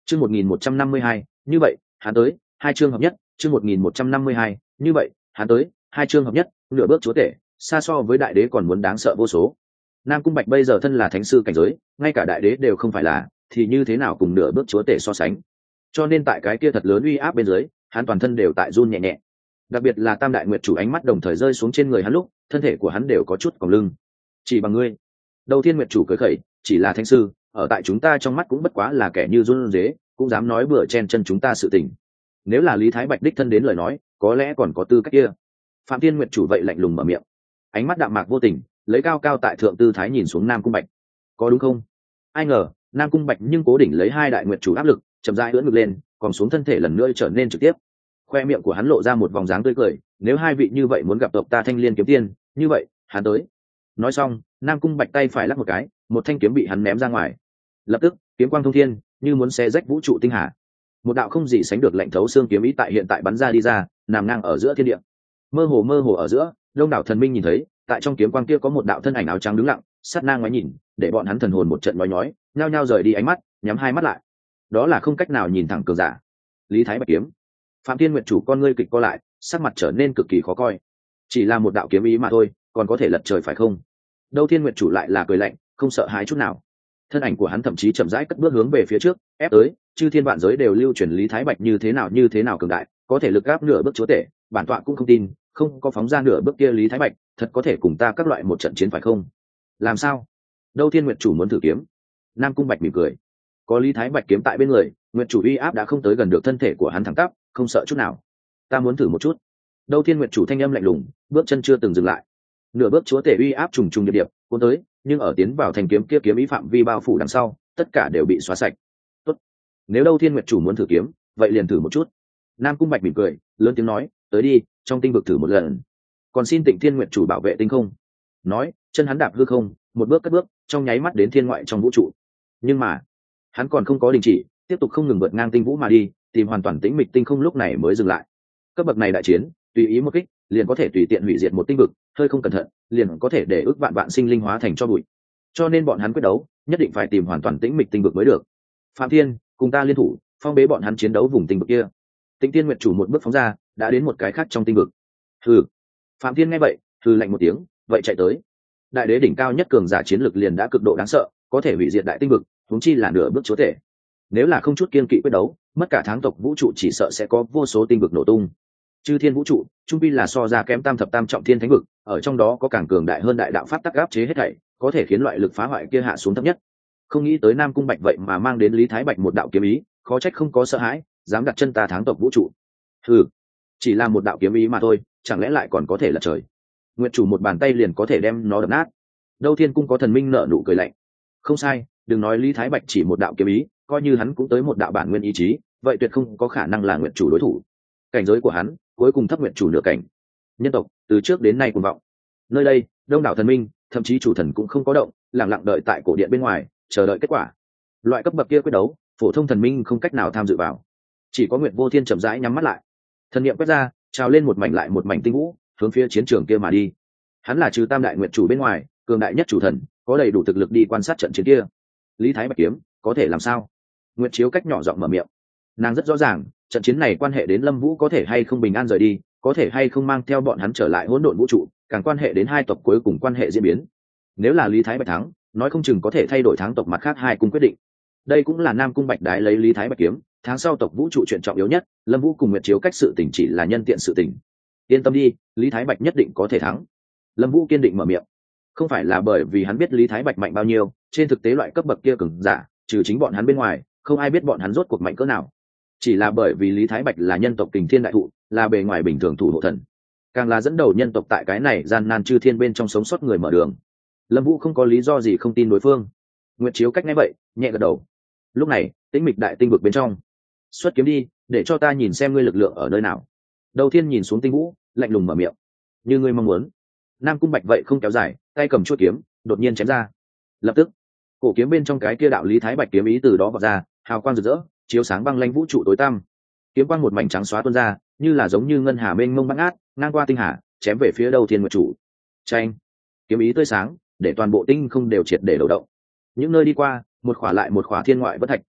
Chương 1152, như vậy, hắn tới, hai chương hợp nhất, chương 1152, như vậy, hắn tới, hai chương hợp nhất, nửa bước chúa tể, xa so với đại đế còn muốn đáng sợ vô số. Nam Cung Bạch bây giờ thân là thánh sư cảnh giới, ngay cả đại đế đều không phải là, thì như thế nào cùng nửa bước chúa tể so sánh. Cho nên tại cái kia thật lớn uy áp bên dưới, hắn toàn thân đều tại run nhẹ nhẹ. Đặc biệt là Tam Đại Nguyệt Chủ ánh mắt đồng thời rơi xuống trên người hắn lúc, thân thể của hắn đều có chút còng lưng. Chỉ bằng ngươi, Đầu Tiên Nguyệt Chủ cười khẩy, chỉ là thánh sư, ở tại chúng ta trong mắt cũng bất quá là kẻ như run rế, cũng dám nói bừa chen chân chúng ta sự tình. Nếu là Lý Thái Bạch đích thân đến lời nói, có lẽ còn có tư cách kia. Phạm Tiên Nguyệt Chủ vậy lạnh lùng mở miệng, ánh mắt đạm mạc vô tình, lấy cao cao tại thượng tư thái nhìn xuống Nam Cung Bạch. Có đúng không? Ai ngờ Nam Cung Bạch nhưng cố đỉnh lấy hai đại nguyệt chủ áp lực, chậm rãi ưỡn ngực lên, còn xuống thân thể lần nữa trở nên trực tiếp. Khoe miệng của hắn lộ ra một vòng dáng tươi cười, nếu hai vị như vậy muốn gặp tộc ta Thanh Liên kiếm tiên, như vậy hắn tới. Nói xong, Nam Cung Bạch tay phải lắc một cái, một thanh kiếm bị hắn ném ra ngoài. Lập tức kiếm quang thông thiên, như muốn xé rách vũ trụ tinh hà. Một đạo không gì sánh được lạnh thấu xương kiếm ý tại hiện tại bắn ra đi ra, nằm ngang ở giữa thiên địa. Mơ hồ ở giữa, đông đảo thần minh nhìn thấy, tại trong kiếm quang kia có một đạo thân ảnh áo trắng đứng lặng, sát na ngoái nhìn, để bọn hắn thần hồn một trận nhói, nhao nhao rời đi ánh mắt, nhắm hai mắt lại. Đó là không cách nào nhìn thẳng cường giả. Lý Thái Bạch kiếm. Phạm Thiên Nguyệt Chủ con ngươi kịch co lại, sắc mặt trở nên cực kỳ khó coi. Chỉ là một đạo kiếm ý mà thôi, còn có thể lật trời phải không? Đâu Thiên Nguyệt Chủ lại là cười lạnh, không sợ hãi chút nào. Thân ảnh của hắn thậm chí chậm rãi cất bước hướng về phía trước, ép tới, chư thiên vạn giới đều lưu truyền Lý Thái Bạch như thế nào cường đại, có thể lực gáp nửa bước chúa tể, bản tọa cũng không tin, không có phóng ra nửa bước kia Lý Thái Bạch, thật có thể cùng ta các loại một trận chiến phải không? Làm sao? Đâu Thiên Nguyệt Chủ muốn thử kiếm. Nam Cung Bạch mỉm cười, có Lý Thái Bạch kiếm tại bên người, Nguyệt Chủ uy áp đã không tới gần được thân thể của hắn thẳng tắp, không sợ chút nào. Ta muốn thử một chút. Đâu Thiên Nguyệt Chủ thanh âm lạnh lùng, bước chân chưa từng dừng lại. Nửa bước chúa tể uy áp trùng trùng điệp điệp cuốn tới, nhưng ở tiến vào thành kiếm kia kiếm ý phạm vi bao phủ đằng sau, tất cả đều bị xóa sạch. Tốt, nếu Đâu Thiên Nguyệt Chủ muốn thử kiếm, vậy liền thử một chút. Nam Cung Bạch mỉm cười, lớn tiếng nói, tới đi, trong tinh vực thử một lần. Còn xin Tịnh Thiên Nguyệt Chủ bảo vệ tinh không. Nói, chân hắn đạp hư không, một bước cất bước, trong nháy mắt đến thiên ngoại trong vũ trụ. Nhưng mà hắn còn không có đình chỉ, tiếp tục không ngừng vượt ngang tinh vũ mà đi, tìm hoàn toàn tĩnh mịch tinh không lúc này mới dừng lại. Cấp bậc này đại chiến, tùy ý một kích, liền có thể tùy tiện hủy diệt một tinh vực, hơi không cẩn thận, liền có thể để ước vạn vạn sinh linh hóa thành cho bụi. Cho nên bọn hắn quyết đấu, nhất định phải tìm hoàn toàn tĩnh mịch tinh vực mới được. Phạm Thiên, cùng ta liên thủ, phong bế bọn hắn chiến đấu vùng tinh vực kia. Tịnh Thiên Nguyệt Chủ một bước phóng ra, đã đến một cái khác trong tinh vực. Hừ. Phạm Thiên nghe vậy, hừ lạnh một tiếng, vậy chạy tới. Đại đế đỉnh cao nhất cường giả chiến lực liền đã cực độ đáng sợ, có thể hủy diệt đại tinh vực, huống chi là nửa bước chúa tể. Nếu là không chút kiên kỵ quyết đấu, mất cả tháng tộc vũ trụ chỉ sợ sẽ có vô số tinh vực nổ tung. Chư thiên vũ trụ, trung pi là so ra kém tam thập tam trọng thiên thánh vực, ở trong đó có càng cường đại hơn đại đạo pháp tắc áp chế hết thảy, có thể khiến loại lực phá hoại kia hạ xuống thấp nhất. Không nghĩ tới Nam Cung Bạch vậy mà mang đến Lý Thái Bạch một đạo kiếm ý, khó trách không có sợ hãi, dám đặt chân ta tháng tộc vũ trụ. Hừ, chỉ là một đạo kiếm ý mà thôi, chẳng lẽ lại còn có thể lật trời? Nguyệt Chủ một bàn tay liền có thể đem nó đập nát. Đâu Thiên Cung có thần minh nở nụ cười lạnh. Không sai, đừng nói Lý Thái Bạch chỉ một đạo kiếm ý, coi như hắn cũng tới một đạo bản nguyên ý chí, vậy tuyệt không có khả năng là Nguyệt Chủ đối thủ. Cảnh giới của hắn cuối cùng thấp Nguyệt Chủ nửa cảnh. Nhân tộc từ trước đến nay cuồng vọng. Nơi đây, đông đảo thần minh, thậm chí chủ thần cũng không có động, lặng lặng đợi tại cổ điện bên ngoài, chờ đợi kết quả. Loại cấp bậc kia quyết đấu, phổ thông thần minh không cách nào tham dự vào. Chỉ có Nguyệt Vô Thiên chậm rãi nhắm mắt lại, thần niệm quét ra, trào lên một mảnh lại một mảnh tinh vũ, hướng phía chiến trường kia mà đi. Hắn là trừ Tam Đại Nguyệt Chủ bên ngoài, cường đại nhất chủ thần, có đầy đủ thực lực đi quan sát trận chiến kia. Lý Thái Bạch kiếm, có thể làm sao? Nguyệt Chiếu Cách nhỏ giọng mở miệng. Nàng rất rõ ràng, trận chiến này quan hệ đến Lâm Vũ có thể hay không bình an rời đi, có thể hay không mang theo bọn hắn trở lại hỗn độn vũ trụ, càng quan hệ đến hai tộc cuối cùng quan hệ diễn biến. Nếu là Lý Thái Bạch thắng, nói không chừng có thể thay đổi thắng tộc mặt khác hai cung quyết định. Đây cũng là Nam Cung Bạch đái lấy Lý Thái Bạch kiếm, tháng sau tộc vũ trụ chuyện trọng yếu nhất, Lâm Vũ cùng Nguyệt Chiếu Cách sự tình chỉ là nhân tiện sự tình. Yên tâm đi, Lý Thái Bạch nhất định có thể thắng. Lâm Vũ kiên định mở miệng. Không phải là bởi vì hắn biết Lý Thái Bạch mạnh bao nhiêu, trên thực tế loại cấp bậc kia cường giả, trừ chính bọn hắn bên ngoài, không ai biết bọn hắn rốt cuộc mạnh cỡ nào. Chỉ là bởi vì Lý Thái Bạch là nhân tộc Kình Thiên đại thụ, là bề ngoài bình thường thủ hộ thần, càng là dẫn đầu nhân tộc tại cái này gian nan chư thiên bên trong sống sót người mở đường. Lâm Vũ không có lý do gì không tin đối phương. Nguyệt Chiếu Cách nghe vậy, nhẹ gật đầu. Lúc này, tĩnh mịch đại tinh vực bên trong, xuất kiếm đi, để cho ta nhìn xem ngươi lực lượng ở nơi nào. Đầu Tiên nhìn xuống tinh vũ, lạnh lùng mở miệng. Như ngươi mong muốn. Nam Cung Bạch vậy không kéo dài, tay cầm chuôi kiếm, đột nhiên chém ra. Lập tức, cổ kiếm bên trong cái kia đạo Lý Thái Bạch kiếm ý từ đó vọt ra, hào quang rực rỡ, chiếu sáng băng lãnh vũ trụ tối tăm. Kiếm quang một mảnh trắng xóa tuôn ra, như là giống như ngân hà mênh mông băng ác, ngang qua tinh hà, chém về phía Đầu Thiên Nguyệt Chủ. Chanh, kiếm ý tươi sáng, để toàn bộ tinh không đều triệt để đầu động. Những nơi đi qua, một khỏa lại một khỏa thiên ngoại bất thạch,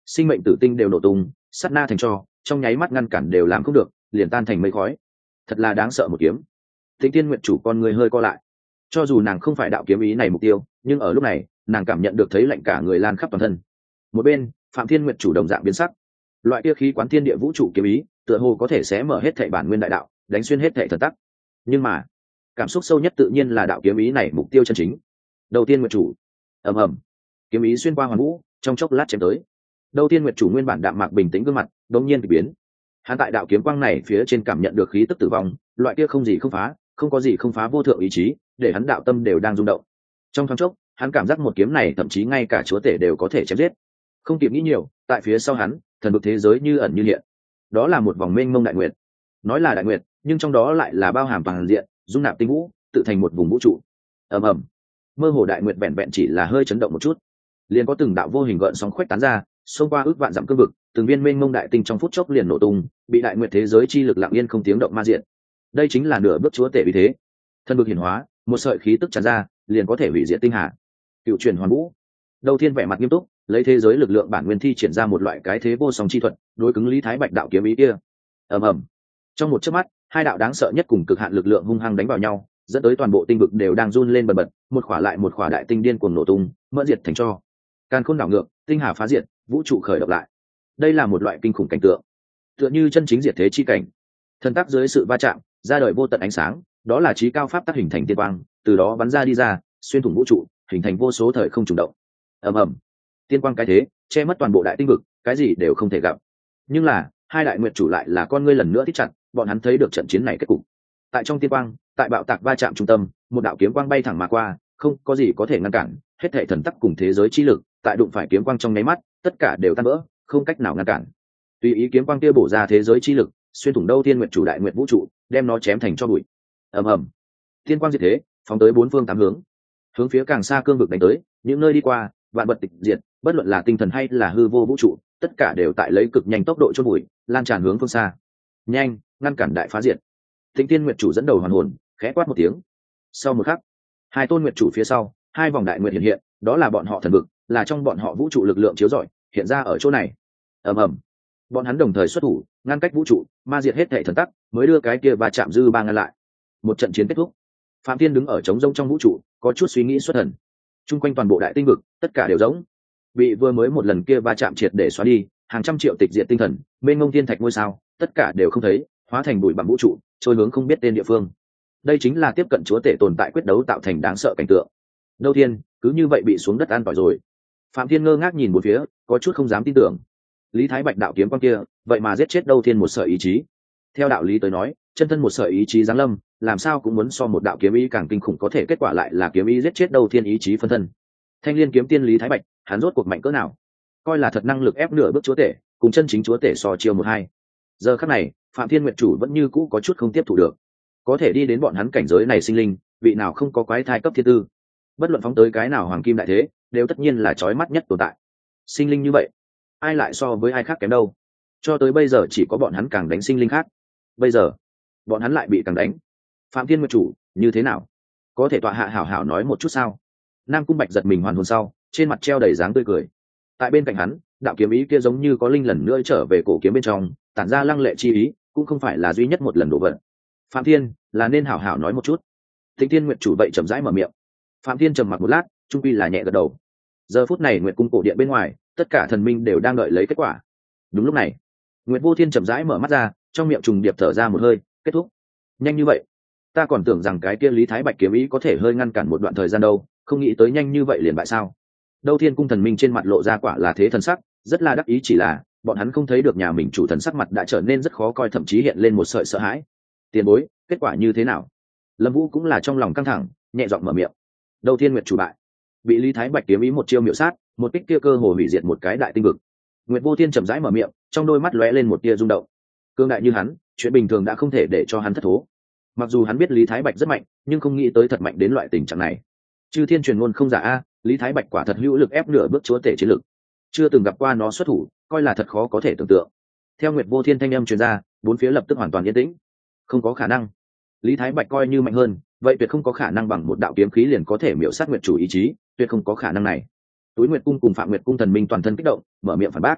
sinh mệnh tử tinh đều nổ tung, sát na thành tro, trong nháy mắt ngăn cản đều làm không được, liền tan thành mây khói. Thật là đáng sợ một kiếm. Tĩnh Tiên Nguyệt chủ con người hơi co lại. Cho dù nàng không phải đạo kiếm ý này mục tiêu, nhưng ở lúc này nàng cảm nhận được thấy lạnh cả người lan khắp toàn thân. Một bên Phạm Thiên Nguyệt chủ đồng dạng biến sắc. Loại kia khí quán thiên địa vũ trụ kiếm ý tựa hồ có thể xé mở hết thảy bản nguyên đại đạo, đánh xuyên hết thảy thần tắc. Nhưng mà cảm xúc sâu nhất tự nhiên là đạo kiếm ý này mục tiêu chân chính. Đầu tiên Nguyệt chủ, ầm ầm, kiếm ý xuyên qua hoàn vũ, trong chốc lát chém tới. Đầu tiên Nguyệt chủ nguyên bản đạm mạc bình tĩnh gương mặt đột nhiên bị biến. Hắn tại đạo kiếm quang này phía trên cảm nhận được khí tức tử vong, loại kia không gì không phá, không có gì không phá vô thượng ý chí, để hắn đạo tâm đều đang rung động. Trong thoáng chốc, hắn cảm giác một kiếm này thậm chí ngay cả chúa tể đều có thể chém giết. Không kịp nghĩ nhiều, tại phía sau hắn, thần vực thế giới như ẩn như hiện. Đó là một vòng mênh mông đại nguyệt. Nói là đại nguyệt, nhưng trong đó lại là bao hàm toàn diện, dung nạp tinh vũ, tự thành một vùng vũ trụ. Ầm ầm. Mơ hồ đại nguyệt vẹn vẹn chỉ là hơi chấn động một chút, liền có từng đạo vô hình gợn sóng khuếch tán ra, xông qua ước vạn dặm cương vực, từng viên mênh mông đại tinh trong phút chốc liền nổ tung, bị đại nguyệt thế giới chi lực lặng yên không tiếng động ma diện. Đây chính là nửa bước chúa tể vì thế. Thân vực hiển hóa, một sợi khí tức tràn ra, liền có thể hủy diệt tinh hà. Cựu truyền hoàn vũ. Đầu Tiên vẻ mặt nghiêm túc, lấy thế giới lực lượng bản nguyên thi triển ra một loại cái thế vô song chi thuật, đối cứng Lý Thái Bạch đạo kiếm ý kia. Ầm ầm. Trong một chớp mắt, hai đạo đáng sợ nhất cùng cực hạn lực lượng hung hăng đánh vào nhau, dẫn tới toàn bộ tinh vực đều đang run lên bần bật, một khỏa lại một khỏa đại tinh điên cuồng nổ tung, mỡ diệt thành tro. Càn khôn đảo ngược, tinh hà phá diệt, vũ trụ khởi động lại. Đây là một loại kinh khủng cảnh tượng, tựa như chân chính diệt thế chi cảnh. Thần tác dưới sự va chạm, ra đời vô tận ánh sáng, đó là trí cao pháp tác hình thành tiên quang, từ đó bắn ra đi ra, xuyên thủng vũ trụ, hình thành vô số thời không trùng động. Ầm ầm. Tiên quang cái thế, che mất toàn bộ đại tinh vực, cái gì đều không thể gặp. Nhưng là, hai đại nguyệt chủ lại là con ngươi lần nữa thích chặt, bọn hắn thấy được trận chiến này kết cục. Tại trong tiên quang, tại bạo tạc va chạm trung tâm, một đạo kiếm quang bay thẳng mà qua, không có gì có thể ngăn cản, hết thảy thần tắc cùng thế giới chi lực, tại đụng phải kiếm quang trong nháy mắt, tất cả đều tan vỡ, không cách nào ngăn cản. Tùy ý kiếm quang kia bổ ra thế giới chi lực, xuyên thủng Đâu Thiên Nguyệt chủ đại nguyệt vũ trụ, đem nó chém thành tro bụi. Ầm ầm. Tiên quang diệt thế, phóng tới bốn phương tám hướng. Hướng phía càng xa cương vực đánh tới, những nơi đi qua, vạn vật tịch diệt, bất luận là tinh thần hay là hư vô vũ trụ, tất cả đều tại lấy cực nhanh tốc độ chôn bụi, lan tràn hướng phương xa. Nhanh, ngăn cản đại phá diệt. Thịnh Tiên Nguyệt chủ dẫn đầu hoàn hồn, khẽ quát một tiếng. Sau một khắc, hai tôn nguyệt chủ phía sau, hai vòng đại nguyệt hiện hiện, đó là bọn họ thần vực, là trong bọn họ vũ trụ lực lượng chiếu rọi, hiện ra ở chỗ này. Ầm ầm. Bọn hắn đồng thời xuất thủ, ngăn cách vũ trụ, ma diệt hết thảy thần tắc, mới đưa cái kia va chạm dư ba ngăn lại. Một trận chiến kết thúc. Phạm Thiên đứng ở trống rỗng trong vũ trụ, có chút suy nghĩ xuất thần. Trung quanh toàn bộ đại tinh vực, tất cả đều rỗng. Bị vừa mới một lần kia va chạm triệt để xóa đi, hàng trăm triệu tịch diệt tinh thần, mênh mông thiên thạch ngôi sao, tất cả đều không thấy, hóa thành bụi bặm vũ trụ, trôi hướng không biết tên địa phương. Đây chính là tiếp cận chúa tể tồn tại quyết đấu tạo thành đáng sợ cảnh tượng. Đâu Thiên, cứ như vậy bị xuống đất an tỏi rồi. Phạm Thiên ngơ ngác nhìn một phía, có chút không dám tin tưởng. Lý Thái Bạch đạo kiếm quan kia, vậy mà giết chết Đâu Thiên một sợi ý chí. Theo đạo lý tới nói, chân thân một sợi ý chí giáng lâm, làm sao cũng muốn so một đạo kiếm ý càng kinh khủng, có thể kết quả lại là kiếm ý giết chết Đâu Thiên ý chí phân thân. Thanh Liên kiếm tiên Lý Thái Bạch, hắn rốt cuộc mạnh cỡ nào? Coi là thật năng lực ép nửa bước chúa tể, cùng chân chính chúa tể so chiêu một hai. Giờ khắc này, Phạm Thiên Nguyệt chủ vẫn như cũ có chút không tiếp thu được. Có thể đi đến bọn hắn cảnh giới này sinh linh, vị nào không có quái thai cấp thiên tư? Bất luận phóng tới cái nào hoàng kim đại thế, đều tất nhiên là chói mắt nhất tồn tại. Sinh linh như vậy, ai lại so với ai khác kém đâu? Cho tới bây giờ chỉ có bọn hắn càng đánh sinh linh khác. Bây giờ, bọn hắn lại bị càng đánh. Phạm Thiên Nguyệt chủ, như thế nào? Có thể tọa hạ hảo hảo nói một chút sao? Nam Cung Bạch giật mình hoàn hồn sau, trên mặt treo đầy dáng tươi cười. Tại bên cạnh hắn, đạo kiếm ý kia giống như có linh lần nữa trở về cổ kiếm bên trong, tản ra lăng lệ chi ý, cũng không phải là duy nhất một lần đổ vận. Phạm Thiên, là nên hảo hảo nói một chút. Thịnh Thiên Nguyệt chủ vậy chậm rãi mở miệng. Phạm Thiên trầm mặc một lát, trung quy là nhẹ gật đầu. Giờ phút này Nguyệt cung cổ điện bên ngoài, tất cả thần minh đều đang đợi lấy kết quả. Đúng lúc này, Nguyệt Vô Thiên chậm rãi mở mắt ra, trong miệng trùng điệp thở ra một hơi, kết thúc. Nhanh như vậy, ta còn tưởng rằng cái kia Lý Thái Bạch kiếm ý có thể hơi ngăn cản một đoạn thời gian đâu, không nghĩ tới nhanh như vậy liền bại sao? Đâu Thiên cung thần minh trên mặt lộ ra quả là thế thần sắc, rất là đắc ý, chỉ là bọn hắn không thấy được nhà mình chủ thần sắc mặt đã trở nên rất khó coi, thậm chí hiện lên một sợi sợ hãi. Tiền bối, kết quả như thế nào? Lâm Vũ cũng là trong lòng căng thẳng, nhẹ giọng mở miệng. Đâu Thiên Nguyệt chủ bại, bị Lý Thái Bạch kiếm ý một chiêu miểu sát, một kích kia cơ hồ hủy diệt một cái đại tinh vực. Nguyệt Vô Thiên chậm rãi mở miệng, trong đôi mắt lóe lên một tia rung động. Cương đại như hắn, chuyện bình thường đã không thể để cho hắn thất thố. Mặc dù hắn biết Lý Thái Bạch rất mạnh, nhưng không nghĩ tới thật mạnh đến loại tình trạng này. Chư thiên truyền ngôn không giả a, Lý Thái Bạch quả thật hữu lực ép nửa bước chúa tể chiến lực. Chưa từng gặp qua nó xuất thủ, coi là thật khó có thể tưởng tượng. Theo Nguyệt Vô Thiên thanh âm truyền ra, bốn phía lập tức hoàn toàn yên tĩnh. Không có khả năng. Lý Thái Bạch coi như mạnh hơn, vậy tuyệt không có khả năng bằng một đạo kiếm khí liền có thể miểu sát Nguyệt chủ ý chí, tuyệt không có khả năng này. Túi Nguyệt cung cùng Phạm Nguyệt cung thần minh toàn thân kích động, mở miệng phản bác.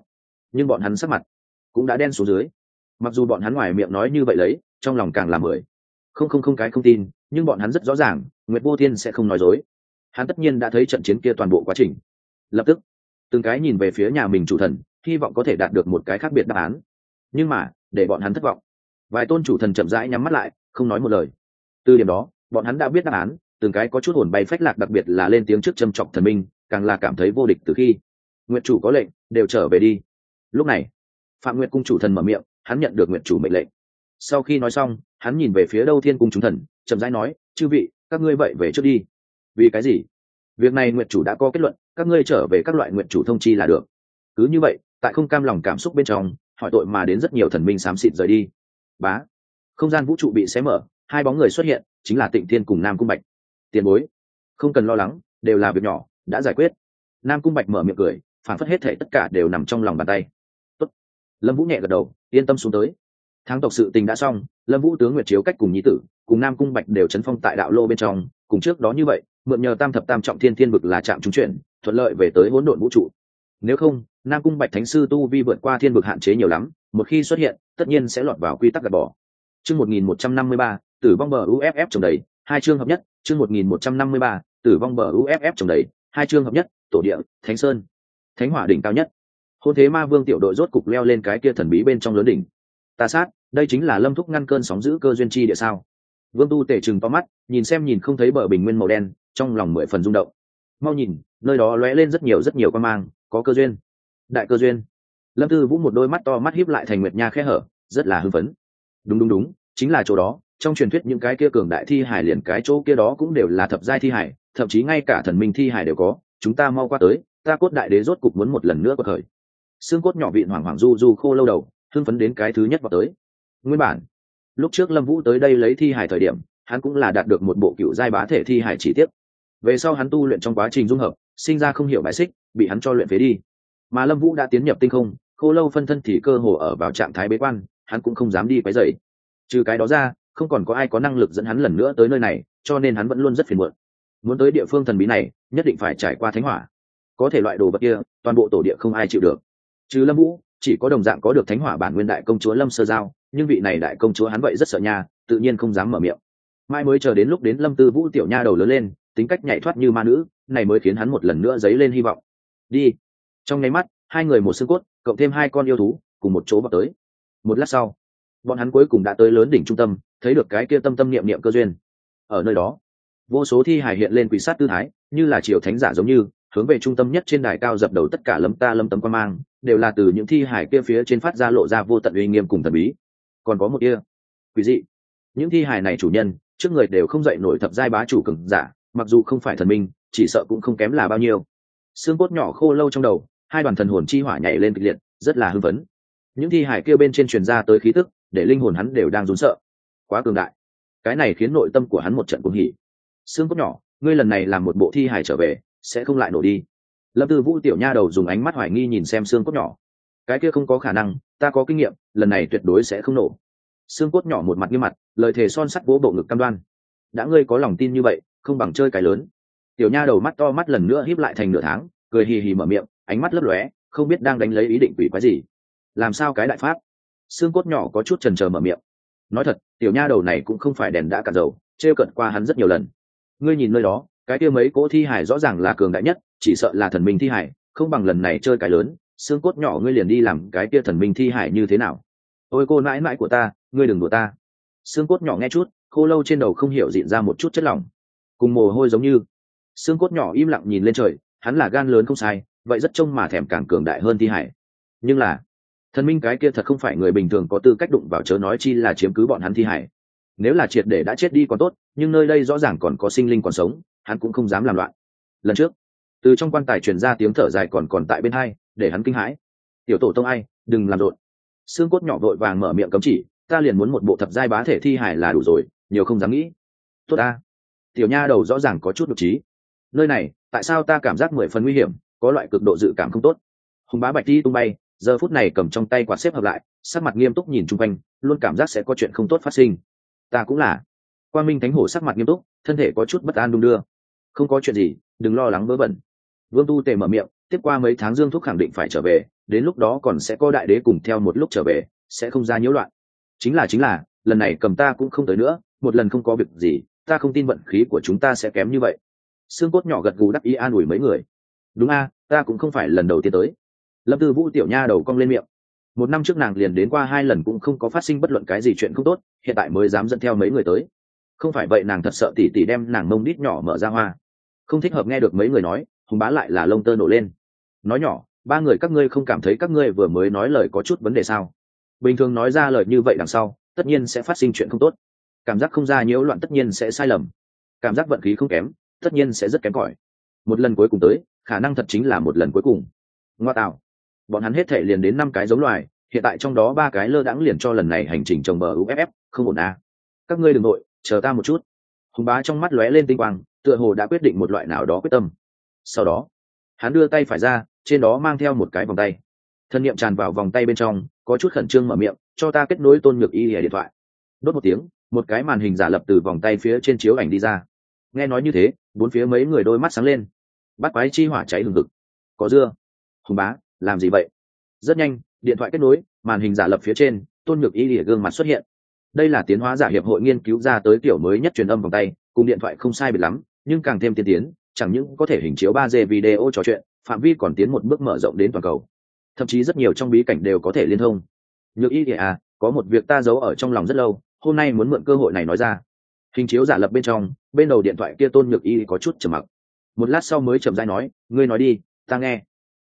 nhưng bọn hắn sắc mặt cũng đã đen xuống dưới. Mặc dù bọn hắn ngoài miệng nói như vậy lấy, trong lòng càng là mười không cái không tin, nhưng bọn hắn rất rõ ràng Nguyệt Vô Thiên sẽ không nói dối. Hắn tất nhiên đã thấy trận chiến kia toàn bộ quá trình, lập tức từng cái nhìn về phía nhà mình chủ thần, hy vọng có thể đạt được một cái khác biệt đáp án. Nhưng mà để bọn hắn thất vọng. Vài tôn chủ thần chậm rãi nhắm mắt lại, không nói một lời. Từ điểm đó bọn hắn đã biết đáp án, từng cái có chút hồn bay phách lạc, đặc biệt là lên tiếng trước châm chọc thần minh, càng là cảm thấy vô địch. Từ khi Nguyệt chủ có lệnh, đều trở về đi. Lúc này Phạm Nguyệt cung chủ thần mở miệng, hắn nhận được Nguyệt chủ mệnh lệnh. Sau khi nói xong, hắn nhìn về phía Đâu Thiên cung chúng thần, chậm rãi nói, chư vị, các ngươi vậy về trước đi. Vì cái gì? Việc này Nguyệt chủ đã có kết luận, các ngươi trở về các loại Nguyệt chủ thông chi là được. Cứ như vậy, tại không cam lòng cảm xúc bên trong, hỏi tội mà đến rất nhiều thần minh xám xịt rời đi. Bá, không gian vũ trụ bị xé mở, hai bóng người xuất hiện, chính là Tịnh Thiên cùng Nam Cung Bạch. Tiền bối, không cần lo lắng, đều là việc nhỏ, đã giải quyết. Nam Cung Bạch mở miệng cười, phản phất hết thảy tất cả đều nằm trong lòng bàn tay. Tốt. Lâm Vũ nhẹ gật đầu, yên tâm xuống tới. Tháng tộc sự tình đã xong, Lâm Vũ tướng Nguyệt chiếu cách cùng nhi tử, cùng Nam Cung Bạch đều chấn phong tại đạo lô bên trong, cùng trước đó như vậy, mượn nhờ tam thập tam trọng thiên thiên vực là chạm trúng chuyển, thuận lợi về tới hỗn độn vũ trụ. Nếu không, Nam Cung Bạch thánh sư tu vi vượt qua thiên vực hạn chế nhiều lắm, một khi xuất hiện, tất nhiên sẽ lọt vào quy tắc gạt bỏ. Chương 1153, tử vong bờ UFF trồng đầy, hai chương hợp nhất, chương 1153, tử vong bờ UFF trồng đầy, hai chương hợp nhất, tổ địa, Thánh Sơn, Thánh Hỏa đỉnh cao nhất. Hôn thế ma vương tiểu đội rốt cục leo lên cái kia thần bí bên trong lớn đỉnh. Ta sát, đây chính là Lâm Thúc ngăn cơn sóng dữ cơ duyên chi địa sao? Vương Tu Tể trừng to mắt, nhìn nhìn không thấy bờ bình nguyên màu đen, trong lòng mười phần rung động. Mau nhìn, nơi đó lóe lên rất nhiều quang mang, có cơ duyên. Đại cơ duyên. Lâm Tư Vũ một đôi mắt to mắt híp lại thành nguyệt nha khẽ hở, rất là hưng phấn. Đúng, chính là chỗ đó. Trong truyền thuyết những cái kia cường đại thi hải liền cái chỗ kia đó cũng đều là thập giai thi hải, thậm chí ngay cả thần minh thi hải đều có. Chúng ta mau qua tới, ta cốt đại đế rốt cục muốn một lần nữa quật khởi. Xương cốt nhỏ vịn hoảng hoảng du khô lâu đầu, hưng phấn đến cái thứ nhất vào tới. Nguyên bản, lúc trước Lâm Vũ tới đây lấy thi hải thời điểm, hắn cũng là đạt được một bộ cựu giai bá thể thi hải chỉ tiếp. Về sau hắn tu luyện trong quá trình dung hợp, sinh ra không hiểu bài xích, bị hắn cho luyện phế đi. Mà Lâm Vũ đã tiến nhập tinh không, khô lâu phân thân thì cơ hồ ở vào trạng thái bế quan, hắn cũng không dám đi quấy rầy. Trừ cái đó ra, không còn có ai có năng lực dẫn hắn lần nữa tới nơi này, cho nên hắn vẫn luôn rất phiền muộn. Muốn tới địa phương thần bí này, nhất định phải trải qua thánh hỏa. Có thể loại đồ vật kia, toàn bộ tổ địa không ai chịu được. Trừ Lâm Vũ, chỉ có đồng dạng có được thánh hỏa bản nguyên đại công chúa Lâm Sơ Giao, nhưng vị này đại công chúa hắn vậy rất sợ nha, tự nhiên không dám mở miệng. Mai mới chờ đến lúc đến Lâm Tư Vũ tiểu nha đầu lớn lên, tính cách nhảy thoát như ma nữ, này mới khiến hắn một lần nữa dấy lên hy vọng. Đi. Trong nháy mắt, hai người một xương cốt, cộng thêm hai con yêu thú, cùng một chỗ vào tới. Một lát sau, bọn hắn cuối cùng đã tới lớn đỉnh trung tâm, thấy được cái kia tâm tâm niệm niệm cơ duyên. Ở nơi đó, vô số thi hài hiện lên quỷ sát tư thái, như là triều thánh giả giống như, hướng về trung tâm nhất trên đài cao dập đầu, tất cả lấm tấm quan mang, đều là từ những thi hài kia phía trên phát ra lộ ra vô tận uy nghiêm cùng thần bí. Còn có một kia, quỷ dị. Những thi hài này chủ nhân, trước người đều không dậy nổi thập giai bá chủ cường giả, mặc dù không phải thần minh, chỉ sợ cũng không kém là bao nhiêu. Xương cốt nhỏ khô lâu trong đầu, hai đoàn thần hồn chi hỏa nhảy lên kịch liệt, rất là hưng phấn. Những thi hải kia bên trên truyền ra tới khí tức, để linh hồn hắn đều đang run sợ. Quá cường đại. Cái này khiến nội tâm của hắn một trận cuồng hỉ. Xương cốt nhỏ, ngươi lần này làm một bộ thi hải trở về, sẽ không lại nổ đi. Lâm Tư Vũ tiểu nha đầu dùng ánh mắt hoài nghi nhìn xem xương cốt nhỏ. Cái kia không có khả năng, ta có kinh nghiệm, lần này tuyệt đối sẽ không nổ. Xương cốt nhỏ một mặt nghiêm mặt, lời thề son sắt vỗ bộ ngực cam đoan. Đã ngươi có lòng tin như vậy, không bằng chơi cái lớn. Tiểu nha đầu mắt to mắt lần nữa híp lại thành nửa tháng, cười hì hì mở miệng, ánh mắt lấp lóe, không biết đang đánh lấy ý định quỷ quái gì. Làm sao cái đại pháp? Xương cốt nhỏ có chút chần chờ mở miệng. Nói thật, tiểu nha đầu này cũng không phải đèn đã cạn dầu, trêu cận qua hắn rất nhiều lần. Ngươi nhìn nơi đó, cái kia mấy cỗ thi hải rõ ràng là cường đại nhất, chỉ sợ là thần minh thi hải, không bằng lần này chơi cái lớn. Xương cốt nhỏ ngươi liền đi làm cái kia thần minh thi hải như thế nào? Ôi cô nãi nãi của ta, ngươi đừng đùa ta. Xương cốt nhỏ nghe chút, khô lâu trên đầu không hiểu dịn ra một chút chất lỏng, cùng mồ hôi giống như. Xương cốt nhỏ im lặng nhìn lên trời, hắn là gan lớn không sai, vậy rất trông mà thèm càng cường đại hơn thi hải. Nhưng là thần minh cái kia thật không phải người bình thường có tư cách đụng vào, chớ nói chi là chiếm cứ bọn hắn thi hải. Nếu là triệt để đã chết đi còn tốt, nhưng nơi đây rõ ràng còn có sinh linh còn sống, hắn cũng không dám làm loạn. Lần trước từ trong quan tài truyền ra tiếng thở dài còn tại bên hai, để hắn kinh hãi. Tiểu tổ tông ai, đừng làm rộn. Xương cốt nhỏ vội vàng mở miệng cấm chỉ, ta liền muốn một bộ thập giai bá thể thi hải là đủ rồi, nhiều không dám nghĩ. Tốt ta. Tiểu nha đầu rõ ràng có chút độc trí. Nơi này tại sao ta cảm giác 10 phần nguy hiểm, có loại cực độ dự cảm không tốt. Hùng bá bạch đi tung bay, giờ phút này cầm trong tay quạt xếp hợp lại, sắc mặt nghiêm túc nhìn chung quanh, luôn cảm giác sẽ có chuyện không tốt phát sinh. Ta cũng là. Quang Minh Thánh Hổ sắc mặt nghiêm túc, thân thể có chút bất an đung đưa. Không có chuyện gì, đừng lo lắng vớ vẩn. Vương Tu Tề mở miệng, tiếp qua mấy tháng Dương Thúc khẳng định phải trở về, đến lúc đó còn sẽ có đại đế cùng theo một lúc trở về, sẽ không ra nhiễu loạn. Chính là lần này cầm ta cũng không tới nữa, một lần không có việc gì, ta không tin vận khí của chúng ta sẽ kém như vậy. Xương cốt nhỏ gật gù đắc ý an ủi mấy người. Đúng a, ta cũng không phải lần đầu tiên tới. Lâm Tư Vũ tiểu nha đầu cong lên miệng. Một năm trước nàng liền đến qua 2 lần cũng không có phát sinh bất luận cái gì chuyện không tốt, hiện tại mới dám dẫn theo mấy người tới. Không phải vậy nàng thật sợ tỷ tỷ đem nàng mông đít nhỏ mở ra hoa. Không thích hợp nghe được mấy người nói, Hùng Bá lại là lông tơ nổ lên. Nói nhỏ, 3 người các ngươi không cảm thấy các ngươi vừa mới nói lời có chút vấn đề sao? Bình thường nói ra lời như vậy đằng sau, tất nhiên sẽ phát sinh chuyện không tốt. Cảm giác không ra nhiễu loạn tất nhiên sẽ sai lầm. Cảm giác vận khí không kém, tất nhiên sẽ rất kém cỏi. Một lần cuối cùng tới, khả năng thật chính là một lần cuối cùng. Ngoa tạo. Bọn hắn hết thể liền đến 5 cái giống loài, hiện tại trong đó 3 cái lơ đãng liền cho lần này hành trình trồng bờ UFF, không ổn à. Các ngươi đừng nội, chờ ta một chút. Hùng Bá trong mắt lóe lên tinh quang, tựa hồ đã quyết định một loại nào đó quyết tâm. Sau đó, hắn đưa tay phải ra, trên đó mang theo một cái vòng tay. Thân niệm tràn vào vòng tay bên trong, có chút khẩn trương mở miệng, cho ta kết nối Tôn Nhược Y điện thoại. Đốt một tiếng, một cái màn hình giả lập từ vòng tay phía trên chiếu ảnh đi ra. Nghe nói như thế, bốn phía mấy người đôi mắt sáng lên. Bắt quái chi hỏa cháy hừng hực. Có dưa. Hùng Bá, làm gì vậy? Rất nhanh, điện thoại kết nối, màn hình giả lập phía trên, Tôn Nhược Y lìa gương mặt xuất hiện. Đây là tiến hóa giả hiệp hội nghiên cứu ra tới kiểu mới nhất truyền âm vòng tay, cùng điện thoại không sai biệt lắm, nhưng càng thêm tiên tiến, chẳng những có thể hình chiếu 3D video trò chuyện, phạm vi còn tiến một bước mở rộng đến toàn cầu. Thậm chí rất nhiều trong bí cảnh đều có thể liên thông. Nhược Y à, có một việc ta giấu ở trong lòng rất lâu, hôm nay muốn mượn cơ hội này nói ra. Hình chiếu giả lập bên trong, bên đầu điện thoại kia Tôn Nhược Y có chút trầm mặc. Một lát sau mới chậm rãi nói, ngươi nói đi, ta nghe.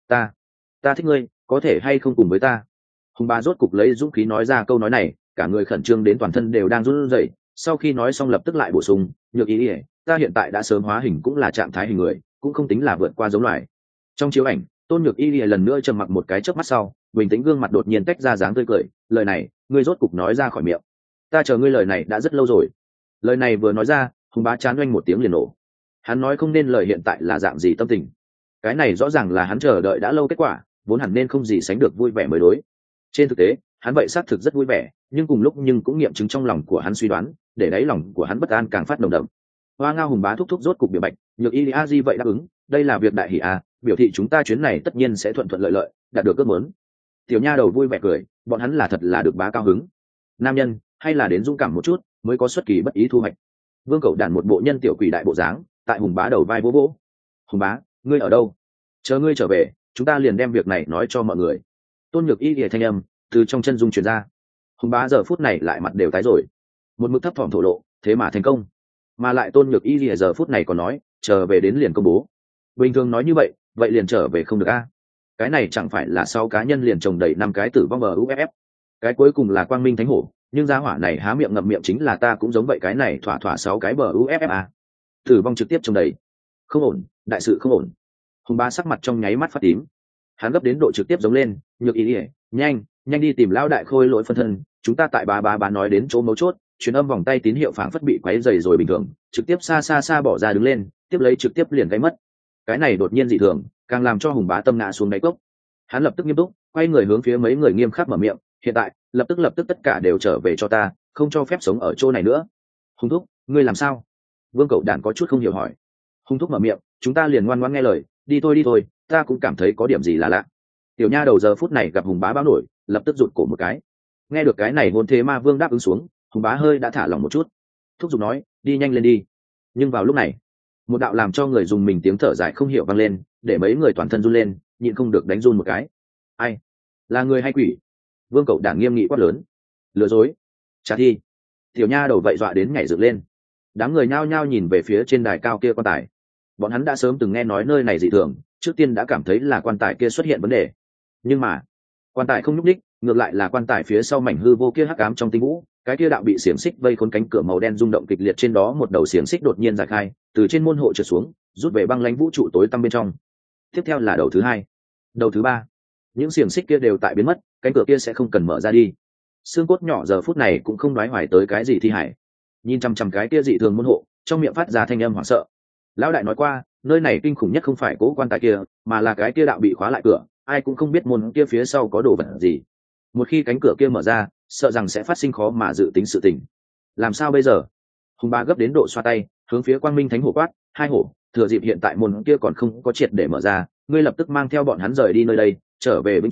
Ta thích ngươi, có thể hay không cùng với ta? Hùng Bá rốt cục lấy dũng khí nói ra câu nói này, cả người khẩn trương đến toàn thân đều đang run rẩy. Sau khi nói xong lập tức lại bổ sung, Nhược Y, ta hiện tại đã sớm hóa hình cũng là trạng thái hình người, cũng không tính là vượt qua giống loài. Trong chiếu ảnh, Tôn Nhược Y lần nữa trầm mặc một cái chớp mắt sau, bình tĩnh gương mặt đột nhiên tách ra dáng tươi cười, lời này, ngươi rốt cục nói ra khỏi miệng. Ta chờ ngươi lời này đã rất lâu rồi. Lời này vừa nói ra, Hùng Bá chán oanh một tiếng liền nổ. Hắn nói không nên lời hiện tại là dạng gì tâm tình. Cái này rõ ràng là hắn chờ đợi đã lâu kết quả, vốn hẳn nên không gì sánh được vui vẻ mới đối. Trên thực tế, hắn vậy xác thực rất vui vẻ, nhưng cùng lúc cũng nghiệm chứng trong lòng của hắn suy đoán, để đáy lòng của hắn bất an càng phát nồng đậm. Hoa Ngao Hùng Bá thúc thúc rốt cục biểu bạch, Nhược Y a di vậy đáp ứng, đây là việc đại hỷ a, biểu thị chúng ta chuyến này tất nhiên sẽ thuận thuận lợi lợi, đạt được ước muốn. Tiểu nha đầu vui vẻ cười, bọn hắn là thật là được bá cao hứng. Nam nhân, hay là đến dũng cảm một chút, mới có xuất kỳ bất ý thu hoạch. Vương Cẩu đản một bộ nhân tiểu quỷ đại bộ dáng, tại Hùng Bá đầu vai vỗ vỗ. Hùng Bá, ngươi ở đâu? Chờ ngươi trở về, chúng ta liền đem việc này nói cho mọi người. Tôn Nhược Y lìa thanh âm từ trong chân dung truyền ra. Hùng Bá giờ phút này lại mặt đều tái rồi, một mực thấp thỏm thổ lộ, thế mà thành công. Mà lại Tôn Nhược Y lìa giờ phút này còn nói, chờ về đến liền công bố. Bình thường nói như vậy, vậy liền trở về không được a? Cái này chẳng phải là 6 cá nhân liền trồng đầy 5 cái tử vong bờ UFF. Cái cuối cùng là Quang Minh Thánh Hổ, nhưng gia hỏa này há miệng ngậm miệng chính là ta cũng giống vậy, cái này thỏa thỏa 6 cái bờ UFF a. Tử vong trực tiếp trồng đầy. Không ổn, đại sự không ổn. Hùng Bá sắc mặt trong nháy mắt phát tím. Hắn gấp đến độ trực tiếp giống lên, Nhược Y, nhanh đi tìm lão đại khôi lỗi phân thân, chúng ta tại bá nói đến chỗ mấu chốt, truyền âm vòng tay tín hiệu phảng phất bị quấy rầy rồi bình thường, trực tiếp xa bỏ ra đứng lên, tiếp lấy trực tiếp liền cái mất. Cái này đột nhiên dị thường, càng làm cho Hùng Bá tâm ngã xuống đáy cốc. Hắn lập tức nghiêm túc, quay người hướng phía mấy người nghiêm khắc mở miệng, hiện tại, lập tức tất cả đều trở về cho ta, không cho phép sống ở chỗ này nữa. Hùng thúc, ngươi làm sao? Vương Cẩu Đản có chút không hiểu hỏi. Hùng thúc mở miệng, chúng ta liền ngoan ngoãn nghe lời, đi thôi, ta cũng cảm thấy có điểm gì là lạ. Tiểu nha đầu giờ phút này gặp Hùng Bá báo nổi, lập tức rụt cổ một cái. Nghe được cái này hôn thế ma vương đáp ứng xuống, Hùng Bá hơi đã thả lỏng một chút, thúc giục nói, đi nhanh lên đi. Nhưng vào lúc này, một đạo làm cho người dùng mình tiếng thở dài không hiểu vang lên, để mấy người toàn thân run lên, nhịn không được đánh run một cái. Ai? Là người hay quỷ? Vương Cẩu Đản nghiêm nghị quát lớn. Lừa dối, trả thi. Tiểu nha đầu vậy dọa đến nhảy dựng lên. Đám người nhao nhao nhìn về phía trên đài cao kia quan tài. Bọn hắn đã sớm từng nghe nói nơi này dị thường, trước tiên đã cảm thấy là quan tài kia xuất hiện vấn đề. Nhưng mà, quan tài không nhúc nhích, ngược lại là quan tài phía sau mảnh hư vô kia hắc ám trong tinh vũ, cái kia đạo bị xiềng xích vây khốn cánh cửa màu đen rung động kịch liệt, trên đó một đầu xiềng xích đột nhiên giải khai, từ trên môn hộ trượt xuống, rút về băng lãnh vũ trụ tối tăm bên trong. Tiếp theo là đầu thứ 2, đầu thứ 3, những xiềng xích kia đều tại biến mất, cánh cửa kia sẽ không cần mở ra đi. Xương cốt nhỏ giờ phút này cũng không đoái hoài tới cái gì thi hải, nhìn chăm chăm cái kia dị thường môn hộ, trong miệng phát ra thanh âm hoảng sợ. Lão đại nói qua, nơi này kinh khủng nhất không phải cố quan tài kia, mà là cái kia đạo bị khóa lại cửa, ai cũng không biết môn kia phía sau có đồ vật gì. Một khi cánh cửa kia mở ra, sợ rằng sẽ phát sinh khó mà dự tính sự tình. Làm sao bây giờ? Hùng Bá gấp đến độ xoa tay, hướng phía Quang Minh Thánh Hổ quát, hai hổ, thừa dịp hiện tại môn kia còn không có triệt để mở ra, ngươi lập tức mang theo bọn hắn rời đi nơi đây, trở về vĩnh trú,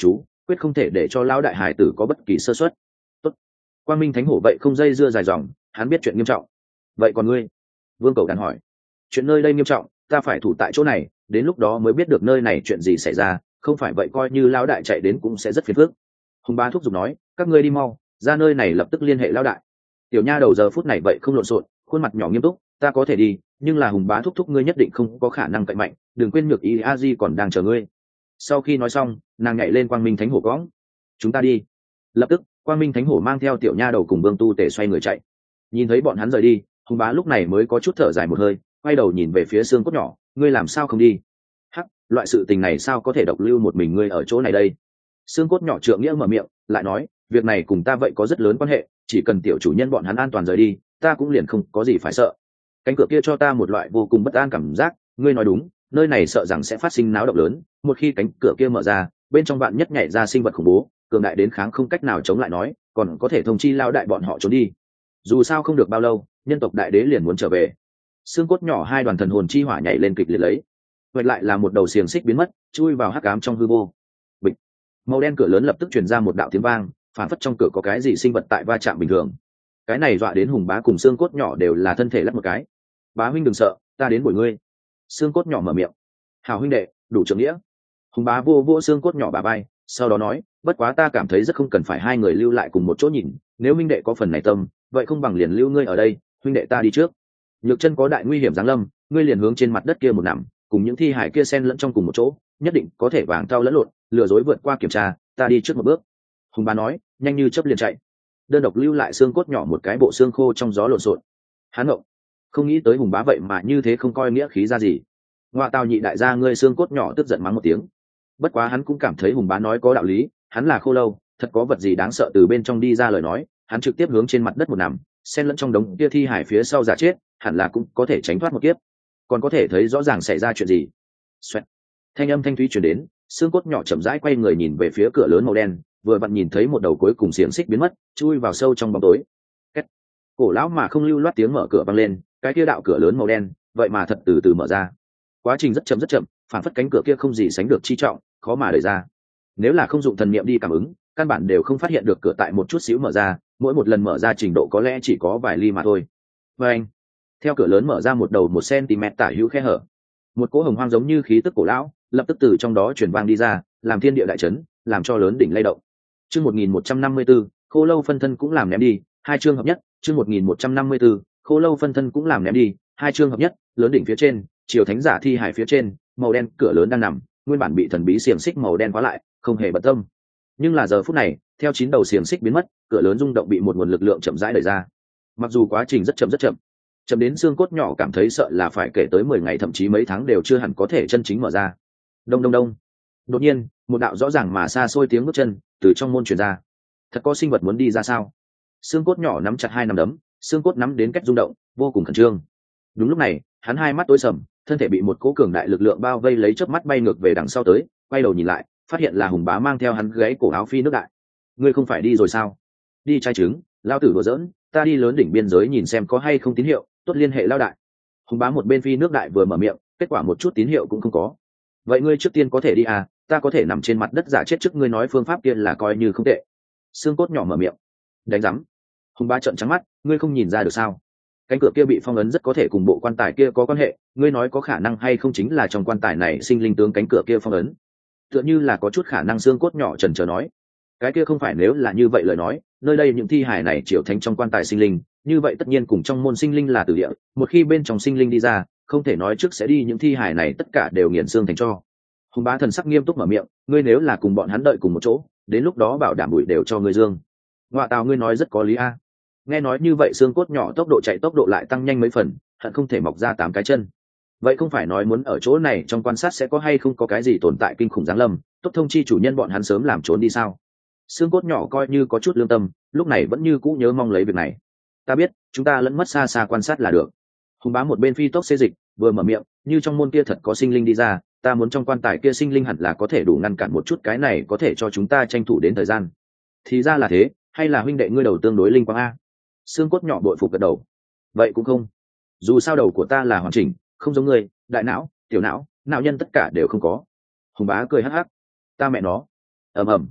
quyết không thể để cho lão đại hải tử có bất kỳ sơ suất. Tốt. Quang Minh Thánh Hổ vậy không dây dưa dài dòng, hắn biết chuyện nghiêm trọng. Vậy còn ngươi? Vương Cầu Đàn hỏi. Chuyện nơi đây nghiêm trọng, ta phải thủ tại chỗ này, đến lúc đó mới biết được nơi này chuyện gì xảy ra, không phải vậy coi như lão đại chạy đến cũng sẽ rất phiền phức. Hùng Bá thúc giục nói, các ngươi đi mau, ra nơi này lập tức liên hệ lão đại. Tiểu nha đầu giờ phút này vậy không lộn xộn, khuôn mặt nhỏ nghiêm túc, ta có thể đi, nhưng là Hùng Bá thúc thúc ngươi nhất định không có khả năng cậy mạnh, đừng quên Nhược Ý a di còn đang chờ ngươi. Sau khi nói xong, nàng nhảy lên Quang Minh Thánh Hổ cõng. Chúng ta đi. Lập tức, Quang Minh Thánh Hổ mang theo tiểu nha đầu cùng Vương Tu Tể xoay người chạy. Nhìn thấy bọn hắn rời đi, Hùng Bá lúc này mới có chút thở dài một hơi, quay đầu nhìn về phía Xương Cốt Nhỏ, ngươi làm sao không đi? Hắc, loại sự tình này sao có thể độc lưu một mình ngươi ở chỗ này đây? Xương Cốt Nhỏ trượng nghĩa mở miệng, lại nói, việc này cùng ta vậy có rất lớn quan hệ, chỉ cần tiểu chủ nhân bọn hắn an toàn rời đi, ta cũng liền không có gì phải sợ. Cánh cửa kia cho ta một loại vô cùng bất an cảm giác, ngươi nói đúng, nơi này sợ rằng sẽ phát sinh náo động lớn, một khi cánh cửa kia mở ra, bên trong vạn nhất nhảy ra sinh vật khủng bố, cường đại đến kháng không cách nào chống lại nói, còn có thể thông chi lao đại bọn họ trốn đi. Dù sao không được bao lâu, nhân tộc đại đế liền muốn trở về. Xương Cốt Nhỏ hai đoàn thần hồn chi hỏa nhảy lên kịch liệt lấy, vậy lại là một đầu xiềng xích biến mất, chui vào hắc ám trong hư vô. Bịch. Màu đen cửa lớn lập tức truyền ra một đạo tiếng vang, phản phất trong cửa có cái gì sinh vật tại va chạm bình thường. Cái này dọa đến Hùng Bá cùng Xương Cốt Nhỏ đều là thân thể lắc một cái. Bá huynh đừng sợ, ta đến bồi ngươi. Xương Cốt Nhỏ mở miệng. Hào huynh đệ, đủ trưởng nghĩa. Hùng Bá vô vô Xương Cốt Nhỏ bả vai, sau đó nói, bất quá ta cảm thấy rất không cần phải hai người lưu lại cùng một chỗ nhìn, nếu huynh đệ có phần này tâm, vậy không bằng liền lưu ngươi ở đây, huynh đệ ta đi trước. Nhược Chân có đại nguy hiểm giáng lâm, ngươi liền hướng trên mặt đất kia một nằm, cùng những thi hải kia xen lẫn trong cùng một chỗ, nhất định có thể vàng thao lẫn lộn, lừa dối vượt qua kiểm tra, ta đi trước một bước. Hùng Bá nói, nhanh như chớp liền chạy. Đơn độc lưu lại Xương Cốt Nhỏ một cái bộ xương khô trong gió lộn xộn. Hắn ngộng, không nghĩ tới Hùng Bá vậy mà như thế không coi nghĩa khí ra gì. Ngoại tào nhị đại gia ngươi Xương Cốt Nhỏ tức giận mắng một tiếng. Bất quá hắn cũng cảm thấy Hùng Bá nói có đạo lý, hắn là khô lâu, thật có vật gì đáng sợ từ bên trong đi ra lời nói, hắn trực tiếp hướng trên mặt đất một nằm, xen lẫn trong đống kia thi hải phía sau giả chết, hẳn là cũng có thể tránh thoát một kiếp. Còn có thể thấy rõ ràng xảy ra chuyện gì. Xoẹt. Thanh âm thanh thúy truyền đến, Xương Cốt Nhỏ chậm rãi quay người nhìn về phía cửa lớn màu đen, vừa vặn nhìn thấy một đầu cuối cùng xiềng xích biến mất, chui vào sâu trong bóng tối. Két. Cổ lão mà không lưu loát tiếng mở cửa vang lên, cái kia đạo cửa lớn màu đen, vậy mà thật từ từ mở ra. Quá trình rất chậm, phản phất cánh cửa kia không gì sánh được chi trọng, khó mà đẩy ra. Nếu là không dụng thần niệm đi cảm ứng, căn bản đều không phát hiện được cửa tại một chút xíu mở ra, mỗi một lần mở ra trình độ có lẽ chỉ có vài ly mà thôi. Và anh, theo cửa lớn mở ra một đầu 1 cm tả hữu khe hở, một cỗ hồng hoang giống như khí tức cổ lão lập tức từ trong đó truyền vang đi ra, làm thiên địa đại chấn, làm cho lớn đỉnh lay động. Chương 1154, Khô Lâu phân thân cũng làm ném đi, hai chương hợp nhất. Chương 1154, Khô Lâu phân thân cũng làm ném đi, hai chương hợp nhất. Lớn đỉnh phía trên, triều thánh giả thi hải phía trên, màu đen cửa lớn đang nằm, nguyên bản bị thần bí xiềng xích màu đen khóa lại, không hề bận tâm. Nhưng là giờ phút này, theo 9 đầu xiềng xích biến mất, cửa lớn rung động bị một nguồn lực lượng chậm rãi đẩy ra. Mặc dù quá trình rất chậm đến Xương Cốt Nhỏ cảm thấy sợ là phải kể tới 10 ngày thậm chí mấy tháng đều chưa hẳn có thể chân chính mở ra. Đông đông đông. Đột nhiên, một đạo rõ ràng mà xa xôi tiếng bước chân từ trong môn truyền ra. Thật có sinh vật muốn đi ra sao? Xương Cốt Nhỏ nắm chặt hai nắm đấm, xương cốt nắm đến cách rung động, vô cùng khẩn trương. Đúng lúc này, hắn hai mắt tối sầm, thân thể bị một cỗ cường đại lực lượng bao vây lấy, chớp mắt bay ngược về đằng sau tới, quay đầu nhìn lại, phát hiện là Hùng Bá mang theo hắn gáy cổ áo phi nước đại. Ngươi không phải đi rồi sao? Đi trai trứng, lao tử đùa giỡn, ta đi lớn đỉnh biên giới nhìn xem có hay không tín hiệu, tốt liên hệ lao đại. Hùng Bá một bên phi nước đại vừa mở miệng, kết quả một chút tín hiệu cũng không có. Vậy ngươi trước tiên có thể đi à, ta có thể nằm trên mặt đất giả chết trước ngươi nói phương pháp kia là coi như không tệ. Xương Cốt Nhỏ mở miệng. Đánh rắm. Hùng Bá trợn trắng mắt, ngươi không nhìn ra được sao? Cánh cửa kia bị phong ấn rất có thể cùng bộ quan tài kia có quan hệ, ngươi nói có khả năng hay không chính là trong quan tài này sinh linh tướng cánh cửa kia phong ấn. Tựa như là có chút khả năng. Xương Cốt Nhỏ chần chờ nói. Cái kia không phải, nếu là như vậy lời nói, nơi đây những thi hài này triều thánh trong quan tài sinh linh, như vậy tất nhiên cùng trong môn sinh linh là tử địa, một khi bên trong sinh linh đi ra, không thể nói trước sẽ đi những thi hài này tất cả đều nghiền xương thành tro. Hùng Bá thần sắc nghiêm túc mở miệng, ngươi nếu là cùng bọn hắn đợi cùng một chỗ, đến lúc đó bảo đảm bụi đều cho ngươi dương. Ngoại tào ngươi nói rất có lý a. Nghe nói như vậy Xương Cốt Nhỏ tốc độ chạy tốc độ lại tăng nhanh mấy phần, hận không thể mọc ra 8 cái chân. Vậy không phải nói muốn ở chỗ này trong quan sát sẽ có hay không có cái gì tồn tại kinh khủng giáng lâm, tốt thông chi chủ nhân bọn hắn sớm làm trốn đi sao? Xương Cốt Nhỏ coi như có chút lương tâm, lúc này vẫn như cũ nhớ mong lấy việc này. Ta biết, chúng ta lẫn mất xa xa quan sát là được. Hùng Bá một bên phi tốc xê dịch, vừa mở miệng, như trong môn kia thật có sinh linh đi ra, ta muốn trong quan tài kia sinh linh hẳn là có thể đủ ngăn cản một chút, cái này có thể cho chúng ta tranh thủ đến thời gian. Thì ra là thế, hay là huynh đệ ngươi đầu tương đối linh quang a? Xương Cốt Nhỏ bội phục gật đầu. Vậy cũng không, dù sao đầu của ta là hoàn chỉnh, không giống ngươi, đại não, tiểu não, não nhân tất cả đều không có. Hùng Bá cười hắc hắc. Ta mẹ nó. Ầm ầm.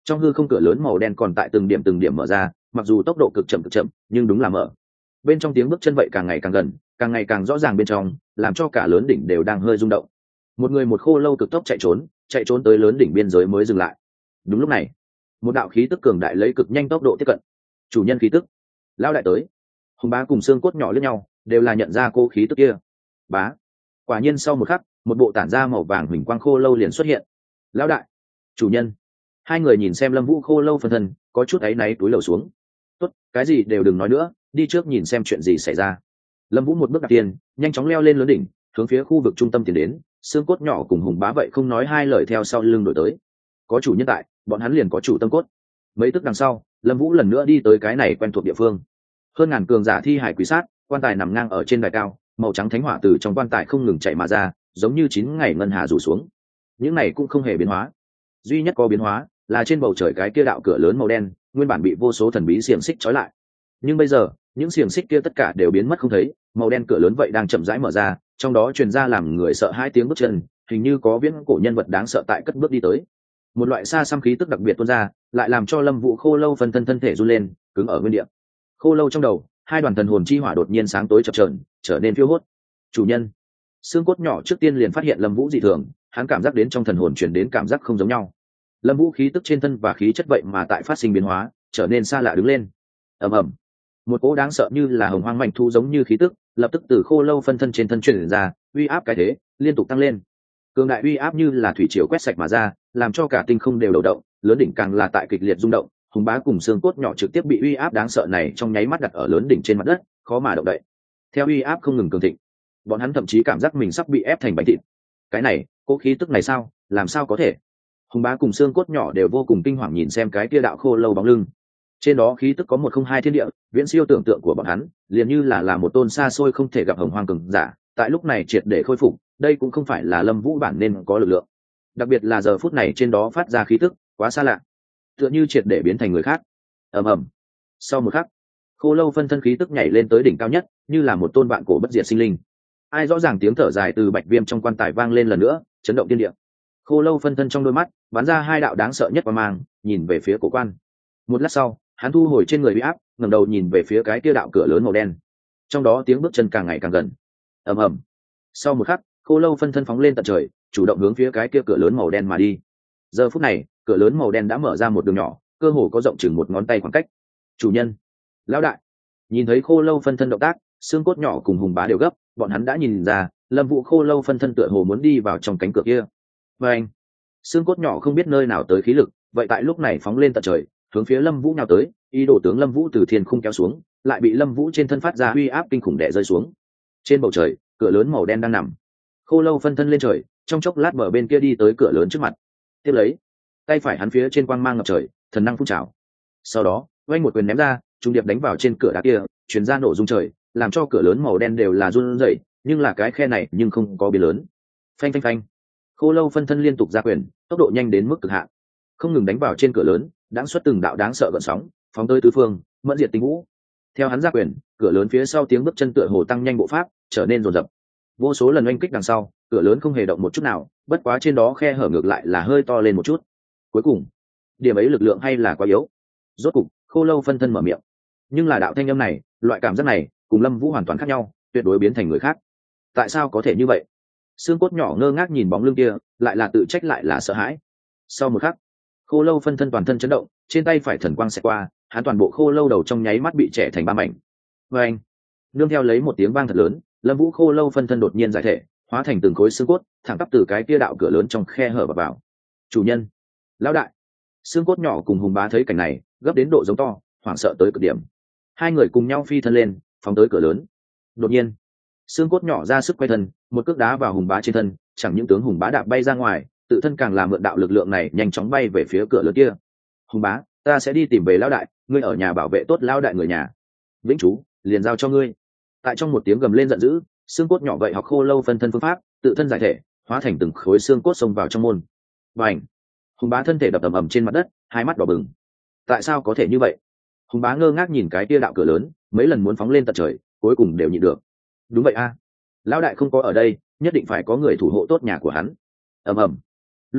Trong hư không cửa lớn màu đen còn tại từng điểm mở ra, mặc dù tốc độ cực chậm nhưng đúng là mở. Bên trong tiếng bước chân vậy càng ngày càng gần, càng ngày càng rõ ràng bên trong, làm cho cả lớn đỉnh đều đang hơi rung động. Một người một khô lâu cực tốc chạy trốn tới lớn đỉnh biên giới mới dừng lại. Đúng lúc này, một đạo khí tức cường đại lấy cực nhanh tốc độ tiếp cận. Chủ nhân khí tức, lao đại tới. Hùng Bá cùng xương cốt nhỏ lẫn nhau, đều là nhận ra cô khí tức kia. Bá, quả nhiên sau một khắc, một bộ tản ra màu vàng huỳnh quang khô lâu liền xuất hiện. Lão đại, chủ nhân. Hai người nhìn xem Lâm Vũ khô lâu phân thân, có chút áy náy túi lầu xuống. Tốt, cái gì đều đừng nói nữa, đi trước nhìn xem chuyện gì xảy ra. Lâm Vũ một bước đặt tiền, nhanh chóng leo lên lớn đỉnh, hướng phía khu vực trung tâm tiến đến. Xương cốt nhỏ cùng Hùng Bá vậy không nói hai lời theo sau lưng đổi tới. Có chủ nhân tại, bọn hắn liền có chủ tâm cốt. Mấy tức đằng sau, Lâm Vũ lần nữa đi tới cái này quen thuộc địa phương. Hơn ngàn cường giả thi hải quý sát, quan tài nằm ngang ở trên đài cao, màu trắng thánh hỏa từ trong quan tài không ngừng chảy mà ra, giống như 9 ngày ngân hà rủ xuống. Những này cũng không hề biến hóa, duy nhất có biến hóa là trên bầu trời cái kia đạo cửa lớn màu đen, nguyên bản bị vô số thần bí xiềng xích trói lại, nhưng bây giờ những xiềng xích kia tất cả đều biến mất không thấy, màu đen cửa lớn vậy đang chậm rãi mở ra, trong đó truyền ra làm người sợ hai tiếng bước chân, hình như có viễn cổ nhân vật đáng sợ tại cất bước đi tới. Một loại xa xăm khí tức đặc biệt tuôn ra, lại làm cho Lâm Vũ khô lâu phân thân thể run lên, cứng ở nguyên địa. Khô lâu trong đầu, hai đoàn thần hồn chi hỏa đột nhiên sáng tối chập chờn, trở nên phiêu hốt. Chủ nhân. Xương cốt nhỏ trước tiên liền phát hiện Lâm Vũ dị thường, hắn cảm giác đến trong thần hồn truyền đến cảm giác không giống nhau. Lâm Vũ khí tức trên thân và khí chất vậy mà tại phát sinh biến hóa, trở nên xa lạ đứng lên. Ầm ầm. Một cỗ đáng sợ như là hồng hoang manh thu giống như khí tức, lập tức từ khô lâu phân thân trên thân truyền ra, uy áp cái thế liên tục tăng lên. Cường đại uy áp như là thủy triều quét sạch mà ra, làm cho cả tinh không đều đầu động, lớn đỉnh càng là tại kịch liệt rung động. Hùng Bá cùng xương cốt nhỏ trực tiếp bị uy áp đáng sợ này trong nháy mắt đặt ở lớn đỉnh trên mặt đất, khó mà động đậy. Theo uy áp không ngừng cường thịnh, bọn hắn thậm chí cảm giác mình sắp bị ép thành bánh thịt. Cái này, cỗ khí tức này sao, làm sao có thể? Hùng Bá cùng xương cốt nhỏ đều vô cùng kinh hoàng nhìn xem cái kia đạo khô lâu bóng lưng. Trên đó khí tức có một không hai thiên địa, viễn siêu tưởng tượng của bọn hắn, liền như là một tôn xa xôi không thể gặp hồng hoang cường giả, tại lúc này triệt để khôi phục, đây cũng không phải là Lâm Vũ bản nên có lực lượng. Đặc biệt là giờ phút này trên đó phát ra khí tức quá xa lạ, tựa như triệt để biến thành người khác. Ầm ầm. Sau một khắc, khô lâu phân thân khí tức nhảy lên tới đỉnh cao nhất, như là một tôn vạn cổ bất diệt sinh linh. Ai rõ ràng tiếng thở dài từ bạch viêm trong quan tài vang lên lần nữa, chấn động thiên địa. Khô lâu phân thân trong đôi mắt bắn ra hai đạo đáng sợ nhất qua mang, nhìn về phía cổ quan. Một lát sau, hắn thu hồi trên người uy áp, ngẩng đầu nhìn về phía cái kia đạo cửa lớn màu đen. Trong đó tiếng bước chân càng ngày càng gần. Ầm ầm. Sau một khắc, khô lâu phân thân phóng lên tận trời, chủ động hướng phía cái kia cửa lớn màu đen mà đi. Giờ phút này, cửa lớn màu đen đã mở ra một đường nhỏ, cơ hồ có rộng chừng một ngón tay khoảng cách. Chủ nhân, lão đại. Nhìn thấy khô lâu phân thân động tác, xương cốt nhỏ cùng Hùng Bá đều gấp, bọn hắn đã nhìn ra, Lâm Vũ khô lâu phân thân tựa hồ muốn đi vào trong cánh cửa kia. Và anh, xương cốt nhỏ không biết nơi nào tới khí lực, vậy tại lúc này phóng lên tận trời, hướng phía Lâm Vũ nhào tới, ý đồ tướng Lâm Vũ từ thiên khung kéo xuống, lại bị Lâm Vũ trên thân phát ra uy áp kinh khủng đè rơi xuống. Trên bầu trời, cửa lớn màu đen đang nằm. Khô lâu phân thân lên trời, trong chốc lát bờ bên kia đi tới cửa lớn trước mặt. Tiếp lấy, tay phải hắn phía trên quang mang ngập trời, thần năng phun trào. Sau đó, vung một quyền ném ra, trung điệp đánh vào trên cửa đá kia, truyền ra nổ rung trời, làm cho cửa lớn màu đen đều là run rẩy, nhưng là cái khe này nhưng không có biến lớn. Phanh phanh phanh. Khô lâu phân thân liên tục ra quyền, tốc độ nhanh đến mức cực hạn, không ngừng đánh vào trên cửa lớn, đáng xuất từng đạo đáng sợ gợn sóng, phóng tới tứ phương, mẫn diệt tinh vũ. Theo hắn ra quyền, cửa lớn phía sau tiếng bước chân tựa hồ tăng nhanh bộ pháp, trở nên rồn rập. Vô số lần oanh kích đằng sau, cửa lớn không hề động một chút nào, bất quá trên đó khe hở ngược lại là hơi to lên một chút. Cuối cùng, điểm ấy lực lượng hay là quá yếu. Rốt cục, khô lâu phân thân mở miệng. Nhưng là đạo thanh âm này, loại cảm giác này, cùng Lâm Vũ hoàn toàn khác nhau, tuyệt đối biến thành người khác. Tại sao có thể như vậy? Xương cốt nhỏ ngơ ngác nhìn bóng lưng kia, lại là tự trách lại là sợ hãi. Sau một khắc, khô lâu phân thân toàn thân chấn động, trên tay phải thần quang xẹt qua, hắn toàn bộ khô lâu đầu trong nháy mắt bị chẻ thành ba mảnh. Và anh, nương theo lấy một tiếng vang thật lớn, Lâm Vũ khô lâu phân thân đột nhiên giải thể, hóa thành từng khối xương cốt, thẳng tắp từ cái kia đạo cửa lớn trong khe hở vào. Chủ nhân, lão đại. Xương cốt nhỏ cùng Hùng Bá thấy cảnh này, gấp đến độ giống to, hoảng sợ tới cực điểm. Hai người cùng nhau phi thân lên, phóng tới cửa lớn. Đột nhiên, xương cốt nhỏ ra sức quay thân, một cước đá vào Hùng Bá trên thân, chẳng những tướng Hùng Bá đạp bay ra ngoài, tự thân càng làm mượn đạo lực lượng này nhanh chóng bay về phía cửa lớn kia. Hùng Bá, ta sẽ đi tìm về lão đại, ngươi ở nhà bảo vệ tốt lão đại người nhà. Vĩnh chú, liền giao cho ngươi. Tại trong một tiếng gầm lên giận dữ, xương cốt nhỏ vậy học khô lâu phân thân phương pháp, tự thân giải thể, hóa thành từng khối xương cốt xông vào trong môn. Bành! Hùng Bá thân thể đập ầm ầm trên mặt đất, hai mắt đỏ bừng. Tại sao có thể như vậy? Hùng Bá ngơ ngác nhìn cái kia đạo cửa lớn, mấy lần muốn phóng lên tận trời, cuối cùng đều nhịn được. Đúng vậy a, lão đại không có ở đây, nhất định phải có người thủ hộ tốt nhà của hắn. Ầm ầm. Lúc này,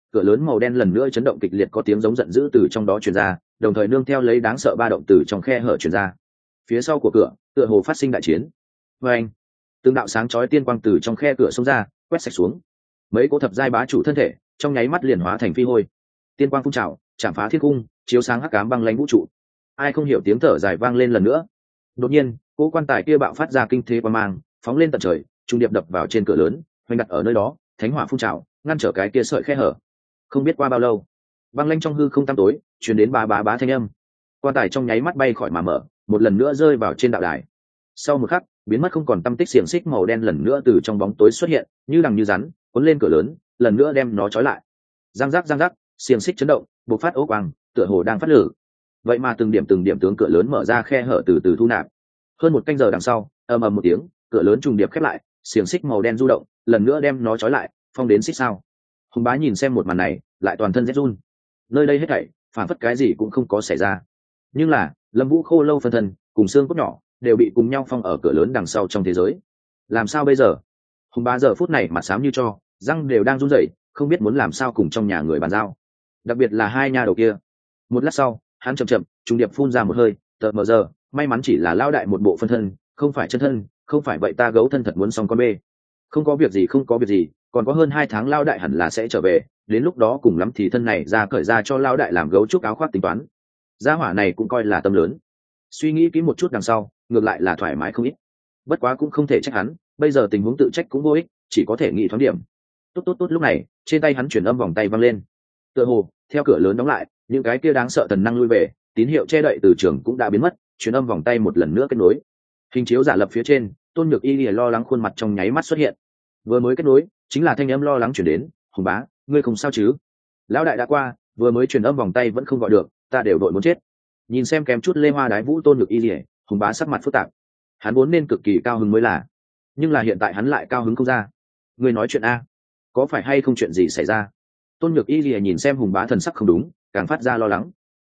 cửa lớn màu đen lần nữa chấn động kịch liệt, có tiếng giống giận dữ từ trong đó truyền ra, đồng thời nương theo lấy đáng sợ ba động từ trong khe hở truyền ra. Phía sau của cửa tựa hồ phát sinh đại chiến. Và anh, từng đạo sáng chói tiên quang từ trong khe cửa xông ra, quét sạch xuống. Mấy cỗ thập giai bá chủ thân thể trong nháy mắt liền hóa thành phi hôi. Tiên quang phun trào, chạm phá thiên cung, chiếu sáng hắc ám băng lãnh vũ trụ. Ai không hiểu tiếng thở dài vang lên lần nữa. Đột nhiên, cỗ quan tài kia bạo phát ra kinh thế quang mang, phóng lên tận trời, trung điệp đập vào trên cửa lớn, hoành đặt ở nơi đó, thánh hỏa phun trào, ngăn trở cái kia sợi khe hở. Không biết qua bao lâu, băng lãnh trong hư không tăm tối, truyền đến bá bá bá thanh âm. Quan tài trong nháy mắt bay khỏi mà mở, một lần nữa rơi vào trên đạo đài. Sau một khắc, biến mất không còn tăm tích, xiềng xích màu đen lần nữa từ trong bóng tối xuất hiện, như đằng như rắn, cuốn lên cửa lớn, lần nữa đem nó trói lại. Răng rắc, xiềng xích chấn động, bộc phát ố quang, tựa hồ đang phát lửa. Vậy mà từng điểm tướng cửa lớn mở ra, khe hở từ từ thu nạp. Hơn một canh giờ đằng sau, ầm ầm một tiếng, cửa lớn trùng điệp khép lại, xiềng xích màu đen du động, lần nữa đem nó trói lại, phong đến xích sao. Hùng Bá nhìn xem một màn này, lại toàn thân rét run. Nơi đây hết thảy phản phất cái gì cũng không có xảy ra, nhưng là Lâm Vũ khô lâu phân thân cùng xương cốt nhỏ đều bị cùng nhau phong ở cửa lớn đằng sau trong thế giới. Làm sao bây giờ? Hùng Bá giờ phút này mặt xám như tro, răng đều đang run rẩy, không biết muốn làm sao cùng trong nhà người bàn giao, đặc biệt là hai nha đầu kia. Một lát sau, hắn chậm trùng điệp phun ra một hơi, tờ mờ giờ, may mắn chỉ là lao đại một bộ phân thân, không phải chân thân, không phải vậy ta gấu thân thật muốn xong con bê. Không có việc gì, còn có hơn 2 tháng lao đại hẳn là sẽ trở về, đến lúc đó cùng lắm thì thân này ra cởi ra cho lao đại làm gấu trúc áo khoác tính toán. Gia hỏa này cũng coi là tâm lớn. Suy nghĩ kỹ một chút đằng sau, ngược lại là thoải mái không ít. Bất quá cũng không thể trách hắn, bây giờ tình huống tự trách cũng vô ích, chỉ có thể nghĩ thoáng điểm. Tốt, lúc này, trên tay hắn chuyển âm vòng tay văng lên. Tựa hồ, theo cửa lớn đóng lại, những cái kia đáng sợ thần năng lui về, tín hiệu che đậy từ trường cũng đã biến mất, chuyển âm vòng tay một lần nữa kết nối. Hình chiếu giả lập phía trên, Tôn Nhược Y lìa lo lắng khuôn mặt trong nháy mắt xuất hiện. Vừa mới kết nối, chính là thanh âm lo lắng chuyển đến. Hùng Bá, ngươi không sao chứ? Lão đại đã qua, vừa mới truyền âm vòng tay vẫn không gọi được, ta đều đội muốn chết. Nhìn xem kém chút lê hoa đái vũ Tôn Nhược Y lìa, Hùng Bá sắc mặt phức tạp. Hắn vốn nên cực kỳ cao hứng mới là, nhưng là hiện tại hắn lại cao hứng không ra. Ngươi nói chuyện a? Có phải hay không chuyện gì xảy ra? Tôn Nhược Y lìa nhìn xem Hùng Bá thần sắc không đúng, càng phát ra lo lắng.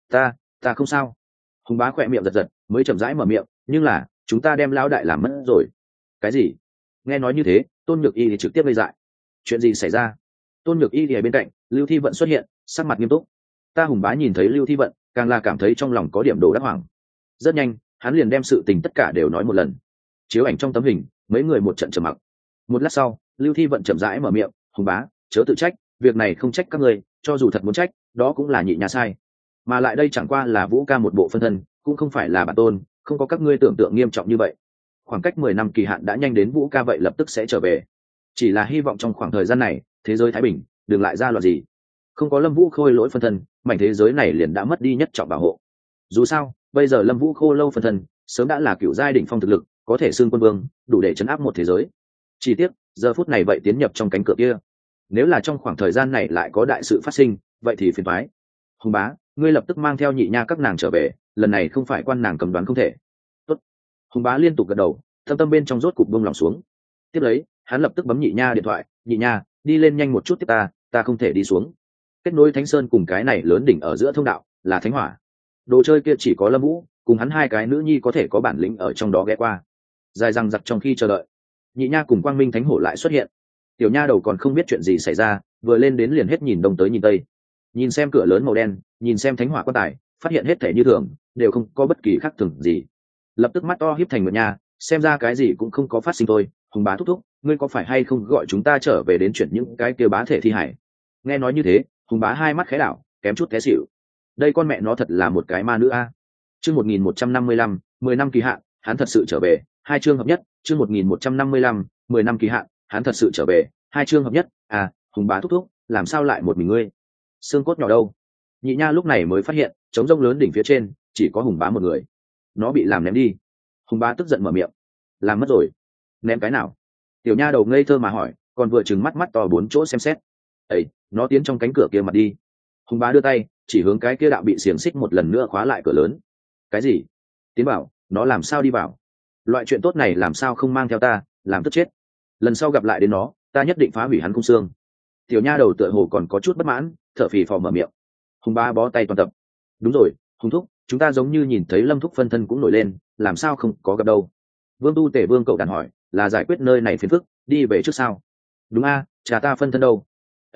Ta không sao. Hùng Bá khỏe miệng giật, mới chậm rãi mở miệng, nhưng là chúng ta đem lão đại làm mất rồi. Cái gì? Nghe nói như thế, Tôn Nhược Y thì trực tiếp gây dại. Chuyện gì xảy ra? Tôn Nhược Y thì ở bên cạnh, Lưu Thi Vận xuất hiện, sắc mặt nghiêm túc. Hùng Bá nhìn thấy Lưu Thi Vận, càng là cảm thấy trong lòng có điểm đồ đắc hoàng. Rất nhanh, hắn liền đem sự tình tất cả đều nói một lần. Chiếu ảnh trong tấm hình, mấy người một trận trầm mặc. Một lát sau, Lưu Thi Vận chậm rãi mở miệng, Hùng Bá, chớ tự trách, việc này không trách các ngươi, cho dù thật muốn trách, đó cũng là nhị nhà sai. Mà lại đây chẳng qua là Vũ ca một bộ phân thân, cũng không phải là bản tôn, không có các ngươi tưởng tượng nghiêm trọng như vậy. Khoảng cách 10 năm kỳ hạn đã nhanh đến, Vũ ca vậy lập tức sẽ trở về. Chỉ là hy vọng trong khoảng thời gian này, thế giới thái bình, đừng lại ra loạn gì. Không có Lâm Vũ khôi lỗi phân thân, mảnh thế giới này liền đã mất đi nhất trọng bảo hộ. Dù sao, bây giờ Lâm Vũ khô lâu phân thân, sớm đã là cựu giai đỉnh phong thực lực, có thể xưng quân vương, đủ để chấn áp một thế giới. Chỉ tiếc, giờ phút này vậy tiến nhập trong cánh cửa kia. Nếu là trong khoảng thời gian này lại có đại sự phát sinh, vậy thì phiền toái. Hùng Bá, ngươi lập tức mang theo nhị nha các nàng trở về, lần này không phải quan nàng cầm đoán không thể. Tốt. Hùng Bá liên tục gật đầu, tâm bên trong rốt cục buông lòng xuống. Tiếp lấy, hắn lập tức bấm nhị nha điện thoại, nhị nha, đi lên nhanh một chút tiếp ta không thể đi xuống. Kết nối Thánh Sơn cùng cái này lớn đỉnh ở giữa thông đạo, là thánh hỏa. Đồ chơi kia chỉ có Lâm Vũ, cùng hắn hai cái nữ nhi có thể có bản lĩnh ở trong đó ghé qua. Dài răng giặc trong khi chờ đợi, nhị nha cùng Quang Minh Thánh Hổ lại xuất hiện. Tiểu nha đầu còn không biết chuyện gì xảy ra, vừa lên đến liền hết nhìn đông tới nhìn tây. Nhìn xem cửa lớn màu đen, nhìn xem thánh hỏa quan tài, phát hiện hết thể như thường, đều không có bất kỳ khác thường gì. Lập tức mắt to híp thành một nha, xem ra cái gì cũng không có phát sinh thôi. Hùng Bá thúc thúc, ngươi có phải hay không gọi chúng ta trở về đến chuyển những cái kia bá thể thi hải? Nghe nói như thế, Hùng Bá hai mắt khẽ đảo, kém chút té xỉu. Đây con mẹ nó thật là một cái ma nữ a. Chương 1155, 10 năm kỳ hạn, hắn thật sự trở về, hai chương hợp nhất. Chương 1155, 10 năm kỳ hạn, hắn thật sự trở về, hai chương hợp nhất. À, Hùng Bá thúc thúc, làm sao lại một mình ngươi? Xương cốt nhỏ đâu? Nhị nha lúc này mới phát hiện, trống rông lớn đỉnh phía trên chỉ có Hùng Bá một người. Nó bị làm ném đi. Hùng Bá tức giận mở miệng, làm mất rồi? Ném cái nào? Tiểu nha đầu ngây thơ mà hỏi, còn vừa trừng mắt mắt to bốn chỗ xem xét. Ấy, nó tiến trong cánh cửa kia mặt đi. Hùng Bá đưa tay chỉ hướng cái kia đạo bị xiềng xích một lần nữa khóa lại cửa lớn. Cái gì? Tiến bảo, nó làm sao đi vào? Loại chuyện tốt này làm sao không mang theo ta, làm tức chết. Lần sau gặp lại đến nó, ta nhất định phá hủy hắn khung xương. Tiểu nha đầu tựa hồ còn có chút bất mãn, thở phì phò mở miệng. Hùng Bá bó tay toàn tập. Đúng rồi, Hùng thúc, chúng ta giống như nhìn thấy Lâm thúc phân thân cũng nổi lên, làm sao không có gặp đâu? Vương Tu Tể Vương cậu đàn hỏi, là giải quyết nơi này phiền phức, đi về trước sao? Đúng a, cha ta phân thân đâu? Ê,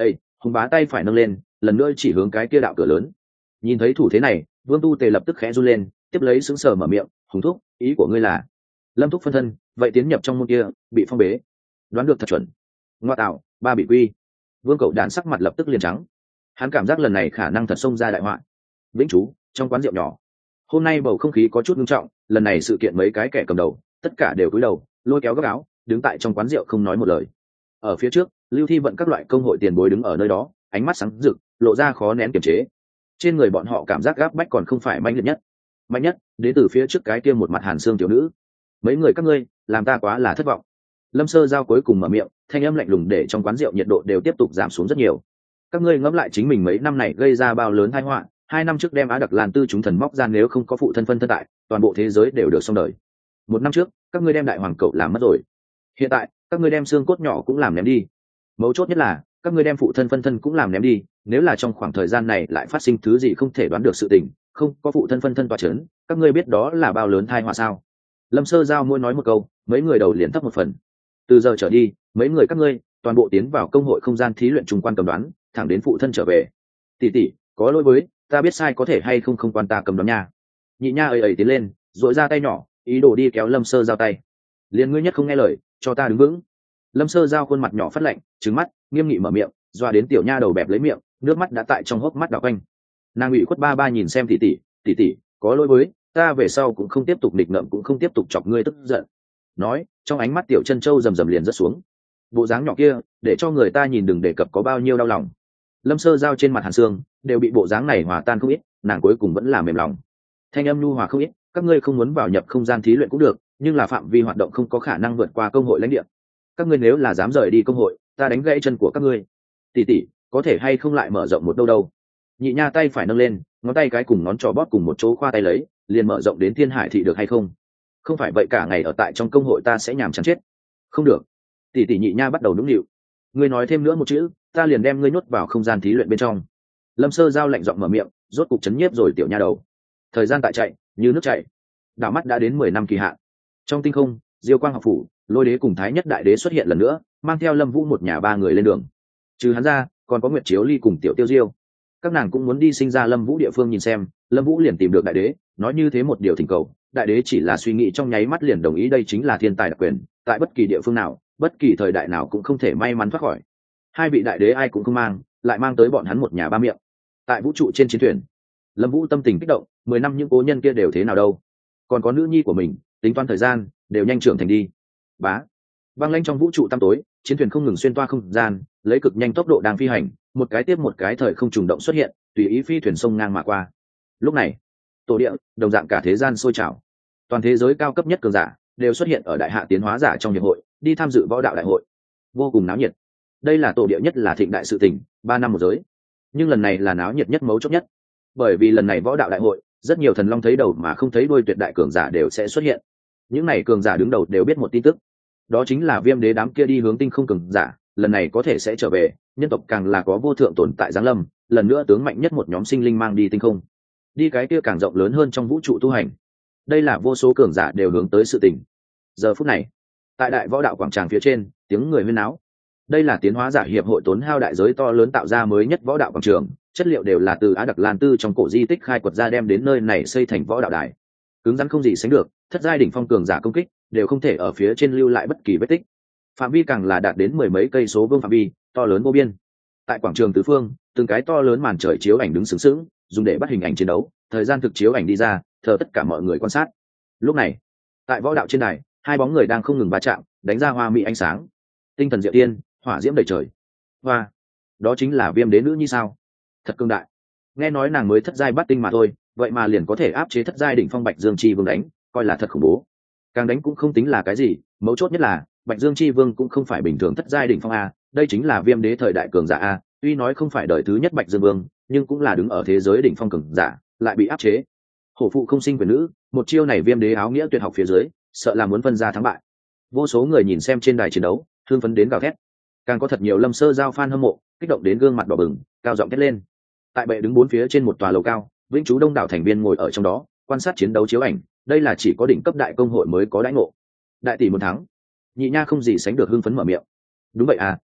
Hùng bá tay phải nâng lên, lần nữa chỉ hướng cái kia đạo cửa lớn. Nhìn thấy thủ thế này, Vương Tu Tề lập tức khẽ run lên, tiếp lấy sững sờ mở miệng, "Hùng thúc, ý của ngươi là?" Lâm thúc phân thân, vậy tiến nhập trong môn kia, bị phong bế. Đoán được thật chuẩn. Ngoa tạo, ba bị quy. Vương Cậu Đản sắc mặt lập tức liền trắng. Hắn cảm giác lần này khả năng thật xông ra đại họa. Vĩnh chú, trong quán rượu nhỏ. Hôm nay bầu không khí có chút nghiêm trọng, lần này sự kiện mấy cái kẻ cầm đầu, tất cả đều cúi đầu, lôi kéo góc áo, đứng tại trong quán rượu không nói một lời. Ở phía trước, Lưu Thi vận các loại công hội tiền bối đứng ở nơi đó, ánh mắt sáng rực, lộ ra khó nén kiềm chế. Trên người bọn họ cảm giác gáp bách còn không phải mạnh liệt nhất. Mạnh nhất, đến từ phía trước cái kia một mặt hàn xương tiểu nữ. Mấy người các ngươi, làm ta quá là thất vọng. Lâm Sơ Giao cuối cùng mở miệng, thanh âm lạnh lùng để trong quán rượu nhiệt độ đều tiếp tục giảm xuống rất nhiều. Các ngươi ngẫm lại chính mình mấy năm này gây ra bao lớn tai họa, 2 năm trước đem Á Đặc Lan Tư chúng thần móc ra, nếu không có phụ thân phân thân tại, toàn bộ thế giới đều được xong đời. 1 năm trước, các ngươi đem đại hoàng cậu làm mất rồi. Hiện tại, các ngươi đem xương cốt nhỏ cũng làm ném đi. Mấu chốt nhất là, các ngươi đem phụ thân phân thân cũng làm ném đi, nếu là trong khoảng thời gian này lại phát sinh thứ gì không thể đoán được sự tình, không có phụ thân phân thân tọa chấn, các ngươi biết đó là bao lớn tai họa sao? Lâm Sơ Giao mỗi nói một câu, mấy người đầu liền thấp một phần. Từ giờ trở đi, mấy người các ngươi toàn bộ tiến vào công hội không gian thí luyện trung quan cầm đoán, thẳng đến phụ thân trở về. Tỷ tỷ, có lỗi với, ta biết sai, có thể hay không không quan ta cầm đoán nha. Nhị nha ấy tiến lên, duỗi ra tay nhỏ, ý đồ đi kéo Lâm Sơ Giao tay. Liền ngươi nhất không nghe lời, cho ta đứng vững. Lâm Sơ Giao khuôn mặt nhỏ phát lạnh, trừng mắt, nghiêm nghị mở miệng, doa đến tiểu nha đầu bẹp lấy miệng, nước mắt đã tại trong hốc mắt đảo quanh. Nàng ủy khuất ba ba nhìn xem tỷ tỷ, có lỗi với, ta về sau cũng không tiếp tục nghịch ngợm, cũng không tiếp tục chọc ngươi tức giận. Nói, trong ánh mắt tiểu chân châu rầm rầm liền rớt xuống. Bộ dáng nhỏ kia, để cho người ta nhìn đừng đề cập có bao nhiêu đau lòng. Lâm Sơ Giao trên mặt hàn xương đều bị bộ dáng này hòa tan không ít, nàng cuối cùng vẫn là mềm lòng. Thanh âm nhu hòa không ít, các ngươi không muốn vào nhập không gian thí luyện cũng được, nhưng là phạm vi hoạt động không có khả năng vượt qua công hội lãnh địa. Các ngươi nếu là dám rời đi công hội, ta đánh gãy chân của các ngươi. Tỷ tỷ, có thể hay không lại mở rộng một đâu? Nhị nha tay phải nâng lên, ngón tay cái cùng ngón trỏ bóp cùng một chỗ khoa tay lấy, liền mở rộng đến Thiên Hải thị được hay không? Không phải vậy cả ngày ở tại trong công hội ta sẽ nhàm chán chết. Không được. Tỷ tỷ nhị nha bắt đầu nũng nịu. Ngươi nói thêm nữa một chữ, ta liền đem ngươi nhốt vào không gian thí luyện bên trong. Lâm Sơ Giao lạnh giọng mở miệng, rốt cục chấn nhiếp rồi tiểu nha đầu. Thời gian tại chạy như nước chảy, đảo mắt đã đến 10 năm kỳ hạn. Trong tinh không, Diêu Quang học phủ, Lôi đế cùng Thái Nhất đại đế xuất hiện lần nữa, mang theo Lâm Vũ một nhà 3 người lên đường. Trừ hắn ra, còn có Nguyệt Chiếu Ly cùng Tiểu Tiêu Diêu. Các nàng cũng muốn đi sinh ra Lâm Vũ địa phương nhìn xem. Lâm Vũ liền tìm được đại đế, nói như thế một điều thỉnh cầu, đại đế chỉ là suy nghĩ trong nháy mắt liền đồng ý, đây chính là thiên tài đặc quyền, tại bất kỳ địa phương nào, bất kỳ thời đại nào cũng không thể may mắn thoát khỏi. Hai vị đại đế ai cũng không mang, lại mang tới bọn hắn một nhà ba miệng. Tại vũ trụ trên chiến thuyền, Lâm Vũ tâm tình kích động, 10 năm những cố nhân kia đều thế nào đâu, còn có nữ nhi của mình, tính toán thời gian đều nhanh trưởng thành đi. Bá, băng lanh trong vũ trụ tăm tối, chiến thuyền không ngừng xuyên toa không gian, lấy cực nhanh tốc độ đang phi hành, một cái tiếp một cái thời không trùng động xuất hiện, tùy ý phi thuyền sông ngang mà qua. Lúc này, tổ địa đồng dạng cả thế gian sôi trào, toàn thế giới cao cấp nhất cường giả đều xuất hiện ở đại hạ tiến hóa giả trong hiệp hội, đi tham dự võ đạo đại hội, vô cùng náo nhiệt. Đây là tổ địa nhất là thịnh đại sự tình, 3 năm một giới, nhưng lần này là náo nhiệt nhất, mấu chốt nhất, bởi vì lần này võ đạo đại hội, rất nhiều thần long thấy đầu mà không thấy đuôi tuyệt đại cường giả đều sẽ xuất hiện. Những này cường giả đứng đầu đều biết một tin tức, đó chính là Viêm đế đám kia đi hướng tinh không cường giả lần này có thể sẽ trở về, nhân tộc càng là có vô thượng tồn tại giáng lâm, lần nữa tướng mạnh nhất một nhóm sinh linh mang đi tinh không, đi cái kia càng rộng lớn hơn trong vũ trụ tu hành. Đây là vô số cường giả đều hướng tới sự tình. Giờ phút này, tại đại võ đạo quảng trường phía trên, tiếng người huyên náo. Đây là tiến hóa giả hiệp hội tốn hao đại giới to lớn tạo ra mới nhất võ đạo quảng trường, chất liệu đều là từ Á Đặc Lan Tư trong cổ di tích khai quật ra, đem đến nơi này xây thành võ đạo đài. Cứng rắn không gì sánh được, thất giai đỉnh phong cường giả công kích đều không thể ở phía trên lưu lại bất kỳ vết tích. Phạm vi càng là đạt đến 10 mấy cây số vuông phạm vi, to lớn vô biên. Tại quảng trường tứ phương, từng cái to lớn màn trời chiếu ảnh đứng sướng sướng, dùng để bắt hình ảnh chiến đấu, thời gian thực chiếu ảnh đi ra, thờ tất cả mọi người quan sát. Lúc này, tại võ đạo trên đài, hai bóng người đang không ngừng va chạm, đánh ra hoa mỹ ánh sáng. Tinh thần diệu tiên, hỏa diễm đầy trời. Hoa, đó chính là Viêm đế nữ nhi sao? Thật cương đại. Nghe nói nàng mới thất giai bắt tinh mà thôi, vậy mà liền có thể áp chế thất giai đỉnh phong Bạch Dương Chi Vương đánh, coi là thật khủng bố. Càng đánh cũng không tính là cái gì, mấu chốt nhất là Bạch Dương Chi Vương cũng không phải bình thường thất giai đỉnh phong a, đây chính là Viêm đế thời đại cường giả a, tuy nói không phải đời thứ nhất Bạch Dương Vương, nhưng cũng là đứng ở thế giới đỉnh phong cường giả, lại bị áp chế. Hổ phụ không sinh quyền nữ, một chiêu này Viêm đế áo nghĩa tuyệt học phía dưới, sợ là muốn phân ra thắng bại. Vô số người nhìn xem trên đài chiến đấu, thương phấn đến gào thét. Càng có thật nhiều Lâm Sơ Giao fan hâm mộ, kích động đến gương mặt đỏ bừng, cao giọng thét lên. Tại bệ đứng 4 phía trên một tòa lầu cao, Vĩnh Chú đông đảo thành viên ngồi ở trong đó, quan sát chiến đấu chiếu ảnh, đây là chỉ có đỉnh cấp đại công hội mới có đãi ngộ. Đại tỷ muốn thắng. Nhị nha không gì sánh được hưng phấn mở miệng. Đúng vậy à,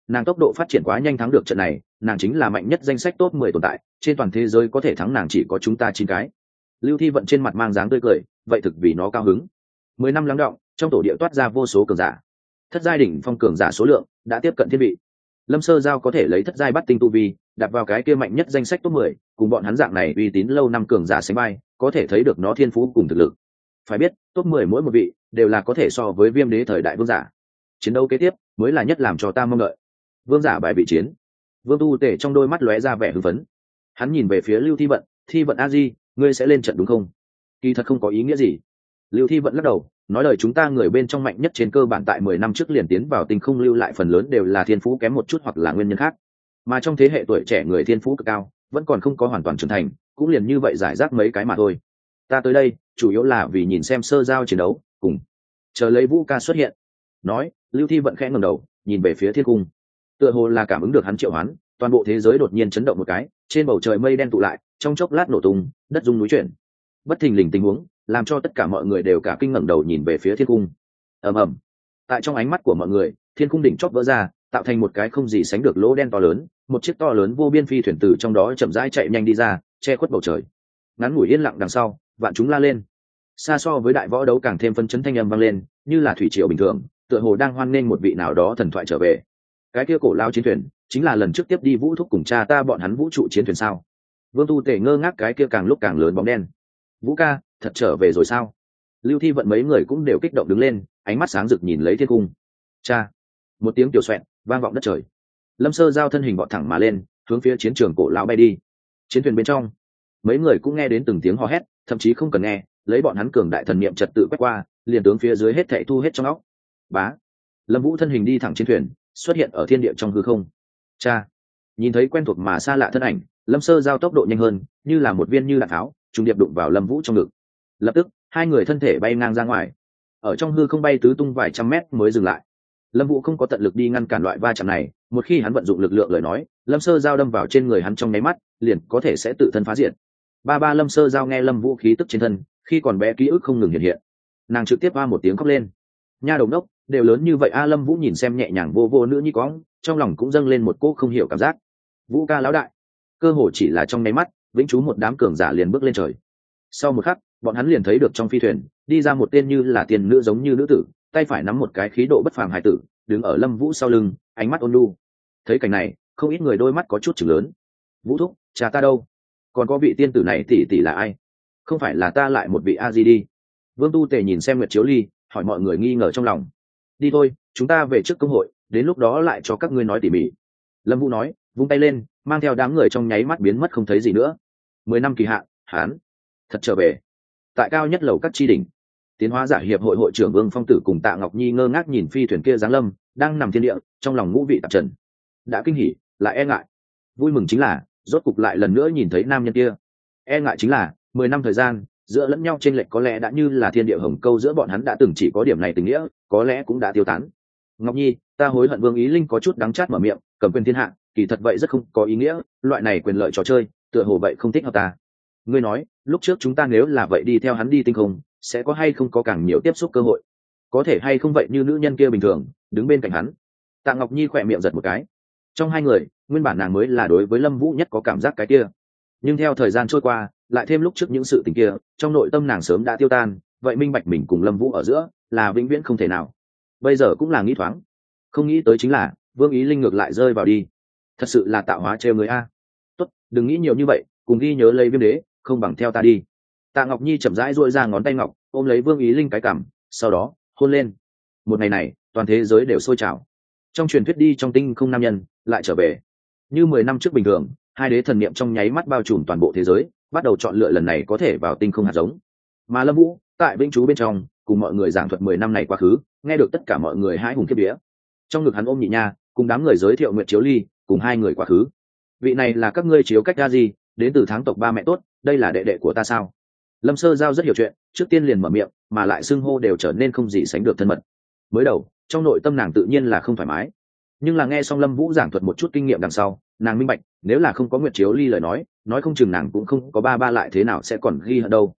nàng tốc độ phát triển quá nhanh, thắng được trận này nàng chính là mạnh nhất danh sách top 10 tồn tại, trên toàn thế giới có thể thắng nàng chỉ có chúng ta 9 cái. Lưu Thi Vận trên mặt mang dáng tươi cười, vậy thực vì nó cao hứng. 10 năm lắng đọng, trong tổ địa toát ra vô số cường giả, thất giai đỉnh phong cường giả số lượng đã tiếp cận thiên vị. Lâm Sơ Giao có thể lấy thất giai bắt tinh tu vi đặt vào cái kia mạnh nhất danh sách top 10, cùng bọn hắn dạng này uy tín lâu năm cường giả sánh vai, có thể thấy được nó thiên phú cùng thực lực. Phải biết top 10 mỗi một vị đều là có thể so với Viêm Đế thời đại vương giả. Chiến đấu kế tiếp mới là nhất làm cho ta mong đợi. Vương giả bại vị chiến. Vương Tu Tể trong đôi mắt lóe ra vẻ hưng phấn, hắn nhìn về phía Lưu Thi Vận, Thi Vận a di, ngươi sẽ lên trận đúng không? Kỳ thật không có ý nghĩa gì. Lưu Thi Vận lắc đầu, nói lời chúng ta người bên trong mạnh nhất trên cơ bản tại 10 năm trước liền tiến vào tinh không lưu lại phần lớn đều là thiên phú kém một chút hoặc là nguyên nhân khác, mà trong thế hệ tuổi trẻ người thiên phú cực cao vẫn còn không có hoàn toàn trưởng thành, cũng liền như vậy giải rác mấy cái mà thôi. Ta tới đây chủ yếu là vì nhìn xem Sơ Giao chiến đấu, cùng chờ lấy Vũ ca xuất hiện. Nói, Lưu Thi Vận khẽ ngẩng đầu, nhìn về phía thiên cung, tựa hồ là cảm ứng được hắn triệu hoán, toàn bộ thế giới đột nhiên chấn động một cái, trên bầu trời mây đen tụ lại, trong chốc lát nổ tung, đất rung núi chuyển. Bất thình lình tình huống làm cho tất cả mọi người đều cả kinh ngẩng đầu nhìn về phía thiên cung. Ầm ầm. Tại trong ánh mắt của mọi người, thiên cung đỉnh chót vỡ ra, tạo thành một cái không gì sánh được lỗ đen to lớn, một chiếc to lớn vô biên phi thuyền từ trong đó chậm rãi chạy nhanh đi ra, che khuất bầu trời. Ngắn ngủi yên lặng đằng sau, vạn chúng la lên. Xa so với đại võ đấu càng thêm phân chấn thanh âm vang lên, như là thủy triều bình thường, tựa hồ đang hoan nghênh một vị nào đó thần thoại trở về. Cái kia cổ lao chiến thuyền chính là lần trước tiếp đi Vũ Thúc cùng cha ta bọn hắn vũ trụ chiến thuyền sao? Vương Tu Tể ngơ ngác cái kia càng lúc càng lớn bóng đen. Vũ ca, thật trở về rồi sao? Lưu Thi Vận mấy người cũng đều kích động đứng lên, ánh mắt sáng rực nhìn lấy thiên cung. Cha! Một tiếng tiểu xoẹt vang vọng đất trời. Lâm Sơ Giao thân hình vọt thẳng mà lên, hướng phía chiến trường cổ lão bay đi. Chiến thuyền bên trong, mấy người cũng nghe đến từng tiếng hò hét, thậm chí không cần nghe, lấy bọn hắn cường đại thần niệm trật tự quét qua, liền tướng phía dưới hết thảy thu hết trong óc. Bá! Lâm Vũ thân hình đi thẳng chiến thuyền, xuất hiện ở thiên địa trong hư không. Cha! Nhìn thấy quen thuộc mà xa lạ thân ảnh, Lâm Sơ Giao tốc độ nhanh hơn, như là một viên như đạn tháo, trùng điệp đụng vào Lâm Vũ trong ngực. Lập tức, hai người thân thể bay ngang ra ngoài, ở trong hư không bay tứ tung vài trăm mét mới dừng lại. Lâm Vũ không có tận lực đi ngăn cản loại va chạm này, một khi hắn vận dụng lực lượng lời nói, Lâm Sơ Giao đâm vào trên người hắn trong nháy mắt, liền có thể sẽ tự thân phá diệt. Ba Lâm Sơ Giao nghe Lâm Vũ khí tức trên thân, khi còn bé ký ức không ngừng hiện hiện, nàng trực tiếp va một tiếng khóc lên. Nha đầu đốc, đều lớn như vậy a. Lâm Vũ nhìn xem nhẹ nhàng vô vô nữ nhi cóng, trong lòng cũng dâng lên một cỗ không hiểu cảm giác. Vũ ca lão đại, cơ hồ chỉ là trong nháy mắt, vĩnh chú một đám cường giả liền bước lên trời. Sau một khắc, bọn hắn liền thấy được trong phi thuyền đi ra một tên như là tiền nữ giống như nữ tử, tay phải nắm một cái khí độ bất phàm hài tử, đứng ở Lâm Vũ sau lưng, ánh mắt ôn nhu. Thấy cảnh này, không ít người đôi mắt có chút chừng lớn. Vũ thúc, cha ta đâu? Còn có vị tiên tử này tỷ tỷ là ai? Không phải là ta lại một vị a di đi? Vương Tu Tề nhìn xem Nguyệt Chiếu Ly, hỏi mọi người nghi ngờ trong lòng. Đi thôi, chúng ta về trước công hội, đến lúc đó lại cho các ngươi nói tỉ mỉ. Lâm Vũ nói, vung tay lên, mang theo đám người trong nháy mắt biến mất không thấy gì nữa. 10 năm kỳ hạn, hán thật trở về. Tại cao nhất lầu các chi đỉnh, Tiến hóa giả hiệp hội hội trưởng Vương Phong Tử cùng Tạ Ngọc Nhi ngơ ngác nhìn phi thuyền kia giáng lâm, đang nằm thiên địa, trong lòng ngũ vị tạp trần. Đã kinh hỉ, lại e ngại. Vui mừng chính là, rốt cục lại lần nữa nhìn thấy nam nhân kia. E ngại chính là, 10 năm thời gian, giữa lẫn nhau chênh lệch có lẽ đã như là thiên địa hồng câu giữa bọn hắn đã từng chỉ có điểm này tình nghĩa, có lẽ cũng đã tiêu tán. Ngọc Nhi, ta hối hận. Vương Ý Linh có chút đắng chát mở miệng, cầm quyền thiên hạ, kỳ thật vậy rất không có ý nghĩa, loại này quyền lợi trò chơi, tựa hồ vậy không thích hợp ta. Ngươi nói, lúc trước chúng ta nếu là vậy đi theo hắn đi tinh không, sẽ có hay không có càng nhiều tiếp xúc cơ hội, có thể hay không vậy như nữ nhân kia bình thường đứng bên cạnh hắn. Tạ Ngọc Nhi khỏe miệng giật một cái. Trong hai người, nguyên bản nàng mới là đối với Lâm Vũ nhất có cảm giác cái kia, nhưng theo thời gian trôi qua, lại thêm lúc trước những sự tình kia, trong nội tâm nàng sớm đã tiêu tan, vậy minh bạch mình cùng Lâm Vũ ở giữa là vĩnh viễn không thể nào. Bây giờ cũng là nghĩ thoáng, không nghĩ tới chính là Vương Ý Linh ngược lại rơi vào đi, thật sự là tạo hóa trêu người a. Tốt, đừng nghĩ nhiều như vậy, cùng ghi nhớ lấy Viêm Đế, không bằng theo ta đi. Tạ Ngọc Nhi chậm rãi duỗi ra ngón tay ngọc, ôm lấy Vương Ý Linh cái cằm, sau đó hôn lên. Một ngày này, toàn thế giới đều sôi trào. Trong truyền thuyết đi trong tinh không nam nhân lại trở về, như 10 năm trước bình thường, hai đế thần niệm trong nháy mắt bao trùm toàn bộ thế giới, bắt đầu chọn lựa lần này có thể vào tinh không hạt giống. Mà Lâm Vũ tại vĩnh trú bên trong, cùng mọi người giảng thuật 10 năm này quá khứ, nghe được tất cả mọi người hãi hùng khiếp vía. Trong ngực hắn ôm Nhị Nha, cùng đám người giới thiệu Nguyệt Chiếu Ly, cùng hai người quá khứ. Vị này là các ngươi chiếu cách ra gì, đến từ tháng tộc ba mẹ tốt, đây là đệ đệ của ta sao? Lâm Sơ Giao rất hiểu chuyện, trước tiên liền mở miệng, mà lại xưng hô đều trở nên không gì sánh được thân mật. Mới đầu, trong nội tâm nàng tự nhiên là không thoải mái, nhưng là nghe xong Lâm Vũ giảng thuật một chút kinh nghiệm đằng sau, nàng minh bạch, nếu là không có Nguyệt Chiếu Ly lời nói không chừng nàng cũng không có ba lại thế nào sẽ còn ghi hận đâu.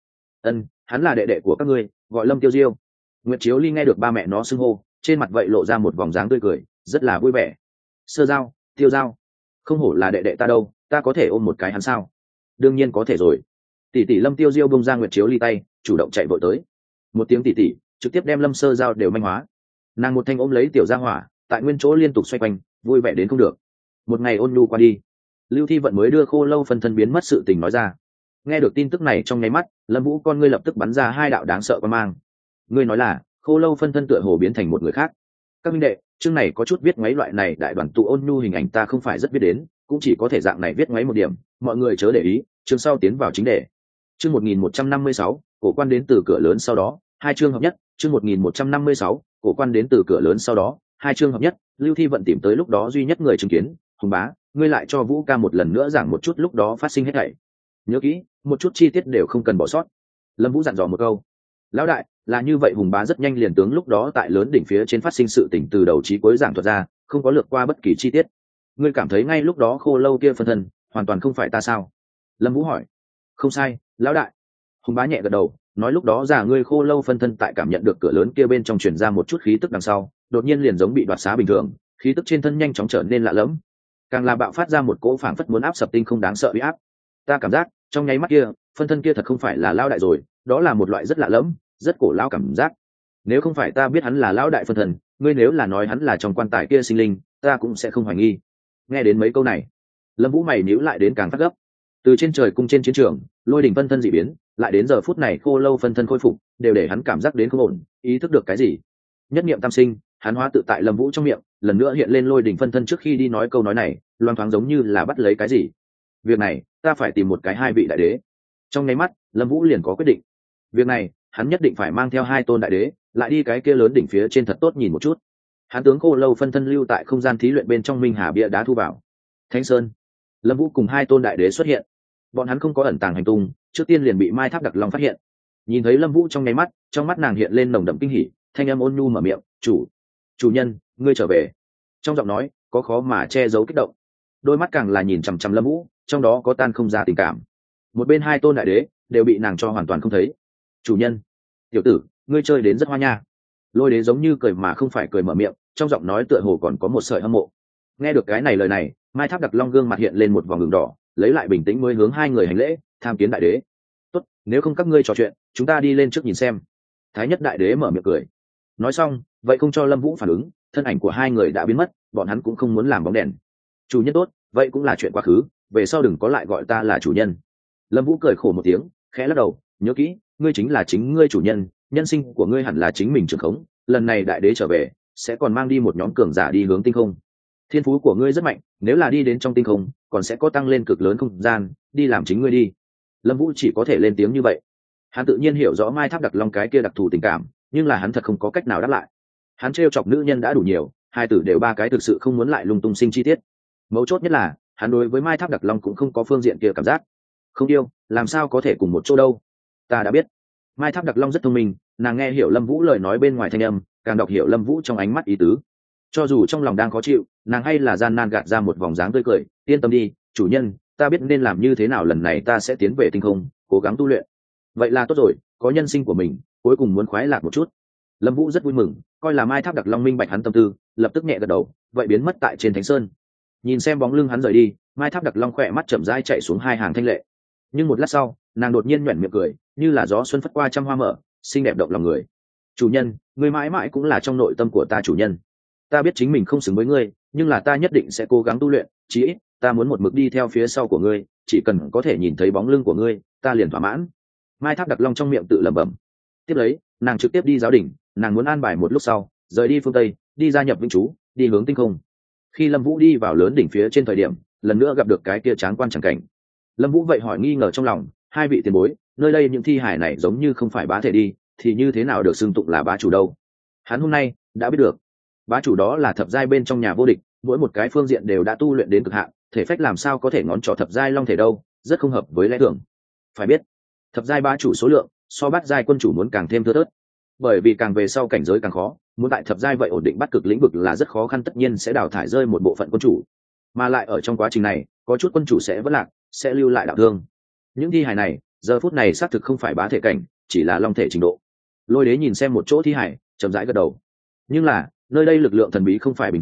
Hắn là đệ đệ của các ngươi, gọi Lâm Tiêu Diêu. Nguyệt Chiếu Ly nghe được ba mẹ nó xưng hô, trên mặt vậy lộ ra một vòng dáng tươi cười, rất là vui vẻ. Sơ Giao, Tiêu Giao, không hổ là đệ đệ ta đâu, ta có thể ôm một cái hắn sao? Đương nhiên có thể rồi. Tỷ tỷ Lâm Tiêu Diêu bông ra Nguyệt Chiếu Ly tay, chủ động chạy vội tới. Một tiếng tỷ tỷ, trực tiếp đem Lâm Sơ Giao đều manh hóa. Nàng một thanh ôm lấy tiểu gia hỏa, tại nguyên chỗ liên tục xoay quanh, vui vẻ đến không được. Một ngày ôn nhu qua đi, Lưu Thi Vận mới đưa Khô Lâu phân thân biến mất sự tình nói ra. Nghe được tin tức này trong nháy mắt, Lâm Vũ con ngươi lập tức bắn ra hai đạo đáng sợ quan mang. Ngươi nói là Khô Lâu phân thân tựa hồ biến thành một người khác. Các minh đệ, chương này có chút viết ngoáy loại này đại đoàn tụ ôn nhu hình ảnh ta không phải rất biết đến, cũng chỉ có thể dạng này viết ngoáy một điểm, mọi người chớ để ý, chương sau tiến vào chính đề. Chương 1156, cổ quan đến từ cửa lớn sau đó, hai chương hợp nhất, chương 1156, cổ quan đến từ cửa lớn sau đó, hai chương hợp nhất, Lưu Thi Vận tìm tới lúc đó duy nhất người chứng kiến, Hùng Bá, ngươi lại cho Vũ ca một lần nữa giảng một chút lúc đó phát sinh hết thảy. Nhớ kỹ, một chút chi tiết đều không cần bỏ sót. Lâm Vũ dặn dò một câu. Lão đại, là như vậy. Hùng Bá rất nhanh liền tướng lúc đó tại lớn đỉnh phía trên phát sinh sự tình từ đầu chí cuối giảng thuật ra, không có lược qua bất kỳ chi tiết. Ngươi cảm thấy ngay lúc đó Khô Lâu kia phân thân hoàn toàn không phải ta sao? Lâm Vũ hỏi. Không sai, lão đại. Hùng Bá nhẹ gật đầu, nói lúc đó giả ngươi Khô Lâu phân thân tại cảm nhận được cửa lớn kia bên trong truyền ra một chút khí tức đằng sau, đột nhiên liền giống bị đoạt xá bình thường, khí tức trên thân nhanh chóng trở nên lạ lẫm, càng là bạo phát ra một cỗ phảng phất muốn áp sập tinh không đáng sợ uy áp. Ta cảm giác trong nháy mắt kia, phân thân kia thật không phải là lão đại rồi, đó là một loại rất lạ lẫm, rất cổ lão cảm giác. Nếu không phải ta biết hắn là lão đại phân thân, ngươi nếu là nói hắn là trong quan tài kia sinh linh, ta cũng sẽ không hoài nghi. Nghe đến mấy câu này, Lâm Vũ mày nhíu lại đến càng phát gấp. Từ trên trời cung trên chiến trường, Lôi đỉnh phân thân dị biến, lại đến giờ phút này Khô Lâu phân thân khôi phục, đều để hắn cảm giác đến không ổn, ý thức được cái gì. Nhất niệm tam sinh, hắn hóa tự tại Lâm Vũ trong miệng, lần nữa hiện lên Lôi đỉnh phân thân trước khi đi nói câu nói này, loang thoáng giống như là bắt lấy cái gì. Việc này, ta phải tìm một cái hai vị đại đế. Trong nháy mắt, Lâm Vũ liền có quyết định. Việc này, hắn nhất định phải mang theo hai tôn đại đế, lại đi cái kia lớn đỉnh phía trên thật tốt nhìn một chút. Hắn tướng Khô Lâu phân thân lưu tại không gian thí luyện bên trong Minh Hà bia đá thu vào. Thánh Sơn, Lâm Vũ cùng hai tôn đại đế xuất hiện. Bọn hắn không có ẩn tàng hành tung, trước tiên liền bị Mai Tháp Đặc Long phát hiện. Nhìn thấy Lâm Vũ trong nháy mắt, trong mắt nàng hiện lên nồng đậm kinh hỉ, thanh âm ôn nhu mở miệng, chủ nhân, ngươi trở về." Trong giọng nói có khó mà che giấu kích động, đôi mắt càng là nhìn chằm chằm Lâm Vũ, trong đó có tan không ra tình cảm. Một bên hai tôn đại đế đều bị nàng cho hoàn toàn không thấy. "Chủ nhân, tiểu tử, ngươi chơi đến rất hoa nha." Lôi đế giống như cười mà không phải cười mở miệng, trong giọng nói tựa hồ còn có một sợi hâm mộ. Nghe được cái này lời này, Mai Tháp Đặc Long gương mặt hiện lên một vòng ửng đỏ, lấy lại bình tĩnh mới hướng hai người hành lễ, tham kiến đại đế. "Tốt, nếu không các ngươi trò chuyện, chúng ta đi lên trước nhìn xem." Thái nhất đại đế mở miệng cười. Nói xong, vậy không cho Lâm Vũ phản ứng, thân ảnh của hai người đã biến mất, bọn hắn cũng không muốn làm bóng đèn. "Chủ nhân tốt, vậy cũng là chuyện quá khứ, về sau đừng có lại gọi ta là chủ nhân." Lâm Vũ cười khổ một tiếng, khẽ lắc đầu, "Nhớ kỹ, ngươi chính là chính ngươi chủ nhân, nhân sinh của ngươi hẳn là chính mình trưởng khống, lần này đại đế trở về, sẽ còn mang đi một nhóm cường giả đi hướng tinh không. Thiên phú của ngươi rất mạnh, nếu là đi đến trong tinh không, còn sẽ có tăng lên cực lớn không gian, đi làm chính ngươi đi." Lâm Vũ chỉ có thể lên tiếng như vậy. Hắn tự nhiên hiểu rõ Mai Tháp Đặc Long cái kia đặc thù tình cảm, nhưng là hắn thật không có cách nào đáp lại. Hắn trêu chọc nữ nhân đã đủ nhiều, hai tử đều ba cái thực sự không muốn lại lung tung sinh chi tiết. Mấu chốt nhất là, hắn đối với Mai Tháp Đặc Long cũng không có phương diện kia cảm giác. Không yêu, làm sao có thể cùng một chỗ đâu. Ta đã biết. Mai Tháp Đặc Long rất thông minh, nàng nghe hiểu Lâm Vũ lời nói bên ngoài thanh âm, càng đọc hiểu Lâm Vũ trong ánh mắt ý tứ. Cho dù trong lòng đang khó chịu, nàng hay là gian nan gạt ra một vòng dáng tươi cười, "Yên tâm đi, chủ nhân, ta biết nên làm như thế nào, lần này ta sẽ tiến về tinh không, cố gắng tu luyện." "Vậy là tốt rồi, có nhân sinh của mình, cuối cùng muốn khoái lạc một chút." Lâm Vũ rất vui mừng, coi là Mai Tháp Đặc Long minh bạch hắn tâm tư, lập tức nhẹ gật đầu, vậy biến mất tại trên Thánh Sơn. Nhìn xem bóng lưng hắn rời đi, Mai Tháp Đặc Long khỏe mắt chậm rãi chạy xuống hai hàng thanh lệ. Nhưng một lát sau, nàng đột nhiên nhuyễn miệng cười, như là gió xuân phất qua trăm hoa mở, xinh đẹp động lòng người. "Chủ nhân, ngươi mãi mãi cũng là trong nội tâm của ta chủ nhân. Ta biết chính mình không xứng với ngươi, nhưng là ta nhất định sẽ cố gắng tu luyện, chí ít ta muốn một mực đi theo phía sau của ngươi, chỉ cần có thể nhìn thấy bóng lưng của ngươi, ta liền thỏa mãn." Mai Tháp Đặc Long trong miệng tự lẩm bẩm. Tiếp lấy, nàng trực tiếp đi giáo đỉnh, nàng muốn an bài một lúc sau, rời đi phương Tây, đi gia nhập Vĩnh Chú, đi hướng tinh không. Khi Lâm Vũ đi vào lớn đỉnh phía trên thời điểm, lần nữa gặp được cái kia tráng quan chẳng cảnh. Lâm Vũ vậy hỏi nghi ngờ trong lòng, hai vị tiền bối, nơi đây những thi hải này giống như không phải bá thể đi, thì như thế nào được xưng tụng là bá chủ đâu? Hắn hôm nay đã biết được, bá chủ đó là thập giai bên trong nhà vô địch, mỗi một cái phương diện đều đã tu luyện đến cực hạn, thể phách làm sao có thể ngón trỏ thập giai long thể đâu, rất không hợp với lẽ thường. Phải biết, thập giai bá chủ số lượng so bát giai quân chủ muốn càng thêm thưa thớt, bởi vì càng về sau cảnh giới càng khó, muốn tại thập giai vậy ổn định bắt cực lĩnh vực là rất khó khăn, tất nhiên sẽ đào thải rơi một bộ phận quân chủ, mà lại ở trong quá trình này có chút quân chủ sẽ vất lạc, sẽ lưu lại đạo thương. Những thi hải này giờ phút này xác thực không phải bá thể cảnh, chỉ là long thể trình độ. Lôi đế nhìn xem một chỗ thi hải, chậm rãi gật đầu. Nhưng là nơi đây lực lượng thần bí không phải bình thường,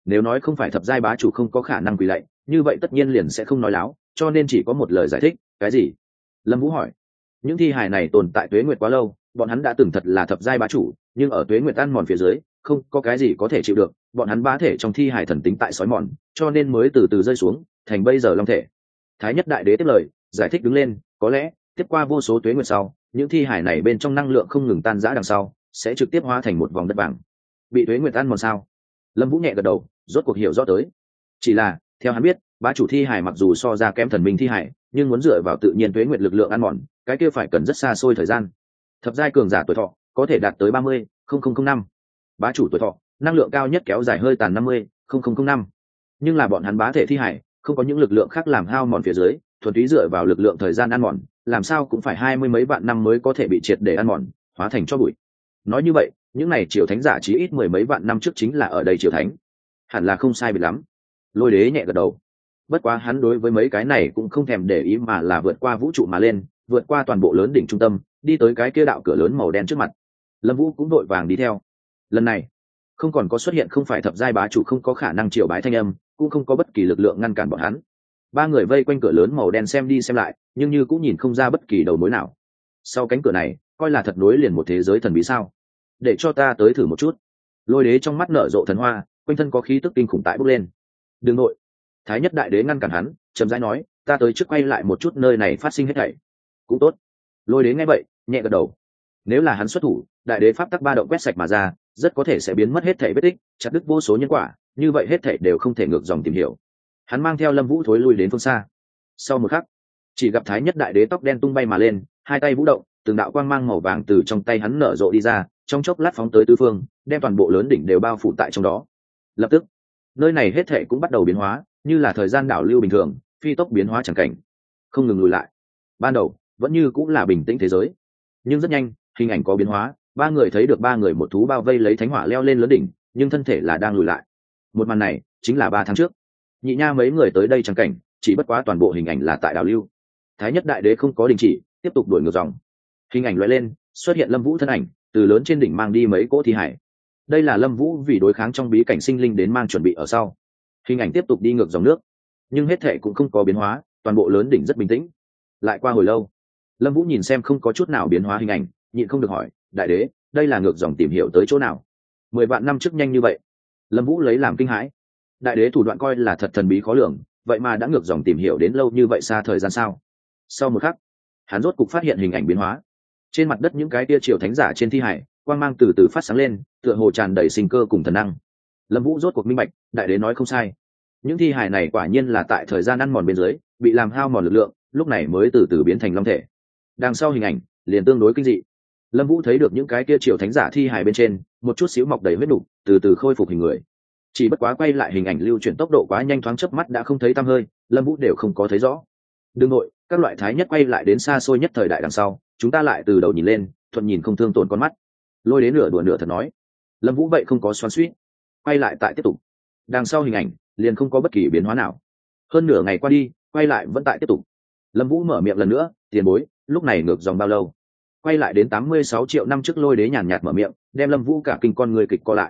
nếu nói không phải thập giai bá chủ không có khả năng quỳ lạy, như vậy tất nhiên liền sẽ không nói láo, cho nên chỉ có một lời giải thích. Cái gì? Lâm Vũ hỏi. Những thi hài này tồn tại tuế nguyệt quá lâu, bọn hắn đã từng thật là thập giai bá chủ, nhưng ở tuế nguyệt ăn mòn phía dưới, không có cái gì có thể chịu được, bọn hắn bá thể trong thi hài thần tính tại sói mòn, cho nên mới từ từ rơi xuống, thành bây giờ long thể. Thái Nhất Đại Đế tiếp lời, giải thích đứng lên, có lẽ tiếp qua vô số tuế nguyệt sau, những thi hài này bên trong năng lượng không ngừng tan rã đằng sau, sẽ trực tiếp hóa thành một vòng đất vàng. Bị tuế nguyệt ăn mòn sao? Lâm Vũ nhẹ gật đầu, rốt cuộc hiểu rõ tới. Chỉ là, theo hắn biết, bá chủ thi hài mặc dù so ra kém thần minh thi hài, nhưng muốn dựa vào tự nhiên tuế nguyệt lực lượng ăn mòn, cái kia phải cần rất xa xôi thời gian. Thập giai cường giả tuổi thọ có thể đạt tới 30,005. Bá chủ tuổi thọ, năng lượng cao nhất kéo dài hơi tàn 50,005. Nhưng là bọn hắn bá thể thi hài, không có những lực lượng khác làm hao mòn phía dưới, thuần túy dựa vào lực lượng thời gian ăn mòn, làm sao cũng phải 20 mấy vạn năm mới có thể bị triệt để ăn mòn, hóa thành tro bụi. Nói như vậy, những này triều thánh giả chí ít 10 mấy vạn năm trước chính là ở đây triều thánh. Hẳn là không sai biệt lắm. Lôi Đế nhẹ gật đầu. Bất quá hắn đối với mấy cái này cũng không thèm để ý, mà là vượt qua vũ trụ mà lên, vượt qua toàn bộ lớn đỉnh trung tâm, đi tới cái kia đạo cửa lớn màu đen trước mặt. Lâm Vũ cũng vội vàng đi theo. Lần này, không còn có xuất hiện không phải thập giai bá chủ không có khả năng triều bái thanh âm, cũng không có bất kỳ lực lượng ngăn cản bọn hắn. Ba người vây quanh cửa lớn màu đen xem đi xem lại, nhưng như cũng nhìn không ra bất kỳ đầu mối nào. Sau cánh cửa này, coi là thật nối liền một thế giới thần bí sao? Để cho ta tới thử một chút. Lôi Đế trong mắt nở rộ thần hoa, quanh thân có khí tức kinh khủng tại bốc lên. Đừng nội. Thái Nhất Đại Đế ngăn cản hắn, chậm rãi nói, ta tới trước quay lại một chút nơi này phát sinh hết thảy. Cũng tốt. Lôi Đế nghe vậy, nhẹ gật đầu. Nếu là hắn xuất thủ, Đại Đế pháp tắc ba động quét sạch mà ra, rất có thể sẽ biến mất hết thảy vết tích, chặt đứt vô số nhân quả, như vậy hết thảy đều không thể ngược dòng tìm hiểu. Hắn mang theo Lâm Vũ thối lui đến phương xa. Sau một khắc, chỉ gặp Thái Nhất Đại Đế tóc đen tung bay mà lên, hai tay vũ động, từng đạo quang mang màu vàng từ trong tay hắn nở rộ đi ra, trong chốc lát phóng tới tứ phương, đem toàn bộ lớn đỉnh đều bao phủ tại trong đó. Lập tức, nơi này hết thảy cũng bắt đầu biến hóa, như là thời gian đảo lưu bình thường, phi tốc biến hóa chẳng cảnh, không ngừng lùi lại. Ban đầu vẫn như cũng là bình tĩnh thế giới, nhưng rất nhanh, hình ảnh có biến hóa, ba người thấy được ba người một thú bao vây lấy thánh hỏa leo lên lớn đỉnh, nhưng thân thể là đang lùi lại. Một màn này chính là 3 tháng trước. Nhị Nha mấy người tới đây chẳng cảnh, chỉ bất quá toàn bộ hình ảnh là tại đảo lưu. Thái Nhất Đại Đế không có đình chỉ, tiếp tục đuổi ngược dòng. Hình ảnh lóe lên, xuất hiện Lâm Vũ thân ảnh, từ lớn trên đỉnh mang đi mấy cỗ thi hải. Đây là Lâm Vũ vì đối kháng trong bí cảnh sinh linh đến mang chuẩn bị ở sau. Hình ảnh tiếp tục đi ngược dòng nước, nhưng hết thảy cũng không có biến hóa, toàn bộ lớn đỉnh rất bình tĩnh. Lại qua hồi lâu, Lâm Vũ nhìn xem không có chút nào biến hóa hình ảnh, nhịn không được hỏi, Đại Đế, đây là ngược dòng tìm hiểu tới chỗ nào? 10 vạn năm trước nhanh như vậy. Lâm Vũ lấy làm kinh hãi. Đại Đế thủ đoạn coi là thật thần bí khó lường, vậy mà đã ngược dòng tìm hiểu đến lâu như vậy xa thời gian sao? Sau một khắc, hắn rốt cục phát hiện hình ảnh biến hóa. Trên mặt đất những cái tia triều thánh giả trên thi hải, quang mang từ từ phát sáng lên, tựa hồ tràn đầy sinh cơ cùng thần năng. Lâm Vũ rốt cuộc minh bạch, Đại Đế nói không sai. Những thi hải này quả nhiên là tại thời gian ăn mòn bên dưới, bị làm hao mòn lực lượng, lúc này mới từ từ biến thành long thể. Đằng sau hình ảnh liền tương đối kinh dị. Lâm Vũ thấy được những cái kia triều thánh giả thi hài bên trên, một chút xíu mọc đầy huyết nục, từ từ khôi phục hình người. Chỉ bất quá quay lại hình ảnh lưu chuyển tốc độ quá nhanh, thoáng chớp mắt đã không thấy tăm hơi, Lâm Vũ đều không có thấy rõ. Đừng nội, các loại Thái Nhất quay lại đến xa xôi nhất thời đại đằng sau, chúng ta lại từ đầu nhìn lên, thuận nhìn không thương tổn con mắt. Lôi Đế nửa đùa nửa thật nói. Lâm Vũ vậy không có xoắn xuýt, quay lại tại tiếp tục. Đằng sau hình ảnh liền không có bất kỳ biến hóa nào. Hơn nửa ngày qua đi, quay lại vẫn tại tiếp tục. Lâm Vũ mở miệng lần nữa, tiền bối, lúc này ngược dòng bao lâu? Quay lại đến 86 triệu năm trước. Lôi Đế nhàn nhạt mở miệng, đem Lâm Vũ cả kinh con người kịch co lại.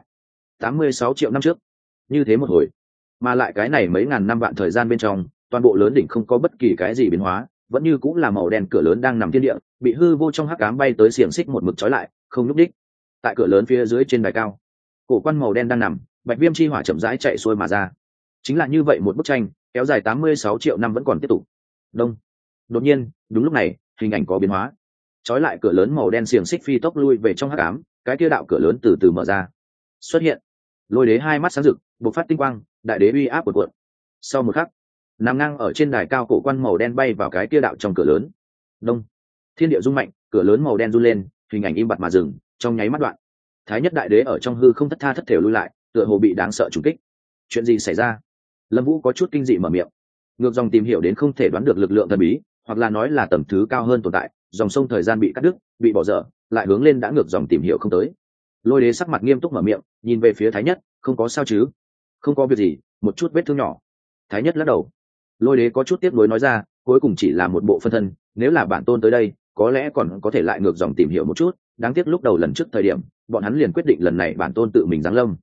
86 triệu năm trước, như thế một hồi, mà lại cái này mấy ngàn năm vạn thời gian bên trong, toàn bộ lớn đỉnh không có bất kỳ cái gì biến hóa, vẫn như cũng là màu đen cửa lớn đang nằm thiên địa, bị hư vô trong hắc ám bay tới xiềng xích một mực trói lại, không nhúc đích. Tại cửa lớn phía dưới trên đài cao, cổ quan màu đen đang nằm, bạch viêm chi hỏa chậm rãi chạy xuôi mà ra. Chính là như vậy một bức tranh, kéo dài 86 triệu năm vẫn còn tiếp tục. Đông. Đột nhiên, đúng lúc này, hình ảnh có biến hóa. Trói lại cửa lớn màu đen xiềng xích phi tốc lui về trong hắc ám, cái kia đạo cửa lớn từ từ mở ra. Xuất hiện. Lôi Đế hai mắt sáng rực, bộc phát tinh quang, Đại Đế uy áp cuộn cuộn. Sau một khắc, nằm ngang ở trên đài cao cổ quan màu đen bay vào cái kia đạo trong cửa lớn. Đông. Thiên địa rung mạnh, cửa lớn màu đen run lên, hình ảnh im bặt mà dừng, trong nháy mắt đoạn. Thái Nhất Đại Đế ở trong hư không thất tha thất thểu lui lại, tựa hồ bị đáng sợ trùng kích. Chuyện gì xảy ra? Lâm Vũ có chút kinh dị mở miệng. Ngược dòng tìm hiểu đến không thể đoán được lực lượng thần bí, hoặc là nói là tầng thứ cao hơn tồn tại, dòng sông thời gian bị cắt đứt, bị bỏ dở, lại hướng lên đã ngược dòng tìm hiểu không tới. Lôi Đế sắc mặt nghiêm túc mở miệng, nhìn về phía Thái Nhất, không có sao chứ? Không có việc gì, một chút vết thương nhỏ. Thái Nhất lắc đầu. Lôi Đế có chút tiếc nuối nói ra, cuối cùng chỉ là một bộ phân thân, nếu là bản tôn tới đây, có lẽ còn có thể lại ngược dòng tìm hiểu một chút, đáng tiếc lúc đầu lần trước thời điểm, bọn hắn liền quyết định lần này bản tôn tự mình giáng lâm.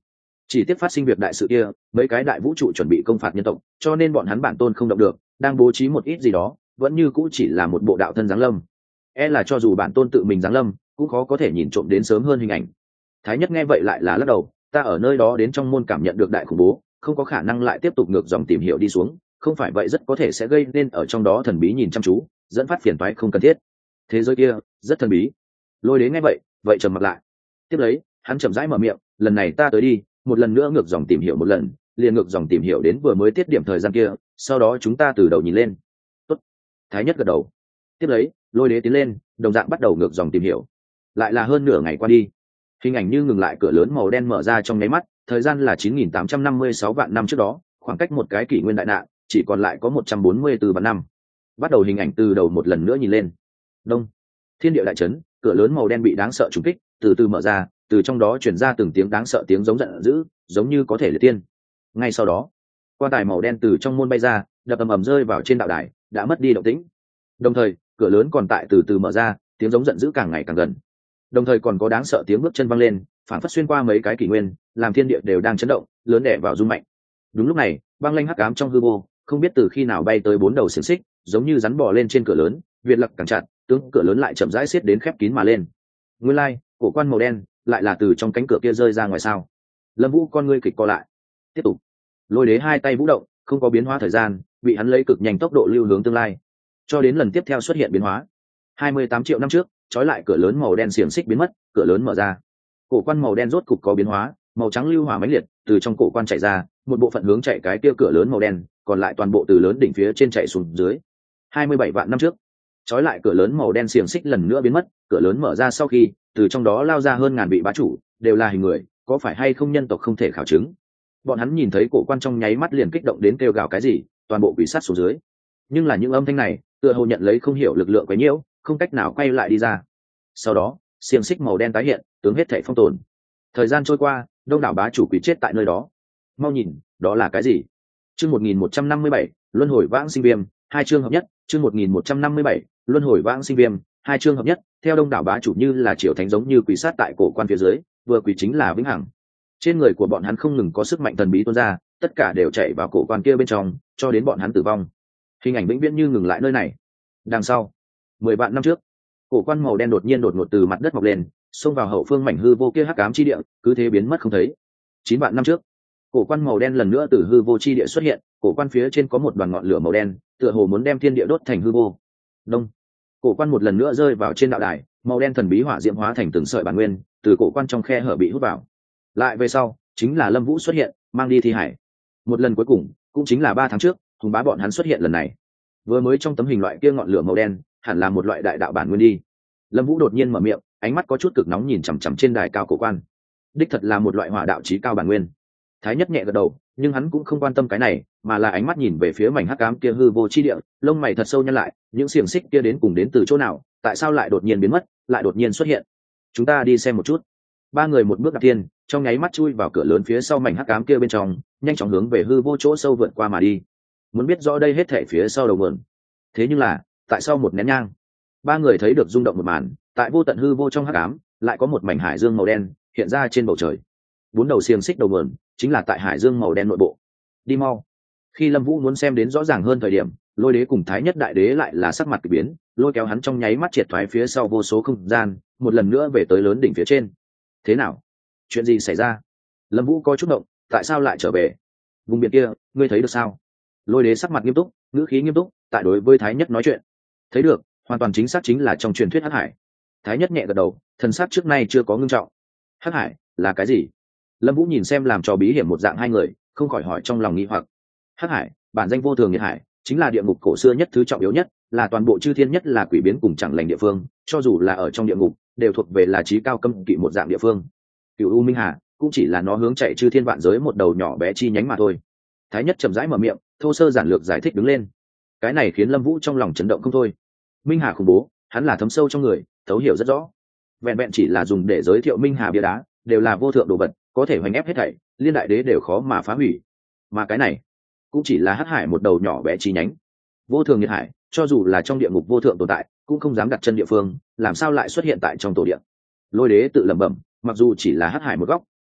chỉ tiếp phát sinh việc đại sự kia, mấy cái đại vũ trụ chuẩn bị công phạt nhân tộc, cho nên bọn hắn bản tôn không động được, đang bố trí một ít gì đó, vẫn như cũ chỉ là một bộ đạo thân giáng lâm. Là cho dù bản tôn tự mình giáng lâm, cũng khó có thể nhìn trộm đến sớm hơn hình ảnh. Thái Nhất nghe vậy lại là lắc đầu, ta ở nơi đó đến trong môn cảm nhận được đại khủng bố, không có khả năng lại tiếp tục ngược dòng tìm hiểu đi xuống, không phải vậy rất có thể sẽ gây nên ở trong đó thần bí nhìn chăm chú, dẫn phát phiền toái không cần thiết. Thế giới kia rất thần bí. Lôi Đế nghe vậy trầm mặt lại. Tiếp lấy, hắn chậm rãi mở miệng, lần này ta tới đi, một lần nữa ngược dòng tìm hiểu một lần, liền ngược dòng tìm hiểu đến vừa mới tiết điểm thời gian kia, sau đó chúng ta từ đầu nhìn lên. Tốt. Thái Nhất gật đầu. Tiếp lấy, Lôi Đế tiến lên, đồng dạng bắt đầu ngược dòng tìm hiểu. Lại là hơn nửa ngày qua đi, hình ảnh như ngừng lại, cửa lớn màu đen mở ra trong nháy mắt, thời gian là 9856 vạn năm trước đó, khoảng cách một cái kỷ nguyên đại nạn, chỉ còn lại có 144 vạn năm. Bắt đầu hình ảnh từ đầu một lần nữa nhìn lên. Đông. Thiên địa đại chấn, cửa lớn màu đen bị đáng sợ trùng kích, từ từ mở ra, từ trong đó truyền ra từng tiếng đáng sợ tiếng giống giận dữ, giống như có thể liệt tiên. Ngay sau đó, quan tài màu đen từ trong môn bay ra, đập ầm ầm rơi vào trên đạo đài, đã mất đi động tĩnh. Đồng thời, cửa lớn còn tại từ từ mở ra, tiếng giống giận dữ càng ngày càng gần. Đồng thời còn có đáng sợ tiếng bước chân vang lên, phản phất xuyên qua mấy cái kỷ nguyên, làm thiên địa đều đang chấn động, lớn đè vào rung mạnh. Đúng lúc này, băng lanh hắc ám trong hư vô, không biết từ khi nào bay tới 4 đầu xiềng xích, giống như rắn bò lên trên cửa lớn, việt lặc càng chặt, tướng cửa lớn lại chậm rãi xiết đến khép kín mà lên. Nguyên lai, cổ quan màu đen lại là từ trong cánh cửa kia rơi ra ngoài sao? Lâm Vũ con ngươi kịch co lại. Tiếp tục. Lôi Đế hai tay vũ động, không có biến hóa thời gian, bị hắn lấy cực nhanh tốc độ lưu hướng tương lai, cho đến lần tiếp theo xuất hiện biến hóa. 28 triệu năm trước, trói lại cửa lớn màu đen xiềng xích biến mất, cửa lớn mở ra. Cổ quan màu đen rốt cục có biến hóa, màu trắng lưu hỏa mãnh liệt từ trong cổ quan chạy ra, một bộ phận hướng chạy cái kia cửa lớn màu đen, còn lại toàn bộ từ lớn đỉnh phía trên chạy xuống dưới. 27 vạn năm trước, trói lại cửa lớn màu đen xiềng xích lần nữa biến mất, cửa lớn mở ra sau khi, từ trong đó lao ra hơn ngàn vị bá chủ, đều là hình người, có phải hay không nhân tộc không thể khảo chứng. Bọn hắn nhìn thấy cổ quan trong nháy mắt liền kích động đến kêu gào cái gì, toàn bộ quỷ sát xuống dưới. Nhưng là những âm thanh này, tựa hồ nhận lấy không hiểu lực lượng quấy nhiễu, không cách nào quay lại đi ra. Sau đó, xiềng xích màu đen tái hiện, tướng hết thảy phong tồn. Thời gian trôi qua, đông đảo bá chủ quỷ chết tại nơi đó. Mau nhìn, đó là cái gì? Chương 1157, luân hồi vãng sinh viêm, hai chương hợp nhất. Chương 1157, luân hồi vãng sinh viêm, hai chương hợp nhất. Theo đông đảo bá chủ như là triều thánh giống như quỷ sát tại cổ quan phía dưới, vừa quỷ chính là vĩnh hằng. Trên người của bọn hắn không ngừng có sức mạnh thần bí tuôn ra, tất cả đều chạy vào cổ quan kia bên trong, cho đến bọn hắn tử vong. Hình ảnh vĩnh viễn như ngừng lại nơi này. Đằng sau, 10 vạn năm trước, cổ quan màu đen đột ngột từ mặt đất mọc lên, xông vào hậu phương mảnh hư vô kia hắc ám chi địa, cứ thế biến mất không thấy. 9 vạn năm trước, cổ quan màu đen lần nữa từ hư vô chi địa xuất hiện, cổ quan phía trên có một đoàn ngọn lửa màu đen, tựa hồ muốn đem thiên địa đốt thành hư vô. Đông, cổ quan một lần nữa rơi vào trên đạo đài, màu đen thần bí hỏa diễm hóa thành từng sợi bản nguyên, từ cổ quan trong khe hở bị hút vào. Lại về sau, chính là Lâm Vũ xuất hiện, mang đi thi hải. Một lần cuối cùng, cũng chính là 3 tháng trước, Hùng Bá bọn hắn xuất hiện lần này. Vừa mới trong tấm hình loại kia ngọn lửa màu đen, hẳn là một loại đại đạo bản nguyên đi. Lâm Vũ đột nhiên mở miệng, ánh mắt có chút cực nóng nhìn chằm chằm trên đài cao cổ quan. Đích thật là một loại hỏa đạo chí cao bản nguyên. Thái Nhất nhẹ gật đầu, nhưng hắn cũng không quan tâm cái này, mà là ánh mắt nhìn về phía mảnh hắc ám kia hư vô chi địa, lông mày thật sâu nhăn lại, những xiềng xích kia đến cùng đến từ chỗ nào, tại sao lại đột nhiên biến mất, lại đột nhiên xuất hiện? Chúng ta đi xem một chút. Ba người một bước đạp tiên, trong nháy mắt chui vào cửa lớn phía sau mảnh hắc ám kia bên trong, nhanh chóng hướng về hư vô chỗ sâu vượt qua mà đi. Muốn biết rõ đây hết thảy phía sau đầu nguồn. Thế nhưng là, tại sao một nén nhang, ba người thấy được rung động một màn, tại vô tận hư vô trong hắc ám, lại có một mảnh hải dương màu đen hiện ra trên bầu trời. 4 đầu xiềng xích đầu nguồn chính là tại hải dương màu đen nội bộ. Đi mau. Khi Lâm Vũ muốn xem đến rõ ràng hơn thời điểm, Lôi Đế cùng Thái Nhất đại đế lại là sắc mặt kỳ biến, lôi kéo hắn trong nháy mắt triệt thoái phía sau vô số không gian, một lần nữa về tới lớn đỉnh phía trên. Thế nào? Chuyện gì xảy ra? Lâm Vũ có chút động, tại sao lại trở về? Vùng biển kia, ngươi thấy được sao? Lôi Đế sắc mặt nghiêm túc, ngữ khí nghiêm túc, tại đối với Thái Nhất nói chuyện. Thấy được, hoàn toàn chính xác chính là trong truyền thuyết Hắc Hải. Thái Nhất nhẹ gật đầu, thần sắc trước nay chưa có ngưng trọng. Hắc Hải là cái gì? Lâm Vũ nhìn xem làm trò bí hiểm một dạng hai người, không khỏi hỏi trong lòng nghi hoặc. Hắc Hải, bản danh vô thường nhiệt hải, chính là địa ngục cổ xưa nhất, thứ trọng yếu nhất, là toàn bộ chư thiên nhất là quỷ biến cùng chẳng lành địa phương, cho dù là ở trong địa ngục, đều thuộc về là chí cao cấm kỵ một dạng địa phương. Cửu U Minh Hà cũng chỉ là nó hướng chạy chư thiên vạn giới một đầu nhỏ bé chi nhánh mà thôi. Thái Nhất chậm rãi mở miệng, thô sơ giản lược giải thích đứng lên. Cái này khiến Lâm Vũ trong lòng chấn động không thôi. Minh Hà khủng bố, hắn là thấm sâu trong người, thấu hiểu rất rõ. Vẹn vẹn chỉ là dùng để giới thiệu Minh Hà bia đá, đều là vô thượng đồ vật, có thể hoành ép hết thảy, liên đại đế đều khó mà phá hủy. Mà cái này, cũng chỉ là Hắc Hải một đầu nhỏ bé chi nhánh. Vô thường nhiệt hải, cho dù là trong địa ngục vô thượng tồn tại, cũng không dám đặt chân địa phương, làm sao lại xuất hiện tại trong tổ địa? Lôi Đế tự lẩm bẩm, mặc dù chỉ là Hắc Hải một góc,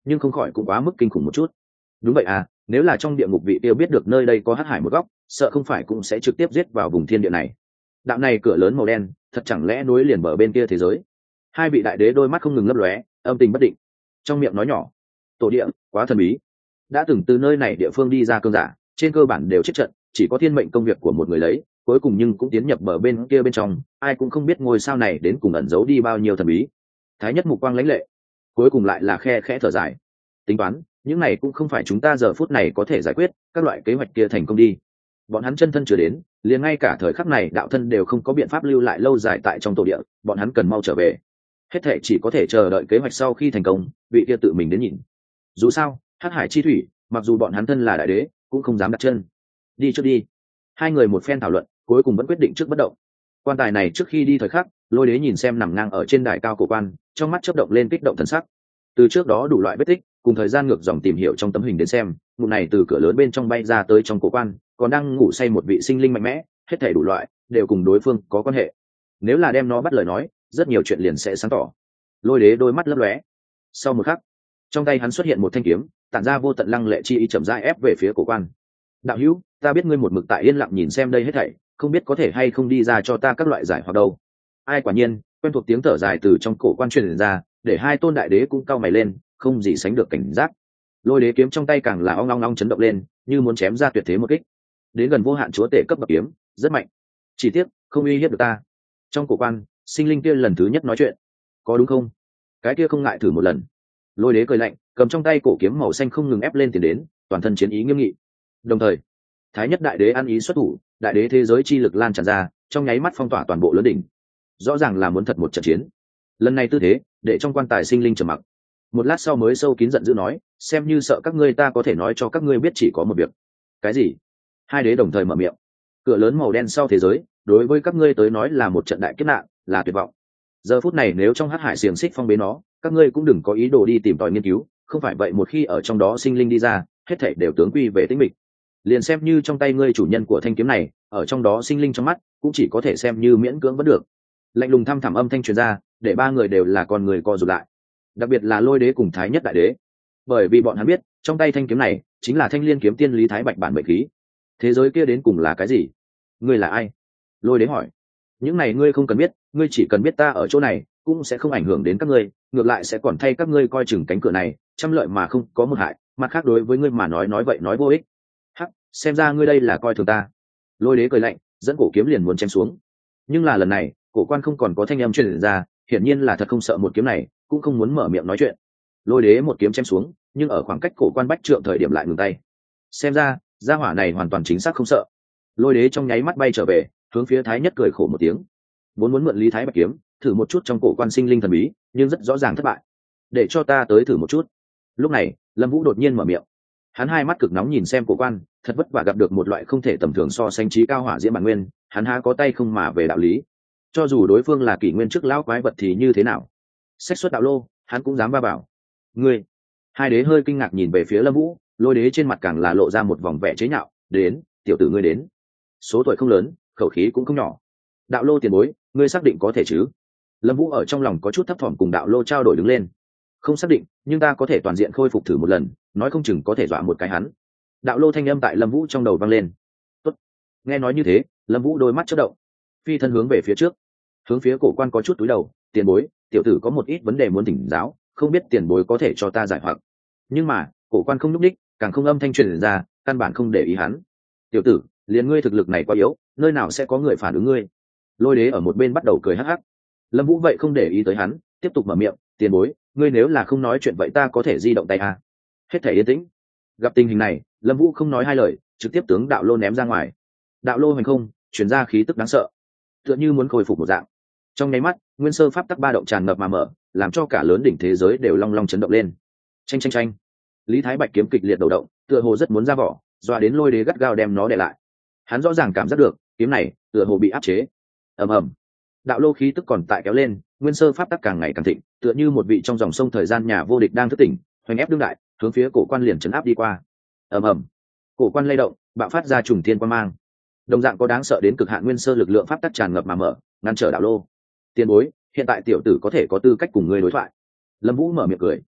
nhưng không khỏi cũng quá mức kinh khủng một chút. Đúng vậy à, nếu là trong địa ngục vị tiêu biết được nơi đây có hắc hải một góc, sợ không phải cũng sẽ trực tiếp giết vào vùng thiên địa này. Đạo này cửa lớn màu đen, thật chẳng lẽ nối liền bờ bên kia thế giới? Hai vị đại đế đôi mắt không ngừng lấp lóe, âm tình bất định. Trong miệng nói nhỏ, tổ địa quá thần bí. Đã từng từ nơi này địa phương đi ra cương giả, trên cơ bản đều chết trận, chỉ có thiên mệnh công việc của một người lấy, cuối cùng nhưng cũng tiến nhập bờ bên kia bên trong, ai cũng không biết ngôi sao này đến cùng ẩn giấu đi bao nhiêu thần bí. Thái nhất mục quang lãnh lệ, cuối cùng lại là khe khẽ thở dài. Tính toán, những này cũng không phải chúng ta giờ phút này có thể giải quyết, các loại kế hoạch kia thành công đi. Bọn hắn chân thân chưa đến, liền ngay cả thời khắc này đạo thân đều không có biện pháp lưu lại lâu dài tại trong tổ địa, bọn hắn cần mau trở về. Hết thệ chỉ có thể chờ đợi kế hoạch sau khi thành công, vị kia tự mình đến nhìn. Dù sao, hắc hải chi thủy, mặc dù bọn hắn thân là đại đế, cũng không dám đặt chân. Đi trước đi. Hai người một phen thảo luận, cuối cùng vẫn quyết định trước bất động. Quan tài này trước khi đi thời khắc, Lôi Đế nhìn xem nằm ngang ở trên đài cao cổ quan, trong mắt chớp động lên kích động thần sắc. Từ trước đó đủ loại vết tích, cùng thời gian ngược dòng tìm hiểu trong tấm hình đến xem, ngụ này từ cửa lớn bên trong bay ra tới trong cổ quan, còn đang ngủ say một vị sinh linh mạnh mẽ, hết thảy đủ loại đều cùng đối phương có quan hệ. Nếu là đem nó bắt lời nói, rất nhiều chuyện liền sẽ sáng tỏ. Lôi Đế đôi mắt lấp lóe. Sau một khắc, trong tay hắn xuất hiện một thanh kiếm, tản ra vô tận lăng lệ chi ý chậm rãi ép về phía cổ quan. Đạo hữu, ta biết ngươi một mực tại yên lặng nhìn xem đây hết thảy, không biết có thể hay không đi ra cho ta các loại giải hoặc đâu. Ai quả nhiên, quen thuộc tiếng thở dài từ trong cổ quan truyền ra, để hai tôn đại đế cũng cau mày lên, không gì sánh được cảnh giác. Lôi Đế kiếm trong tay càng là ong ong ong chấn động lên, như muốn chém ra tuyệt thế một kích. Đến gần vô hạn chúa tể cấp bậc kiếm, rất mạnh. Chỉ tiếc, không uy hiếp được ta. Trong cổ quan, sinh linh kia lần thứ nhất nói chuyện. Có đúng không? Cái kia không ngại thử một lần. Lôi Đế cười lạnh, cầm trong tay cổ kiếm màu xanh không ngừng ép lên tiền đến, toàn thân chiến ý nghiêm nghị. Đồng thời, Thái nhất đại đế ăn ý xuất thủ, đại đế thế giới chi lực lan tràn ra, trong nháy mắt phong tỏa toàn bộ lớn đỉnh. Rõ ràng là muốn thật một trận chiến. Lần này tư thế, để trong quan tài sinh linh trầm mặc. Một lát sau mới sâu kín giận dữ nói, xem như sợ các ngươi, ta có thể nói cho các ngươi biết chỉ có một việc. Cái gì? Hai đế đồng thời mở miệng. Cửa lớn màu đen sau thế giới, đối với các ngươi tới nói là một trận đại kiếp nạn, là tuyệt vọng. Giờ phút này nếu trong hắc hải xiềng xích phong bế nó, các ngươi cũng đừng có ý đồ đi tìm tòi nghiên cứu, không phải vậy một khi ở trong đó sinh linh đi ra, hết thảy đều tướng quy về tĩnh mịch. Liền xem như trong tay ngươi chủ nhân của thanh kiếm này, ở trong đó sinh linh trong mắt, cũng chỉ có thể xem như miễn cưỡng vẫn được. Lạnh lùng thăm thẳm âm thanh truyền ra, để ba người đều là con người co rụt lại. Đặc biệt là Lôi Đế cùng Thái nhất đại đế, bởi vì bọn hắn biết, trong tay thanh kiếm này chính là Thanh Liên kiếm tiên Lý Thái Bạch bản mệnh khí. Thế giới kia đến cùng là cái gì? Ngươi là ai? Lôi Đế hỏi. Những này ngươi không cần biết, ngươi chỉ cần biết ta ở chỗ này, cũng sẽ không ảnh hưởng đến các ngươi, ngược lại sẽ còn thay các ngươi coi chừng cánh cửa này, trăm lợi mà không có một hại, mặt khác đối với ngươi mà nói vậy nói vô ích. Hắc, xem ra ngươi đây là coi thường ta. Lôi Đế cười lạnh, dẫn cổ kiếm liền muốn chém xuống. Nhưng là lần này, cổ quan không còn có thanh âm truyền ra, hiển nhiên là thật không sợ một kiếm này, cũng không muốn mở miệng nói chuyện. Lôi Đế một kiếm chém xuống, nhưng ở khoảng cách cổ quan bách trượng thời điểm lại ngừng tay. Xem ra, gia hỏa này hoàn toàn chính xác không sợ. Lôi Đế trong nháy mắt bay trở về, hướng phía Thái nhất cười khổ một tiếng. Vốn muốn mượn Lý Thái Bạch kiếm, thử một chút trong cổ quan sinh linh thần bí, nhưng rất rõ ràng thất bại. Để cho ta tới thử một chút. Lúc này, Lâm Vũ đột nhiên mở miệng. Hắn hai mắt cực nóng nhìn xem cổ quan, thật vất vả gặp được một loại không thể tầm thường so sánh trí cao hỏa diễm bản nguyên, hắn há có tay không mà về đạo lý. Cho dù đối phương là kỷ nguyên trước lão quái vật thì như thế nào? Sách xuất đạo lô, hắn cũng dám va bảo. Ngươi. Hai đế hơi kinh ngạc nhìn về phía Lâm Vũ, Lôi Đế trên mặt càng là lộ ra một vòng vẻ chế nhạo, "Đến, tiểu tử ngươi đến." Số tuổi không lớn, khẩu khí cũng không nhỏ. "Đạo lô tiền bối, ngươi xác định có thể chứ?" Lâm Vũ ở trong lòng có chút thấp thỏm cùng đạo lô trao đổi đứng lên. "Không xác định, nhưng ta có thể toàn diện khôi phục thử một lần, nói không chừng có thể dọa một cái hắn." Đạo lô thanh âm tại Lâm Vũ trong đầu vang lên. "Tốt." Nghe nói như thế, Lâm Vũ đôi mắt chớp động, phi thân hướng về phía trước, hướng phía cổ quan có chút túi đầu, "Tiền bối, tiểu tử có một ít vấn đề muốn thỉnh giáo, không biết tiền bối có thể cho ta giải hoặc." Nhưng mà, cổ quan không nhúc nhích, càng không âm thanh truyền ra, căn bản không để ý hắn. "Tiểu tử, liền ngươi thực lực này quá yếu, nơi nào sẽ có người phản ứng ngươi?" Lôi Đế ở một bên bắt đầu cười hắc hắc. Lâm Vũ vậy không để ý tới hắn, tiếp tục mở miệng, "Tiền bối, ngươi nếu là không nói chuyện vậy ta có thể di động tay à?" Hết thảy yên tĩnh. Gặp tình hình này, Lâm Vũ không nói hai lời, trực tiếp tướng đạo lô ném ra ngoài. Đạo lô hành không, truyền ra khí tức đáng sợ, tựa như muốn khôi phục một dạng. Trong nháy mắt, nguyên sơ pháp tắc ba động tràn ngập mà mở, làm cho cả lớn đỉnh thế giới đều long long chấn động lên. Chanh chanh chanh. Lý Thái Bạch kiếm kịch liệt đầu động, tựa hồ rất muốn ra vỏ, doa đến Lôi Đế gắt gao đem nó đè lại. Hắn rõ ràng cảm giác được, kiếm này tựa hồ bị áp chế. Ầm ầm. Đạo lô khí tức còn tại kéo lên, nguyên sơ pháp tắc càng ngày càng thịnh, tựa như một vị trong dòng sông thời gian nhà vô địch đang thức tỉnh, hoành ép đương đại, hướng phía cổ quan liền chấn áp đi qua. Ầm ầm. Cổ quan lay động, bạo phát ra trùng thiên quang mang. Đồng dạng có đáng sợ đến cực hạn nguyên sơ lực lượng pháp tắc tràn ngập mà mở, ngăn trở đạo lô. "Tiền bối, hiện tại tiểu tử có thể có tư cách cùng ngươi đối thoại." Lâm Vũ mở miệng cười.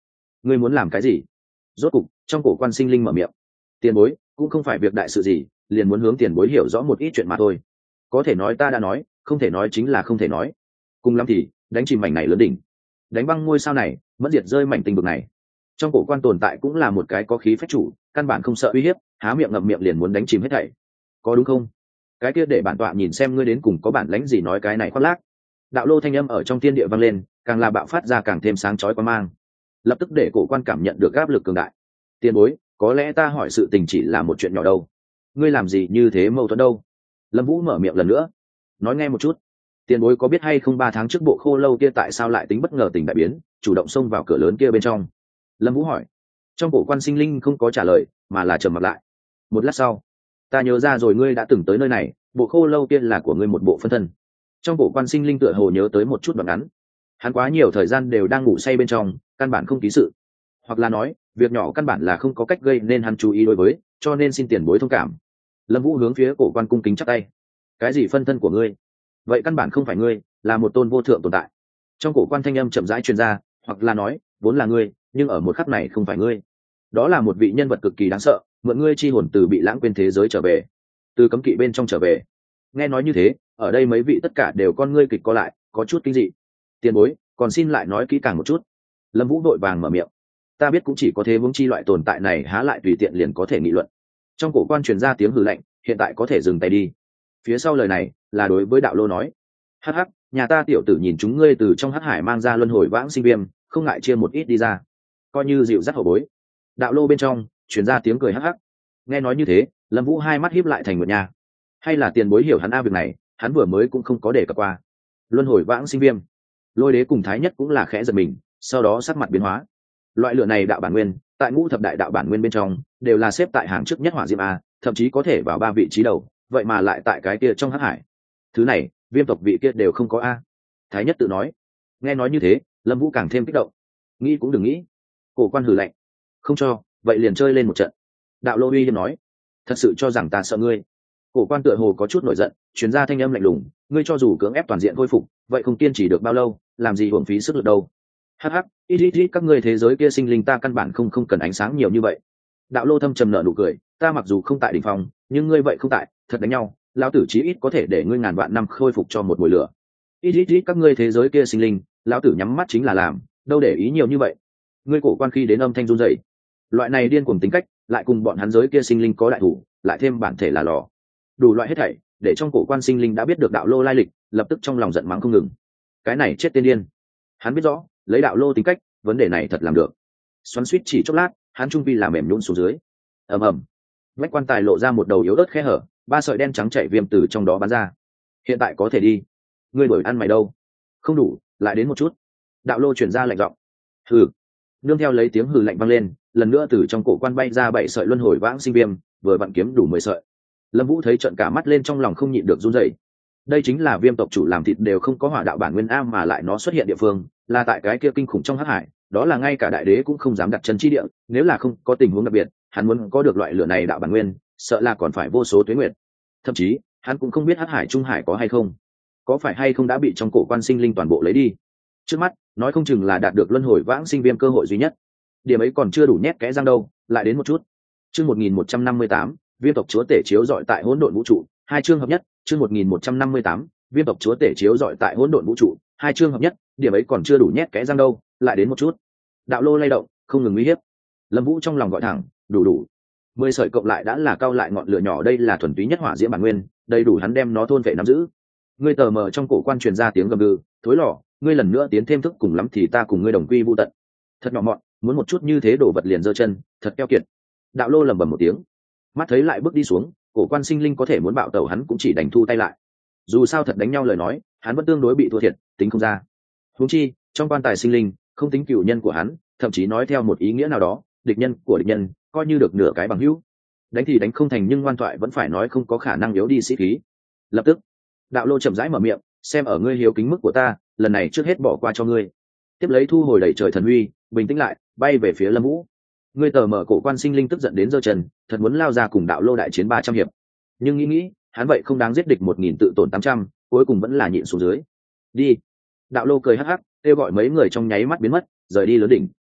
ngươi muốn làm cái gì? Rốt cục trong cổ quan sinh linh mở miệng. Tiền bối, cũng không phải việc đại sự gì, liền muốn hướng tiền bối hiểu rõ một ít chuyện mà thôi. Có thể nói ta đã nói, không thể nói chính là không thể nói. Cùng lắm thì đánh chìm mảnh này lớn đỉnh, đánh băng ngôi sao này, mất diệt rơi mảnh tinh vực này. Trong cổ quan tồn tại cũng là một cái có khí phách chủ, căn bản không sợ uy hiếp, há miệng ngậm miệng liền muốn đánh chìm hết thảy. Có đúng không? Cái kia để bản tọa nhìn xem ngươi đến cùng có bản lãnh gì nói cái này khoác lác. Đạo lô thanh âm ở trong thiên địa vang lên, càng là bạo phát ra càng thêm sáng chói quan mang, lập tức để cổ quan cảm nhận được áp lực cường đại. Tiền bối, có lẽ ta hỏi sự tình chỉ là một chuyện nhỏ đâu, ngươi làm gì như thế mâu thuẫn đâu? Lâm Vũ mở miệng lần nữa. Nói nghe một chút, tiền bối có biết hay không 3 tháng trước bộ khô lâu kia tại sao lại tính bất ngờ tình đại biến, chủ động xông vào cửa lớn kia bên trong? Lâm Vũ hỏi. Trong cổ quan sinh linh không có trả lời, mà là trầm mặc lại. Một lát sau, ta nhớ ra rồi, ngươi đã từng tới nơi này, bộ khô lâu kia là của ngươi một bộ phân thân. Trong cổ quan sinh linh tựa hồ nhớ tới một chút đoạn ngắn. Hắn quá nhiều thời gian đều đang ngủ say bên trong, căn bản không ký sự, hoặc là nói việc nhỏ căn bản là không có cách gây nên hắn chú ý đối với, cho nên xin tiền bối thông cảm. Lâm Vũ hướng phía cổ quan cung kính chắp tay. Cái gì phân thân của ngươi? Vậy căn bản không phải ngươi, là một tôn vô thượng tồn tại. Trong cổ quan thanh âm chậm rãi truyền ra, hoặc là nói vốn là ngươi, nhưng ở một khắc này không phải ngươi. Đó là một vị nhân vật cực kỳ đáng sợ, mượn ngươi chi hồn từ bị lãng quên thế giới trở về, từ cấm kỵ bên trong trở về. Nghe nói như thế, ở đây mấy vị tất cả đều con ngươi kịch co lại, có chút kinh dị. Tiền bối, còn xin lại nói kỹ càng một chút. Lâm Vũ đội vàng mở miệng. Ta biết cũng chỉ có thế, huống chi loại tồn tại này há lại tùy tiện liền có thể nghị luận. Trong cổ quan truyền ra tiếng hừ lạnh, hiện tại có thể dừng tay đi. Phía sau lời này là đối với đạo lô nói. Hắc hắc, nhà ta tiểu tử nhìn chúng ngươi từ trong hắc hải mang ra luân hồi vãng sinh viêm, không ngại chia một ít đi ra, coi như dịu dắt hậu bối. Đạo lô bên trong truyền ra tiếng cười hắc hắc. Nghe nói như thế, Lâm Vũ hai mắt híp lại thành một nhà. Hay là tiền bối hiểu hắn việc này, hắn vừa mới cũng không có đề cập qua. Luân hồi vãng sinh viêm, Lôi Đế cùng Thái Nhất cũng là khẽ giật mình, sau đó sắc mặt biến hóa. Loại lửa này đạo bản nguyên, tại ngũ thập đại đạo bản nguyên bên trong, đều là xếp tại hàng trước nhất hỏa diệm a, thậm chí có thể vào 3 vị trí đầu, vậy mà lại tại cái kia trong hắc hải. Thứ này, Viêm tộc vị kia đều không có a. Thái Nhất tự nói. Nghe nói như thế, Lâm Vũ càng thêm kích động. Nghĩ cũng đừng nghĩ. Cổ quan hừ lạnh. Không cho, vậy liền chơi lên một trận. Đạo Lô uy hiếp nói. Thật sự cho rằng ta sợ ngươi? Cổ quan tựa hồ có chút nổi giận, truyền ra thanh âm lạnh lùng. Ngươi cho dù cưỡng ép toàn diện khôi phục, vậy không kiên trì được bao lâu, làm gì uổng phí sức lực đâu. Hắc hắc, ít các ngươi thế giới kia sinh linh ta căn bản không cần ánh sáng nhiều như vậy. Đạo Lô thâm trầm nở nụ cười. Ta mặc dù không tại đỉnh phong, nhưng ngươi vậy không tại, thật đánh nhau, lão tử chí ít có thể để ngươi ngàn vạn năm khôi phục cho một mùi lửa. Ít các ngươi thế giới kia sinh linh, lão tử nhắm mắt chính là làm, đâu để ý nhiều như vậy. Ngươi cổ quan khi đến âm thanh run rẩy. Loại này điên cuồng tính cách, lại cùng bọn hắn giới kia sinh linh có đại thủ, lại thêm bản thể là lò, đủ loại hết thảy, để trong cổ quan sinh linh đã biết được Đạo Lô lai lịch, lập tức trong lòng giận mắng không ngừng. Cái này chết tiên điên. Hắn biết rõ, lấy Đạo Lô tính cách, vấn đề này thật làm được. Xoắn xuýt chỉ chốc lát, hắn trung vi làm mềm nhũn xuống dưới. Ầm ầm. Vách quan tài lộ ra một đầu yếu ớt khe hở, 3 sợi đen trắng chảy viêm từ trong đó bắn ra. Hiện tại có thể đi. Ngươi đổi ăn mày đâu? Không đủ, lại đến một chút. Đạo Lô chuyển ra lạnh giọng. Hừ. Nương theo lấy tiếng hừ lạnh vang lên, lần nữa từ trong cổ quan bay ra 7 sợi luân hồi vãng sinh viêm, vừa vặn kiếm đủ 10 sợi. Lâm Vũ thấy trợn cả mắt lên, trong lòng không nhịn được run rẩy. Đây chính là Viêm tộc chủ làm thịt đều không có hỏa đạo bản nguyên a, mà lại nó xuất hiện địa phương là tại cái kia kinh khủng trong hắc hải, đó là ngay cả đại đế cũng không dám đặt chân chi địa, nếu là không có tình huống đặc biệt, hắn muốn có được loại lửa này đạo bản nguyên, sợ là còn phải vô số tuế nguyệt. Thậm chí, hắn cũng không biết hắc hải trung hải có hay không, có phải hay không đã bị trong cổ quan sinh linh toàn bộ lấy đi. Trước mắt, nói không chừng là đạt được luân hồi vãng sinh viêm cơ hội duy nhất. Điểm ấy còn chưa đủ nhét kẽ răng đâu, lại đến một chút. Chương 1158, Viêm tộc chúa tể chiếu rọi tại hỗn độn vũ trụ, 2 chương hợp nhất, chương 1158, Viêm tộc chúa tể chiếu rọi tại hỗn độn vũ trụ, 2 chương hợp nhất, điểm ấy còn chưa đủ nhét kẽ răng đâu, lại đến một chút. Đạo Lô lay động, không ngừng uy hiếp. Lâm Vũ trong lòng gọi thẳng, đủ. 10 sợi cộng lại đã là cao lại ngọn lửa nhỏ, đây là thuần túy nhất hỏa diễm bản nguyên, đầy đủ hắn đem nó thôn vệ nắm giữ. Ngươi tờ mờ trong cổ quan truyền ra tiếng gầm gừ, thối lỏ, ngươi lần nữa tiến thêm thức, cùng lắm thì ta cùng ngươi đồng quy vu tận. Thật nhỏ mọn, muốn một chút như thế đổ vật liền giơ chân, thật keo kiệt. Đạo Lô lẩm bẩm một tiếng, mắt thấy lại bước đi xuống, cổ quan sinh linh có thể muốn bạo tẩu hắn cũng chỉ đành thu tay lại. Dù sao thật đánh nhau lời nói, hắn vẫn tương đối bị thua thiệt, tính không ra. Huống chi, trong quan tài sinh linh, không tính cựu nhân của hắn, thậm chí nói theo một ý nghĩa nào đó, địch nhân của địch nhân, coi như được nửa cái bằng hữu. Đánh thì đánh không thành, nhưng ngoan thoại vẫn phải nói, không có khả năng yếu đi sĩ khí. Lập tức, Đạo Lô chậm rãi mở miệng, xem ở ngươi hiếu kính mức của ta, lần này trước hết bỏ qua cho ngươi. Tiếp lấy thu hồi đẩy trời thần uy, bình tĩnh lại, bay về phía Lâm Vũ. Ngươi tờ mở cổ quan sinh linh tức giận đến giơ chân, thật muốn lao ra cùng Đạo Lô đại chiến 300 hiệp. Nhưng nghĩ, hắn vậy không đáng giết địch 1000 tự tổn 800, cuối cùng vẫn là nhịn xuống dưới. Đi. Đạo Lô cười hắc hắc, kêu gọi mấy người trong nháy mắt biến mất, rời đi lớn đỉnh.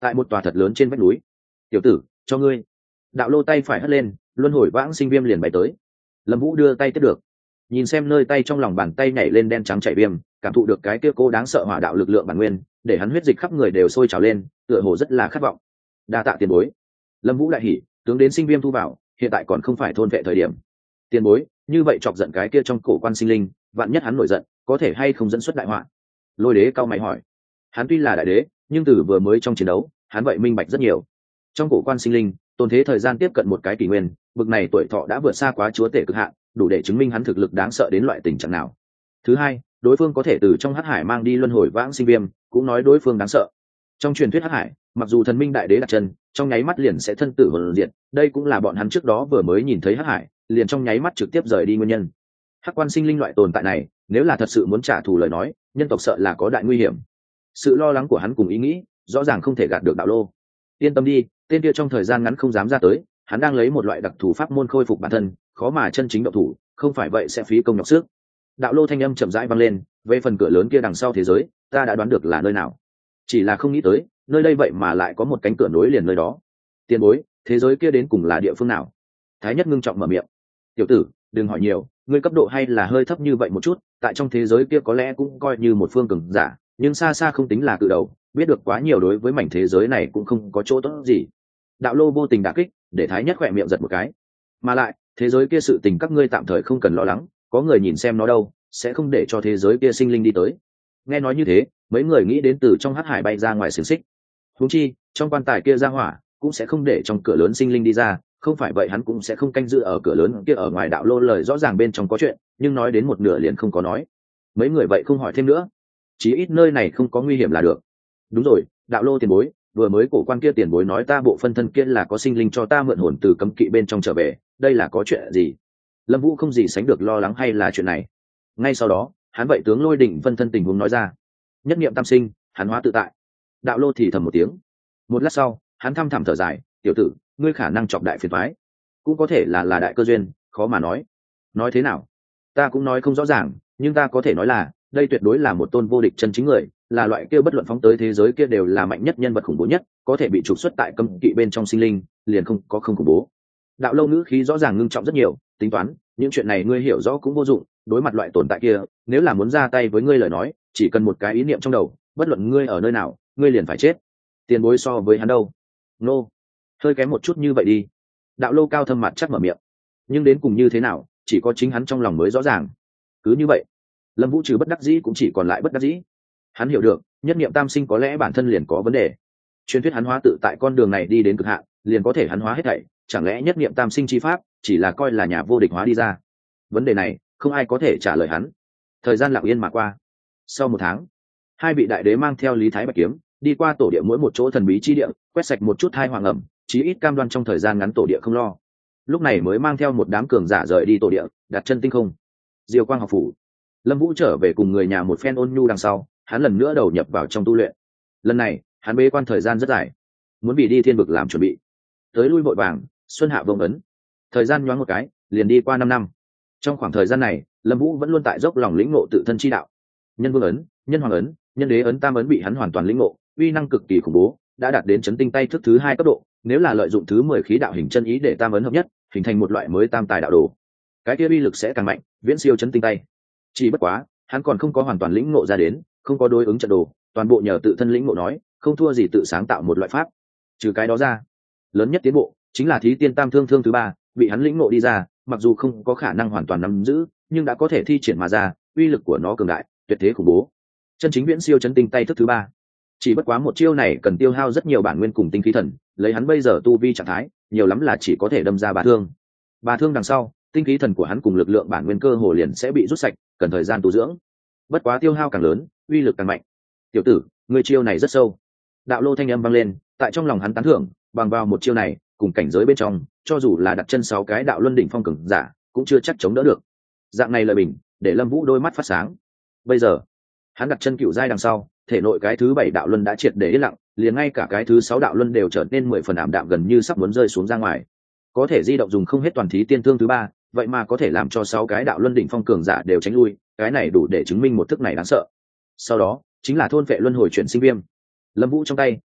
tại một tòa thật lớn trên vách núi. Tiểu tử, cho ngươi. Đạo lô tay phải hất lên, luân hồi vãng sinh viêm liền bay tới. Lâm Vũ đưa tay tiếp được, nhìn xem nơi tay trong lòng bàn tay nhảy lên đen trắng chảy viêm, cảm thụ được cái kia cô đáng sợ hỏa đạo lực lượng bản nguyên, để hắn huyết dịch khắp người đều sôi trào lên, tựa hồ rất là khát vọng. Đa tạ tiền bối. Lâm Vũ lại hỉ, tướng đến sinh viêm thu vào, hiện tại còn không phải thôn vệ thời điểm. Tiền bối, như vậy chọc giận cái kia trong cổ quan sinh linh, vạn nhất hắn nổi giận, có thể hay không dẫn xuất đại họa? Lôi đế cao mày hỏi. Hắn tuy là đại đế, nhưng từ vừa mới trong chiến đấu, hắn vậy minh bạch rất nhiều. Trong cổ quan sinh linh, tồn thế thời gian tiếp cận một cái kỷ nguyên, bực này tuổi thọ đã vượt xa quá chúa tể cực hạn, đủ để chứng minh hắn thực lực đáng sợ đến loại tình trạng nào. Thứ hai, đối phương có thể từ trong hắc hải mang đi luân hồi vãng sinh viêm, cũng nói đối phương đáng sợ. Trong truyền thuyết hắc hải, mặc dù thần minh đại đế đặt chân, trong nháy mắt liền sẽ thân tử hồn diệt, đây cũng là bọn hắn trước đó vừa mới nhìn thấy hắc hải, liền trong nháy mắt trực tiếp rời đi nguyên nhân. Hắc quan sinh linh loại tồn tại này, nếu là thật sự muốn trả thù lời nói, nhân tộc sợ là có đại nguy hiểm. Sự lo lắng của hắn cùng ý nghĩ, rõ ràng không thể gạt được đạo lô. Yên tâm đi, tên kia trong thời gian ngắn không dám ra tới, hắn đang lấy một loại đặc thù pháp môn khôi phục bản thân, khó mà chân chính động thủ, không phải vậy sẽ phí công nhọc sức. Đạo lô thanh âm chậm rãi vang lên, về phần cửa lớn kia đằng sau thế giới, ta đã đoán được là nơi nào, chỉ là không nghĩ tới nơi đây vậy mà lại có một cánh cửa nối liền nơi đó. Tiền bối, thế giới kia đến cùng là địa phương nào? Thái Nhất ngưng trọng mở miệng. Tiểu tử, đừng hỏi nhiều, ngươi cấp độ hay là hơi thấp như vậy một chút, tại trong thế giới kia có lẽ cũng coi như một phương cường giả, nhưng xa xa không tính là cự đầu, biết được quá nhiều đối với mảnh thế giới này cũng không có chỗ tốt gì. Đạo lô vô tình đả kích, để Thái Nhất khỏe miệng giật một cái. Mà lại, thế giới kia sự tình các ngươi tạm thời không cần lo lắng, có người nhìn xem nó đâu, sẽ không để cho thế giới kia sinh linh đi tới. Nghe nói như thế, mấy người nghĩ đến từ trong hắc hải bay ra ngoài xiềng xích. Huống chi, trong quan tài kia ra hỏa, cũng sẽ không để trong cửa lớn sinh linh đi ra, không phải vậy hắn cũng sẽ không canh giữ ở cửa lớn kia ở ngoài. Đạo lô lời rõ ràng bên trong có chuyện, nhưng nói đến một nửa liền không có nói. Mấy người vậy không hỏi thêm nữa, chí ít nơi này không có nguy hiểm là được. Đúng rồi, đạo lô tiền bối, vừa mới cổ quan kia tiền bối nói ta bộ phân thân kia là có sinh linh cho ta mượn hồn từ cấm kỵ bên trong trở về, đây là có chuyện gì? Lâm Vũ không gì sánh được lo lắng hay là chuyện này. Ngay sau đó, hắn vậy tướng Lôi Đỉnh phân thân tình huống nói ra. Nhất niệm tam sinh, hắn hóa tự tại. Đạo lô thì thầm một tiếng. Một lát sau, hắn thăm thẳm thở dài, tiểu tử, ngươi khả năng chọc đại phiền toái, cũng có thể là đại cơ duyên, khó mà nói. Nói thế nào? Ta cũng nói không rõ ràng, nhưng ta có thể nói là, đây tuyệt đối là một tôn vô địch chân chính người, là loại kia bất luận phóng tới thế giới kia đều là mạnh nhất nhân vật khủng bố nhất, có thể bị trục xuất tại cấm kỵ bên trong sinh linh, liền không có không khủng bố. Đạo lâu ngữ khí rõ ràng ngưng trọng rất nhiều, tính toán, những chuyện này ngươi hiểu rõ cũng vô dụng, đối mặt loại tồn tại kia, nếu là muốn ra tay với ngươi lời nói, chỉ cần một cái ý niệm trong đầu, bất luận ngươi ở nơi nào, ngươi liền phải chết. Tiền bối so với hắn đâu? Nô, hơi kém một chút như vậy đi. Đạo lâu cao thâm mặt chắc mở miệng, nhưng đến cùng như thế nào, chỉ có chính hắn trong lòng mới rõ ràng. Cứ như vậy, Lâm Vũ trừ bất đắc dĩ cũng chỉ còn lại bất đắc dĩ. Hắn hiểu được, nhất niệm tam sinh có lẽ bản thân liền có vấn đề. Truyền thuyết hắn hóa tự tại con đường này đi đến cực hạn, liền có thể hắn hóa hết thảy, chẳng lẽ nhất niệm tam sinh chi pháp chỉ là coi là nhà vô địch hóa đi ra? Vấn đề này, không ai có thể trả lời hắn. Thời gian lặng yên mà qua. Sau một tháng, hai vị đại đế mang theo Lý Thái Bạch kiếm, đi qua tổ địa mỗi một chỗ thần bí chi địa, quét sạch một chút thai hoàng ẩm, chí ít cam đoan trong thời gian ngắn tổ địa không lo. Lúc này mới mang theo một đám cường giả rời đi tổ địa, đặt chân tinh không. Diêu Quang học phủ. Lâm Vũ trở về cùng người nhà một phen ôn nhu đằng sau, hắn lần nữa đầu nhập vào trong tu luyện. Lần này, hắn bế quan thời gian rất dài, muốn bị đi thiên vực làm chuẩn bị. Tới lui vội vàng, xuân hạ vông ấn. Thời gian nhoáng một cái, liền đi qua 5 năm. Trong khoảng thời gian này, Lâm Vũ vẫn luôn tại dốc lòng lĩnh ngộ tự thân chi đạo. Nhân vương ấn, nhân hoàng ấn, nhân đế ấn, tam ấn bị hắn hoàn toàn lĩnh ngộ, uy năng cực kỳ khủng bố, đã đạt đến chấn tinh tay thức thứ 2 cấp độ, nếu là lợi dụng thứ 10 khí đạo hình chân ý để tam ấn hợp nhất, hình thành một loại mới tam tài đạo đồ. Cái kia uy lực sẽ càng mạnh, viễn siêu chấn tinh tay. Chỉ bất quá, hắn còn không có hoàn toàn lĩnh ngộ ra đến, không có đối ứng trận đồ, toàn bộ nhờ tự thân lĩnh ngộ nói, không thua gì tự sáng tạo một loại pháp. Trừ cái đó ra, lớn nhất tiến bộ chính là Thí Tiên Tam Thương Thương thứ 3, bị hắn lĩnh ngộ đi ra, mặc dù không có khả năng hoàn toàn nắm giữ, nhưng đã có thể thi triển mà ra, uy lực của nó cường đại, tuyệt thế khủng bố. Chân chính viễn siêu chấn tinh tay thức thứ 3. Chỉ bất quá một chiêu này cần tiêu hao rất nhiều bản nguyên cùng tinh khí thần, lấy hắn bây giờ tu vi trạng thái, nhiều lắm là chỉ có thể đâm ra 3 thương. 3 thương đằng sau, tinh khí thần của hắn cùng lực lượng bản nguyên cơ hồ liền sẽ bị rút sạch, cần thời gian tu dưỡng. Bất quá tiêu hao càng lớn, uy lực càng mạnh. Tiểu tử, ngươi chiêu này rất sâu. Đạo lô thanh âm vang lên, tại trong lòng hắn tán thưởng, bằng vào một chiêu này, cùng cảnh giới bên trong, cho dù là đặt chân 6 cái đạo luân đỉnh phong cường giả, cũng chưa chắc chống đỡ được. Dạng này lời bình, để Lâm Vũ đôi mắt phát sáng. Bây giờ, hắn đặt chân cựu giai đằng sau, thể nội cái thứ 7 đạo luân đã triệt để yên lặng, liền ngay cả cái thứ 6 đạo luân đều trở nên 10 phần ảm đạm, gần như sắp muốn rơi xuống ra ngoài. Có thể di động dùng không hết toàn Thí Tiên Thương thứ 3, vậy mà có thể làm cho 6 cái đạo luân đỉnh phong cường giả đều tránh lui, cái này đủ để chứng minh một thức này đáng sợ. Sau đó, chính là thôn vệ luân hồi chuyển sinh viêm. Lâm Vũ trong tay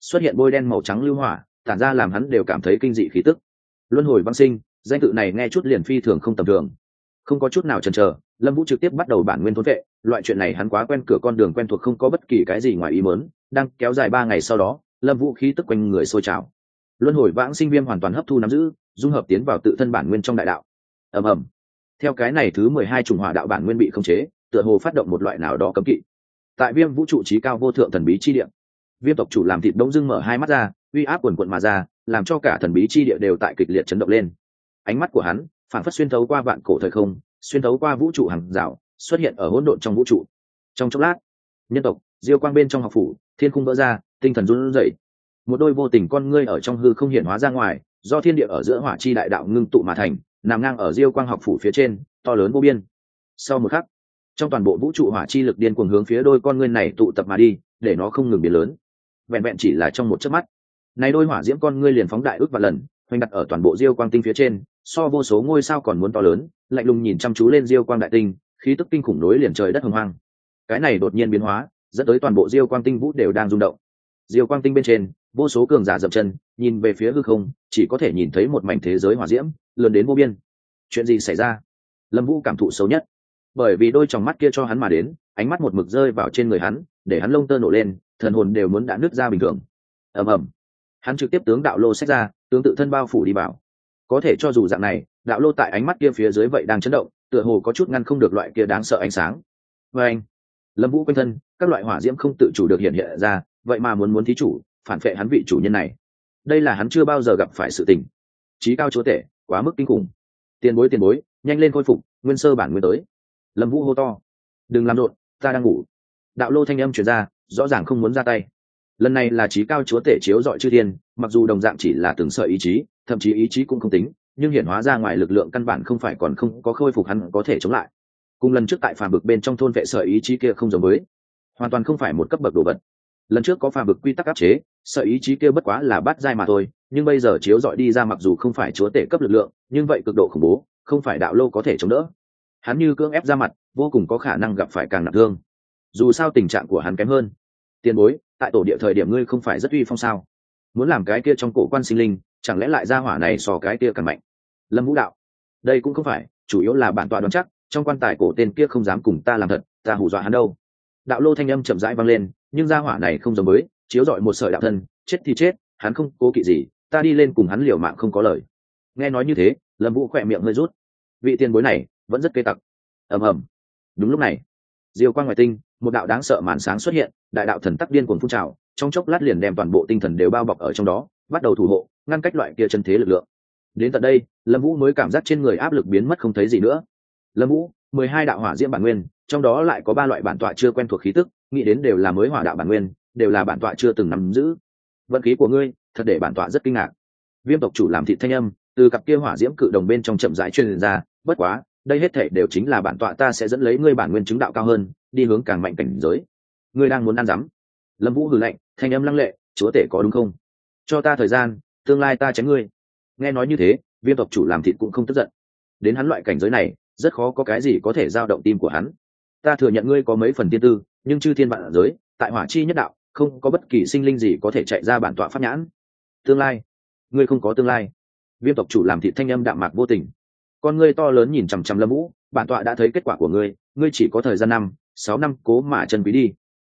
xuất hiện bôi đen màu trắng lưu hỏa tản ra làm hắn đều cảm thấy kinh dị khí tức. Luân hồi vãng sinh, danh tự này nghe chút liền phi thường không tầm thường. Không có chút nào chần chờ, Lâm Vũ trực tiếp bắt đầu bản nguyên thôn vệ. Loại chuyện này hắn quá quen cửa, con đường quen thuộc, không có bất kỳ cái gì ngoài ý muốn. Đang kéo dài 3 ngày sau đó, Lâm Vũ khí tức quanh người sôi trào. Luân hồi vãng sinh viêm hoàn toàn hấp thu nắm giữ, dung hợp tiến vào tự thân bản nguyên trong đại đạo. Ầm ầm. Theo cái này thứ 12 chủng hỏa đạo bản nguyên bị khống chế, tựa hồ phát động một loại nào đó cấm kỵ. Tại viêm vũ trụ trí cao vô thượng thần bí chi địa, viêm tộc chủ làm thịt đông dưng mở hai mắt ra, uy áp quần quận mà ra, làm cho cả thần bí chi địa đều tại kịch liệt chấn động lên. Ánh mắt của hắn phản phất xuyên thấu qua vạn cổ thời không, xuyên thấu qua vũ trụ hàng rào, xuất hiện ở hỗn độn trong vũ trụ. Trong chốc lát, nhân tộc diêu quang bên trong học phủ, thiên khung vỡ ra, tinh thần run rẩy. Một đôi vô tình con ngươi ở trong hư không hiện hóa ra ngoài, do thiên địa ở giữa hỏa chi đại đạo ngưng tụ mà thành, nằm ngang ở diêu quang học phủ phía trên, to lớn vô biên. Sau một khắc, trong toàn bộ vũ trụ hỏa chi lực điên cuồng hướng phía đôi con ngươi này tụ tập mà đi, để nó không ngừng biến lớn. Vẹn vẹn chỉ là trong một chớp mắt, này đôi hỏa diễm con ngươi liền phóng đại ước vạn lần, hoành đặt ở toàn bộ diêu quang tinh phía trên, so vô số ngôi sao còn muốn to lớn, lạnh lùng nhìn chăm chú lên diêu quang đại tinh, khí tức kinh khủng nối liền trời đất hồng hoang. Cái này đột nhiên biến hóa, dẫn tới toàn bộ diêu quang tinh vũ đều đang rung động. Diêu quang tinh bên trên, vô số cường giả dậm chân, nhìn về phía hư không, chỉ có thể nhìn thấy một mảnh thế giới hỏa diễm, lớn đến vô biên. Chuyện gì xảy ra? Lâm Vũ cảm thụ xấu nhất, bởi vì đôi tròng mắt kia cho hắn mà đến, ánh mắt một mực rơi vào trên người hắn, để hắn lông tơ nổ lên, thần hồn đều muốn đã nứt ra bình thường. Ầm ầm. Hắn trực tiếp tướng đạo lô xách ra, tướng tự thân bao phủ đi vào. Có thể cho dù dạng này, đạo lô tại ánh mắt kia phía dưới vậy đang chấn động, tựa hồ có chút ngăn không được loại kia đáng sợ ánh sáng. Và anh, Lâm Vũ quanh thân, các loại hỏa diễm không tự chủ được hiện hiện ra, vậy mà muốn thí chủ, phản phệ hắn vị chủ nhân này. Đây là hắn chưa bao giờ gặp phải sự tình. Chí cao chúa tể, quá mức kinh khủng. Tiền bối, nhanh lên khôi phục, nguyên sơ bản nguyên tới. Lâm Vũ hô to. Đừng làm rộn, ta đang ngủ. Đạo lô thanh âm truyền ra, rõ ràng không muốn ra tay. Lần này là chí cao chúa tể chiếu dọi chư thiên, mặc dù đồng dạng chỉ là từng sợi ý chí, thậm chí ý chí cũng không tính, nhưng hiện hóa ra ngoài lực lượng căn bản không phải còn không có khôi phục hắn có thể chống lại. Cùng lần trước tại phàm vực bên trong thôn vệ sợi ý chí kia không giống với, hoàn toàn không phải một cấp bậc đồ vật. Lần trước có phàm vực quy tắc áp chế, sợi ý chí kia bất quá là bát giai mà thôi, nhưng bây giờ chiếu dọi đi ra mặc dù không phải chúa tể cấp lực lượng, nhưng vậy cực độ khủng bố, không phải đạo lô có thể chống đỡ. Hắn như cưỡng ép ra mặt, vô cùng có khả năng gặp phải càng nặng thương. Dù sao tình trạng của hắn kém hơn. Tiền bối, tại tổ địa thời điểm ngươi không phải rất uy phong sao? Muốn làm cái kia trong cổ quan sinh linh, chẳng lẽ lại ra hỏa này so cái kia càng mạnh? Lâm Vũ đạo, đây cũng không phải, chủ yếu là bản tọa đoán chắc, trong quan tài cổ tên kia không dám cùng ta làm thật, ta hù dọa hắn đâu. Đạo lô thanh âm chậm rãi vang lên, nhưng ra hỏa này không giống với, chiếu dọi một sợi đạo thân, chết thì chết, hắn không cố kỵ gì, ta đi lên cùng hắn liều mạng không có lời. Nghe nói như thế, Lâm Vũ khỏe miệng hơi rút. Vị tiền bối này vẫn rất cây tặc. Ầm ầm. Đúng lúc này, diêu quang ngoài tinh, một đạo đáng sợ màn sáng xuất hiện, đại đạo thần tắc điên cuồng phun trào, trong chốc lát liền đem toàn bộ tinh thần đều bao bọc ở trong đó, bắt đầu thủ hộ, ngăn cách loại kia chân thế lực lượng. Đến tận đây, Lâm Vũ mới cảm giác trên người áp lực biến mất không thấy gì nữa. Lâm Vũ, 12 đạo hỏa diễm bản nguyên, trong đó lại có 3 loại bản tọa chưa quen thuộc khí tức, nghĩ đến đều là mới hỏa đạo bản nguyên, đều là bản tọa chưa từng nắm giữ. Vận khí của ngươi, thật để bản tọa rất kinh ngạc. Viêm tộc chủ làm thịt thanh âm, từ cặp kia hỏa diễm cự đồng bên trong chậm rãi truyền ra, bất quá, đây hết thảy đều chính là bản tọa ta sẽ dẫn lấy ngươi bản nguyên chứng đạo cao hơn, đi hướng càng mạnh cảnh giới. Ngươi đang muốn ăn dấm? Lâm Vũ hừ lạnh, thanh âm lăng lệ, chúa tể có đúng không? Cho ta thời gian, tương lai ta chém ngươi. Nghe nói như thế, viêm tộc chủ làm thịt cũng không tức giận. Đến hắn loại cảnh giới này, rất khó có cái gì có thể dao động tim của hắn. Ta thừa nhận ngươi có mấy phần tiên tư, nhưng chư thiên vạn giới, tại hỏa chi nhất đạo, không có bất kỳ sinh linh gì có thể chạy ra bản tọa pháp nhãn. Tương lai, ngươi không có tương lai. Viêm tộc chủ làm thịt thanh âm đạm mạc vô tình. Con ngươi to lớn nhìn chằm chằm Lâm Vũ, bản tọa đã thấy kết quả của ngươi, ngươi chỉ có thời gian 5-6 năm cố mà chân quý đi.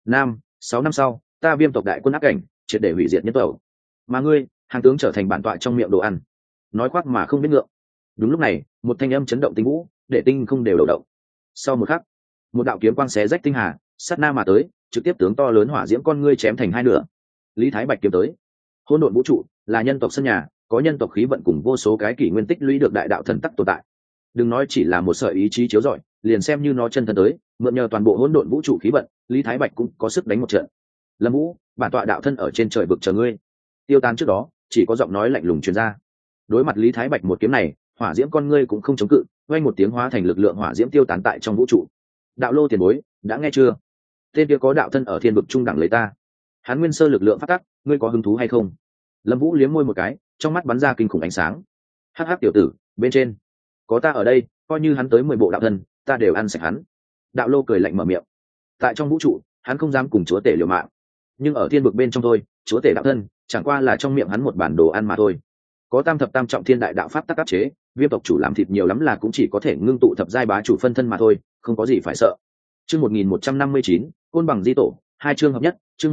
5-6 năm sau, ta Viêm tộc đại quân ác cảnh, triệt để hủy diệt nhân tộc. Mà ngươi, hàng tướng trở thành bản tọa trong miệng đồ ăn. Nói khoác mà không biết ngượng. Đúng lúc này, một thanh âm chấn động tinh vũ, để tinh không đều đầu động. Sau một khắc, một đạo kiếm quang xé rách tinh hà, sát na mà tới, trực tiếp tướng to lớn hỏa diễm con ngươi chém thành hai nửa. Lý Thái Bạch kiếm tới. Hỗn độn vũ trụ là nhân tộc sân nhà, có nhân tộc khí vận cùng vô số cái kỷ nguyên tích lũy được đại đạo thần tắc tồn tại. Đừng nói chỉ là một sợi ý chí chiếu rọi, liền xem như nó chân thân tới, mượn nhờ toàn bộ hỗn độn vũ trụ khí vận, Lý Thái Bạch cũng có sức đánh một trận. Lâm Vũ, bản tọa đạo thân ở trên trời vực chờ ngươi. Tiêu tán trước đó, chỉ có giọng nói lạnh lùng truyền ra. Đối mặt Lý Thái Bạch một kiếm này, hỏa diễm con ngươi cũng không chống cự, vang một tiếng hóa thành lực lượng hỏa diễm tiêu tán tại trong vũ trụ. Đạo lô tiền bối, đã nghe chưa? Tên kia có đạo thân ở thiên vực trung đẳng lấy ta. Hắn nguyên sơ lực lượng phát tắc, ngươi có hứng thú hay không? Lâm Vũ liếm môi một cái, trong mắt bắn ra kinh khủng ánh sáng. Hắc hắc tiểu tử, bên trên, có ta ở đây, coi như hắn tới 10 bộ đạo thân, ta đều ăn sạch hắn. Đạo lô cười lạnh mở miệng. Tại trong vũ trụ, hắn không dám cùng chúa tể liều mạng, nhưng ở thiên vực bên trong thôi, chúa tể đạo thân chẳng qua là trong miệng hắn một bản đồ ăn mà thôi. Có tam thập tam trọng thiên đại đạo pháp tắc áp chế, viêm tộc chủ làm thịt nhiều lắm là cũng chỉ có thể ngưng tụ thập giai bá chủ phân thân mà thôi, không có gì phải sợ. Chương 1159, côn bằng di tổ, hai chương hợp nhất. Chương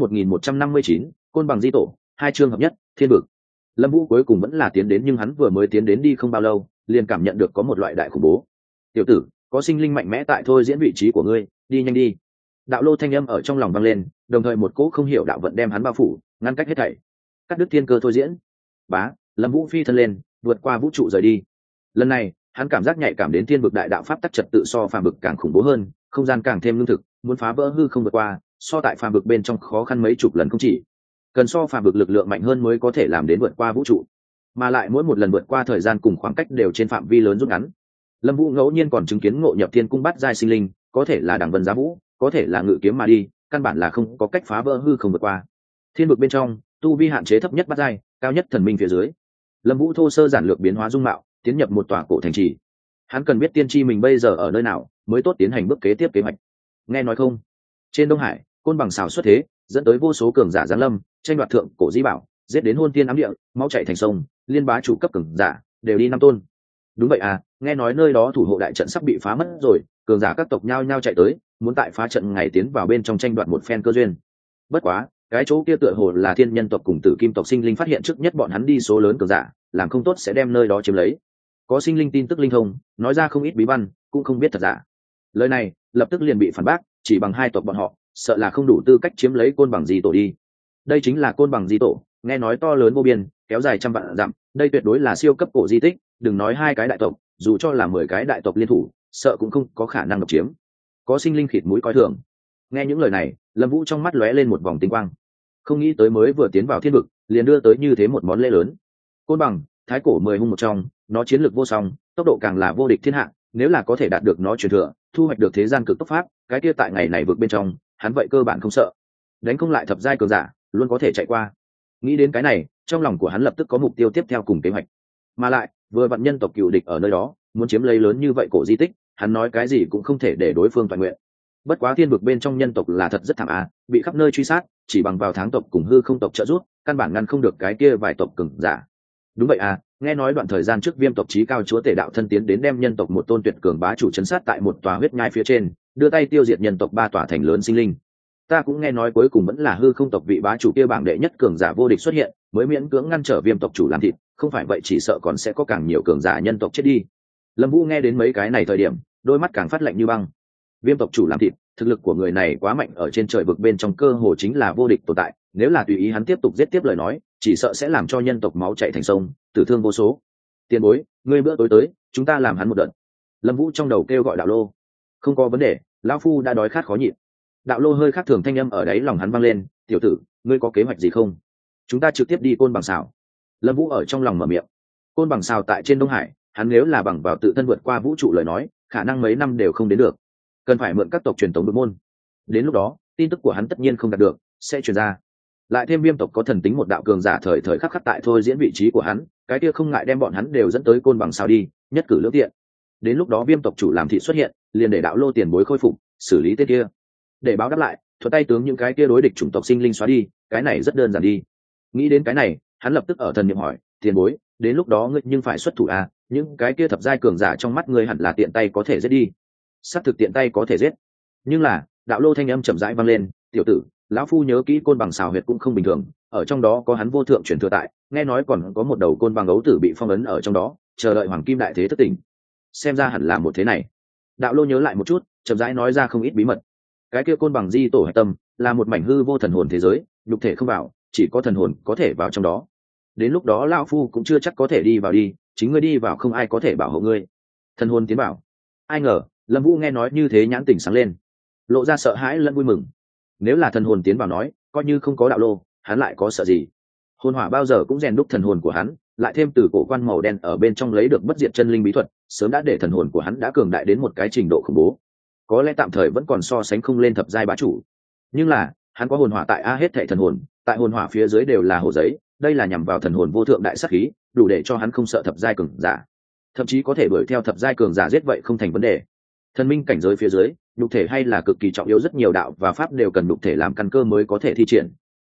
1159, côn bằng di tổ, hai chương hợp nhất. Thiên vực. Lâm Vũ cuối cùng vẫn là tiến đến, nhưng hắn vừa mới tiến đến đi không bao lâu, liền cảm nhận được có một loại đại khủng bố. Tiểu tử, có sinh linh mạnh mẽ tại thôi diễn vị trí của ngươi, đi nhanh đi. Đạo lô thanh âm ở trong lòng vang lên, đồng thời một cỗ không hiểu đạo vận đem hắn bao phủ, ngăn cách hết thảy. Cắt đứt thiên cơ thôi diễn. Bá, Lâm Vũ phi thân lên, vượt qua vũ trụ rời đi. Lần này, hắn cảm giác nhạy cảm đến thiên vực đại đạo pháp tắc trật tự so phàm vực càng khủng bố hơn, không gian càng thêm lương thực, muốn phá vỡ hư không vượt qua, so tại phàm vực bên trong khó khăn mấy chục lần không chỉ. Cần so phàm vực lực lượng mạnh hơn mới có thể làm đến vượt qua vũ trụ, mà lại mỗi một lần vượt qua thời gian cùng khoảng cách đều trên phạm vi lớn rút ngắn. Lâm Vũ ngẫu nhiên còn chứng kiến ngộ nhập thiên cung bắt giai sinh linh, có thể là đẳng vân giá vũ, có thể là ngự kiếm mà đi, căn bản là không có cách phá vỡ hư không vượt qua. Thiên vực bên trong, tu vi hạn chế thấp nhất bắt giai, cao nhất thần minh phía dưới. Lâm Vũ thô sơ giản lược biến hóa dung mạo, tiến nhập một tòa cổ thành trì. Hắn cần biết tiên tri mình bây giờ ở nơi nào, mới tốt tiến hành bước kế tiếp kế hoạch. Nghe nói không? Trên Đông Hải, côn bằng xào xuất thế, dẫn tới vô số cường giả giáng lâm, tranh đoạt thượng cổ di bảo, giết đến hôn tiên ám địa, máu chảy thành sông, liên bá chủ cấp cường giả đều đi năm tôn. Đúng vậy à, nghe nói nơi đó thủ hộ đại trận sắp bị phá mất rồi, cường giả các tộc nhao nhao chạy tới, muốn tại phá trận ngày tiến vào bên trong tranh đoạt một phen cơ duyên. Bất quá, cái chỗ kia tựa hồ là thiên nhân tộc cùng tử kim tộc sinh linh phát hiện trước nhất bọn hắn đi số lớn cường giả, làm không tốt sẽ đem nơi đó chiếm lấy. Có sinh linh tin tức linh thông, nói ra không ít bí văn, cũng không biết thật giả. Lời này lập tức liền bị phản bác, chỉ bằng hai tộc bọn họ, sợ là không đủ tư cách chiếm lấy côn bằng di tổ đi. Đây chính là côn bằng di tổ, nghe nói to lớn vô biên, kéo dài trăm vạn dặm, đây tuyệt đối là siêu cấp cổ di tích, đừng nói hai cái đại tộc, dù cho là 10 cái đại tộc liên thủ, sợ cũng không có khả năng độc chiếm. Có sinh linh khịt mũi coi thường. Nghe những lời này, Lâm Vũ trong mắt lóe lên một vòng tinh quang. Không nghĩ tới mới vừa tiến vào thiên vực, liền đưa tới như thế một món lễ lớn. Côn bằng, thái cổ 10 hung một trong, nó chiến lược vô song, tốc độ càng là vô địch thiên hạ, nếu là có thể đạt được nó truyền thừa, thu hoạch được thế gian cực tốc pháp, cái kia tại ngày này vượt bên trong, hắn vậy cơ bản không sợ. Đánh không lại thập giai cường giả, luôn có thể chạy qua. Nghĩ đến cái này, trong lòng của hắn lập tức có mục tiêu tiếp theo cùng kế hoạch. Mà lại, vừa vạn nhân tộc cựu địch ở nơi đó, muốn chiếm lấy lớn như vậy cổ di tích, hắn nói cái gì cũng không thể để đối phương toàn nguyện. Bất quá thiên vực bên trong nhân tộc là thật rất thảm á, bị khắp nơi truy sát, chỉ bằng vào tháng tộc cùng hư không tộc trợ giúp, căn bản ngăn không được cái kia vài tộc cường giả. Đúng vậy à, nghe nói đoạn thời gian trước viêm tộc chí cao chúa tể đạo thân tiến đến đem nhân tộc một tôn tuyệt cường bá chủ chấn sát tại một tòa huyết nhai phía trên, đưa tay tiêu diệt nhân tộc 3 tòa thành lớn sinh linh. Ta cũng nghe nói cuối cùng vẫn là hư không tộc vị bá chủ kia bảng đệ nhất cường giả vô địch xuất hiện, mới miễn cưỡng ngăn trở viêm tộc chủ làm thịt, không phải vậy chỉ sợ còn sẽ có càng nhiều cường giả nhân tộc chết đi. Lâm Vũ nghe đến mấy cái này thời điểm, đôi mắt càng phát lạnh như băng. Viêm tộc chủ làm thịt, thực lực của người này quá mạnh, ở trên trời vực bên trong cơ hồ chính là vô địch tồn tại, nếu là tùy ý hắn tiếp tục giết tiếp lời nói, chỉ sợ sẽ làm cho nhân tộc máu chảy thành sông, tử thương vô số. Tiền bối, ngươi bữa tối tới, chúng ta làm hắn một đợt. Lâm Vũ trong đầu kêu gọi đạo lô. Không có vấn đề, lão phu đã đói khát khó nhịn. Đạo lô hơi khác thường thanh âm ở đấy lòng hắn vang lên, tiểu tử, ngươi có kế hoạch gì không? Chúng ta trực tiếp đi côn bằng xào. Lâm Vũ ở trong lòng mở miệng. Côn bằng xào tại trên Đông Hải, hắn nếu là bằng vào tự thân vượt qua vũ trụ lời nói, khả năng mấy năm đều không đến được, cần phải mượn các tộc truyền thống đột môn. Đến lúc đó, tin tức của hắn tất nhiên không đạt được, sẽ truyền ra. Lại thêm viêm tộc có thần tính một đạo cường giả thời thời khắc khắc tại thôi diễn vị trí của hắn, cái kia không ngại đem bọn hắn đều dẫn tới côn bằng xào đi, nhất cử lưỡng tiện. Đến lúc đó viêm tộc chủ làm thị xuất hiện, liền để đạo lô tiền bối khôi phục, xử lý tên kia. Để báo đáp lại, thuận tay tướng những cái kia đối địch chủng tộc sinh linh xóa đi, cái này rất đơn giản đi. Nghĩ đến cái này, hắn lập tức ở thần niệm hỏi, tiền bối, đến lúc đó ngươi nhưng phải xuất thủ à, những cái kia thập giai cường giả trong mắt ngươi hẳn là tiện tay có thể giết đi. Sắp thực tiện tay có thể giết. Nhưng là, đạo lô thanh âm chậm rãi vang lên, tiểu tử, lão phu nhớ kỹ côn bằng xào huyệt cũng không bình thường, ở trong đó có hắn vô thượng truyền thừa tại, nghe nói còn có một đầu côn bằng ấu tử bị phong ấn ở trong đó, chờ đợi hoàng kim đại thế thất tỉnh. Xem ra hẳn là một thế này. Đạo lô nhớ lại một chút, chậm rãi nói ra không ít bí mật. Cái kia côn bằng di tổ hạch tâm là một mảnh hư vô thần hồn thế giới, nhục thể không vào, chỉ có thần hồn có thể vào trong đó. Đến lúc đó lão phu cũng chưa chắc có thể đi vào đi, chính ngươi đi vào không ai có thể bảo hộ ngươi. Thần hồn tiến vào. Ai ngờ, Lâm Vũ nghe nói như thế nhãn tỉnh sáng lên, lộ ra sợ hãi lẫn vui mừng. Nếu là thần hồn tiến vào nói, coi như không có đạo lô, hắn lại có sợ gì? Hồn hỏa bao giờ cũng rèn đúc thần hồn của hắn, lại thêm từ cổ quan màu đen ở bên trong lấy được bất diệt chân linh bí thuật, sớm đã để thần hồn của hắn đã cường đại đến một cái trình độ khủng bố. Có lẽ tạm thời vẫn còn so sánh không lên thập giai bá chủ, nhưng là hắn có hồn hỏa tại a hết thảy thần hồn, tại hồn hỏa phía dưới đều là hồ giấy, đây là nhằm vào thần hồn vô thượng đại sát khí, đủ để cho hắn không sợ thập giai cường giả, thậm chí có thể đuổi theo thập giai cường giả giết vậy không thành vấn đề. Thần minh cảnh giới phía dưới, nhục thể hay là cực kỳ trọng yếu, rất nhiều đạo và pháp đều cần nhục thể làm căn cơ mới có thể thi triển.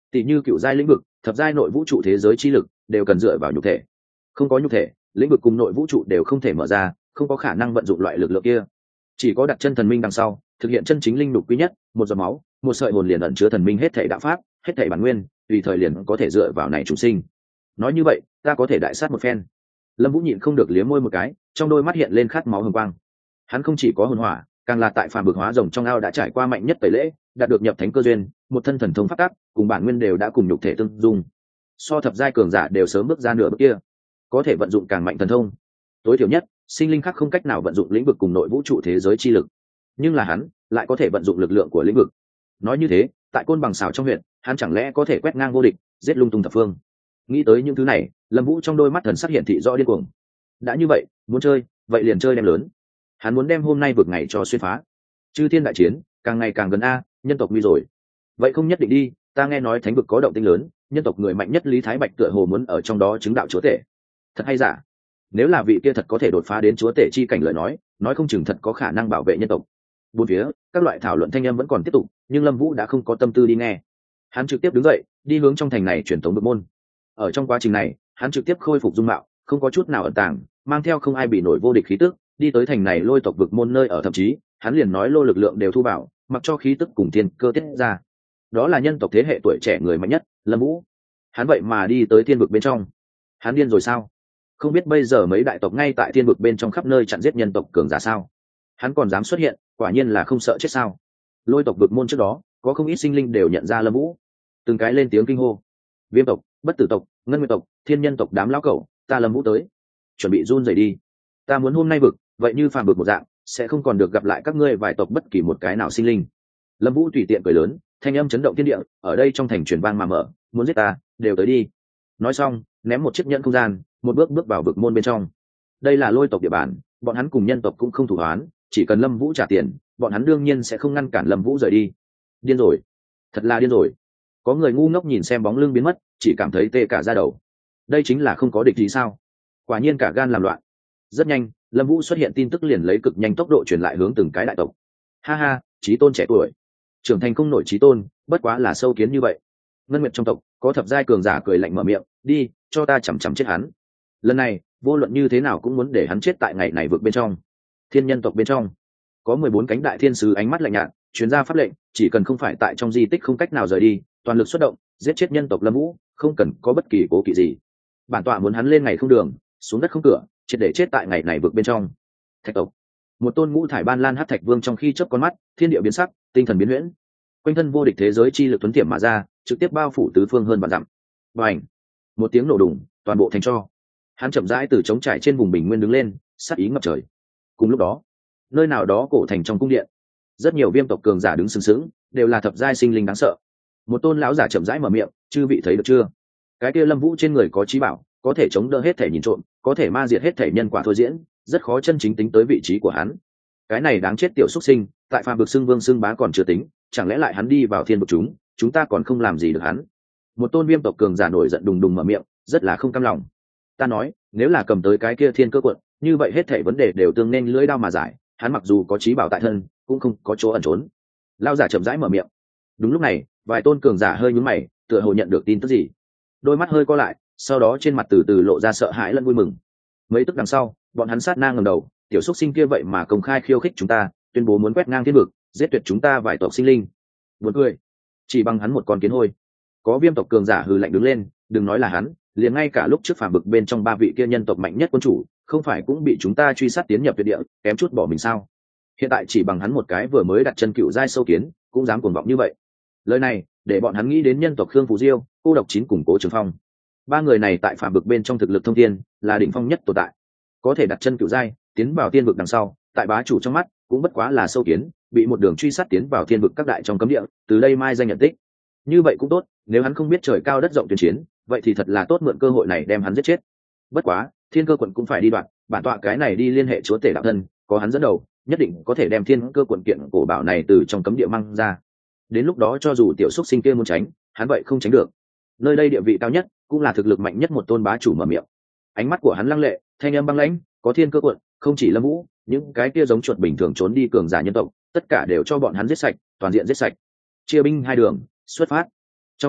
tỷ như cựu giai lĩnh vực, thập giai nội vũ trụ thế giới chi lực đều cần dựa vào nhục thể. Không có nhục thể, lĩnh vực cùng nội vũ trụ đều không thể mở ra, không có khả năng vận dụng loại lực lượng kia. Chỉ có đặt chân thần minh đằng sau, thực hiện chân chính linh đục quý nhất, một giọt máu, một sợi hồn liền ẩn chứa thần minh hết thảy đạo pháp, hết thảy bản nguyên, tùy thời liền có thể dựa vào này chủ sinh. Nói như vậy, ta có thể đại sát một phen. Lâm Vũ nhịn không được liếm môi một cái, trong đôi mắt hiện lên khát máu hừng quang. Hắn không chỉ có hồn hỏa, càng là tại phàm bực hóa rồng trong ao đã trải qua mạnh nhất tẩy lễ, đạt được nhập thánh cơ duyên, một thân thần thông pháp tắc, cùng bản nguyên đều đã cùng nhục thể tương dung. So thập giai cường giả đều sớm bước ra nửa bước kia, có thể vận dụng càng mạnh thần thông. Tối thiểu nhất, sinh linh khác không cách nào vận dụng lĩnh vực cùng nội vũ trụ thế giới chi lực, nhưng là hắn lại có thể vận dụng lực lượng của lĩnh vực. Nói như thế, tại côn bằng xảo trong huyện, hắn chẳng lẽ có thể quét ngang vô địch, giết lung tung thập phương? Nghĩ tới những thứ này, Lâm Vũ trong đôi mắt thần sắc hiện thị rõ điên cuồng. Đã như vậy, muốn chơi, vậy liền chơi đem lớn. Hắn muốn đem hôm nay vực ngày cho xuyên phá. Chư thiên đại chiến, càng ngày càng gần a, nhân tộc nguy rồi. Vậy không nhất định đi, ta nghe nói thánh vực có động tĩnh lớn, nhân tộc người mạnh nhất Lý Thái Bạch tựa hồ muốn ở trong đó chứng đạo chúa tể. Thật hay giả? Nếu là vị kia thật có thể đột phá đến chúa tể chi cảnh lời nói không chừng thật có khả năng bảo vệ nhân tộc. Bốn phía, các loại thảo luận thanh âm vẫn còn tiếp tục, nhưng Lâm Vũ đã không có tâm tư đi nghe. Hắn trực tiếp đứng dậy, đi hướng trong thành này truyền thống vực môn. Ở trong quá trình này, hắn trực tiếp khôi phục dung mạo, không có chút nào ẩn tàng, mang theo không ai bị nổi vô địch khí tức, đi tới thành này lôi tộc vực môn nơi ở, thậm chí hắn liền nói lô lực lượng đều thu bảo, mặc cho khí tức cùng thiên cơ tiết ra. Đó là nhân tộc thế hệ tuổi trẻ người mạnh nhất, Lâm Vũ. Hắn vậy mà đi tới thiên vực bên trong. Hắn điên rồi sao? Không biết bây giờ mấy đại tộc ngay tại thiên vực bên trong khắp nơi chặn giết nhân tộc cường giả sao? Hắn còn dám xuất hiện, quả nhiên là không sợ chết sao? Lôi tộc vực môn trước đó, có không ít sinh linh đều nhận ra Lâm Vũ, từng cái lên tiếng kinh hô. Viêm tộc, Bất Tử tộc, Ngân Nguyệt tộc, Thiên Nhân tộc đám lão cẩu, ta Lâm Vũ tới. Chuẩn bị run rẩy đi. Ta muốn hôm nay vực, vậy như phàm vực một dạng, sẽ không còn được gặp lại các ngươi vài tộc bất kỳ một cái nào sinh linh. Lâm Vũ tùy tiện cười lớn, thanh âm chấn động thiên địa, ở đây trong thành truyền vang mà mở, muốn giết ta, đều tới đi. Nói xong, ném một chiếc nhẫn không gian, một bước bước vào vực môn bên trong. Đây là lôi tộc địa bàn, bọn hắn cùng nhân tộc cũng không thủ oán, chỉ cần Lâm Vũ trả tiền, bọn hắn đương nhiên sẽ không ngăn cản Lâm Vũ rời đi. Điên rồi, thật là điên rồi. Có người ngu ngốc nhìn xem bóng lưng biến mất, chỉ cảm thấy tê cả da đầu. Đây chính là không có địch gì sao? Quả nhiên cả gan làm loạn. Rất nhanh, Lâm Vũ xuất hiện tin tức liền lấy cực nhanh tốc độ truyền lại hướng từng cái đại tộc. Ha ha, chí tôn trẻ tuổi, trưởng thành không nổi chí tôn, bất quá là sâu kiến như vậy. Ngân Nguyệt trong tộc có thập giai cường giả cười lạnh mở miệng, đi, cho ta chằm chằm chết hắn. Lần này, vô luận như thế nào cũng muốn để hắn chết tại ngày này vực bên trong. Thiên Nhân tộc bên trong có 14 cánh đại thiên sứ ánh mắt lạnh nhạt, truyền ra pháp lệnh, chỉ cần không phải tại trong di tích không cách nào rời đi, toàn lực xuất động, giết chết nhân tộc Lâm Vũ, không cần có bất kỳ cố kỵ gì. Bản tọa muốn hắn lên ngày không đường, xuống đất không cửa, triệt để chết tại ngày này vực bên trong. Thạch tộc, một tôn ngũ thải ban lan hắc thạch vương trong khi chớp con mắt, thiên địa biến sắc, tinh thần biến huyễn, quanh thân vô địch thế giới chi lực tuấn tiệm mà ra, trực tiếp bao phủ tứ phương hơn vạn dặm. Bành! Một tiếng nổ đùng, toàn bộ thành tro. Hắn chậm rãi từ trống trải trên vùng bình nguyên đứng lên, sát ý ngập trời. Cùng lúc đó, nơi nào đó cổ thành trong cung điện, rất nhiều viêm tộc cường giả đứng sừng sững, đều là thập giai sinh linh đáng sợ. Một tôn lão giả chậm rãi mở miệng, chư vị thấy được chưa? Cái kia Lâm Vũ trên người có trí bảo, có thể chống đỡ hết thể nhìn trộm, có thể ma diệt hết thể nhân quả thôi diễn, rất khó chân chính tính tới vị trí của hắn. Cái này đáng chết tiểu xuất sinh, tại phàm vực xưng vương xưng bá còn chưa tính, chẳng lẽ lại hắn đi vào thiên vực chúng ta còn không làm gì được hắn? Một tôn viêm tộc cường giả nổi giận đùng đùng mở miệng, rất là không cam lòng. Ta nói, nếu là cầm tới cái kia thiên cơ quận, như vậy hết thảy vấn đề đều tương nên lưỡi đao mà giải, hắn mặc dù có trí bảo tại thân, cũng không có chỗ ẩn trốn. Lão giả chậm rãi mở miệng. Đúng lúc này, vài tôn cường giả hơi nhướng mày, tựa hồ nhận được tin tức gì. Đôi mắt hơi co lại, sau đó trên mặt từ từ lộ ra sợ hãi lẫn vui mừng. Mấy tức đằng sau, bọn hắn sát na ngẩng đầu, tiểu xúc sinh kia vậy mà công khai khiêu khích chúng ta, tuyên bố muốn quét ngang thiên vực, giết tuyệt chúng ta vài tộc sinh linh. Buồn cười, chỉ bằng hắn một con kiến hôi. Có viêm tộc cường giả hừ lạnh đứng lên, đừng nói là hắn, liền ngay cả lúc trước phàm vực bên trong ba vị kia nhân tộc mạnh nhất quân chủ, không phải cũng bị chúng ta truy sát tiến nhập tuyệt địa, kém chút bỏ mình sao? Hiện tại chỉ bằng hắn một cái vừa mới đặt chân cựu giai sâu kiến, cũng dám cuồng vọng như vậy. Lời này, để bọn hắn nghĩ đến nhân tộc Khương Phù Diêu, Cô Độc Chín cùng Cố Trường Phong. Ba người này tại phàm vực bên trong thực lực thông thiên, là đỉnh phong nhất tồn tại. Có thể đặt chân cựu giai, tiến vào tiên vực đằng sau, tại bá chủ trong mắt, cũng bất quá là sâu kiến, bị một đường truy sát tiến vào thiên vực các đại trong cấm địa, từ đây mai danh nhận tích. Như vậy cũng tốt, nếu hắn không biết trời cao đất rộng tuyên chiến, vậy thì thật là tốt mượn cơ hội này đem hắn giết chết. Bất quá, thiên cơ quận cũng phải đi đoạn, bản tọa cái này đi liên hệ chúa tể đạo thân, có hắn dẫn đầu, nhất định có thể đem thiên cơ quận kiện cổ bảo này từ trong cấm địa mang ra. Đến lúc đó cho dù tiểu xúc sinh kia muốn tránh, hắn vậy không tránh được. Nơi đây địa vị cao nhất, cũng là thực lực mạnh nhất một tôn bá chủ mở miệng. Ánh mắt của hắn lăng lệ, thanh âm băng lãnh, có thiên cơ quận, không chỉ Lâm Vũ, những cái kia giống chuột bình thường trốn đi cường giả nhân tộc, tất cả đều cho bọn hắn giết sạch, toàn diện giết sạch. Chia binh hai đường, xuất phát. Trong nháy mắt,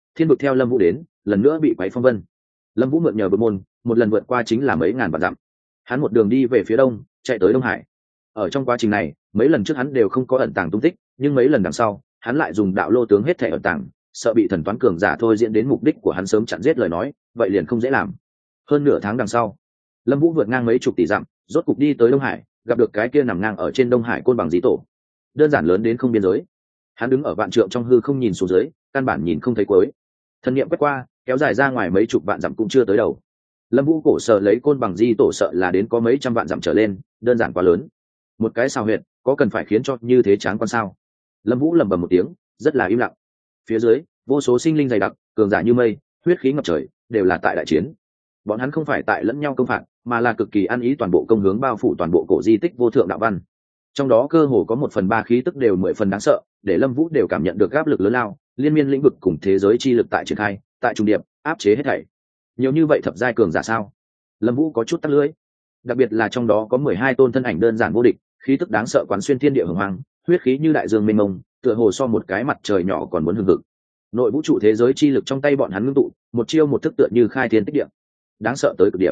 thiên vực theo lâm vũ đến lần nữa bị quấy phong vân. Lâm vũ mượn nhờ bực môn một lần vượt qua chính là mấy ngàn vạn dặm. Hắn một đường đi về phía đông, chạy tới Đông Hải. Ở trong quá trình này mấy lần trước hắn đều không có ẩn tàng tung tích, nhưng mấy lần đằng sau hắn lại dùng đạo lô tướng hết thể ẩn tàng, sợ bị thần toán cường giả thôi diễn đến mục đích của hắn sớm chặn giết lời nói, vậy liền không dễ làm. Hơn nửa tháng đằng sau, Lâm Vũ vượt ngang mấy chục tỷ dặm, rốt cục đi tới Đông Hải, gặp được cái kia nằm ngang ở trên Đông Hải côn bằng dí tổ. Đơn giản lớn đến không biên giới. Hắn đứng ở vạn trượng trong hư không nhìn xuống dưới, căn bản nhìn không thấy cuối. Thần niệm quét qua, kéo dài ra ngoài mấy chục vạn dặm cũng chưa tới đầu. Lâm Vũ cổ sợ lấy côn bằng di tổ sợ là đến có mấy trăm vạn dặm trở lên, đơn giản quá lớn. Một cái sao huyệt, có cần phải khiến cho như thế tráng quan sao? Lâm Vũ lẩm bẩm một tiếng, rất là im lặng. Phía dưới, vô số sinh linh dày đặc, cường giả như mây, huyết khí ngập trời, đều là tại đại chiến. Bọn hắn không phải tại lẫn nhau công phạt, mà là cực kỳ ăn ý toàn bộ công hướng bao phủ toàn bộ cổ di tích vô thượng đạo văn. Trong đó cơ hồ có 1/3 khí tức đều 10 phần đáng sợ, để Lâm Vũ đều cảm nhận được áp lực lớn lao, liên miên lĩnh vực cùng thế giới chi lực tại triển khai, tại trung điệp, áp chế hết thảy. Nhiều như vậy thập giai cường giả sao? Lâm Vũ có chút tắc lưỡi. Đặc biệt là trong đó có 12 tôn thân ảnh đơn giản vô địch, khí tức đáng sợ quán xuyên thiên địa hồng hoang, huyết khí như đại dương mênh mông, tựa hồ so một cái mặt trời nhỏ còn muốn hừng hực. Nội vũ trụ thế giới chi lực trong tay bọn hắn ngưng tụ, một chiêu một thức tựa như khai thiên tích địa. Đáng sợ tới cực điểm.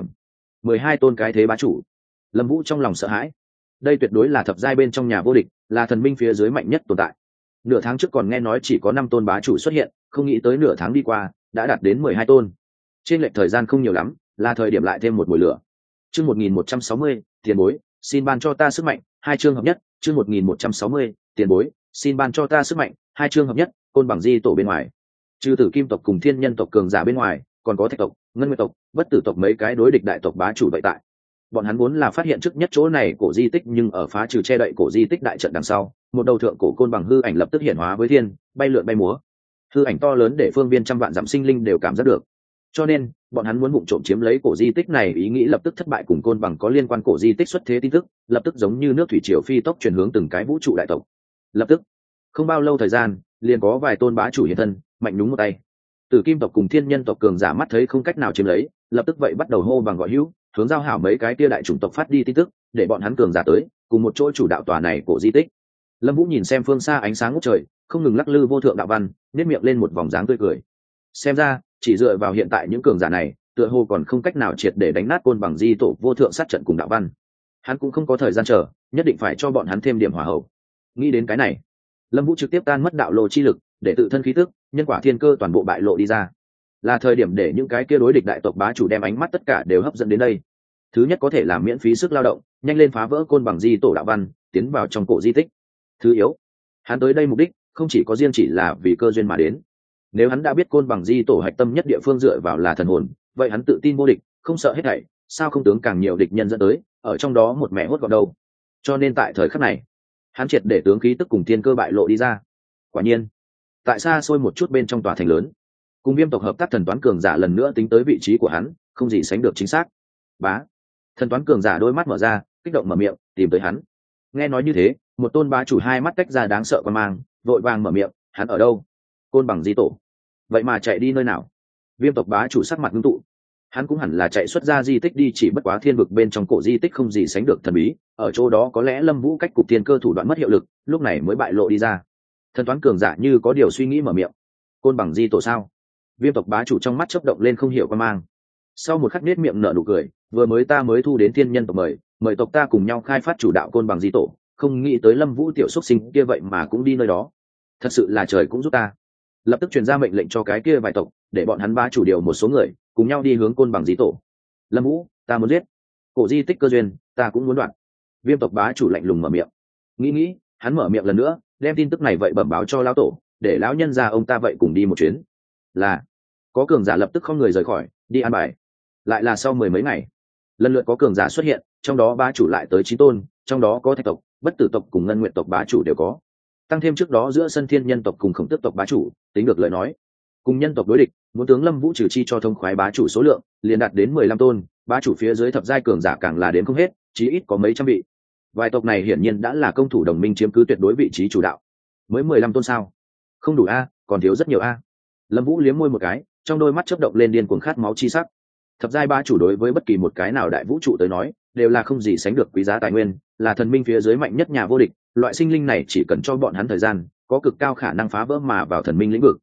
12 tôn cái thế bá chủ. Lâm Vũ trong lòng sợ hãi. Đây tuyệt đối là thập giai bên trong nhà vô địch, là thần minh phía dưới mạnh nhất tồn tại. Nửa tháng trước còn nghe nói chỉ có 5 tôn bá chủ xuất hiện, không nghĩ tới nửa tháng đi qua, đã đạt đến 12 tôn. Trên lệch thời gian không nhiều lắm, là thời điểm lại thêm một mùi lửa. Chương 1160, tiền bối, xin ban cho ta sức mạnh, hai chương hợp nhất, chương 1160, tiền bối, xin ban cho ta sức mạnh, hai chương hợp nhất, côn bằng di tổ bên ngoài. Trừ Tử Kim tộc cùng Thiên Nhân tộc cường giả bên ngoài, còn có Thạch tộc, Ngân Nguyệt tộc, Bất Tử tộc mấy cái đối địch đại tộc bá chủ vậy tại. Bọn hắn muốn là phát hiện trước nhất chỗ này cổ di tích, nhưng ở phá trừ che đậy cổ di tích đại trận đằng sau, một đầu thượng cổ côn bằng hư ảnh lập tức hiển hóa với thiên, bay lượn bay múa. Hư ảnh to lớn để phương viên trăm vạn dặm sinh linh đều cảm giác được. Cho nên, bọn hắn muốn vụng trộm chiếm lấy cổ di tích này, ý nghĩ lập tức thất bại. Cùng côn bằng có liên quan cổ di tích xuất thế tin tức, lập tức giống như nước thủy triều phi tốc chuyển hướng từng cái vũ trụ đại tộc. Lập tức, không bao lâu thời gian, liền có vài tôn bá chủ hiện thân, mạnh nhúng một tay. Tử Kim tộc cùng Thiên Nhân tộc cường giả mắt thấy không cách nào chiếm lấy, lập tức vậy bắt đầu hô bằng gọi hữu, hướng giao hảo mấy cái tia đại chủng tộc phát đi tin tức, để bọn hắn cường giả tới, cùng một chỗ chủ đạo tòa này cổ di tích. Lâm Vũ nhìn xem phương xa ánh sáng ngút trời, không ngừng lắc lư vô thượng đạo văn, nhếch miệng lên một vòng dáng tươi cười. Xem ra, chỉ dựa vào hiện tại những cường giả này, tựa hồ còn không cách nào triệt để đánh nát côn bằng di tổ vô thượng sát trận cùng đạo văn. Hắn cũng không có thời gian chờ, nhất định phải cho bọn hắn thêm điểm hỏa hậu. Nghĩ đến cái này, Lâm Vũ trực tiếp tan mất đạo lô chi lực, để tự thân khí tức, nhân quả thiên cơ toàn bộ bại lộ đi ra. Là thời điểm để những cái kia đối địch đại tộc bá chủ đem ánh mắt tất cả đều hấp dẫn đến đây. Thứ nhất có thể làm miễn phí sức lao động, nhanh lên phá vỡ côn bằng di tổ đạo văn, tiến vào trong cổ di tích. Thứ yếu, hắn tới đây mục đích không chỉ có riêng chỉ là vì cơ duyên mà đến. Nếu hắn đã biết côn bằng di tổ hạch tâm nhất địa phương dựa vào là thần hồn, vậy hắn tự tin vô địch, không sợ hết thảy, sao không tướng càng nhiều địch nhân dẫn tới, ở trong đó một mẹ hốt gọn đâu. Cho nên tại thời khắc này, hắn triệt để tướng khí tức cùng thiên cơ bại lộ đi ra. Quả nhiên, tại xa xôi một chút bên trong tòa thành lớn, cùng Viêm tộc hợp tác thần toán cường giả lần nữa tính tới vị trí của hắn, không gì sánh được chính xác. Bá, thần toán cường giả đôi mắt mở ra, kích động mở miệng tìm tới hắn. Nghe nói như thế, một tôn bá chủ hai mắt tách ra đáng sợ quan mang, vội vàng mở miệng, hắn ở đâu? Côn bằng di tổ, vậy mà chạy đi nơi nào? Viêm tộc bá chủ sắc mặt ngưng tụ, hắn cũng hẳn là chạy xuất ra di tích đi, chỉ bất quá thiên vực bên trong cổ di tích không gì sánh được thần bí, ở chỗ đó có lẽ Lâm Vũ cách cục thiên cơ thủ đoạn mất hiệu lực, lúc này mới bại lộ đi ra. Thần toán cường giả như có điều suy nghĩ mở miệng, côn bằng di tổ sao? Viêm tộc bá chủ trong mắt chớp động lên không hiểu quan mang, sau một khắc nết miệng nở nụ cười, vừa mới ta mới thu đến Thiên Nhân tộc mời tộc ta cùng nhau khai phát chủ đạo côn bằng di tổ, không nghĩ tới Lâm Vũ tiểu xuất sinh kia vậy mà cũng đi nơi đó, thật sự là trời cũng giúp ta. Lập tức truyền ra mệnh lệnh cho cái kia vài tộc, để bọn hắn bá chủ điều một số người cùng nhau đi hướng côn bằng di tổ. Lâm Vũ, ta muốn giết cổ di tích cơ duyên, ta cũng muốn đoạt. Viêm tộc bá chủ lạnh lùng mở miệng. Nghĩ, hắn mở miệng lần nữa, đem tin tức này vậy bẩm báo cho lão tổ, để lão nhân gia ông ta vậy cùng đi một chuyến. Là, có cường giả lập tức không người rời khỏi, đi an bài. Lại là sau mười mấy ngày, lần lượt có cường giả xuất hiện, trong đó bá chủ lại tới 9 tôn, trong đó có Thạch tộc, Bất Tử tộc cùng Ngân Nguyệt tộc bá chủ đều có. Tăng thêm trước đó giữa sân Thiên Nhân tộc cùng Khổng Tước tộc bá chủ, tính được lời nói, cùng nhân tộc đối địch, muốn tướng Lâm Vũ trừ chi cho thông khoái bá chủ số lượng, liền đạt đến 15 tôn, bá chủ phía dưới thập giai cường giả càng là đến không hết, chí ít có mấy trăm vị. Vài tộc này hiển nhiên đã là công thủ đồng minh chiếm cứ tuyệt đối vị trí chủ đạo. Mới 15 tôn sao? Không đủ a, còn thiếu rất nhiều a. Lâm Vũ liếm môi một cái, trong đôi mắt chớp động lên điên cuồng khát máu chi sắc. Thập giai bá chủ đối với bất kỳ một cái nào đại vũ trụ tới nói, đều là không gì sánh được quý giá tài nguyên, là thần minh phía dưới mạnh nhất nhà vô địch, loại sinh linh này chỉ cần cho bọn hắn thời gian, có cực cao khả năng phá vỡ mà vào thần minh lĩnh vực.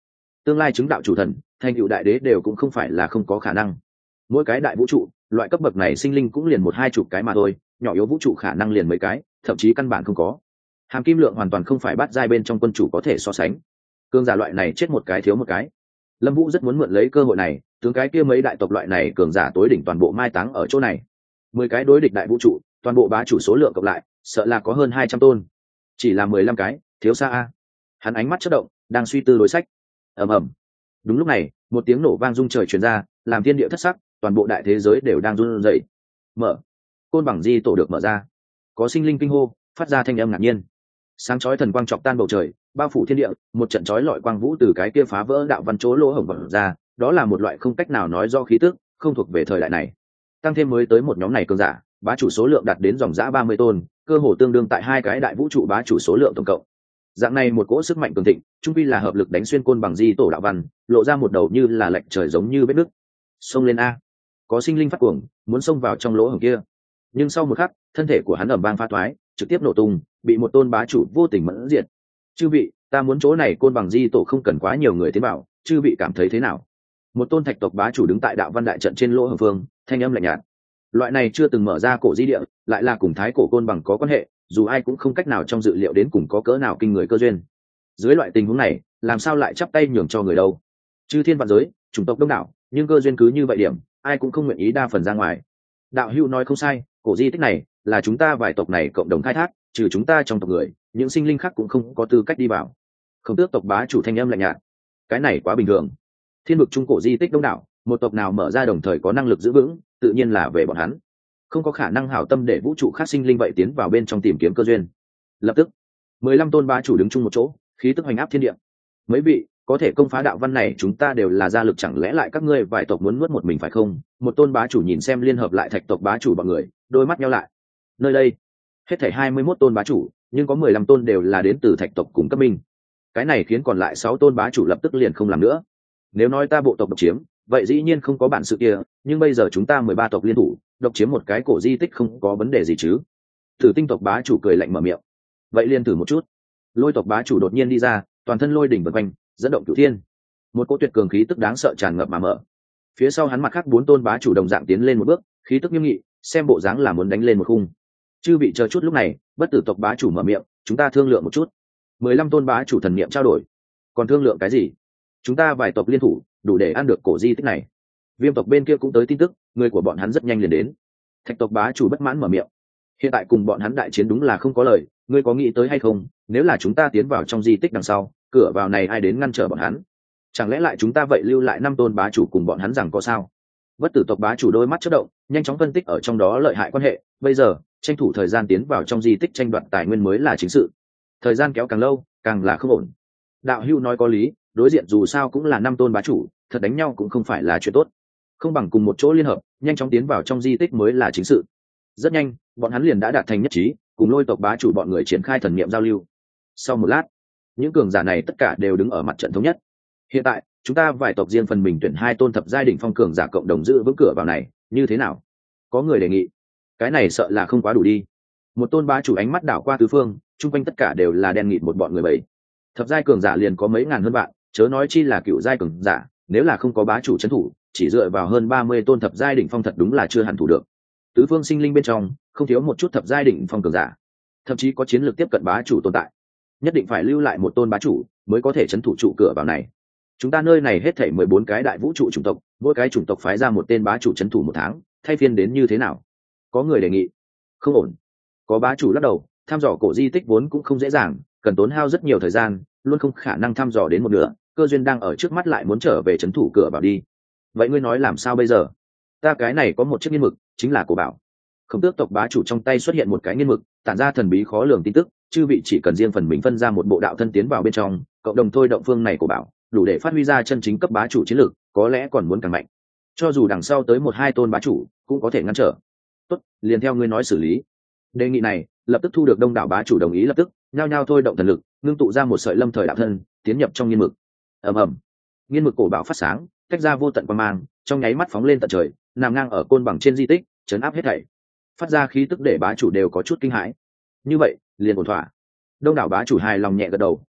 tương lai chứng đạo chủ thần thành cựu đại đế đều cũng không phải là không có khả năng. Mỗi cái đại vũ trụ loại cấp bậc này sinh linh cũng liền một hai chục cái mà thôi, nhỏ yếu vũ trụ khả năng liền mấy cái, thậm chí căn bản không có. Hàm kim lượng hoàn toàn không phải bắt giai bên trong quân chủ có thể so sánh. Cường giả loại này chết một cái thiếu một cái. Lâm Vũ rất muốn mượn lấy cơ hội này tướng cái kia mấy đại tộc loại này cường giả tối đỉnh toàn bộ mai táng ở chỗ này. 10 cái đối địch đại vũ trụ toàn bộ bá chủ số lượng cộng lại sợ là có hơn 200 tôn, chỉ là 15 cái thiếu xa a. Hắn ánh mắt chớp động đang suy tư đối sách. Ầm ầm. Đúng lúc này một tiếng nổ vang rung trời truyền ra, làm thiên địa thất sắc, toàn bộ đại thế giới đều đang run rẩy. Mở. Côn bằng di tổ được mở ra, có sinh linh kinh hô phát ra thanh âm ngạc nhiên. Sáng chói thần quang chọc tan bầu trời, bao phủ thiên địa, một trận chói lọi quang vũ từ cái kia phá vỡ đạo văn chỗ lỗ hổng bật ra, đó là một loại không cách nào nói do khí tức, không thuộc về thời đại này. Tăng thêm mới tới một nhóm này cường giả, bá chủ số lượng đạt đến dòng dã 30 tôn, cơ hồ tương đương tại hai cái đại vũ trụ bá chủ số lượng tổng cộng. Dạng này một cỗ sức mạnh cường thịnh, trung quy là hợp lực đánh xuyên côn bằng di tổ đạo văn, lộ ra một đầu như là lệch trời giống như vết nứt. Xông lên a! Có sinh linh phát cuồng, muốn xông vào trong lỗ hổng kia. Nhưng sau một khắc, thân thể của hắn ầm vang phá thoái, trực tiếp nổ tung, bị một tôn bá chủ vô tình mẫn diệt. Chư vị, ta muốn chỗ này côn bằng di tổ không cần quá nhiều người tiến vào, chư vị cảm thấy thế nào? Một tôn thạch tộc bá chủ đứng tại đạo văn đại trận trên lỗ hổng phương, thanh âm lạnh nhạt. Loại này chưa từng mở ra cổ di địa, lại là cùng thái cổ côn bằng có quan hệ, dù ai cũng không cách nào trong dự liệu đến cùng có cỡ nào kinh người cơ duyên. Dưới loại tình huống này, làm sao lại chắp tay nhường cho người đâu? Chư thiên vạn giới, chủng tộc đông đảo, nhưng cơ duyên cứ như vậy điểm, ai cũng không nguyện ý đa phần ra ngoài. Đạo hữu nói không sai, cổ di tích này là chúng ta vài tộc này cộng đồng khai thác, trừ chúng ta trong tộc người, những sinh linh khác cũng không có tư cách đi vào. Không tước tộc bá chủ thanh âm lạnh nhạt. Cái này quá bình thường. Thiên vực trung cổ di tích đông đảo, một tộc nào mở ra đồng thời có năng lực giữ vững, tự nhiên là về bọn hắn. Không có khả năng hảo tâm để vũ trụ khác sinh linh vậy tiến vào bên trong tìm kiếm cơ duyên. Lập tức, 15 tôn bá chủ đứng chung một chỗ, khí tức hoành áp thiên địa. Mấy vị, có thể công phá đạo văn này chúng ta đều là gia lực, chẳng lẽ lại các ngươi vài tộc muốn nuốt một mình phải không? Một tôn bá chủ nhìn xem liên hợp lại thạch tộc bá chủ bọn người, đôi mắt nheo lại. Nơi đây, hết thảy 21 tôn bá chủ, nhưng có 15 tôn đều là đến từ thạch tộc cùng cấp minh. Cái này khiến còn lại 6 tôn bá chủ lập tức liền không làm nữa. Nếu nói ta bộ tộc độc chiếm, vậy dĩ nhiên không có bản sự kia, nhưng bây giờ chúng ta 13 tộc liên thủ, độc chiếm một cái cổ di tích không có vấn đề gì chứ? Tử Tinh tộc bá chủ cười lạnh mở miệng. Vậy liên thử một chút. Lôi tộc bá chủ đột nhiên đi ra, toàn thân lôi đỉnh vần quanh, dẫn động cửu thiên. Một cỗ tuyệt cường khí tức đáng sợ tràn ngập mà mở. Phía sau hắn mặt khác 4 tôn bá chủ đồng dạng tiến lên một bước, khí tức nghiêm nghị, xem bộ dáng là muốn đánh lên một khung. Chư vị chờ chút, lúc này, Bất Tử tộc bá chủ mở miệng, chúng ta thương lượng một chút. 15 tôn bá chủ thần niệm trao đổi. Còn thương lượng cái gì? Chúng ta vài tộc liên thủ, đủ để ăn được cổ di tích này. Viêm tộc bên kia cũng tới tin tức, người của bọn hắn rất nhanh liền đến. Thạch tộc bá chủ bất mãn mở miệng. Hiện tại cùng bọn hắn đại chiến đúng là không có lời, ngươi có nghĩ tới hay không, nếu là chúng ta tiến vào trong di tích đằng sau, cửa vào này ai đến ngăn trở bọn hắn? Chẳng lẽ lại chúng ta vậy lưu lại 5 tôn bá chủ cùng bọn hắn rằng có sao? Bất Tử tộc bá chủ đôi mắt chớp động, nhanh chóng phân tích ở trong đó lợi hại quan hệ, bây giờ, tranh thủ thời gian tiến vào trong di tích tranh đoạt tài nguyên mới là chính sự. Thời gian kéo càng lâu, càng là không ổn. Đạo hữu nói có lý, đối diện dù sao cũng là 5 tôn bá chủ, thật đánh nhau cũng không phải là chuyện tốt. Không bằng cùng một chỗ liên hợp, nhanh chóng tiến vào trong di tích mới là chính sự. Rất nhanh, bọn hắn liền đã đạt thành nhất trí, cùng Lôi tộc bá chủ bọn người triển khai thần niệm giao lưu. Sau một lát, những cường giả này tất cả đều đứng ở mặt trận thống nhất. Hiện tại, chúng ta vài tộc riêng phần mình tuyển 2 tôn thập giai đỉnh phong cường giả cộng đồng giữ vững cửa vào này, như thế nào? Có người đề nghị. Cái này sợ là không quá đủ đi. Một tôn bá chủ ánh mắt đảo qua tứ phương, chung quanh tất cả đều là đen nghịt một bọn người bảy. Thập giai cường giả liền có mấy ngàn hơn bạn, chớ nói chi là cựu giai cường giả, nếu là không có bá chủ trấn thủ, chỉ dựa vào hơn 30 tôn thập giai đỉnh phong thật đúng là chưa hẳn thủ được. Tứ phương sinh linh bên trong, không thiếu một chút thập giai đỉnh phong cường giả, thậm chí có chiến lược tiếp cận bá chủ tồn tại. Nhất định phải lưu lại một tôn bá chủ mới có thể trấn thủ trụ cửa vào này. Chúng ta nơi này hết thảy 14 cái đại vũ trụ chủng tộc, mỗi cái chủng tộc phái ra một tên bá chủ trấn thủ một tháng, thay phiên đến như thế nào? Có người đề nghị. Không ổn. Có bá chủ lắc đầu, thăm dò cổ di tích vốn cũng không dễ dàng, cần tốn hao rất nhiều thời gian, luôn không khả năng thăm dò đến một nửa, cơ duyên đang ở trước mắt lại muốn trở về trấn thủ cửa vào đi. Vậy ngươi nói làm sao bây giờ? Ta cái này có một chiếc nghiên mực, chính là cổ bảo. Khổng Tước tộc bá chủ trong tay xuất hiện một cái nghiên mực, tản ra thần bí khó lường tin tức, chư vị chỉ cần riêng phần mình phân ra một bộ đạo thân tiến vào bên trong, cộng đồng thôi động phương này của bảo, đủ để phát huy ra chân chính cấp bá chủ chiến lược, có lẽ còn muốn càng mạnh. Cho dù đằng sau tới 1-2 tôn bá chủ, cũng có thể ngăn trở. Tốt, liền theo ngươi nói xử lý. Đề nghị này lập tức thu được đông đảo bá chủ đồng ý, lập tức nhao nhao thôi động thần lực, ngưng tụ ra một sợi lâm thời đạo thân, tiến nhập trong nghiên mực. Ầm ầm, nghiên mực cổ bảo phát sáng, tách ra vô tận quang mang, trong nháy mắt phóng lên tận trời, nằm ngang ở côn bằng trên di tích, chấn áp hết thảy, phát ra khí tức để bá chủ đều có chút kinh hãi. Như vậy, liền ổn thỏa. Đông đảo bá chủ hài lòng nhẹ gật đầu,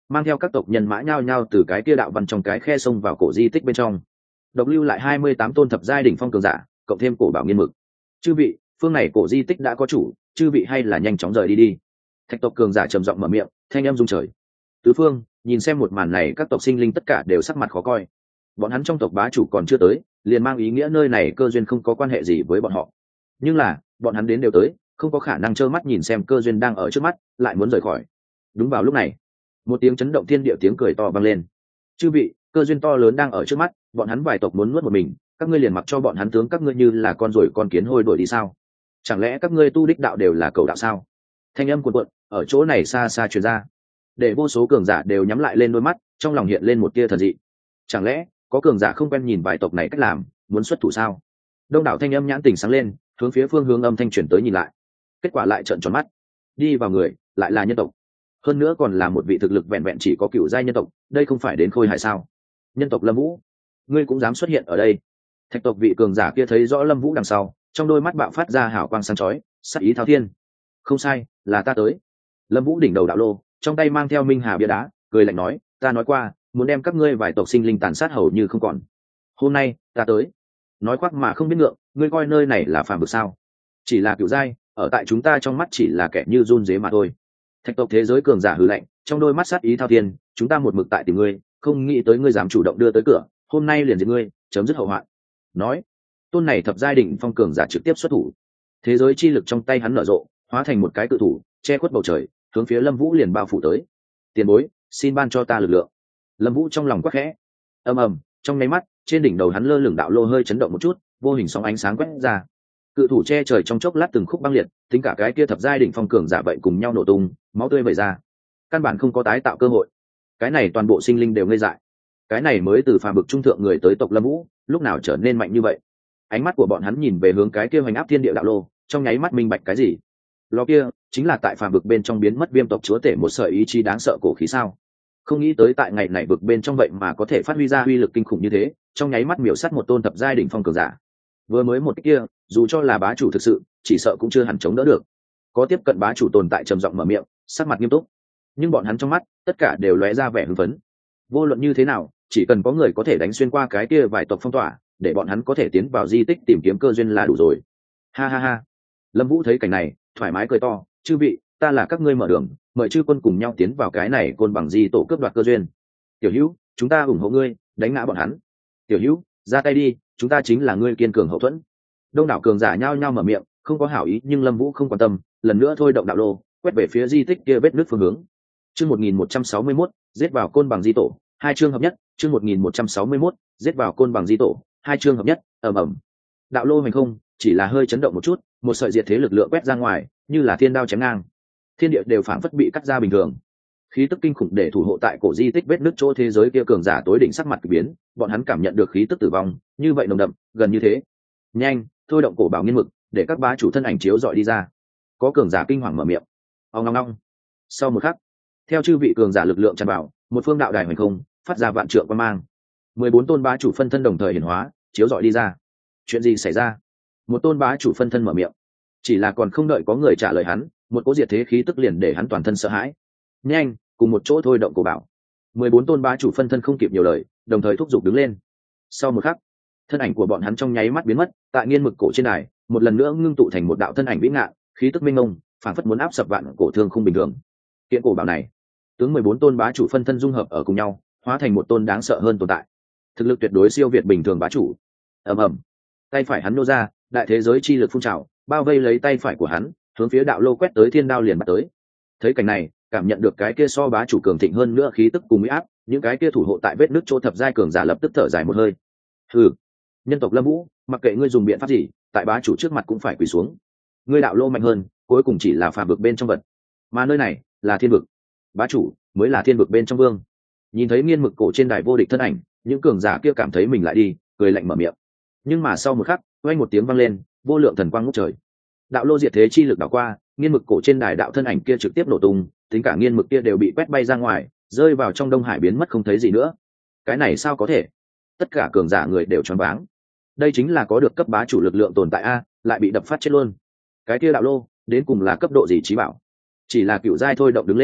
mang theo các tộc nhân mã nhao nhao từ cái kia đạo văn trong cái khe sông vào cổ di tích bên trong, độc lưu lại 28 tôn thập giai đỉnh phong cường giả, cộng thêm cổ bảo nghiên mực. Chư vị, phương này cổ di tích đã có chủ, chư vị hay là nhanh chóng rời đi đi. Thạch tộc cường giả trầm giọng mở miệng, thanh âm rung trời. Tứ phương nhìn xem một màn này, các tộc sinh linh tất cả đều sắc mặt khó coi. Bọn hắn trong tộc bá chủ còn chưa tới, liền mang ý nghĩa nơi này cơ duyên không có quan hệ gì với bọn họ. Nhưng là bọn hắn đến đều tới, không có khả năng trơ mắt nhìn xem cơ duyên đang ở trước mắt lại muốn rời khỏi. Đúng vào lúc này, một tiếng chấn động thiên địa tiếng cười to vang lên. Chư vị, cơ duyên to lớn đang ở trước mắt, bọn hắn vài tộc muốn nuốt một mình, các ngươi liền mặc cho bọn hắn tướng các ngươi như là con ruồi con kiến hôi đuổi đi sao? Chẳng lẽ các ngươi tu đích đạo đều là cầu đạo sao? Thanh âm cuồn cuộn ở chỗ này xa xa truyền ra, để vô số cường giả đều nhắm lại lên đôi mắt, trong lòng hiện lên một tia thần dị. Chẳng lẽ có cường giả không quen nhìn vài tộc này cách làm, muốn xuất thủ sao? Đông đảo thanh âm nhãn tỉnh sáng lên, hướng phía phương hướng âm thanh chuyển tới nhìn lại. Kết quả lại trợn tròn mắt, đi vào người lại là nhân tộc, hơn nữa còn là một vị thực lực vẹn vẹn chỉ có cựu giai nhân tộc, đây không phải đến khôi hài sao? Nhân tộc Lâm Vũ, ngươi cũng dám xuất hiện ở đây? Thạch tộc vị cường giả kia thấy rõ Lâm Vũ đằng sau, trong đôi mắt bạo phát ra hào quang sáng chói, sắc ý thao thiên. Không sai, là ta tới. Lâm Vũ đỉnh đầu đạo lô, trong tay mang theo minh hà bia đá, cười lạnh nói, ta nói qua muốn đem các ngươi vài tộc sinh linh tàn sát hầu như không còn, hôm nay ta tới. Nói khoác mà không biết ngượng, ngươi coi nơi này là phàm vực sao? Chỉ là cựu giai, ở tại chúng ta trong mắt chỉ là kẻ như run dế mà thôi. Thạch tộc thế giới cường giả hừ lạnh, trong đôi mắt sát ý thao thiên, chúng ta một mực tại tìm ngươi, không nghĩ tới ngươi dám chủ động đưa tới cửa, hôm nay liền diệt ngươi, chấm dứt hậu hoạn. Nói, tôn này thập giai đỉnh phong cường giả trực tiếp xuất thủ. Thế giới chi lực trong tay hắn nở rộ, hóa thành một cái cự thủ, che khuất bầu trời, hướng phía Lâm Vũ liền bao phủ tới. Tiền bối, xin ban cho ta lực lượng. Lâm Vũ trong lòng quát khẽ. Ầm ầm, trong nháy mắt, trên đỉnh đầu hắn lơ lửng đạo lô hơi chấn động một chút, vô hình sóng ánh sáng quét ra. Cự thủ che trời trong chốc lát từng khúc băng liệt, tính cả cái kia thập giai đỉnh phong cường giả vậy cùng nhau nổ tung, máu tươi vẩy ra. Căn bản không có tái tạo cơ hội. Cái này toàn bộ sinh linh đều ngây dại. Cái này mới từ phàm vực trung thượng người tới tộc Lâm Vũ, lúc nào trở nên mạnh như vậy? Ánh mắt của bọn hắn nhìn về hướng cái kia hoành áp thiên địa đạo lô, trong nháy mắt minh bạch cái gì? Lò kia chính là tại phàm vực bên trong biến mất viêm tộc chúa tể một sợi ý chí đáng sợ cổ khí sao? Không nghĩ tới tại ngày này vực bên trong vậy mà có thể phát huy ra uy lực kinh khủng như thế, trong nháy mắt miểu sát một tôn thập giai đỉnh phong cường giả. Vừa mới một cái kia, dù cho là bá chủ thực sự, chỉ sợ cũng chưa hẳn chống đỡ được. Có tiếp cận bá chủ tồn tại trầm giọng mở miệng, sắc mặt nghiêm túc. Nhưng bọn hắn trong mắt, tất cả đều lóe ra vẻ hưng phấn. Vô luận như thế nào, chỉ cần có người có thể đánh xuyên qua cái kia vài tộc phong tỏa, để bọn hắn có thể tiến vào di tích tìm kiếm cơ duyên là đủ rồi. Ha ha ha. Lâm Vũ thấy cảnh này, thoải mái cười to, chư vị, ta là các ngươi mở đường, mời chư quân cùng nhau tiến vào cái này côn bằng di tổ cướp đoạt cơ duyên. Tiểu Hữu, chúng ta ủng hộ ngươi, đánh ngã bọn hắn. Tiểu Hữu, ra tay đi, chúng ta chính là ngươi kiên cường hậu thuẫn. Đông đảo cường giả nhao nhao mở miệng, không có hảo ý, nhưng Lâm Vũ không quan tâm, lần nữa thôi động đạo lô, quét về phía di tích kia vết nứt phương hướng. Chương 1161, giết vào côn bằng di tổ, hai chương hợp nhất, chương 1161, giết vào côn bằng di tổ, hai chương hợp nhất, ầm ầm. Đạo lô hành không, chỉ là hơi chấn động một chút, một sợi diệt thế lực lượng quét ra ngoài, như là thiên đao chém ngang. Thiên địa đều phảng phất bị cắt ra bình thường. Khí tức kinh khủng để thủ hộ tại cổ di tích vết nứt chỗ thế giới kia cường giả tối đỉnh sắc mặt kỳ biến, bọn hắn cảm nhận được khí tức tử vong, như vậy nồng đậm, gần như thế. Nhanh, thôi động cổ bảo nghiên mực, để các bá chủ thân ảnh chiếu dọi đi ra. Có cường giả kinh hoàng mở miệng. Ong ong ong. Sau một khắc, theo chư vị cường giả lực lượng tràn vào, một phương đạo đài hoành không, phát ra vạn trượng quang mang. 14 tôn bá chủ phân thân đồng thời hiển hóa, chiếu dọi đi ra. Chuyện gì xảy ra? Một tôn bá chủ phân thân mở miệng. Chỉ là còn không đợi có người trả lời hắn, một cỗ diệt thế khí tức liền để hắn toàn thân sợ hãi. Nhanh, cùng một chỗ thôi động cổ bảo. 14 tôn bá chủ phân thân không kịp nhiều lời, đồng thời thúc giục đứng lên. Sau một khắc, thân ảnh của bọn hắn trong nháy mắt biến mất, tại nghiên mực cổ trên đài, một lần nữa ngưng tụ thành một đạo thân ảnh vĩ ngạn, khí tức minh mông, phảng phất muốn áp sập vạn cổ thương không bình thường. Kiện cổ bảo này, tướng 14 tôn bá chủ phân thân dung hợp ở cùng nhau, hóa thành một tôn đáng sợ hơn tồn tại. Thực lực tuyệt đối siêu việt bình thường bá chủ. Ầm ầm. Tay phải hắn nô ra, đại thế giới chi lực phun trào, bao vây lấy tay phải của hắn, hướng phía đạo lô quét tới thiên đao liền bắt tới. Thấy cảnh này, cảm nhận được cái kia so bá chủ cường thịnh hơn nữa khí tức cùng uy áp, những cái kia thủ hộ tại vết nứt chỗ thập giai cường giả lập tức thở dài một hơi. Hừ, nhân tộc Lâm Vũ, mặc kệ ngươi dùng biện pháp gì, tại bá chủ trước mặt cũng phải quỳ xuống. Ngươi đạo lô mạnh hơn, cuối cùng chỉ là phàm vực bên trong vật, mà nơi này là thiên vực, bá chủ mới là thiên vực bên trong vương. Nhìn thấy nghiên mực cổ trên đài vô địch thân ảnh, những cường giả kia cảm thấy mình lại đi, cười lạnh mở miệng. Nhưng mà sau một khắc, vang một tiếng vang lên, vô lượng thần quang ngút trời. Đạo lô diệt thế chi lực đảo qua, nghiên mực cổ trên đài đạo thân ảnh kia trực tiếp nổ tung, tính cả nghiên mực kia đều bị quét bay ra ngoài, rơi vào trong đông hải biến mất không thấy gì nữa. Cái này sao có thể? Tất cả cường giả người đều choáng váng. Đây chính là có được cấp bá chủ lực lượng tồn tại a, lại bị đập phát chết luôn. Cái kia đạo lô, đến cùng là cấp độ gì trí bảo? Chỉ là cựu giai thôi động đứng lên,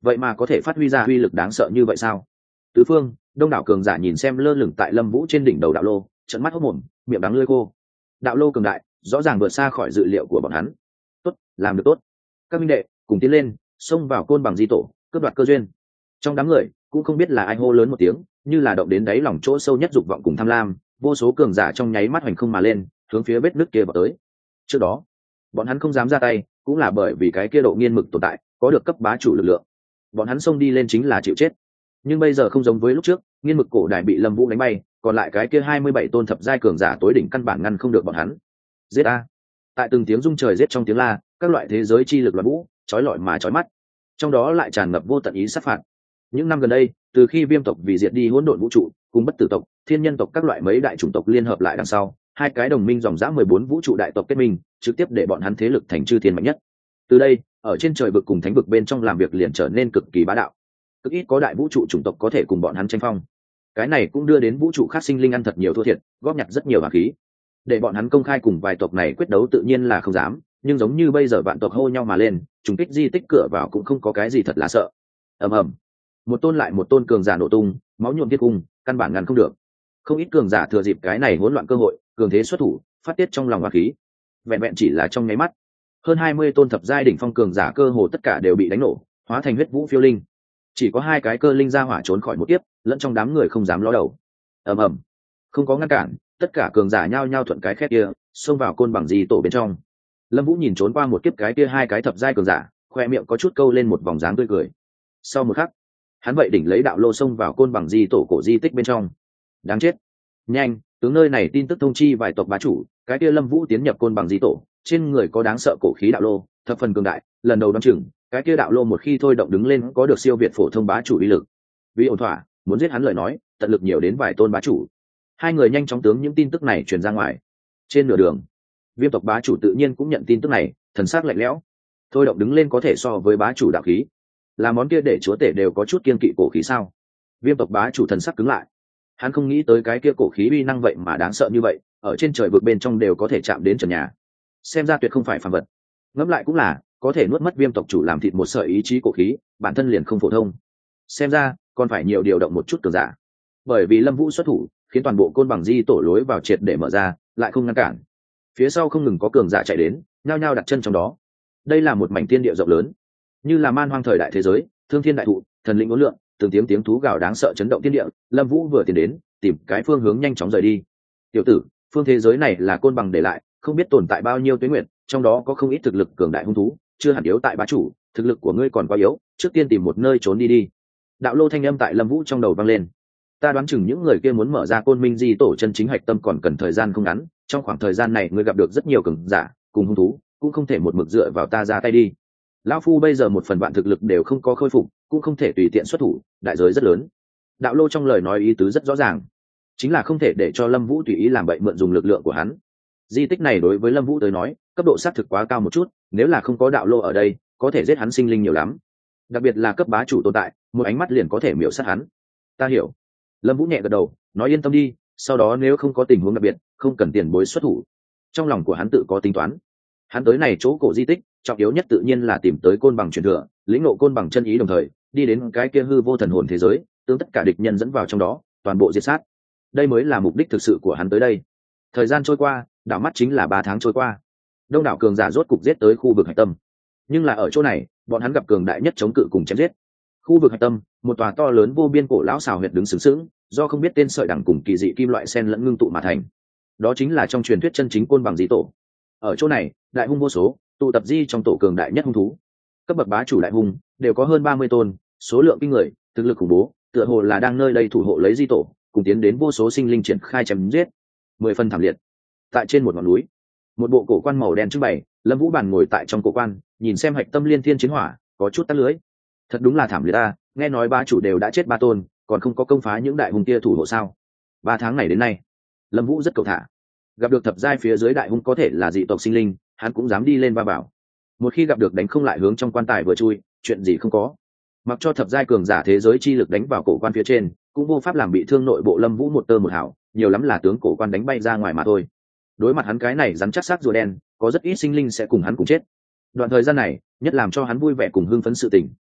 vậy mà có thể phát huy ra uy lực đáng sợ như vậy sao? Tứ phương đông đảo cường giả nhìn xem lơ lửng tại Lâm Vũ trên đỉnh đầu đạo lô, trợn mắt hốt mồm, miệng đắng lưỡi khô. Đạo lô cường đại rõ ràng vượt xa khỏi dự liệu của bọn hắn. Tốt, làm được tốt. Các minh đệ cùng tiến lên, xông vào côn bằng di tổ, cướp đoạt cơ duyên. Trong đám người cũng không biết là ai hô lớn một tiếng, như là động đến đáy lòng chỗ sâu nhất dục vọng cùng tham lam, vô số cường giả trong nháy mắt hoành không mà lên, hướng phía vết nứt kia vào tới. Trước đó bọn hắn không dám ra tay, cũng là bởi vì cái kia độ nghiên mực tồn tại, có được cấp bá chủ lực lượng, bọn hắn xông đi lên chính là chịu chết. Nhưng bây giờ không giống với lúc trước, nghiên mực cổ đài bị Lâm Vũ đánh bay, còn lại cái kia 27 tôn thập giai cường giả tối đỉnh căn bản ngăn không được bọn hắn. Giết a! Tại từng tiếng rung trời giết trong tiếng la, các loại thế giới chi lực loạn vũ, chói lọi mà chói mắt. Trong đó lại tràn ngập vô tận ý sát phạt. Những năm gần đây, từ khi Viêm tộc vì diệt đi hỗn độn vũ trụ, cùng Bất Tử tộc, Thiên Nhân tộc các loại mấy đại chủng tộc liên hợp lại đằng sau, hai cái đồng minh dòng dã 14 vũ trụ đại tộc kết minh, trực tiếp để bọn hắn thế lực thành chư thiên mạnh nhất. Từ đây, ở trên trời vực cùng thánh vực bên trong làm việc liền trở nên cực kỳ bá đạo. Cực ít có đại vũ trụ chủng tộc có thể cùng bọn hắn tranh phong. Cái này cũng đưa đến vũ trụ khác sinh linh ăn thật nhiều thua thiệt, góp nhặt rất nhiều hỏa khí. Để bọn hắn công khai cùng vài tộc này quyết đấu tự nhiên là không dám, nhưng giống như bây giờ vạn tộc hô nhau mà lên, trùng kích di tích cửa vào cũng không có cái gì thật là sợ. Ầm ầm, một tôn lại một tôn cường giả nổ tung, máu nhuộm thiên cung, căn bản ngăn không được. Không ít cường giả thừa dịp cái này hỗn loạn cơ hội, cường thế xuất thủ, phát tiết trong lòng hỏa khí. Vẹn vẹn chỉ là trong nháy mắt, hơn 20 tôn thập giai đỉnh phong cường giả cơ hồ tất cả đều bị đánh nổ, hóa thành huyết vũ phiêu linh. Chỉ có hai cái cơ linh ra hỏa trốn khỏi một kiếp, lẫn trong đám người không dám ló đầu. Ầm ầm, không có ngăn cản, tất cả cường giả nhao nhao thuận cái khét kia, xông vào côn bằng di tổ bên trong. Lâm Vũ nhìn trốn qua một kiếp cái kia hai cái thập giai cường giả, khoe miệng có chút câu lên một vòng dáng tươi cười. Sau một khắc, hắn vậy đỉnh lấy đạo lô xông vào côn bằng di tổ cổ di tích bên trong. Đáng chết! Nhanh, tướng nơi này tin tức thông chi vài tộc bá chủ, cái kia Lâm Vũ tiến nhập côn bằng di tổ, trên người có đáng sợ cổ khí đạo lô, thập phần cường đại, lần đầu đoán chừng, cái kia đạo lô một khi thôi động đứng lên có được siêu việt phổ thông bá chủ uy lực. Vì ổn thỏa, muốn giết hắn lời nói, tận lực nhiều đến vài tôn bá chủ. Hai người nhanh chóng tướng những tin tức này truyền ra ngoài. Trên nửa đường, Viêm tộc bá chủ tự nhiên cũng nhận tin tức này, thần sắc lạnh lẽo. Thôi động đứng lên có thể so với bá chủ đạo khí, là món kia để chúa tể đều có chút kiên kỵ cổ khí sao? Viêm tộc bá chủ thần sắc cứng lại. Hắn không nghĩ tới cái kia cổ khí uy năng vậy mà đáng sợ như vậy, ở trên trời vực bên trong đều có thể chạm đến trần nhà. Xem ra tuyệt không phải phàm vật. Ngẫm lại cũng là, có thể nuốt mất Viêm tộc chủ làm thịt một sợi ý chí cổ khí, bản thân liền không phổ thông. Xem ra, còn phải nhiều điều động một chút cường giả. Bởi vì Lâm Vũ xuất thủ, khiến toàn bộ côn bằng di tổ lối vào triệt để mở ra, lại không ngăn cản. Phía sau không ngừng có cường giả chạy đến, nhao nhao đặt chân trong đó. Đây là một mảnh thiên địa rộng lớn, như là man hoang thời đại thế giới, thương thiên đại thụ, thần linh uốn lượn, từng tiếng thú gào đáng sợ chấn động thiên địa. Lâm Vũ vừa tiến đến, tìm cái phương hướng nhanh chóng rời đi. Tiểu tử, phương thế giới này là côn bằng để lại, không biết tồn tại bao nhiêu tuế nguyệt, trong đó có không ít thực lực cường đại hung thú, chưa hẳn yếu tại bá chủ, thực lực của ngươi còn quá yếu, trước tiên tìm một nơi trốn đi đi. Đạo lô thanh âm tại Lâm Vũ trong đầu vang lên. Ta đoán chừng những người kia muốn mở ra côn minh di tổ chân chính hạch tâm còn cần thời gian không ngắn, trong khoảng thời gian này ngươi gặp được rất nhiều cường giả cùng hung thú, cũng không thể một mực dựa vào ta ra tay đi. Lão phu bây giờ một phần vạn thực lực đều không có khôi phục, cũng không thể tùy tiện xuất thủ, đại giới rất lớn. Đạo lô trong lời nói ý tứ rất rõ ràng, chính là không thể để cho Lâm Vũ tùy ý làm bậy mượn dùng lực lượng của hắn. Di tích này đối với Lâm Vũ tới nói, cấp độ xác thực quá cao một chút, nếu là không có đạo lô ở đây, có thể giết hắn sinh linh nhiều lắm. Đặc biệt là cấp bá chủ tồn tại, một ánh mắt liền có thể miểu sát hắn. Ta hiểu. Lâm Vũ nhẹ gật đầu, nói yên tâm đi, sau đó nếu không có tình huống đặc biệt, không cần tiền bối xuất thủ. Trong lòng của hắn tự có tính toán. Hắn tới này chỗ cổ di tích, trọng yếu nhất tự nhiên là tìm tới côn bằng truyền thừa, lĩnh ngộ côn bằng chân ý, đồng thời đi đến cái kia hư vô thần hồn thế giới, tương tất cả địch nhân dẫn vào trong đó, toàn bộ diệt sát. Đây mới là mục đích thực sự của hắn tới đây. Thời gian trôi qua, đảo mắt chính là 3 tháng trôi qua. Đông đảo cường giả rốt cục giết tới khu vực hạch tâm. Nhưng là ở chỗ này, bọn hắn gặp cường đại nhất chống cự cùng chém giết. Khu vực hạch tâm, một tòa to lớn vô biên cổ lão xào huyệt đứng sừng sững, do không biết tên sợi đằng cùng kỳ dị kim loại sen lẫn ngưng tụ mà thành. Đó chính là trong truyền thuyết chân chính côn bằng di tổ. Ở chỗ này, đại hung vô số, tụ tập di trong tổ cường đại nhất hung thú. Cấp bậc bá chủ đại hung đều có hơn 30 tôn, số lượng kinh người, thực lực khủng bố, tựa hồ là đang nơi đây thủ hộ lấy di tổ, cùng tiến đến vô số sinh linh triển khai chém giết. 10 phần thảm liệt. Tại trên một ngọn núi, một bộ cổ quan màu đen trưng bày, Lâm Vũ bàn ngồi tại trong cổ quan, nhìn xem hạch tâm liên thiên chiến hỏa, có chút tắt lưới. Thật đúng là thảm liệt ta, nghe nói bá chủ đều đã chết 3 tôn, còn không có công phá những đại hung kia thủ hộ sao? 3 tháng này đến nay, Lâm Vũ rất cầu thả. Gặp được thập giai phía dưới đại hung có thể là dị tộc sinh linh, hắn cũng dám đi lên va bảo. Một khi gặp được đánh không lại hướng trong quan tài vừa chui, chuyện gì không có. Mặc cho thập giai cường giả thế giới chi lực đánh vào cổ quan phía trên, cũng vô pháp làm bị thương nội bộ Lâm Vũ một tơ một hào, nhiều lắm là tướng cổ quan đánh bay ra ngoài mà thôi. Đối mặt hắn cái này rắn chắc xác rùa đen, có rất ít sinh linh sẽ cùng hắn cùng chết. Đoạn thời gian này, nhất làm cho hắn vui vẻ cùng hưng phấn sự tình,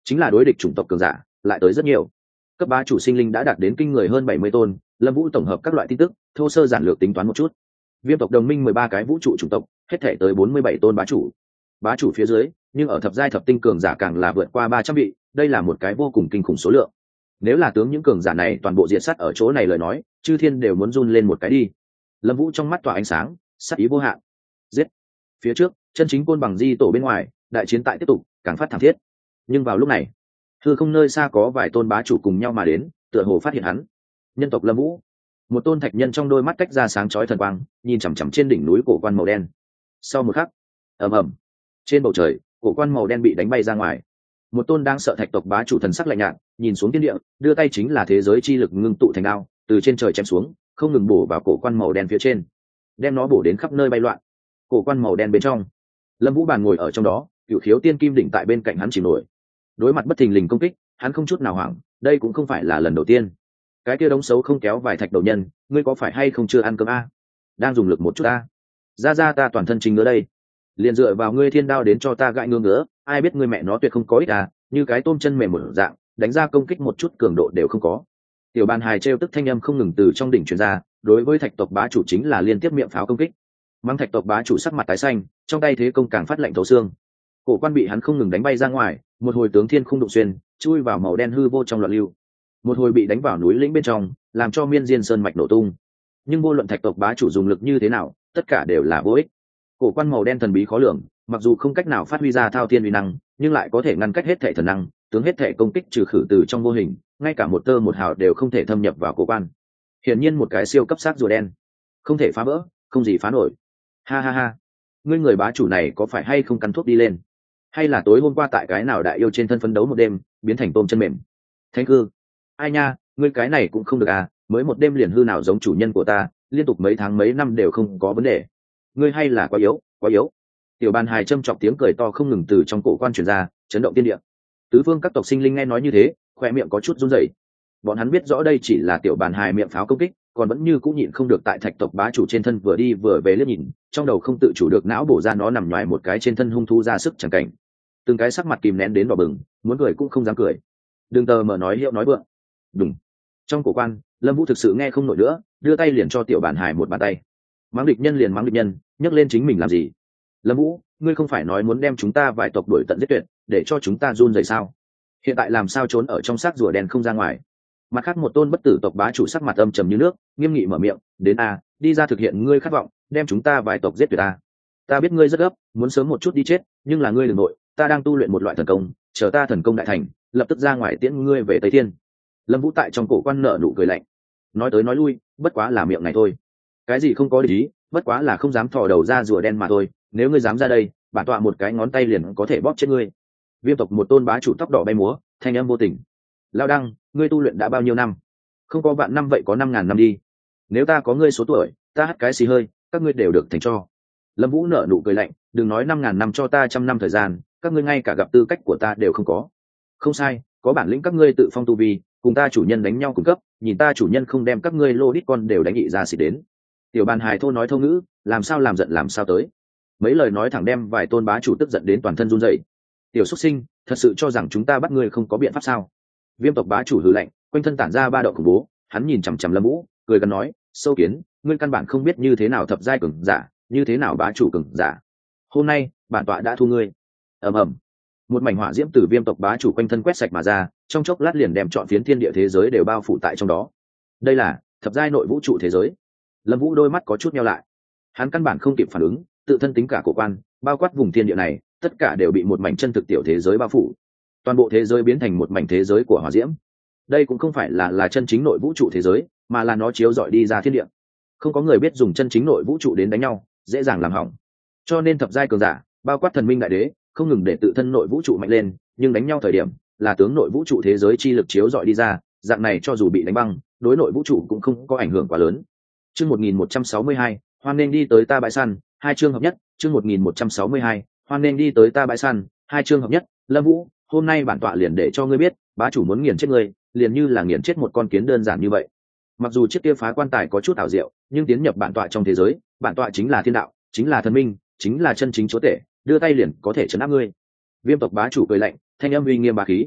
chính là đối địch chủng tộc cường giả lại tới rất nhiều. Cấp bá chủ sinh linh đã đạt đến kinh người hơn 70 tôn. Lâm Vũ tổng hợp các loại tin tức, thô sơ giản lược tính toán một chút. Viêm tộc đồng minh 13 cái vũ trụ chủng tộc, hết thể tới 47 tôn bá chủ. Bá chủ phía dưới, nhưng ở thập giai thập tinh cường giả càng là vượt qua 300 vị, đây là một cái vô cùng kinh khủng số lượng. Nếu là tướng những cường giả này toàn bộ diệt sát ở chỗ này lời nói, chư thiên đều muốn run lên một cái đi. Lâm Vũ trong mắt tỏa ánh sáng, sát ý vô hạn. Giết! Phía trước, chân chính côn bằng di tổ bên ngoài, đại chiến tại tiếp tục, càng phát thảm thiết. Nhưng vào lúc này, hư không nơi xa có vài tôn bá chủ cùng nhau mà đến, tựa hồ phát hiện hắn. Nhân tộc Lâm Vũ. Một tôn thạch nhân trong đôi mắt tách ra sáng chói thần quang, nhìn chằm chằm trên đỉnh núi cổ quan màu đen. Sau một khắc, ầm ầm, trên bầu trời, cổ quan màu đen bị đánh bay ra ngoài. Một tôn đang sợ thạch tộc bá chủ thần sắc lạnh nhạt, nhìn xuống thiên địa, đưa tay chính là thế giới chi lực ngưng tụ thành đao, từ trên trời chém xuống, không ngừng bổ vào cổ quan màu đen phía trên, đem nó bổ đến khắp nơi bay loạn. Cổ quan màu đen bên trong, Lâm Vũ bàn ngồi ở trong đó, Cửu Khiếu Tiên Kim đỉnh tại bên cạnh hắn chìm nổi. Đối mặt bất thình lình công kích, hắn không chút nào hoảng, đây cũng không phải là lần đầu tiên. Cái kia đống xấu không kéo vài thạch đầu nhân, ngươi có phải hay không chưa ăn cơm a? Đang dùng lực một chút a. Ra ta toàn thân chính nữa đây. Liền dựa vào ngươi thiên đao đến cho ta gãi ngứa ngứa, ai biết ngươi mẹ nó tuyệt không có ích à, như cái tôm chân mềm một dạng, đánh ra công kích một chút cường độ đều không có. Tiểu Bàn Hài trêu tức thanh âm không ngừng từ trong đỉnh truyền ra, đối với thạch tộc bá chủ chính là liên tiếp miệng pháo công kích. Mang thạch tộc bá chủ sắc mặt tái xanh, trong tay thế công càng phát lạnh thấu xương. Cổ quan bị hắn không ngừng đánh bay ra ngoài, một hồi tướng thiên khung đụng xuyên, chui vào màu đen hư vô trong loạn lưu. Một hồi bị đánh vào núi lĩnh bên trong, làm cho miên diên sơn mạch nổ tung. Nhưng vô luận thạch tộc bá chủ dùng lực như thế nào, tất cả đều là vô ích. Cổ quan màu đen thần bí khó lường, mặc dù không cách nào phát huy ra thao thiên uy năng, nhưng lại có thể ngăn cách hết thể thần năng, tướng hết thể công kích trừ khử từ trong vô hình, ngay cả một tơ một hào đều không thể thâm nhập vào cổ quan. Hiển nhiên một cái siêu cấp sát rùa đen, không thể phá vỡ, không gì phá nổi. Ha ha ha, ngươi người bá chủ này có phải hay không căn thuốc đi lên, hay là tối hôm qua tại cái nào đại yêu trên thân phấn đấu một đêm, biến thành tôm chân mềm? Thánh cư, ai nha, ngươi cái này cũng không được à, mới một đêm liền hư nào giống chủ nhân của ta, liên tục mấy tháng mấy năm đều không có vấn đề. Ngươi hay là quá yếu, quá yếu. Tiểu Bàn Hài châm chọc tiếng cười to không ngừng từ trong cổ quan truyền ra, chấn động thiên địa. Tứ phương các tộc sinh linh nghe nói như thế, khoe miệng có chút run rẩy. Bọn hắn biết rõ đây chỉ là Tiểu Bàn Hài miệng pháo công kích, còn vẫn như cũng nhịn không được tại thạch tộc bá chủ trên thân vừa đi vừa về liếc nhìn, trong đầu không tự chủ được não bổ ra nó nằm nhoài một cái trên thân hung thú ra sức chẳng cảnh. Từng cái sắc mặt kìm nén đến đỏ bừng, muốn cười cũng không dám cười. Đừng tờ mở nói hiệu nói vượng. Đúng. Trong cổ quan, Lâm Vũ thực sự nghe không nổi nữa, đưa tay liền cho Tiểu Bàn Hài một bàn tay. Mắng địch nhân liền mắng địch nhân, nhấc lên chính mình làm gì? Lâm Vũ, ngươi không phải nói muốn đem chúng ta vài tộc đuổi tận giết tuyệt, để cho chúng ta run rẩy sao? Hiện tại làm sao trốn ở trong xác rùa đen không ra ngoài? Mặt khác một tôn bất tử tộc bá chủ sắc mặt âm trầm như nước, nghiêm nghị mở miệng, đến a, đi ra thực hiện ngươi khát vọng, đem chúng ta vài tộc giết tuyệt a. Ta biết ngươi rất gấp, muốn sớm một chút đi chết, nhưng là ngươi đừng nội, ta đang tu luyện một loại thần công, chờ ta thần công đại thành, lập tức ra ngoài tiễn ngươi về Tây Thiên. Lâm Vũ tại trong cổ quan nở nụ cười lạnh, nói tới nói lui, bất quá là miệng này thôi. Cái gì không có để ý, bất quá là không dám thò đầu ra rùa đen mà thôi, nếu ngươi dám ra đây, bản tọa một cái ngón tay liền có thể bóp chết ngươi. Viêm tộc một tôn bá chủ tóc đỏ bay múa, thanh âm vô tình. Lao Đăng, ngươi tu luyện đã bao nhiêu năm? Không có vạn năm vậy có 5.000 năm đi. Nếu ta có ngươi số tuổi, ta hắt cái xì hơi, các ngươi đều được thành cho. Lâm Vũ nở nụ cười lạnh, đừng nói 5.000 năm cho ta 100 năm thời gian, các ngươi ngay cả gặp tư cách của ta đều không có. Không sai, có bản lĩnh các ngươi tự phong tu vi, cùng ta chủ nhân đánh nhau cùng cấp, nhìn ta chủ nhân không đem các ngươi lô đít con đều đánh nghị ra xịt đến. Tiểu Bàn Hài thô nói thô ngữ, làm sao làm giận làm sao tới. Mấy lời nói thẳng đem vài tôn bá chủ tức giận đến toàn thân run rẩy. Tiểu xuất sinh, thật sự cho rằng chúng ta bắt ngươi không có biện pháp sao? Viêm tộc bá chủ hừ lạnh, quanh thân tản ra ba động khủng bố, hắn nhìn chằm chằm Lâm Vũ, cười gần nói, sâu kiến, ngươi căn bản không biết như thế nào thập giai cường giả, như thế nào bá chủ cường giả. Hôm nay, bản tọa đã thu ngươi. Ầm ầm. Một mảnh hỏa diễm từ viêm tộc bá chủ quanh thân quét sạch mà ra, trong chốc lát liền đem trọn phiến thiên địa thế giới đều bao phủ tại trong đó. Đây là thập giai nội vũ trụ thế giới. Lâm Vũ đôi mắt có chút nheo lại, hắn căn bản không kịp phản ứng, tự thân tính cả cổ quan, bao quát vùng thiên địa này, tất cả đều bị một mảnh chân thực tiểu thế giới bao phủ. Toàn bộ thế giới biến thành một mảnh thế giới của hỏa diễm. Đây cũng không phải là chân chính nội vũ trụ thế giới, mà là nó chiếu rọi đi ra thiên địa. Không có người biết dùng chân chính nội vũ trụ đến đánh nhau, dễ dàng làm hỏng. Cho nên thập giai cường giả, bao quát thần minh đại đế, không ngừng để tự thân nội vũ trụ mạnh lên, nhưng đánh nhau thời điểm, là tướng nội vũ trụ thế giới chi lực chiếu rọi đi ra, dạng này cho dù bị đánh băng, đối nội vũ trụ cũng không có ảnh hưởng quá lớn. Chương 1162, hoan nên đi tới ta bãi săn, hai chương hợp nhất, chương 1162, hoan nên đi tới ta bãi săn, hai chương hợp nhất. Lâm Vũ, hôm nay bản tọa liền để cho ngươi biết, bá chủ muốn nghiền chết ngươi, liền như là nghiền chết một con kiến đơn giản như vậy. Mặc dù chiếc kia phá quan tài có chút ảo diệu, nhưng tiến nhập bản tọa trong thế giới, bản tọa chính là thiên đạo, chính là thần minh, chính là chân chính chúa tể, đưa tay liền có thể trấn áp ngươi. Viêm tộc bá chủ cười lạnh, thanh âm uy nghiêm bá khí,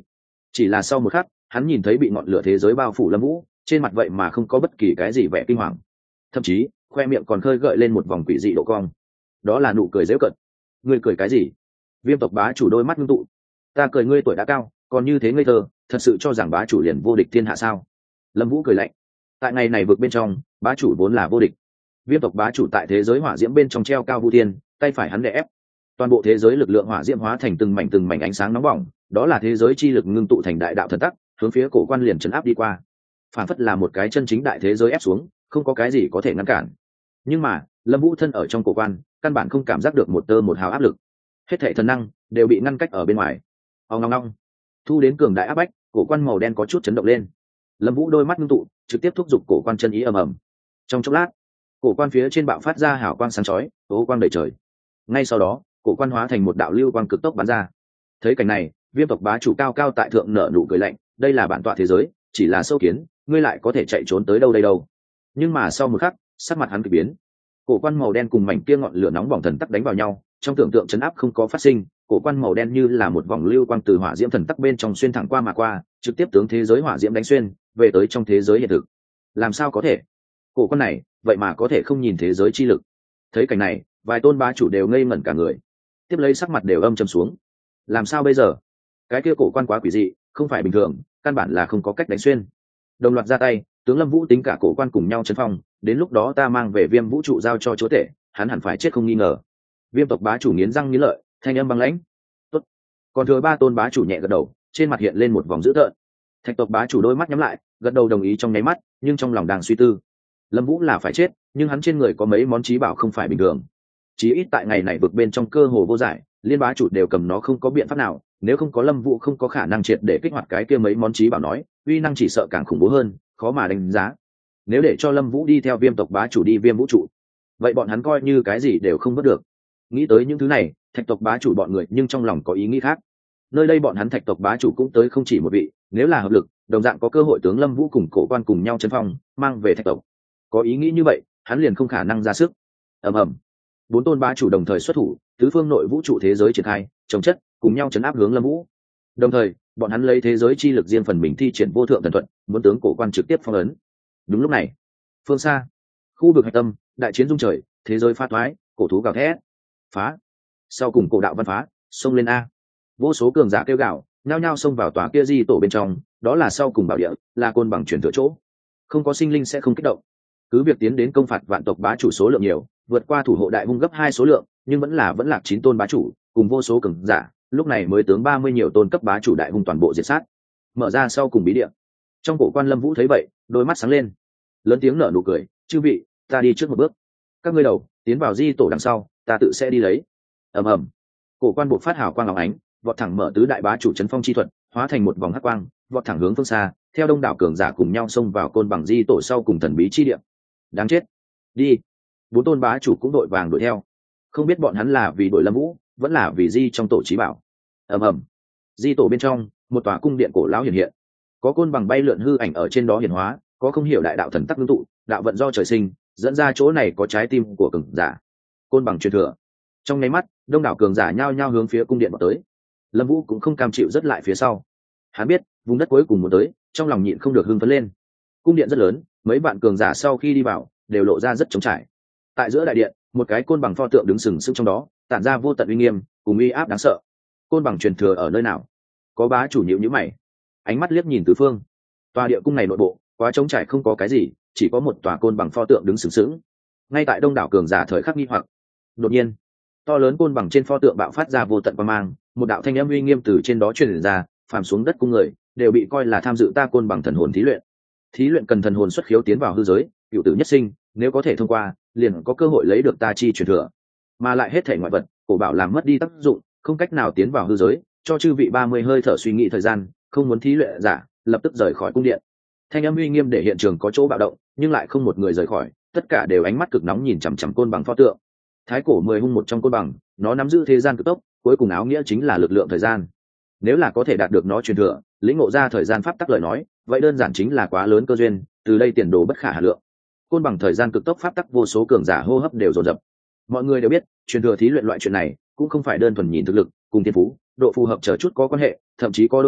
Chỉ là sau một khắc, hắn nhìn thấy bị ngọn lửa thế giới bao phủ Lâm Vũ, trên mặt vậy mà không có bất kỳ cái gì vẻ kinh hoàng, thậm chí khoe miệng còn khơi gợi lên một vòng quỷ dị độ cong. Đó là nụ cười giễu cợt. Ngươi cười cái gì? Viêm tộc bá chủ đôi mắt ngưng tụ. Ta cười ngươi tuổi đã cao, còn như thế ngây thơ, thật sự cho rằng bá chủ liền vô địch thiên hạ sao? Lâm Vũ cười lạnh. Tại ngày này vượt bên trong, bá chủ vốn là vô địch. Viêm tộc bá chủ tại thế giới hỏa diễm bên trong treo cao vu thiên, tay phải hắn đè ép, toàn bộ thế giới lực lượng hỏa diễm hóa thành từng mảnh ánh sáng nóng bỏng, đó là thế giới chi lực ngưng tụ thành đại đạo thần tắc, hướng phía cổ quan liền trấn áp đi qua. Phản phất là một cái chân chính đại thế giới ép xuống, không có cái gì có thể ngăn cản. Nhưng mà Lâm Vũ thân ở trong cổ quan, căn bản không cảm giác được một tơ một hào áp lực, hết thảy thần năng đều bị ngăn cách ở bên ngoài. Ong ong ong, thu đến cường đại áp bách, cổ quan màu đen có chút chấn động lên. Lâm Vũ đôi mắt ngưng tụ, trực tiếp thúc giục cổ quan chân ý ầm ầm. Trong chốc lát, cổ quan phía trên bạo phát ra hào quang sáng chói, tố quang đầy trời. Ngay sau đó, cổ quan hóa thành một đạo lưu quang cực tốc bắn ra. Thấy cảnh này, Viêm tộc bá chủ cao cao tại thượng nở nụ cười lạnh, đây là bản tọa thế giới, chỉ là sâu kiến, ngươi lại có thể chạy trốn tới đâu đây đâu. Nhưng mà sau một khắc, sắc mặt hắn kỳ biến. Cổ quan màu đen cùng mảnh kia ngọn lửa nóng bỏng thần tắc đánh vào nhau, trong tưởng tượng chấn áp không có phát sinh, cổ quan màu đen như là một vòng lưu quang từ hỏa diễm thần tắc bên trong xuyên thẳng qua mà qua, trực tiếp tướng thế giới hỏa diễm đánh xuyên về tới trong thế giới hiện thực. Làm sao có thể? Cổ quan này vậy mà có thể không nhìn thế giới chi lực? Thấy cảnh này, vài tôn bá chủ đều ngây ngẩn cả người, tiếp lấy sắc mặt đều âm trầm xuống. Làm sao bây giờ? Cái kia cổ quan quá quỷ dị, không phải bình thường, căn bản là không có cách đánh xuyên. Đồng loạt ra tay, tướng Lâm Vũ tính cả cổ quan cùng nhau chấn phong, đến lúc đó ta mang về Viêm vũ trụ giao cho chúa tể, hắn hẳn phải chết không nghi ngờ. Viêm tộc bá chủ nghiến răng nghiến lợi, thanh âm băng lãnh. Tốt. Còn thừa ba tôn bá chủ nhẹ gật đầu, trên mặt hiện lên một vòng dữ tợn. Thạch tộc bá chủ đôi mắt nhắm lại, gật đầu đồng ý trong nháy mắt, nhưng trong lòng đang suy tư. Lâm Vũ là phải chết, nhưng hắn trên người có mấy món trí bảo không phải bình thường. Chí ít tại ngày này vực bên trong cơ hồ vô giải, liên bá chủ đều cầm nó không có biện pháp nào, nếu không có Lâm Vũ không có khả năng triệt để kích hoạt cái kia mấy món trí bảo nói, uy năng chỉ sợ càng khủng bố hơn, khó mà đánh giá. Nếu để cho Lâm Vũ đi theo Viêm tộc bá chủ đi Viêm vũ trụ, vậy bọn hắn coi như cái gì đều không mất được. Nghĩ tới những thứ này, Thạch tộc bá chủ bọn người nhưng trong lòng có ý nghĩ khác. Nơi đây bọn hắn Thạch tộc bá chủ cũng tới không chỉ một vị, nếu là hợp lực, đồng dạng có cơ hội tướng Lâm Vũ cùng cổ quan cùng nhau chấn phong, mang về Thạch tộc. Có ý nghĩ như vậy, hắn liền không khả năng ra sức. Ầm ầm. Bốn tôn bá chủ đồng thời xuất thủ, tứ phương nội vũ trụ thế giới triển khai, chồng chất, cùng nhau chấn áp hướng Lâm Vũ. Đồng thời, bọn hắn lấy thế giới chi lực riêng phần mình thi triển vô thượng thần thuật, muốn tướng cổ quan trực tiếp phong ấn. Đúng lúc này, phương xa, khu vực hạch tâm, đại chiến rung trời, thế giới pha thoái, cổ thú gào thét. Phá. Sau cùng cổ đạo văn phá, xông lên a. Vô số cường giả kêu gào, nhao nhao xông vào tòa kia di tổ bên trong, đó là sau cùng bảo địa, là côn bằng truyền thừa chỗ. Không có sinh linh sẽ không kích động. Cứ việc tiến đến công phạt vạn tộc bá chủ số lượng nhiều, vượt qua thủ hộ đại hung gấp 2 số lượng, nhưng vẫn lạc 9 tôn bá chủ, cùng vô số cường giả, lúc này mới tướng 30 nhiều tôn cấp bá chủ đại hung toàn bộ diệt sát. Mở ra sau cùng bí địa. Trong cổ quan Lâm Vũ thấy vậy, đôi mắt sáng lên, lớn tiếng nở nụ cười, "Chư vị, ta đi trước một bước. Các ngươi đầu, tiến vào di tổ đằng sau, ta tự sẽ đi lấy." Ầm ầm. Cổ quan bộ phát hào quang óng ánh, vọt thẳng mở tứ đại bá chủ chấn phong chi thuật, hóa thành một vòng hắc quang, vọt thẳng hướng phương xa, theo đông đảo cường giả cùng nhau xông vào côn bằng di tổ sau cùng thần bí chi địa. Đáng chết. Đi. Bốn tôn bá chủ cũng đội vàng đuổi theo. Không biết bọn hắn là vì đội Lâm Vũ, vẫn là vì di trong tổ trí bảo. Ầm ầm. Di tổ bên trong, một tòa cung điện cổ lão hiện hiện. Có côn bằng bay lượn hư ảnh ở trên đó hiển hóa, có không hiểu đại đạo thần tắc ngưng tụ, đạo vận do trời sinh, dẫn ra chỗ này có trái tim của cường giả. Côn bằng truyền thừa. Trong nháy mắt, đông đảo cường giả nhao nhao hướng phía cung điện vào tới. Lâm Vũ cũng không cam chịu rất lại phía sau. Hắn biết, vùng đất cuối cùng muốn tới, trong lòng nhịn không được hưng phấn lên. Cung điện rất lớn, mấy vạn cường giả sau khi đi vào, đều lộ ra rất trống trải. Tại giữa đại điện, một cái côn bằng pho tượng đứng sừng sững trong đó, tản ra vô tận uy nghiêm, cùng uy áp đáng sợ. Côn bằng truyền thừa ở nơi nào? Có bá chủ nhíu nhíu mày, ánh mắt liếc nhìn tứ phương. Tòa địa cung này nội bộ, quá trống trải không có cái gì, chỉ có một tòa côn bằng pho tượng đứng sừng sững. Ngay tại đông đảo cường giả thời khắc nghi hoặc, đột nhiên, to lớn côn bằng trên pho tượng bạo phát ra vô tận quang mang, một đạo thanh âm uy nghiêm từ trên đó truyền ra, phàm xuống đất cung người đều bị coi là tham dự ta côn bằng thần hồn thí luyện. Thí luyện cần thần hồn xuất khiếu tiến vào hư giới, cựu tử nhất sinh, nếu có thể thông qua, liền có cơ hội lấy được ta chi truyền thừa. Mà lại hết thể ngoại vật, cổ bảo làm mất đi tác dụng, không cách nào tiến vào hư giới, cho chư vị 30 hơi thở suy nghĩ thời gian, không muốn thí luyện giả, lập tức rời khỏi cung điện. Thanh âm uy nghiêm để hiện trường có chỗ bạo động, nhưng lại không một người rời khỏi, tất cả đều ánh mắt cực nóng nhìn chằm chằm côn bằng pho tượng. Thái cổ 10 hung một trong côn bằng, nó nắm giữ thế gian cực tốc, cuối cùng áo nghĩa chính là lực lượng thời gian. Nếu là có thể đạt được nó truyền thừa, lĩnh ngộ ra thời gian pháp tắc lời nói, vậy đơn giản chính là quá lớn cơ duyên, từ đây tiền đồ bất khả hà lượng. Côn bằng thời gian cực tốc pháp tắc vô số cường giả hô hấp đều dồn dập. Mọi người đều biết, truyền thừa thí luyện loại chuyện này cũng không phải đơn thuần nhìn thực lực, cùng thiên phú, độ phù hợp chờ chút có quan hệ, thậm chí có đôi khi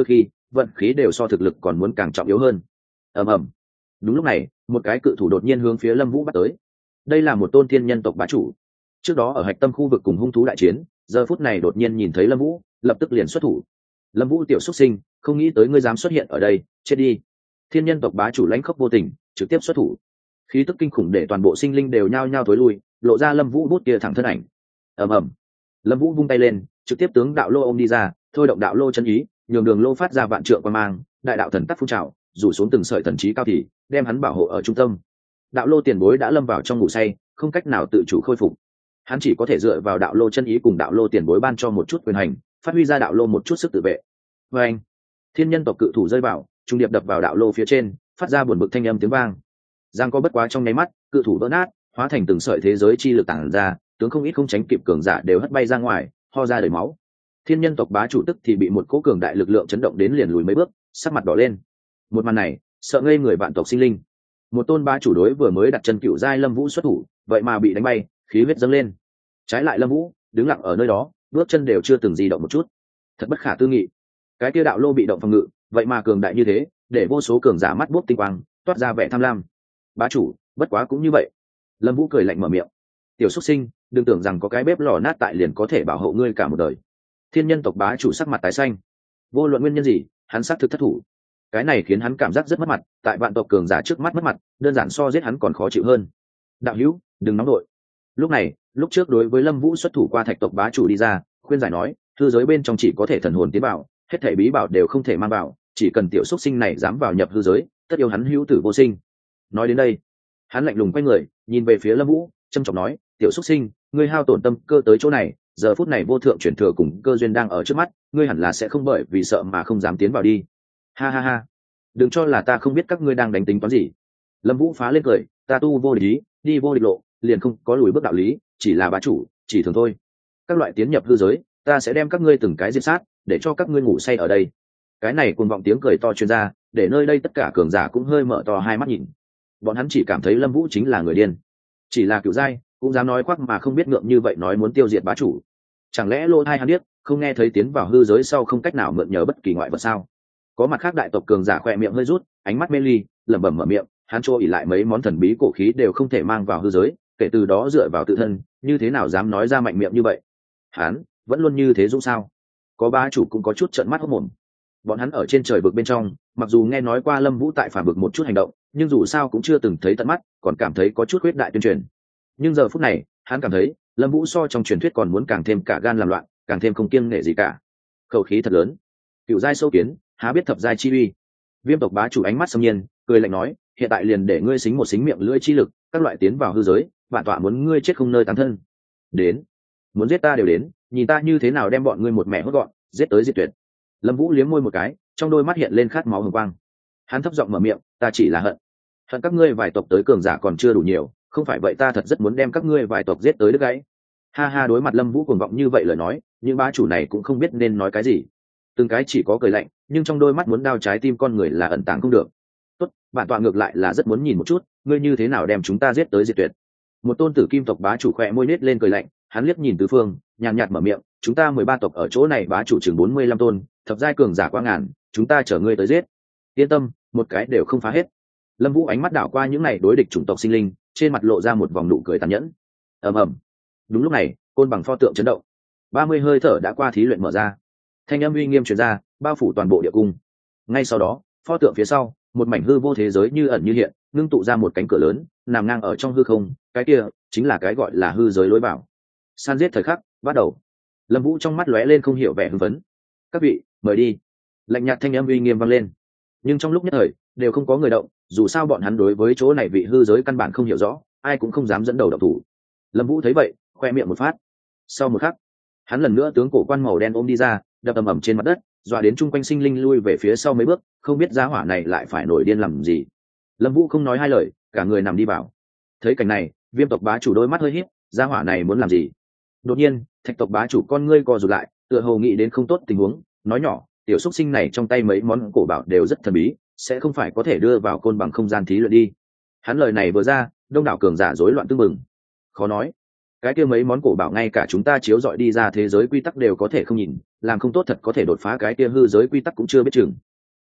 vận khí đều so thực lực còn muốn càng trọng yếu hơn. ầm ầm. Đúng lúc này, một cái cự thủ đột nhiên hướng phía Lâm Vũ bắt tới. Đây là một tôn thiên nhân tộc bá chủ. Trước đó ở hạch tâm khu vực cùng hung thú đại chiến, giờ phút này đột nhiên nhìn thấy Lâm Vũ, lập tức liền xuất thủ. Lâm Vũ tiểu xuất sinh, không nghĩ tới ngươi dám xuất hiện ở đây, chết đi. Thiên nhân tộc bá chủ lãnh khốc vô tình, trực tiếp xuất thủ. Khí tức kinh khủng để toàn bộ sinh linh đều nhao nhao tối lui, lộ ra Lâm Vũ bút kia thẳng thân ảnh. ầm ầm. Lâm Vũ vung tay lên, trực tiếp tướng đạo lô ôm đi ra, thôi động đạo lô chân ý, nhường đường lô phát ra vạn trượng quang mang, đại đạo thần tắc phun trào, rủ xuống từng sợi thần trí cao thì, đem hắn bảo hộ ở trung tâm. Đạo lô tiền bối đã lâm vào trong ngủ say, không cách nào tự chủ khôi phục. Hắn chỉ có thể dựa vào đạo lô chân ý cùng đạo lô tiền bối ban cho một chút quyền hành, phát huy ra đạo lô một chút sức tự vệ. Và anh, thiên nhân tộc cự thủ rơi vào, trung điệp đập vào đạo lô phía trên, phát ra buồn bực thanh âm tiếng vang. Giang có bất quá trong nháy mắt, cự thủ vỡ nát, hóa thành từng sợi thế giới chi lực tản ra, tướng không ít không tránh kịp cường giả đều hất bay ra ngoài, ho ra đầy máu. Thiên nhân tộc bá chủ tức thì bị một cỗ cường đại lực lượng chấn động đến liền lùi mấy bước, sắc mặt đỏ lên. Một màn này, sợ ngây người vạn tộc sinh linh. Một tôn bá chủ đối vừa mới đặt chân cựu giai Lâm Vũ xuất thủ, vậy mà bị đánh bay, khí huyết dâng lên. Trái lại Lâm Vũ đứng lặng ở nơi đó, bước chân đều chưa từng di động một chút. Thật bất khả tư nghị. Cái kia đạo lô bị động phòng ngự, vậy mà cường đại như thế, để vô số cường giả mắt buốc tinh quang, toát ra vẻ tham lam. Bá chủ, bất quá cũng như vậy. Lâm Vũ cười lạnh mở miệng. Tiểu xuất sinh, đừng tưởng rằng có cái bếp lò nát tại liền có thể bảo hộ ngươi cả một đời. Thiên nhân tộc bá chủ sắc mặt tái xanh. Vô luận nguyên nhân gì, hắn xác thực thất thủ. Cái này khiến hắn cảm giác rất mất mặt, tại vạn tộc cường giả trước mắt mất mặt, đơn giản so giết hắn còn khó chịu hơn. Đạo hữu, đừng nóng đội. Lúc này, lúc trước đối với Lâm Vũ xuất thủ qua thạch tộc bá chủ đi ra, khuyên giải nói, hư giới bên trong chỉ có thể thần hồn tiến vào, hết thảy bí bảo đều không thể mang vào, chỉ cần tiểu xuất sinh này dám vào nhập hư giới, tất yếu hắn hữu tử vô sinh. Nói đến đây, hắn lạnh lùng quay người, nhìn về phía Lâm Vũ, trầm trọng nói, tiểu xuất sinh, ngươi hao tổn tâm cơ tới chỗ này, giờ phút này vô thượng chuyển thừa cùng cơ duyên đang ở trước mắt, ngươi hẳn là sẽ không bởi vì sợ mà không dám tiến vào đi. Ha ha ha, đừng cho là ta không biết các ngươi đang đánh tính toán gì. Lâm Vũ phá lên cười, ta tu vô địch ý, đi vô địch lộ, liền không có lùi bước đạo lý, chỉ là bá chủ, chỉ thường thôi. Các loại tiến nhập hư giới, ta sẽ đem các ngươi từng cái diệt sát, để cho các ngươi ngủ say ở đây. Cái này cuồng vọng tiếng cười to truyền ra, để nơi đây tất cả cường giả cũng hơi mở to hai mắt nhìn. Bọn hắn chỉ cảm thấy Lâm Vũ chính là người điên. Chỉ là cựu giai, cũng dám nói khoác mà không biết ngượng như vậy nói muốn tiêu diệt bá chủ. Chẳng lẽ lô thai hắn biết, không nghe thấy tiến vào hư giới sau không cách nào mượn nhờ bất kỳ ngoại vật sao? Có mặt khác đại tộc cường giả khỏe miệng hơi rút, ánh mắt mê ly, lẩm bẩm mở miệng, hắn trô ỉ lại mấy món thần bí cổ khí đều không thể mang vào hư giới, kể từ đó dựa vào tự thân, như thế nào dám nói ra mạnh miệng như vậy? Hắn vẫn luôn như thế dũng sao? Có bá chủ cũng có chút trợn mắt hốt mồm. Bọn hắn ở trên trời vực bên trong, mặc dù nghe nói qua Lâm Vũ tại phàm vực một chút hành động, nhưng dù sao cũng chưa từng thấy tận mắt, còn cảm thấy có chút khuyết đại tuyên truyền. Nhưng giờ phút này, hắn cảm thấy Lâm Vũ so trong truyền thuyết còn muốn càng thêm cả gan làm loạn, càng thêm không kiêng nể gì cả. Khẩu khí thật lớn. Cựu giai sâu kiến, há biết thập giai chi uy. Viêm tộc bá chủ ánh mắt xâm nhiên, cười lạnh nói, hiện tại liền để ngươi xính một xính miệng lưỡi chi lực, các loại tiến vào hư giới, bản tọa muốn ngươi chết không nơi tán thân. Đến, muốn giết ta đều đến, nhìn ta như thế nào đem bọn ngươi một mẻ hốt gọn, giết tới diệt tuyệt. Lâm Vũ liếm môi một cái, trong đôi mắt hiện lên khát máu hừng quang. Hắn thấp giọng mở miệng, ta chỉ là hận các ngươi vài tộc tới cường giả còn chưa đủ nhiều, không phải vậy ta thật rất muốn đem các ngươi vài tộc giết tới đứt gãy. Ha ha, đối mặt Lâm Vũ cuồng vọng như vậy lời nói, những bá chủ này cũng không biết nên nói cái gì. Từng cái chỉ có cười lạnh, nhưng trong đôi mắt muốn đao trái tim con người là ẩn tàng không được. Tốt, bản tọa ngược lại là rất muốn nhìn một chút, ngươi như thế nào đem chúng ta giết tới diệt tuyệt. Một tôn tử kim tộc bá chủ khẽ môi nết lên cười lạnh, hắn liếc nhìn tứ phương, nhàn nhạt mở miệng, chúng ta 13 tộc ở chỗ này bá chủ chừng 45 tôn, thập giai cường giả qua ngàn, chúng ta chở ngươi tới giết. Yên tâm, một cái đều không phá hết. Lâm Vũ ánh mắt đảo qua những này đối địch chủng tộc sinh linh, trên mặt lộ ra một vòng nụ cười tàn nhẫn. Ầm ầm. Đúng lúc này, côn bằng pho tượng chấn động. 30 hơi thở đã qua thí luyện mở ra. Thanh âm uy nghiêm truyền ra, bao phủ toàn bộ địa cung. Ngay sau đó, pho tượng phía sau, một mảnh hư vô thế giới như ẩn như hiện, ngưng tụ ra một cánh cửa lớn, nằm ngang ở trong hư không, cái kia chính là cái gọi là hư giới lối vào. San giết thời khắc, bắt đầu. Lâm Vũ trong mắt lóe lên không hiểu vẻ hưng phấn. Các vị, mời đi. Lạnh nhạt thanh âm uy nghiêm vang lên. Nhưng trong lúc nhất thời, đều không có người động, dù sao bọn hắn đối với chỗ này vị hư giới căn bản không hiểu rõ, ai cũng không dám dẫn đầu động thủ. Lâm Vũ thấy vậy, khoe miệng một phát. Sau một khắc, hắn lần nữa tướng cổ quan màu đen ôm đi ra, đập ầm ầm trên mặt đất, dọa đến chung quanh sinh linh lui về phía sau mấy bước, không biết giá hỏa này lại phải nổi điên làm gì. Lâm Vũ không nói hai lời, cả người nằm đi vào. Thấy cảnh này, Viêm tộc bá chủ đôi mắt hơi híp, giá hỏa này muốn làm gì? Đột nhiên, Thạch tộc bá chủ con ngươi co rụt lại, tựa hồ nghĩ đến không tốt tình huống, nói nhỏ, tiểu xúc sinh này trong tay mấy món cổ bảo đều rất thần bí, sẽ không phải có thể đưa vào côn bằng không gian thí luyện đi. Hắn lời này vừa ra, đông đảo cường giả rối loạn tương mừng. Khó nói, cái kia mấy món cổ bảo ngay cả chúng ta chiếu dọi đi ra thế giới quy tắc đều có thể không nhìn, làm không tốt thật có thể đột phá cái kia hư giới quy tắc cũng chưa biết chừng.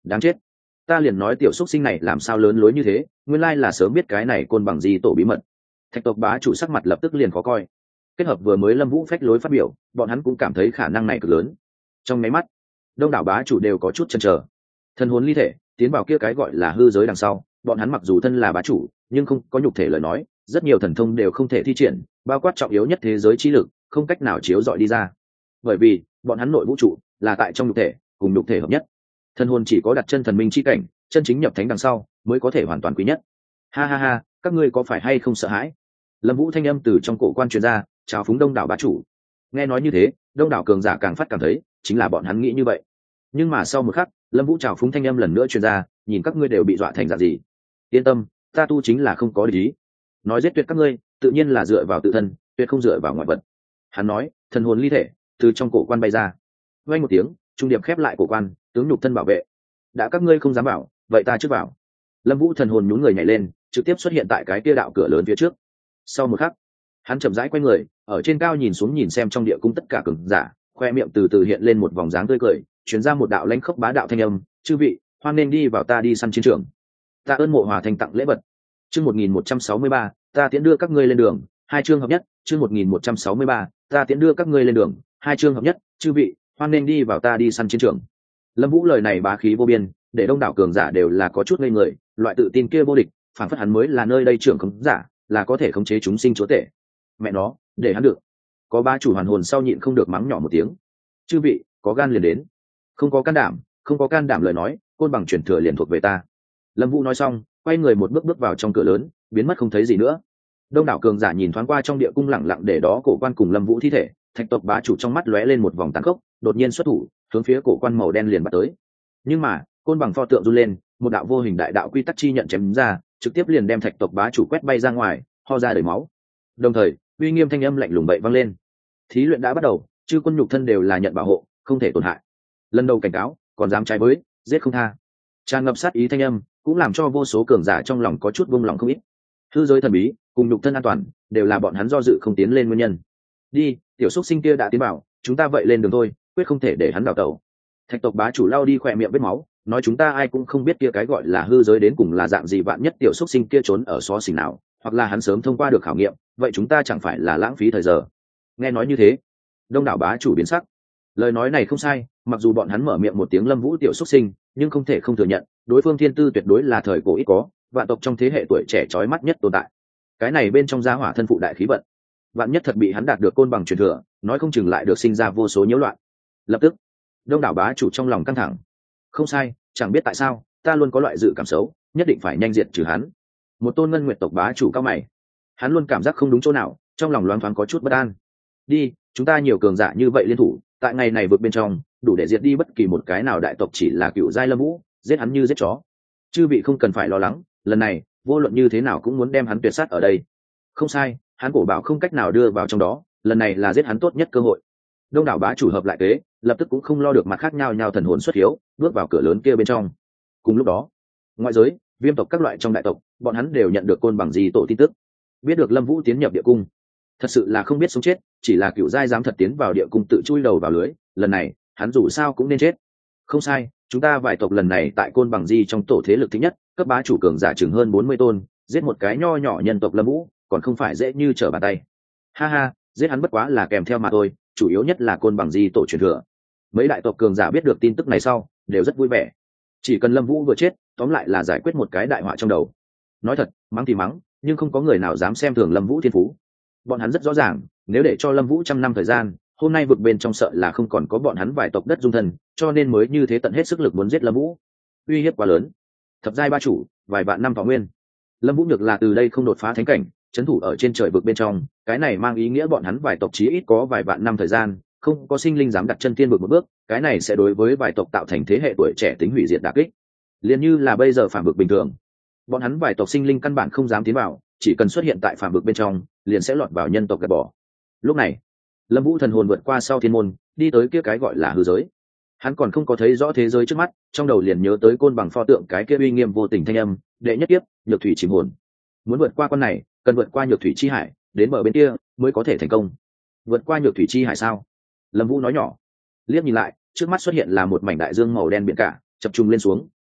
đáng chết, ta liền nói tiểu xúc sinh này làm sao lớn lối như thế, nguyên lai là sớm biết cái này côn bằng di tổ bí mật. Thạch tộc bá chủ sắc mặt lập tức liền khó coi, kết hợp vừa mới Lâm Vũ phách lối phát biểu, bọn hắn cũng cảm thấy khả năng này cực lớn. Trong máy mắt, đông đảo bá chủ đều có chút chần chờ. Thần hồn ly thể tiến vào kia cái gọi là hư giới đằng sau, bọn hắn mặc dù thân là bá chủ, nhưng không có nhục thể lời nói, rất nhiều thần thông đều không thể thi triển, bao quát trọng yếu nhất thế giới chi lực, không cách nào chiếu rọi đi ra. Bởi vì, bọn hắn nội vũ trụ là tại trong nhục thể, cùng nhục thể hợp nhất. Thần hồn chỉ có đặt chân thần minh chi cảnh, chân chính nhập thánh đằng sau, mới có thể hoàn toàn quý nhất. Ha ha ha, các ngươi có phải hay không sợ hãi? Lâm Vũ thanh âm từ trong cổ quan truyền ra, chào phúng đông đảo bá chủ. Nghe nói như thế, đông đảo cường giả càng phát cảm thấy, chính là bọn hắn nghĩ như vậy. Nhưng mà sau một khắc, Lâm Vũ chào phúng thanh âm lần nữa truyền ra, nhìn các ngươi đều bị dọa thành dạng gì. Yên tâm, ta tu chính là không có lý. Nói giết tuyệt các ngươi, tự nhiên là dựa vào tự thân, tuyệt không dựa vào ngoại vật. Hắn nói, thần hồn ly thể từ trong cổ quan bay ra. Vang một tiếng, trung điệp khép lại cổ quan, tướng nhục thân bảo vệ. Đã các ngươi không dám bảo, vậy ta trước vào. Lâm Vũ thần hồn nhún người nhảy lên, trực tiếp xuất hiện tại cái kia đạo cửa lớn phía trước. Sau một khắc, hắn chậm rãi quay người, ở trên cao nhìn xuống nhìn xem trong địa cung tất cả cường giả, khoe miệng từ từ hiện lên một vòng dáng tươi cười, truyền ra một đạo lãnh khốc bá đạo thanh âm, chư vị, hoan nên đi vào ta đi săn chiến trường. Ta ơn Mộ Hòa thành tặng lễ vật. Chương 1163, ta tiễn đưa các ngươi lên đường, hai chương hợp nhất, chương 1163, ta tiễn đưa các ngươi lên đường, hai chương hợp nhất, chư vị, hoan nên đi vào ta đi săn chiến trường. Lâm Vũ lời này bá khí vô biên, để đông đảo cường giả đều là có chút ngây người, loại tự tin kia vô địch, phản phất hắn mới là nơi đây trưởng khống giả, là có thể khống chế chúng sinh chúa tể. Mẹ nó, để hắn được. Có ba chủ hoàn hồn sau nhịn không được mắng nhỏ một tiếng. Chư vị, có gan liền đến. Không có can đảm lời nói, côn bằng chuyển thừa liền thuộc về ta. Lâm Vũ nói xong, quay người một bước bước vào trong cửa lớn, biến mất không thấy gì nữa. Đông đảo cường giả nhìn thoáng qua trong địa cung lặng lặng để đó cổ quan cùng Lâm Vũ thi thể, Thạch tộc bá chủ trong mắt lóe lên một vòng tàn khốc, đột nhiên xuất thủ, hướng phía cổ quan màu đen liền bắt tới. Nhưng mà, côn bằng pho tượng run lên, một đạo vô hình đại đạo quy tắc chi nhận chém ra, trực tiếp liền đem Thạch tộc bá chủ quét bay ra ngoài, ho ra đầy máu. Đồng thời, uy nghiêm thanh âm lạnh lùng bậy vang lên. Thí luyện đã bắt đầu, chư quân nhục thân đều là nhận bảo hộ, không thể tổn hại. Lần đầu cảnh cáo, còn dám trái với, giết không tha. Tràn ngập sát ý thanh âm, cũng làm cho vô số cường giả trong lòng có chút buông lòng không ít. Hư giới thần bí, cùng nhục thân an toàn, đều là bọn hắn do dự không tiến lên nguyên nhân. Đi, tiểu xúc sinh kia đã tiến bảo, chúng ta vậy lên đường thôi, quyết không thể để hắn đào tẩu. Thạch tộc bá chủ lao đi khỏe miệng vết máu, nói chúng ta ai cũng không biết kia cái gọi là hư giới đến cùng là dạng gì, vạn nhất tiểu xúc sinh kia trốn ở xó xỉnh nào, hoặc là hắn sớm thông qua được khảo nghiệm, vậy chúng ta chẳng phải là lãng phí thời giờ. Nghe nói như thế, đông đảo bá chủ biến sắc. Lời nói này không sai, mặc dù bọn hắn mở miệng một tiếng Lâm Vũ tiểu xúc sinh, nhưng không thể không thừa nhận, đối phương thiên tư tuyệt đối là thời cổ ít có, vạn tộc trong thế hệ tuổi trẻ chói mắt nhất tồn tại. Cái này bên trong gia hỏa thân phụ đại khí vận, vạn nhất thật bị hắn đạt được côn bằng truyền thừa, nói không chừng lại được sinh ra vô số nhiễu loạn. Lập tức, đông đảo bá chủ trong lòng căng thẳng. Không sai, chẳng biết tại sao, ta luôn có loại dự cảm xấu, nhất định phải nhanh diệt trừ hắn. Một tôn ngân nguyệt tộc bá chủ cao mày, hắn luôn cảm giác không đúng chỗ nào, trong lòng loáng thoáng có chút bất an. Đi, chúng ta nhiều cường giả như vậy liên thủ, tại ngày này vượt bên trong, đủ để diệt đi bất kỳ một cái nào đại tộc chỉ là cựu giai Lâm Vũ, giết hắn như giết chó. Chư vị không cần phải lo lắng, lần này, vô luận như thế nào cũng muốn đem hắn tuyệt sát ở đây. Không sai, hắn cổ bảo không cách nào đưa vào trong đó, lần này là giết hắn tốt nhất cơ hội. Đông đảo bá chủ hợp lại kế, lập tức cũng không lo được mặt khác nhau nhau thần hồn xuất hiếu, bước vào cửa lớn kia bên trong. Cùng lúc đó, ngoại giới, viêm tộc các loại trong đại tộc, bọn hắn đều nhận được côn bằng di tổ tin tức, biết được Lâm Vũ tiến nhập địa cung. Thật sự là không biết sống chết, chỉ là cựu giai dám thật tiến vào địa cung tự chui đầu vào lưới, lần này, hắn dù sao cũng nên chết. Không sai, chúng ta vài tộc lần này tại côn bằng di trong tổ thế lực thứ nhất, cấp bá chủ cường giả chừng hơn 40 tôn, giết một cái nho nhỏ nhân tộc Lâm Vũ, còn không phải dễ như trở bàn tay. Ha ha, giết hắn bất quá là kèm theo mà thôi, chủ yếu nhất là côn bằng di tổ truyền thừa. Mấy đại tộc cường giả biết được tin tức này sau, đều rất vui vẻ. Chỉ cần Lâm Vũ vừa chết, tóm lại là giải quyết một cái đại họa trong đầu. Nói thật, mắng thì mắng, nhưng không có người nào dám xem thường Lâm Vũ thiên phú. Bọn hắn rất rõ ràng, nếu để cho Lâm Vũ 100 năm thời gian, hôm nay vực bên trong sợ là không còn có bọn hắn vài tộc đất dung thân, cho nên mới như thế tận hết sức lực muốn giết Lâm Vũ. Uy hiếp quá lớn. Thập giai ba chủ, vài vạn năm thọ nguyên. Lâm Vũ nhược là từ đây không đột phá thánh cảnh, trấn thủ ở trên trời vực bên trong, cái này mang ý nghĩa bọn hắn vài tộc chí ít có vài vạn năm thời gian, không có sinh linh dám đặt chân tiên vực một bước, cái này sẽ đối với vài tộc tạo thành thế hệ tuổi trẻ tính hủy diệt đả kích. Liên như là bây giờ phàm vực bình thường, bọn hắn vài tộc sinh linh căn bản không dám tiến vào, chỉ cần xuất hiện tại phàm vực bên trong, liền sẽ lọt vào nhân tộc gạt bỏ. Lúc này, Lâm Vũ thần hồn vượt qua sau thiên môn, đi tới kia cái gọi là hư giới. Hắn còn không có thấy rõ thế giới trước mắt, trong đầu liền nhớ tới côn bằng pho tượng cái kia uy nghiêm vô tình thanh âm, đệ nhất tiếp, nhược thủy chìm hồn. Muốn vượt qua con này, cần vượt qua nhược thủy chi hải, đến bờ bên kia mới có thể thành công. Vượt qua nhược thủy chi hải sao? Lâm Vũ nói nhỏ. Liếc nhìn lại, trước mắt xuất hiện là một mảnh đại dương màu đen biển cả, chập trùng lên xuống,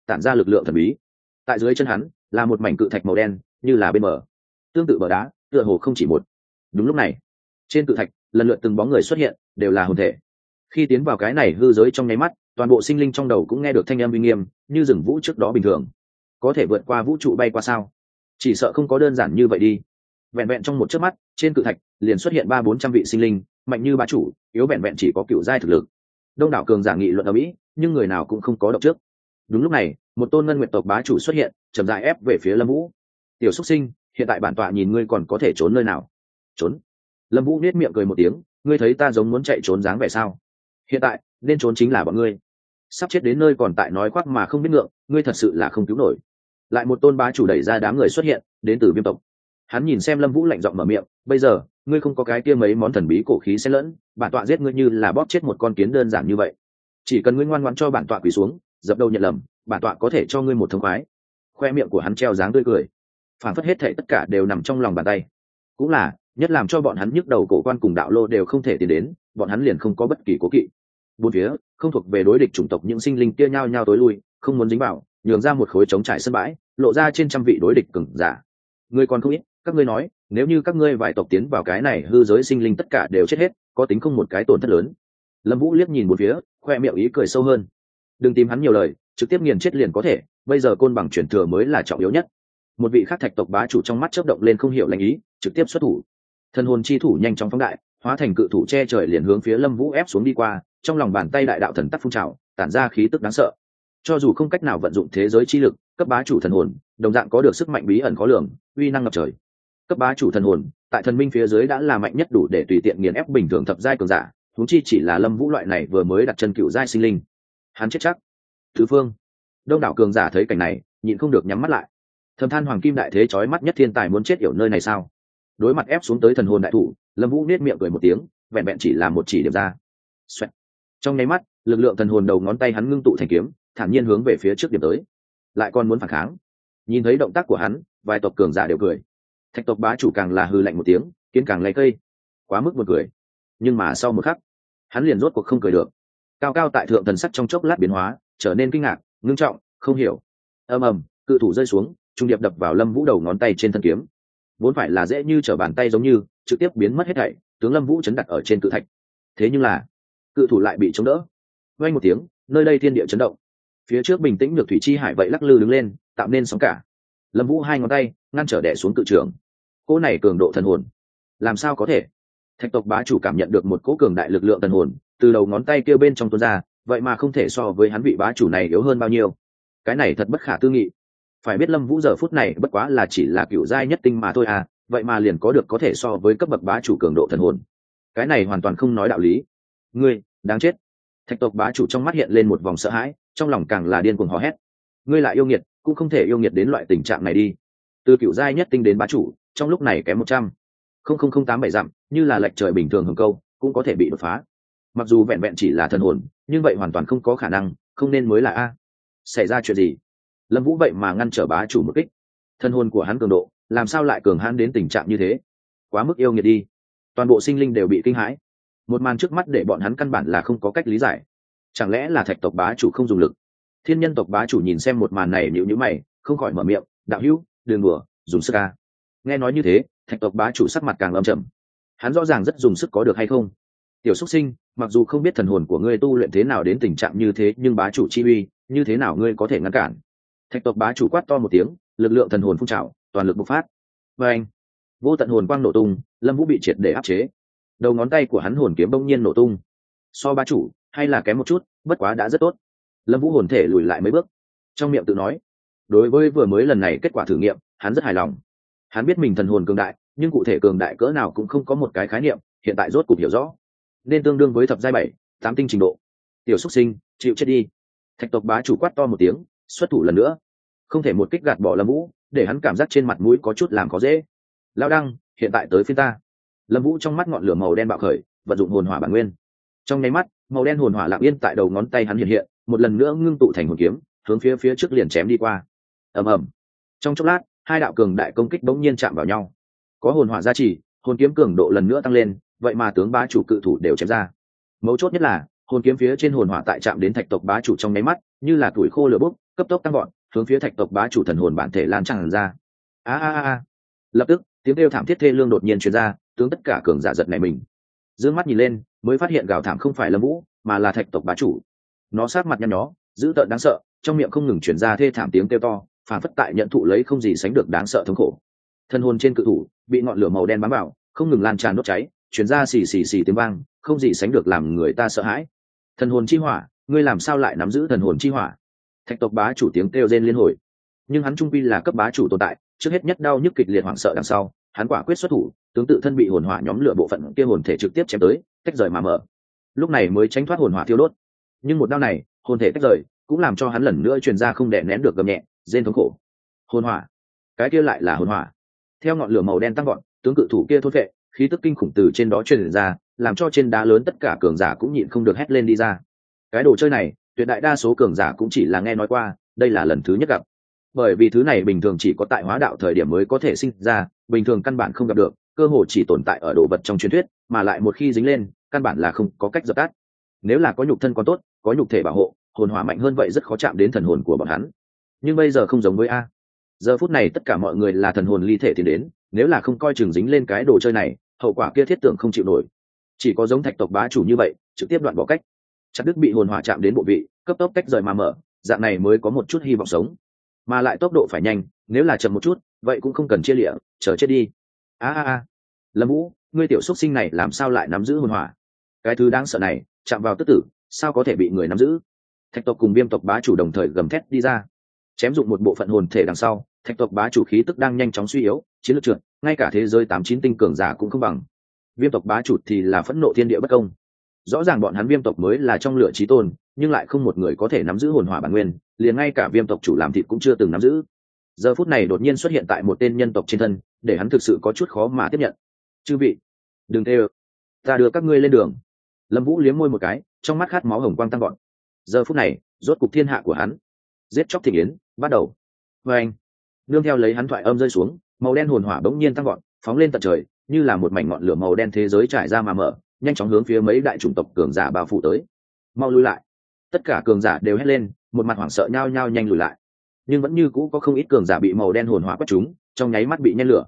tản ra lực lượng thần bí. Tại dưới chân hắn là một mảnh cự thạch màu đen, như là bên bờ tương tự bờ đá, tựa hồ không chỉ một. Đúng lúc này, trên cự thạch lần lượt từng bóng người xuất hiện, đều là hồn thể. Khi tiến vào cái này hư giới trong nháy mắt, toàn bộ sinh linh trong đầu cũng nghe được thanh âm uy nghiêm, như rừng vũ trước đó bình thường. Có thể vượt qua vũ trụ bay qua sao? Chỉ sợ không có đơn giản như vậy đi. Vẹn vẹn trong một chớp mắt, trên cự thạch liền xuất hiện 300-400 vị sinh linh, mạnh như bá chủ, yếu vẹn vẹn chỉ có cựu giai thực lực. Đông đảo cường giả nghị luận ở mỹ, nhưng người nào cũng không có động trước. Đúng lúc này, một tôn ngân nguyệt tộc bá chủ xuất hiện, chậm rãi ép về phía Lâm Vũ. "Tiểu xuất sinh, hiện tại bản tọa nhìn ngươi còn có thể trốn nơi nào?" "Trốn?" Lâm Vũ nhếch miệng cười một tiếng, "Ngươi thấy ta giống muốn chạy trốn dáng vẻ sao? Hiện tại, nên trốn chính là bọn ngươi. Sắp chết đến nơi còn tại nói khoác mà không biết ngượng, ngươi thật sự là không cứu nổi." Lại một tôn bá chủ đẩy ra đám người xuất hiện, đến từ Viêm tộc. Hắn nhìn xem Lâm Vũ lạnh giọng mở miệng, "Bây giờ, ngươi không có cái kia mấy món thần bí cổ khí xen lẫn, bản tọa giết ngươi như là bóp chết một con kiến đơn giản như vậy. Chỉ cần ngươi ngoan ngoãn cho bản tọa quỳ xuống, dập đầu nhận lầm, bản tọa có thể cho ngươi một thông khoái." Khoe miệng của hắn treo dáng tươi cười, phản phất hết thảy tất cả đều nằm trong lòng bàn tay. Cũng là, nhất làm cho bọn hắn nhức đầu cổ quan cùng đạo lô đều không thể tiến đến, bọn hắn liền không có bất kỳ cố kỵ. Bốn phía, không thuộc về đối địch chủng tộc những sinh linh kia nhao nhao tối lui, không muốn dính vào, nhường ra một khối trống trải sân bãi, lộ ra trên trăm vị đối địch cường giả. Ngươi còn không ít, các ngươi nói, nếu như các ngươi vài tộc tiến vào cái này hư giới sinh linh tất cả đều chết hết, có tính không một cái tổn thất lớn. Lâm Vũ liếc nhìn bốn phía, khoe miệng ý cười sâu hơn. Đừng tìm hắn nhiều lời, trực tiếp nghiền chết liền có thể, bây giờ côn bằng chuyển thừa mới là trọng yếu nhất. Một vị khác thạch tộc bá chủ trong mắt chớp động lên không hiểu lành ý, trực tiếp xuất thủ. Thần hồn chi thủ nhanh chóng phóng đại, hóa thành cự thủ che trời liền hướng phía Lâm Vũ ép xuống đi qua, trong lòng bàn tay đại đạo thần tắc phun trào, tản ra khí tức đáng sợ. Cho dù không cách nào vận dụng thế giới chi lực, cấp bá chủ thần hồn, đồng dạng có được sức mạnh bí ẩn khó lường, uy năng ngập trời. Cấp bá chủ thần hồn, tại thần minh phía dưới đã là mạnh nhất đủ để tùy tiện nghiền ép bình thường thập giai cường giả, huống chi chỉ là Lâm Vũ loại này vừa mới đặt chân cựu giai sinh linh. Hắn chết chắc. Thứ phương, đông đảo cường giả thấy cảnh này, nhịn không được nhắm mắt lại. Thầm than hoàng kim đại thế chói mắt nhất thiên tài muốn chết yểu nơi này sao? Đối mặt ép xuống tới thần hồn đại thủ, Lâm Vũ nét miệng cười một tiếng, vẹn vẹn chỉ là một chỉ điểm ra. Xoẹt. Trong nháy mắt, lực lượng thần hồn đầu ngón tay hắn ngưng tụ thành kiếm, thản nhiên hướng về phía trước điểm tới. Lại còn muốn phản kháng. Nhìn thấy động tác của hắn, vài tộc cường giả đều cười. Thạch tộc bá chủ càng là hừ lạnh một tiếng, kiến càng lấy cây. Quá mức buồn cười. Nhưng mà sau một khắc, hắn liền rốt cuộc không cười được. Cao cao tại thượng thần sắc trong chốc lát biến hóa, trở nên kinh ngạc, ngưng trọng, không hiểu. Ầm ầm, cự thủ rơi xuống, trung điệp đập vào Lâm Vũ đầu ngón tay trên thân kiếm. Vốn phải là dễ như trở bàn tay giống như, trực tiếp biến mất hết thảy, tướng Lâm Vũ chấn đặt ở trên cự thạch. Thế nhưng là, cự thủ lại bị chống đỡ. Vang một tiếng, nơi đây thiên địa chấn động. Phía trước bình tĩnh được thủy chi hải vậy lắc lư đứng lên, tạo nên sóng cả. Lâm Vũ hai ngón tay ngăn trở đè xuống cự trường. Cỗ này cường độ thần hồn, làm sao có thể? Thạch tộc bá chủ cảm nhận được một cỗ cường đại lực lượng thần hồn từ đầu ngón tay kia bên trong tuôn ra, vậy mà không thể so với hắn vị bá chủ này yếu hơn bao nhiêu. Cái này thật bất khả tư nghị. Phải biết Lâm Vũ giờ phút này bất quá là chỉ là cựu giai nhất tinh mà thôi à, vậy mà liền có được có thể so với cấp bậc bá chủ cường độ thần hồn. Cái này hoàn toàn không nói đạo lý. Ngươi, đáng chết. Thạch tộc bá chủ trong mắt hiện lên một vòng sợ hãi, trong lòng càng là điên cuồng hò hét. Ngươi lại yêu nghiệt, cũng không thể yêu nghiệt đến loại tình trạng này đi. Từ cựu giai nhất tinh đến bá chủ, trong lúc này kém 100,087 dặm, như là lệch trời bình thường hừng câu, cũng có thể bị đột phá. Mặc dù vẹn vẹn chỉ là thần hồn, nhưng vậy hoàn toàn không có khả năng, không nên mới là a. Xảy ra chuyện gì? Lâm Vũ vậy mà ngăn trở bá chủ một kích. Thần hồn của hắn cường độ, làm sao lại cường hãn đến tình trạng như thế? Quá mức yêu nghiệt đi. Toàn bộ sinh linh đều bị kinh hãi. Một màn trước mắt để bọn hắn căn bản là không có cách lý giải. Chẳng lẽ là thạch tộc bá chủ không dùng lực? Thiên nhân tộc bá chủ nhìn xem một màn này nhíu nhíu mày, không khỏi mở miệng, "Đạo hữu, đừng đùa, dùng sức a." Nghe nói như thế, thạch tộc bá chủ sắc mặt càng âm trầm. Hắn rõ ràng rất dùng sức có được hay không? Tiểu xuất sinh, mặc dù không biết thần hồn của ngươi tu luyện thế nào đến tình trạng như thế, nhưng bá chủ chi uy, như thế nào ngươi có thể ngăn cản? Thạch tộc bá chủ quát to một tiếng, lực lượng thần hồn phun trào, toàn lực bộc phát. Và anh, vô tận hồn quang nổ tung, Lâm Vũ bị triệt để áp chế. Đầu ngón tay của hắn hồn kiếm bỗng nhiên nổ tung. So bá chủ, hay là kém một chút, bất quá đã rất tốt. Lâm Vũ hồn thể lùi lại mấy bước, trong miệng tự nói. Đối với vừa mới lần này kết quả thử nghiệm, hắn rất hài lòng. Hắn biết mình thần hồn cường đại, nhưng cụ thể cường đại cỡ nào cũng không có một cái khái niệm, hiện tại rốt cục hiểu rõ. Nên tương đương với thập giai 7-8 tinh trình độ. Tiểu xuất sinh, chịu chết đi. Thạch tộc bá chủ quát to một tiếng, xuất thủ lần nữa. Không thể một kích gạt bỏ Lâm Vũ, để hắn cảm giác trên mặt mũi có chút làm khó dễ. Lão đăng, hiện tại tới phiên ta. Lâm Vũ trong mắt ngọn lửa màu đen bạo khởi, vận dụng hồn hỏa bản nguyên. Trong nháy mắt, màu đen hồn hỏa lặng yên tại đầu ngón tay hắn hiện hiện, một lần nữa ngưng tụ thành hồn kiếm, hướng phía trước liền chém đi qua. Ầm ầm. Trong chốc lát, hai đạo cường đại công kích bỗng nhiên chạm vào nhau. Có hồn hỏa gia trì, hồn kiếm cường độ lần nữa tăng lên, vậy mà tướng bá chủ cự thủ đều chém ra. Mấu chốt nhất là, hồn kiếm phía trên hồn hỏa tại chạm đến thạch tộc bá chủ trong nháy mắt, như là tuổi khô lửa bốc, cấp tốc tăng gọn hướng phía thạch tộc bá chủ thần hồn bản thể lan tràn ra. Lập tức tiếng kêu thảm thiết thê lương đột nhiên truyền ra, tướng tất cả cường giả giật nảy mình. Dương mắt nhìn lên mới phát hiện gào thảm không phải Lâm Vũ mà là thạch tộc bá chủ. Nó sát mặt nhăn nhó dữ tợn đáng sợ, trong miệng không ngừng truyền ra thê thảm tiếng kêu to, phản phất tại nhận thụ lấy không gì sánh được đáng sợ thống khổ. Thân hồn trên cự thủ bị ngọn lửa màu đen bám vào, không ngừng lan tràn đốt cháy, truyền ra xì xì xì tiếng vang, không gì sánh được làm người ta sợ hãi. Thần hồn chi hỏa, ngươi làm sao lại nắm giữ thần hồn chi hỏa? Thạch tộc bá chủ tiếng kêu rên liên hồi, nhưng hắn trung quy là cấp bá chủ tồn tại, trước hết nhất đau nhức kịch liệt hoảng sợ đằng sau, hắn quả quyết xuất thủ, tướng tự thân bị hồn hỏa nhóm lửa bộ phận kia hồn thể trực tiếp chém tới, tách rời mà mở. Lúc này mới tránh thoát hồn hỏa thiêu đốt. Nhưng một đao này, hồn thể tách rời, cũng làm cho hắn lần nữa truyền ra không đè nén được gầm nhẹ, rên thống khổ. Hồn hỏa, cái kia lại là hồn hỏa. Theo ngọn lửa màu đen tăng vọt, tướng cự thủ kia thôn vệ, khí tức kinh khủng từ trên đó truyền ra, làm cho trên đá lớn tất cả cường giả cũng nhịn không được hét lên đi ra. Cái đồ chơi này, tuyệt đại đa số cường giả cũng chỉ là nghe nói qua, đây là lần thứ nhất gặp. Bởi vì thứ này bình thường chỉ có tại hóa đạo thời điểm mới có thể sinh ra, bình thường căn bản không gặp được, cơ hồ chỉ tồn tại ở đồ vật trong truyền thuyết, mà lại một khi dính lên, căn bản là không có cách dập tắt. Nếu là có nhục thân còn tốt, có nhục thể bảo hộ, hồn hỏa mạnh hơn vậy rất khó chạm đến thần hồn của bọn hắn. Nhưng bây giờ không giống với a. Giờ phút này tất cả mọi người là thần hồn ly thể thì đến, nếu là không coi chừng dính lên cái đồ chơi này, hậu quả kia thiết tưởng không chịu nổi. Chỉ có giống thạch tộc bá chủ như vậy, trực tiếp đoạn bỏ cách, chặt đứt bị hồn hỏa chạm đến bộ vị, cấp tốc tách rời mà mở, dạng này mới có một chút hy vọng sống. Mà lại tốc độ phải nhanh, nếu là chậm một chút, vậy cũng không cần chia lịa, chờ chết đi. Lâm Vũ, ngươi tiểu xuất sinh này làm sao lại nắm giữ hồn hỏa? Cái thứ đáng sợ này, chạm vào tức tử, sao có thể bị người nắm giữ? Thạch tộc cùng Viêm tộc bá chủ đồng thời gầm thét đi ra. Chém dụng một bộ phận hồn thể đằng sau, thạch tộc bá chủ khí tức đang nhanh chóng suy yếu, chiến lược trượt, ngay cả thế giới 89 tinh cường giả cũng không bằng. Viêm tộc bá chủ thì là phẫn nộ thiên địa bất công. Rõ ràng bọn hắn Viêm tộc mới là trong lửa chí tôn, nhưng lại không một người có thể nắm giữ hồn hỏa bản nguyên, liền ngay cả Viêm tộc chủ làm thịt cũng chưa từng nắm giữ. Giờ phút này đột nhiên xuất hiện tại một tên nhân tộc trên thân, để hắn thực sự có chút khó mà tiếp nhận. Chư vị, đừng thề, ta đưa các ngươi lên đường. Lâm Vũ liếm môi một cái, trong mắt khát máu hồng quang tăng gọn. Giờ phút này, rốt cục thiên hạ của hắn, giết chóc thịnh yến bắt đầu. Và anh, nương theo lấy hắn thoại âm rơi xuống, màu đen hồn hỏa bỗng nhiên tăng gọn, phóng lên tận trời, như là một mảnh ngọn lửa màu đen thế giới trải ra mà mở, nhanh chóng hướng phía mấy đại chủng tộc cường giả bao phủ tới. Mau lùi lại! Tất cả cường giả đều hét lên, một mặt hoảng sợ nhao nhao nhanh lùi lại. Nhưng vẫn như cũ có không ít cường giả bị màu đen hồn hỏa quét trúng, trong nháy mắt bị nhen lửa.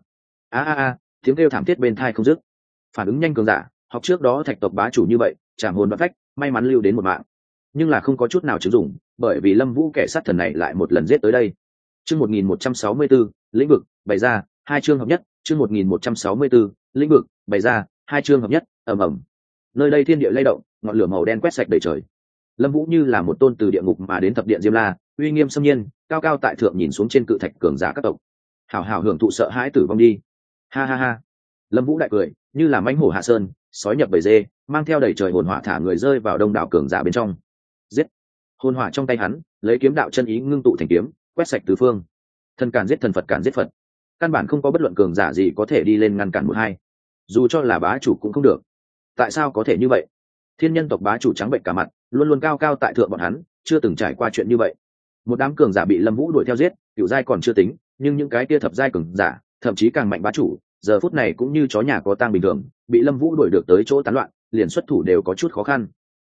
Tiếng kêu thảm thiết bên tai không dứt. Phản ứng nhanh cường giả, học trước đó thạch tộc bá chủ như vậy, chạm hồn đoạn phách, may mắn lưu đến một mạng. Nhưng là không có chút nào chứng dụng, bởi vì Lâm Vũ kẻ sát thần này lại một lần giết tới đây. Chương 1164, lĩnh vực bày ra, hai chương hợp nhất, chương 1164, lĩnh vực bày ra, hai chương hợp nhất, ầm ầm. Nơi đây thiên địa lay động, ngọn lửa màu đen quét sạch đầy trời. Lâm Vũ như là một tôn từ địa ngục mà đến thập điện Diêm La, uy nghiêm xâm nhiên, cao cao tại thượng nhìn xuống trên cự thạch cường giả các tộc. Hảo hảo hưởng thụ sợ hãi tử vong đi. Ha. Lâm Vũ đại cười, như là mãnh hổ hạ sơn, sói nhập bầy dê, mang theo đầy trời hồn hỏa thả người rơi vào đông đảo cường giả bên trong. Giết! Hồn hỏa trong tay hắn, lấy kiếm đạo chân ý ngưng tụ thành kiếm, quét sạch tứ phương. Thần càn giết thần, Phật càn giết Phật. Căn bản không có bất luận cường giả gì có thể đi lên ngăn cản một hai. Dù cho là bá chủ cũng không được. Tại sao có thể như vậy? Thiên nhân tộc bá chủ trắng bệnh cả mặt, luôn luôn cao cao tại thượng bọn hắn, chưa từng trải qua chuyện như vậy. Một đám cường giả bị Lâm Vũ đuổi theo giết, cựu giai còn chưa tính, nhưng những cái kia thập giai cường giả, thậm chí càng mạnh bá chủ, giờ phút này cũng như chó nhà có tang bình thường, bị Lâm Vũ đuổi được tới chỗ tán loạn, liền xuất thủ đều có chút khó khăn.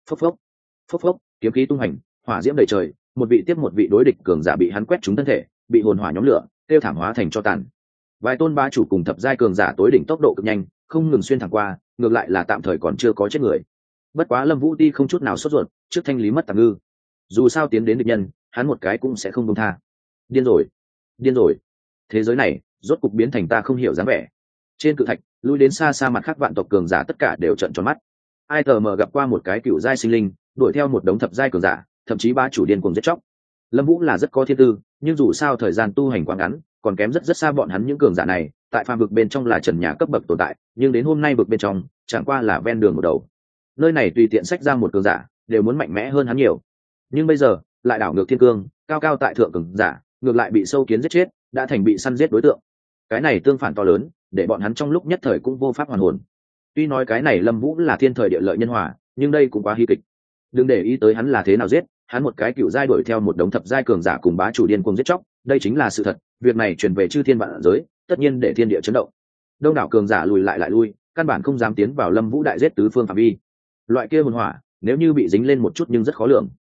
Phốc phốc, kiếm khí tung hành, hỏa diễm đầy trời, một vị tiếp một vị đối địch cường giả bị hắn quét trúng thân thể, bị hồn hỏa nhóm lửa, tiêu thảm hóa thành tro tàn. Vài tôn bá chủ cùng thập giai cường giả tối đỉnh tốc độ cực nhanh, không ngừng xuyên thẳng qua, ngược lại là tạm thời còn chưa có chết người. Bất quá Lâm Vũ đi không chút nào sốt ruột, trước thanh lý mất tàng ngư. Dù sao tiến đến địch nhân, hắn một cái cũng sẽ không buông tha. Điên rồi, thế giới này rốt cục biến thành ta không hiểu dáng vẻ. Trên cự thạch, lui đến xa xa mặt khác vạn tộc cường giả tất cả đều trợn tròn mắt. Ai tờ mờ gặp qua một cái cựu giai sinh linh, đuổi theo một đống thập giai cường giả, thậm chí bá chủ điên cuồng giết chóc. Lâm Vũ là rất có thiên tư, nhưng dù sao thời gian tu hành quá ngắn, còn kém rất xa bọn hắn những cường giả này, tại phàm vực bên trong là trần nhà cấp bậc tồn tại, nhưng đến hôm nay vực bên trong, chẳng qua là ven đường một đầu. Nơi này tùy tiện xách ra một cường giả, đều muốn mạnh mẽ hơn hắn nhiều. Nhưng bây giờ, lại đảo ngược thiên cương, cao cao tại thượng cường giả, ngược lại bị sâu kiến giết chết, đã thành bị săn giết đối tượng. Cái này tương phản to lớn, để bọn hắn trong lúc nhất thời cũng vô pháp hoàn hồn. Tuy nói cái này Lâm Vũ là thiên thời địa lợi nhân hòa, nhưng đây cũng quá hy kịch. Đừng để ý tới hắn là thế nào giết, hắn một cái cựu giai đuổi theo một đống thập giai cường giả cùng bá chủ điên cuồng giết chóc, đây chính là sự thật, việc này truyền về chư thiên vạn giới, tất nhiên để thiên địa chấn động. Đông đảo cường giả lùi lại lui, căn bản không dám tiến vào Lâm Vũ đại giết tứ phương phạm vi. Loại kia hồn hỏa, nếu như bị dính lên một chút nhưng rất khó lường.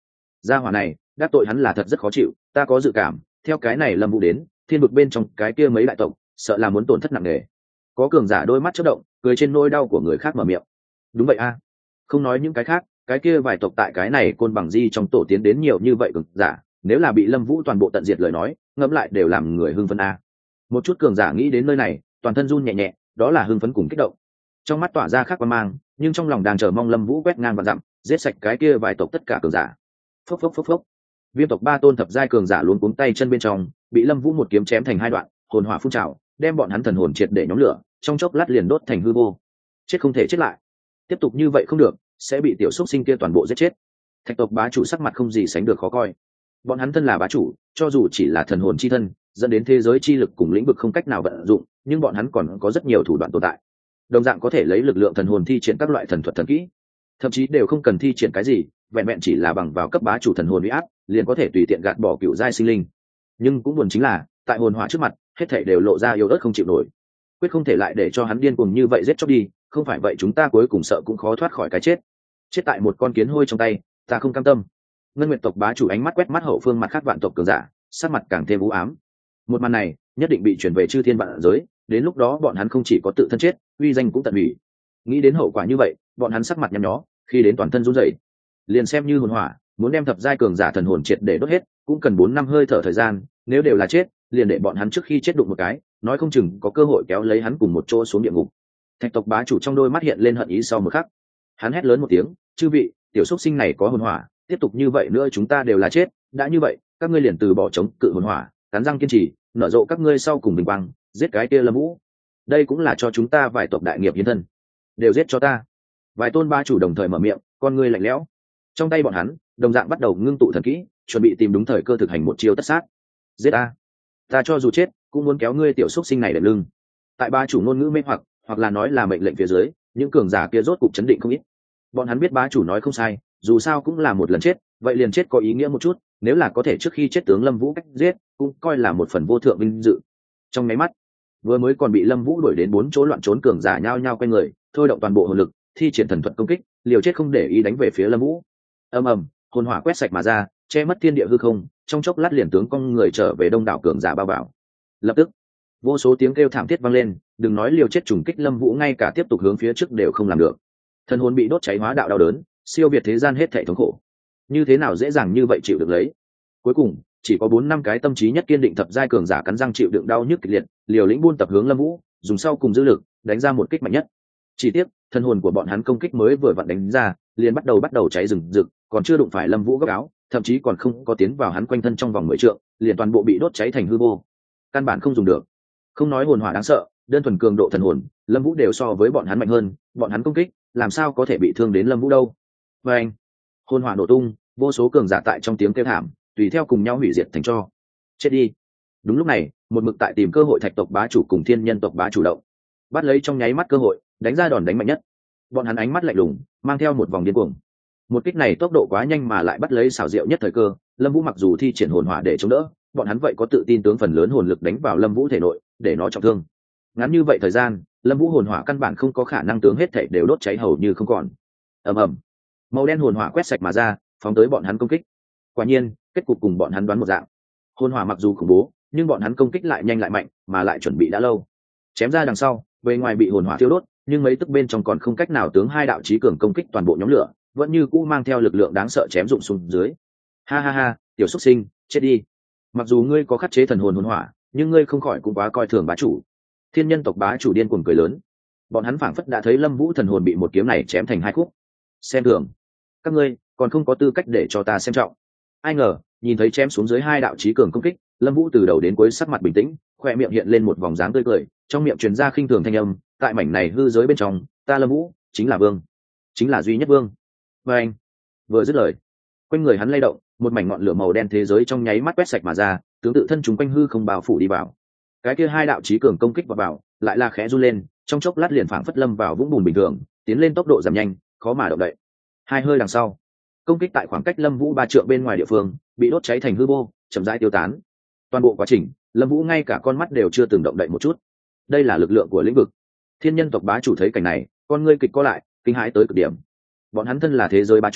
gia hỏa này đắc tội hắn là thật rất khó chịu, ta có dự cảm theo cái này lâm vũ đến thiên vực bên trong cái kia mấy đại tộc sợ là muốn tổn thất nặng nề. Có cường giả đôi mắt chớp động, cười trên nỗi đau của người khác mở miệng. Đúng vậy a, không nói những cái khác, cái kia vài tộc tại cái này côn bằng di trong tổ tiến đến nhiều như vậy cường giả, nếu là bị lâm vũ toàn bộ tận diệt lời nói, ngẫm lại đều làm người hưng phấn a. Một chút cường giả nghĩ đến nơi này, toàn thân run nhẹ nhẹ, đó là hưng phấn cùng kích động, trong mắt tỏa ra khác quan mang, nhưng trong lòng đang chờ mong lâm vũ quét ngang và dặm, giết sạch cái kia vài tộc tất cả cường giả. Phốc phốc phốc phốc, viêm tộc ba tôn thập giai cường giả luống cuống tay chân bên trong, bị lâm vũ một kiếm chém thành hai đoạn, hồn hỏa phun trào, đem bọn hắn thần hồn triệt để nhóm lửa, trong chốc lát liền đốt thành hư vô. Chết không thể chết lại, tiếp tục như vậy không được, sẽ bị tiểu xúc sinh kia toàn bộ giết chết. Thạch tộc bá chủ sắc mặt không gì sánh được khó coi. Bọn hắn thân là bá chủ, cho dù chỉ là thần hồn chi thân, dẫn đến thế giới chi lực cùng lĩnh vực không cách nào vận dụng, nhưng bọn hắn còn có rất nhiều thủ đoạn tồn tại. Đồng dạng có thể lấy lực lượng thần hồn thi triển các loại thần thuật thần kỹ, thậm chí đều không cần thi triển cái gì, vẹn vẹn chỉ là bằng vào cấp bá chủ thần hồn uy áp, liền có thể tùy tiện gạt bỏ cựu giai sinh linh. Nhưng cũng buồn chính là, tại hồn hỏa trước mặt, hết thảy đều lộ ra yếu ớt không chịu nổi. Quyết không thể lại để cho hắn điên cuồng như vậy giết chóc đi, không phải vậy chúng ta cuối cùng sợ cũng khó thoát khỏi cái chết. Chết tại một con kiến hôi trong tay, ta không cam tâm. Ngân Nguyệt tộc bá chủ ánh mắt quét mắt hậu phương mặt khác vạn tộc cường giả, sắc mặt càng thêm u ám. Một màn này nhất định bị chuyển về chư thiên vạn giới, đến lúc đó bọn hắn không chỉ có tự thân chết, uy danh cũng tận hủy. Nghĩ đến hậu quả như vậy, bọn hắn sắc mặt nhăn nhó, khi đến toàn thân run rẩy. Liền xem như hồn hỏa, muốn đem thập giai cường giả thần hồn triệt để đốt hết, cũng cần 4 năm hơi thở thời gian, nếu đều là chết, liền để bọn hắn trước khi chết đụng một cái, nói không chừng có cơ hội kéo lấy hắn cùng một chỗ xuống địa ngục. Thạch tộc bá chủ trong đôi mắt hiện lên hận ý sau một khắc, hắn hét lớn một tiếng, chư vị, tiểu xúc sinh này có hồn hỏa, tiếp tục như vậy nữa chúng ta đều là chết, đã như vậy, các ngươi liền từ bỏ chống cự hồn hỏa, cắn răng kiên trì, nở rộ các ngươi sau cùng bình quang, giết cái kia lâm vũ. Đây cũng là cho chúng ta vài tộc đại nghiệp hiến thân, đều giết cho ta. Vài tôn bá chủ đồng thời mở miệng, con ngươi lạnh lẽo. Trong tay bọn hắn đồng dạng bắt đầu ngưng tụ thần kỹ, chuẩn bị tìm đúng thời cơ thực hành một chiêu tất sát. Giết ta cho dù chết cũng muốn kéo ngươi tiểu xúc sinh này đệm lưng. Tại bá chủ ngôn ngữ mê hoặc là nói là mệnh lệnh phía dưới, những cường giả kia rốt cục chấn định không ít. Bọn hắn biết bá chủ nói không sai, dù sao cũng là một lần chết, vậy liền chết có ý nghĩa một chút, nếu là có thể trước khi chết tướng lâm vũ cách giết, cũng coi là một phần vô thượng vinh dự. Trong máy mắt, vừa mới còn bị lâm vũ đuổi đến 4 chỗ loạn trốn cường giả nhao nhao quanh người, thôi động toàn bộ hồn lực, thi triển thần thuật công kích, liều chết không để ý đánh về phía lâm vũ. Ầm ầm, hồn hỏa quét sạch mà ra, che mất thiên địa hư không, trong chốc lát liền tướng con người trở về đông đảo cường giả bao vào. Lập tức, vô số tiếng kêu thảm thiết vang lên, đừng nói liều chết trùng kích lâm vũ, ngay cả tiếp tục hướng phía trước đều không làm được. Thần hồn bị đốt cháy hóa đạo đau đớn, siêu việt thế gian hết thảy thống khổ, như thế nào dễ dàng như vậy chịu được lấy. Cuối cùng chỉ có 4 năm cái tâm trí nhất kiên định thập giai cường giả cắn răng chịu đựng đau nhức kịch liệt, liều lĩnh buôn tập hướng lâm vũ, dùng sau cùng dư lực đánh ra một kích mạnh nhất. Chỉ tiếc thần hồn của bọn hắn công kích mới vừa vặn đánh ra, liền bắt đầu cháy rừng rực, còn chưa đụng phải lâm vũ góc áo, thậm chí còn không có tiến vào hắn quanh thân trong vòng 10 trượng, liền toàn bộ bị đốt cháy thành hư vô, căn bản không dùng được. Không nói hồn hỏa đáng sợ, đơn thuần cường độ thần hồn, lâm vũ đều so với bọn hắn mạnh hơn, bọn hắn công kích làm sao có thể bị thương đến lâm vũ đâu. Và anh, hồn hỏa nổ tung, vô số cường giả tại trong tiếng kêu thảm tùy theo cùng nhau hủy diệt thành tro. Chết đi. Đúng lúc này, một mực tại tìm cơ hội thạch tộc bá chủ cùng thiên nhân tộc bá chủ động bắt lấy trong nháy mắt cơ hội, đánh ra đòn đánh mạnh nhất. Bọn hắn ánh mắt lạnh lùng, mang theo một vòng điên cuồng. Một kích này tốc độ quá nhanh mà lại bắt lấy xảo diệu nhất thời cơ, lâm vũ mặc dù thi triển hồn hỏa để chống đỡ, bọn hắn vậy có tự tin tướng phần lớn hồn lực đánh vào lâm vũ thể nội để nó trọng thương. Ngắn như vậy thời gian, lâm vũ hồn hỏa căn bản không có khả năng tướng hết thể đều đốt cháy hầu như không còn. Ầm ầm, màu đen hồn hỏa quét sạch mà ra, phóng tới bọn hắn công kích. Quả nhiên kết cục cùng bọn hắn đoán một dạng, hồn hỏa mặc dù khủng bố nhưng bọn hắn công kích lại nhanh lại mạnh, mà lại chuẩn bị đã lâu. Chém ra đằng sau, bề ngoài bị hồn hỏa thiêu đốt, nhưng mấy tức bên trong còn không cách nào tướng hai đạo chí cường công kích toàn bộ nhóm lửa, vẫn như cũ mang theo lực lượng đáng sợ chém rụng xuống dưới. Ha ha ha, tiểu xuất sinh, chết đi. Mặc dù ngươi có khắc chế thần hồn hồn hỏa, nhưng ngươi không khỏi cũng quá coi thường bá chủ. Thiên nhân tộc bá chủ điên cuồng cười lớn. Bọn hắn phảng phất đã thấy lâm vũ thần hồn bị một kiếm này chém thành hai khúc. Xem thường, các ngươi còn không có tư cách để cho ta xem trọng. Ai ngờ nhìn thấy chém xuống dưới hai đạo chí cường công kích, lâm vũ từ đầu đến cuối sắc mặt bình tĩnh, khoe miệng hiện lên một vòng dáng tươi cười, trong miệng truyền ra khinh thường thanh âm, tại mảnh này hư giới bên trong, ta lâm vũ chính là vương, chính là duy nhất vương. Và anh vừa dứt lời, quanh người hắn lay động, một mảnh ngọn lửa màu đen thế giới trong nháy mắt quét sạch mà ra, tướng tự thân chúng quanh hư không bao phủ đi vào. Cái kia hai đạo chí cường công kích vào lại là khẽ run lên, trong chốc lát liền phảng phất lâm vào vũng bùn bình thường, tiến lên tốc độ giảm nhanh, khó mà động đậy. Hai hơi đằng sau, công kích tại khoảng cách lâm vũ 3 trượng bên ngoài địa phương bị đốt cháy thành hư vô, chậm rãi tiêu tán. Toàn bộ quá trình, lâm vũ ngay cả con mắt đều chưa từng động đậy một chút. Đây là lực lượng của lĩnh vực. Thiên nhân tộc bá chủ thấy cảnh này, con ngươi kịch co lại, kinh hãi tới cực điểm. Bọn hắn thân là thế giới bá chủ,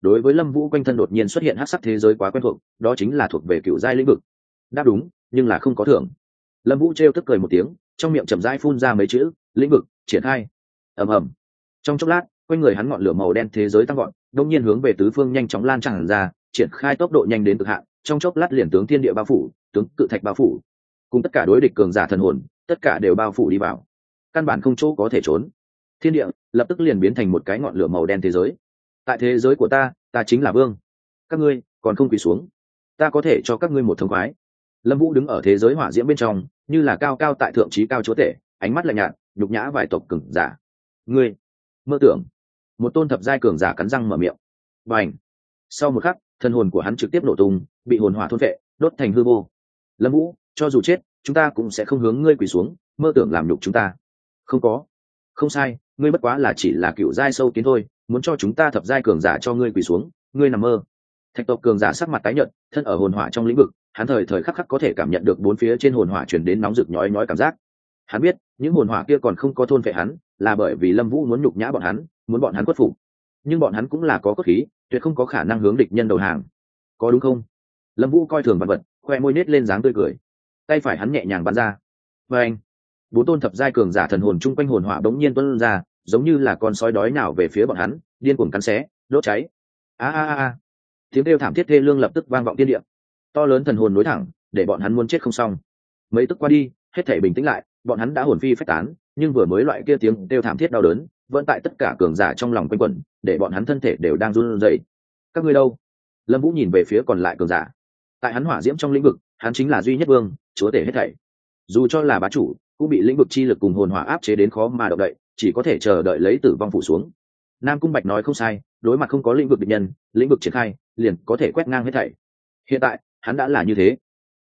đối với Lâm Vũ quanh thân đột nhiên xuất hiện hắc sắc thế giới quá quen thuộc, đó chính là thuộc về cựu giai lĩnh vực. Đáp đúng, nhưng là không có thưởng. Lâm Vũ trêu tức cười một tiếng, trong miệng chậm rãi phun ra mấy chữ, lĩnh vực, triển khai. Ầm ầm. Trong chốc lát, quanh người hắn ngọn lửa màu đen thế giới tăng gọn, đột nhiên hướng về tứ phương nhanh chóng lan tràn ra, triển khai tốc độ nhanh đến cực hạn, trong chốc lát liền tướng thiên địa bao phủ, tướng cự thạch bao phủ, cùng tất cả đối địch cường giả thần hồn, tất cả đều bao phủ đi vào. Căn bản không chỗ có thể trốn. Thiên địa lập tức liền biến thành một cái ngọn lửa màu đen thế giới. Tại thế giới của ta, ta chính là vương. Các ngươi còn không quỳ xuống, ta có thể cho các ngươi một thông khoái. Lâm Vũ đứng ở thế giới hỏa diễm bên trong, như là cao cao tại thượng trí cao chúa tể, ánh mắt lạnh nhạt, nhục nhã vài tộc cường giả. Ngươi mơ tưởng. Một tôn thập giai cường giả cắn răng mở miệng. Bành. Sau một khắc, thân hồn của hắn trực tiếp nổ tung, bị hồn hỏa thôn phệ, đốt thành hư vô. Lâm Vũ, cho dù chết, chúng ta cũng sẽ không hướng ngươi quỳ xuống, mơ tưởng làm nhục chúng ta. Không có. Không sai, ngươi bất quá là chỉ là cựu giai sâu kiến thôi, muốn cho chúng ta thập giai cường giả cho ngươi quỳ xuống, ngươi nằm mơ. Thạch tộc cường giả sắc mặt tái nhợt, thân ở hồn hỏa trong lĩnh vực, hắn thời thời khắc khắc có thể cảm nhận được bốn phía trên hồn hỏa truyền đến nóng rực nhói nhói cảm giác. Hắn biết, những hồn hỏa kia còn không có thôn phệ hắn, là bởi vì Lâm Vũ muốn nhục nhã bọn hắn, muốn bọn hắn khuất phục. Nhưng bọn hắn cũng là có cốt khí, tuyệt không có khả năng hướng địch nhân đầu hàng. Có đúng không? Lâm Vũ coi thường vật vật, khoe môi nết lên dáng tươi cười. Tay phải hắn nhẹ nhàng bắn ra. Và anh, bốn tôn thập giai cường giả thần hồn chung quanh hồn hỏa bỗng nhiên tuôn ra, giống như là con sói đói nào về phía bọn hắn, điên cuồng cắn xé, đốt cháy. A a a. Tiếng kêu thảm thiết thê lương lập tức vang vọng thiên địa. To lớn thần hồn nối thẳng, để bọn hắn muốn chết không xong. Mấy tức qua đi, hết thảy bình tĩnh lại, bọn hắn đã hồn phi phách tán, nhưng vừa mới loại kia tiếng kêu thảm thiết đau đớn, vẫn tại tất cả cường giả trong lòng quanh quẩn, để bọn hắn thân thể đều đang run rẩy. Các ngươi đâu? Lâm Vũ nhìn về phía còn lại cường giả. Tại hắn hỏa diễm trong lĩnh vực, hắn chính là duy nhất vương, chúa tể hết thảy. Dù cho là bá chủ, cũng bị lĩnh vực chi lực cùng hồn hỏa áp chế đến khó mà động đậy, chỉ có thể chờ đợi lấy tử vong phủ xuống. Nam Cung Bạch nói không sai, đối mặt không có lĩnh vực địch nhân, lĩnh vực triển khai, liền có thể quét ngang hết thảy. Hiện tại, hắn đã là như thế.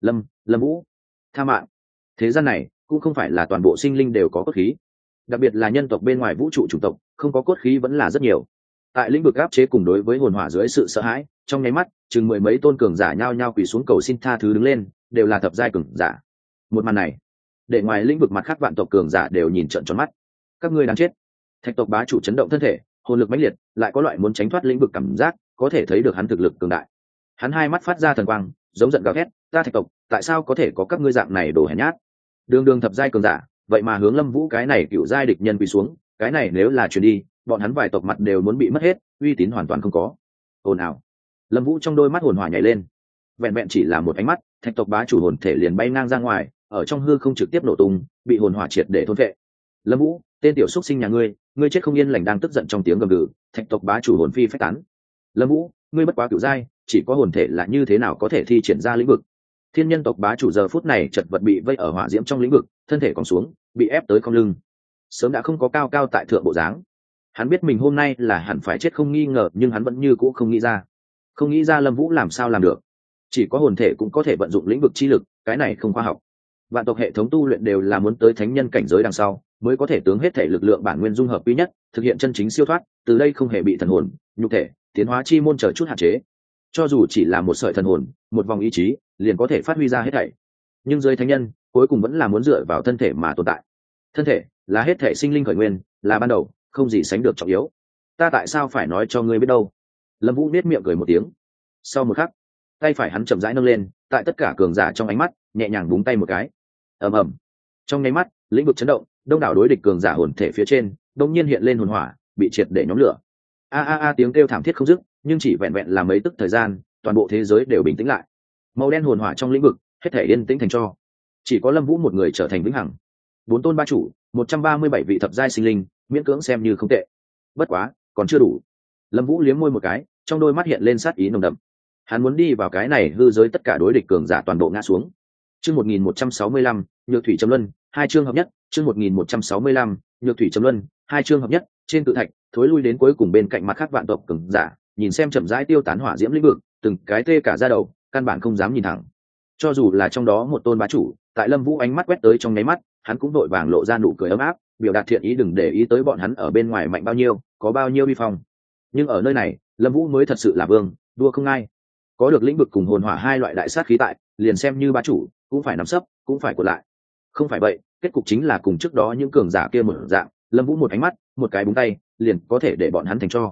Lâm Vũ, tha mạng. Thế gian này cũng không phải là toàn bộ sinh linh đều có cốt khí, đặc biệt là nhân tộc bên ngoài vũ trụ chủng tộc, không có cốt khí vẫn là rất nhiều. Tại lĩnh vực áp chế cùng đối với hồn hỏa dưới sự sợ hãi, trong nháy mắt, chừng mười mấy tôn cường giả nhao nhao quỳ xuống cầu xin tha thứ đứng lên, đều là thập giai cường giả. Một màn này, để ngoài lĩnh vực mặt khác vạn tộc cường giả đều nhìn trợn tròn mắt. Các ngươi đáng chết. Thạch tộc bá chủ chấn động thân thể, hồn lực mãnh liệt, lại có loại muốn tránh thoát lĩnh vực cảm giác, có thể thấy được hắn thực lực cường đại. Hắn hai mắt phát ra thần quang, giống giận gào thét, ta Thạch tộc, tại sao có thể có các ngươi dạng này đồ hèn nhát? Đường đường thập giai cường giả, vậy mà hướng Lâm Vũ cái này cựu giai địch nhân quỳ xuống, cái này nếu là truyền đi, bọn hắn vài tộc mặt đều muốn bị mất hết, uy tín hoàn toàn không có. Ồn ào. Lâm Vũ trong đôi mắt hồn hỏa nhảy lên. Vẹn vẹn chỉ là một ánh mắt, Thạch tộc bá chủ hồn thể liền bay ngang ra ngoài, ở trong hư không trực tiếp nổ tung, bị hồn hỏa triệt để thôn phệ. Lâm Vũ, tên tiểu xúc sinh nhà ngươi chết không yên lành đang tức giận trong tiếng gầm gừ, Thạch tộc bá chủ hồn phi phách tán. Lâm Vũ, ngươi bất quá cựu giai, chỉ có hồn thể là như thế nào có thể thi triển ra lĩnh vực? Thiên nhân tộc bá chủ giờ phút này chật vật bị vây ở hỏa diễm trong lĩnh vực, thân thể còn xuống, bị ép tới cong lưng. Sớm đã không có cao cao tại thượng bộ dáng. Hắn biết mình hôm nay là hẳn phải chết không nghi ngờ, nhưng hắn vẫn như cũ không nghĩ ra Lâm Vũ làm sao làm được. Chỉ có hồn thể cũng có thể vận dụng lĩnh vực chi lực, cái này không khoa học. Vạn tộc hệ thống tu luyện đều là muốn tới thánh nhân cảnh giới đằng sau, mới có thể tướng hết thể lực lượng bản nguyên dung hợp quy nhất, thực hiện chân chính siêu thoát, từ đây không hề bị thần hồn, nhục thể, tiến hóa chi môn chờ chút hạn chế. Cho dù chỉ là một sợi thần hồn, một vòng ý chí, liền có thể phát huy ra hết thảy. Nhưng dưới thánh nhân, cuối cùng vẫn là muốn dựa vào thân thể mà tồn tại. Thân thể là hết thể sinh linh khởi nguyên, là ban đầu, không gì sánh được trọng yếu. Ta tại sao phải nói cho ngươi biết đâu? Lâm Vũ nét miệng cười một tiếng. Sau một khắc, tay phải hắn chậm rãi nâng lên, tại tất cả cường giả trong ánh mắt, nhẹ nhàng búng tay một cái. Ầm ầm. Trong nháy mắt, lĩnh vực chấn động, đông đảo đối địch cường giả hồn thể phía trên, đột nhiên hiện lên hồn hỏa, bị triệt để nhóm lửa. A a a tiếng kêu thảm thiết không dứt, nhưng chỉ vẹn vẹn là mấy tức thời gian, toàn bộ thế giới đều bình tĩnh lại. Màu đen hồn hỏa trong lĩnh vực, hết thể yên tĩnh thành tro. Chỉ có Lâm Vũ một người trở thành vĩnh hằng. Bốn tôn ba chủ, 137 vị thập giai sinh linh, miễn cưỡng xem như không tệ. Bất quá, còn chưa đủ. Lâm Vũ liếm môi một cái, trong đôi mắt hiện lên sát ý nồng đậm. Hắn muốn đi vào cái này hư giới tất cả đối địch cường giả toàn bộ ngã xuống. Chương 1165, Nhược thủy chấm luân, hai chương hợp nhất, chương 1165, Nhược thủy chấm luân, hai chương hợp nhất, trên cự thạch, thối lui đến cuối cùng bên cạnh mặt khác vạn tộc cường giả, nhìn xem chậm rãi tiêu tán hỏa diễm lĩnh vực, từng cái tê cả da đầu, căn bản không dám nhìn thẳng. Cho dù là trong đó một tôn bá chủ, tại Lâm Vũ ánh mắt quét tới trong nháy mắt, hắn cũng đội vàng lộ ra nụ cười ấm áp, biểu đạt thiện ý đừng để ý tới bọn hắn ở bên ngoài mạnh bao nhiêu, có bao nhiêu uy phong. Nhưng ở nơi này, Lâm Vũ mới thật sự là vương, đua không ai. Có được lĩnh vực cùng hồn hỏa hai loại đại sát khí tại, liền xem như bá chủ, cũng phải nắm sấp, cũng phải cuộn lại. Không phải vậy, kết cục chính là cùng trước đó những cường giả kia một dạng, Lâm Vũ một ánh mắt, một cái búng tay, liền có thể để bọn hắn thành tro.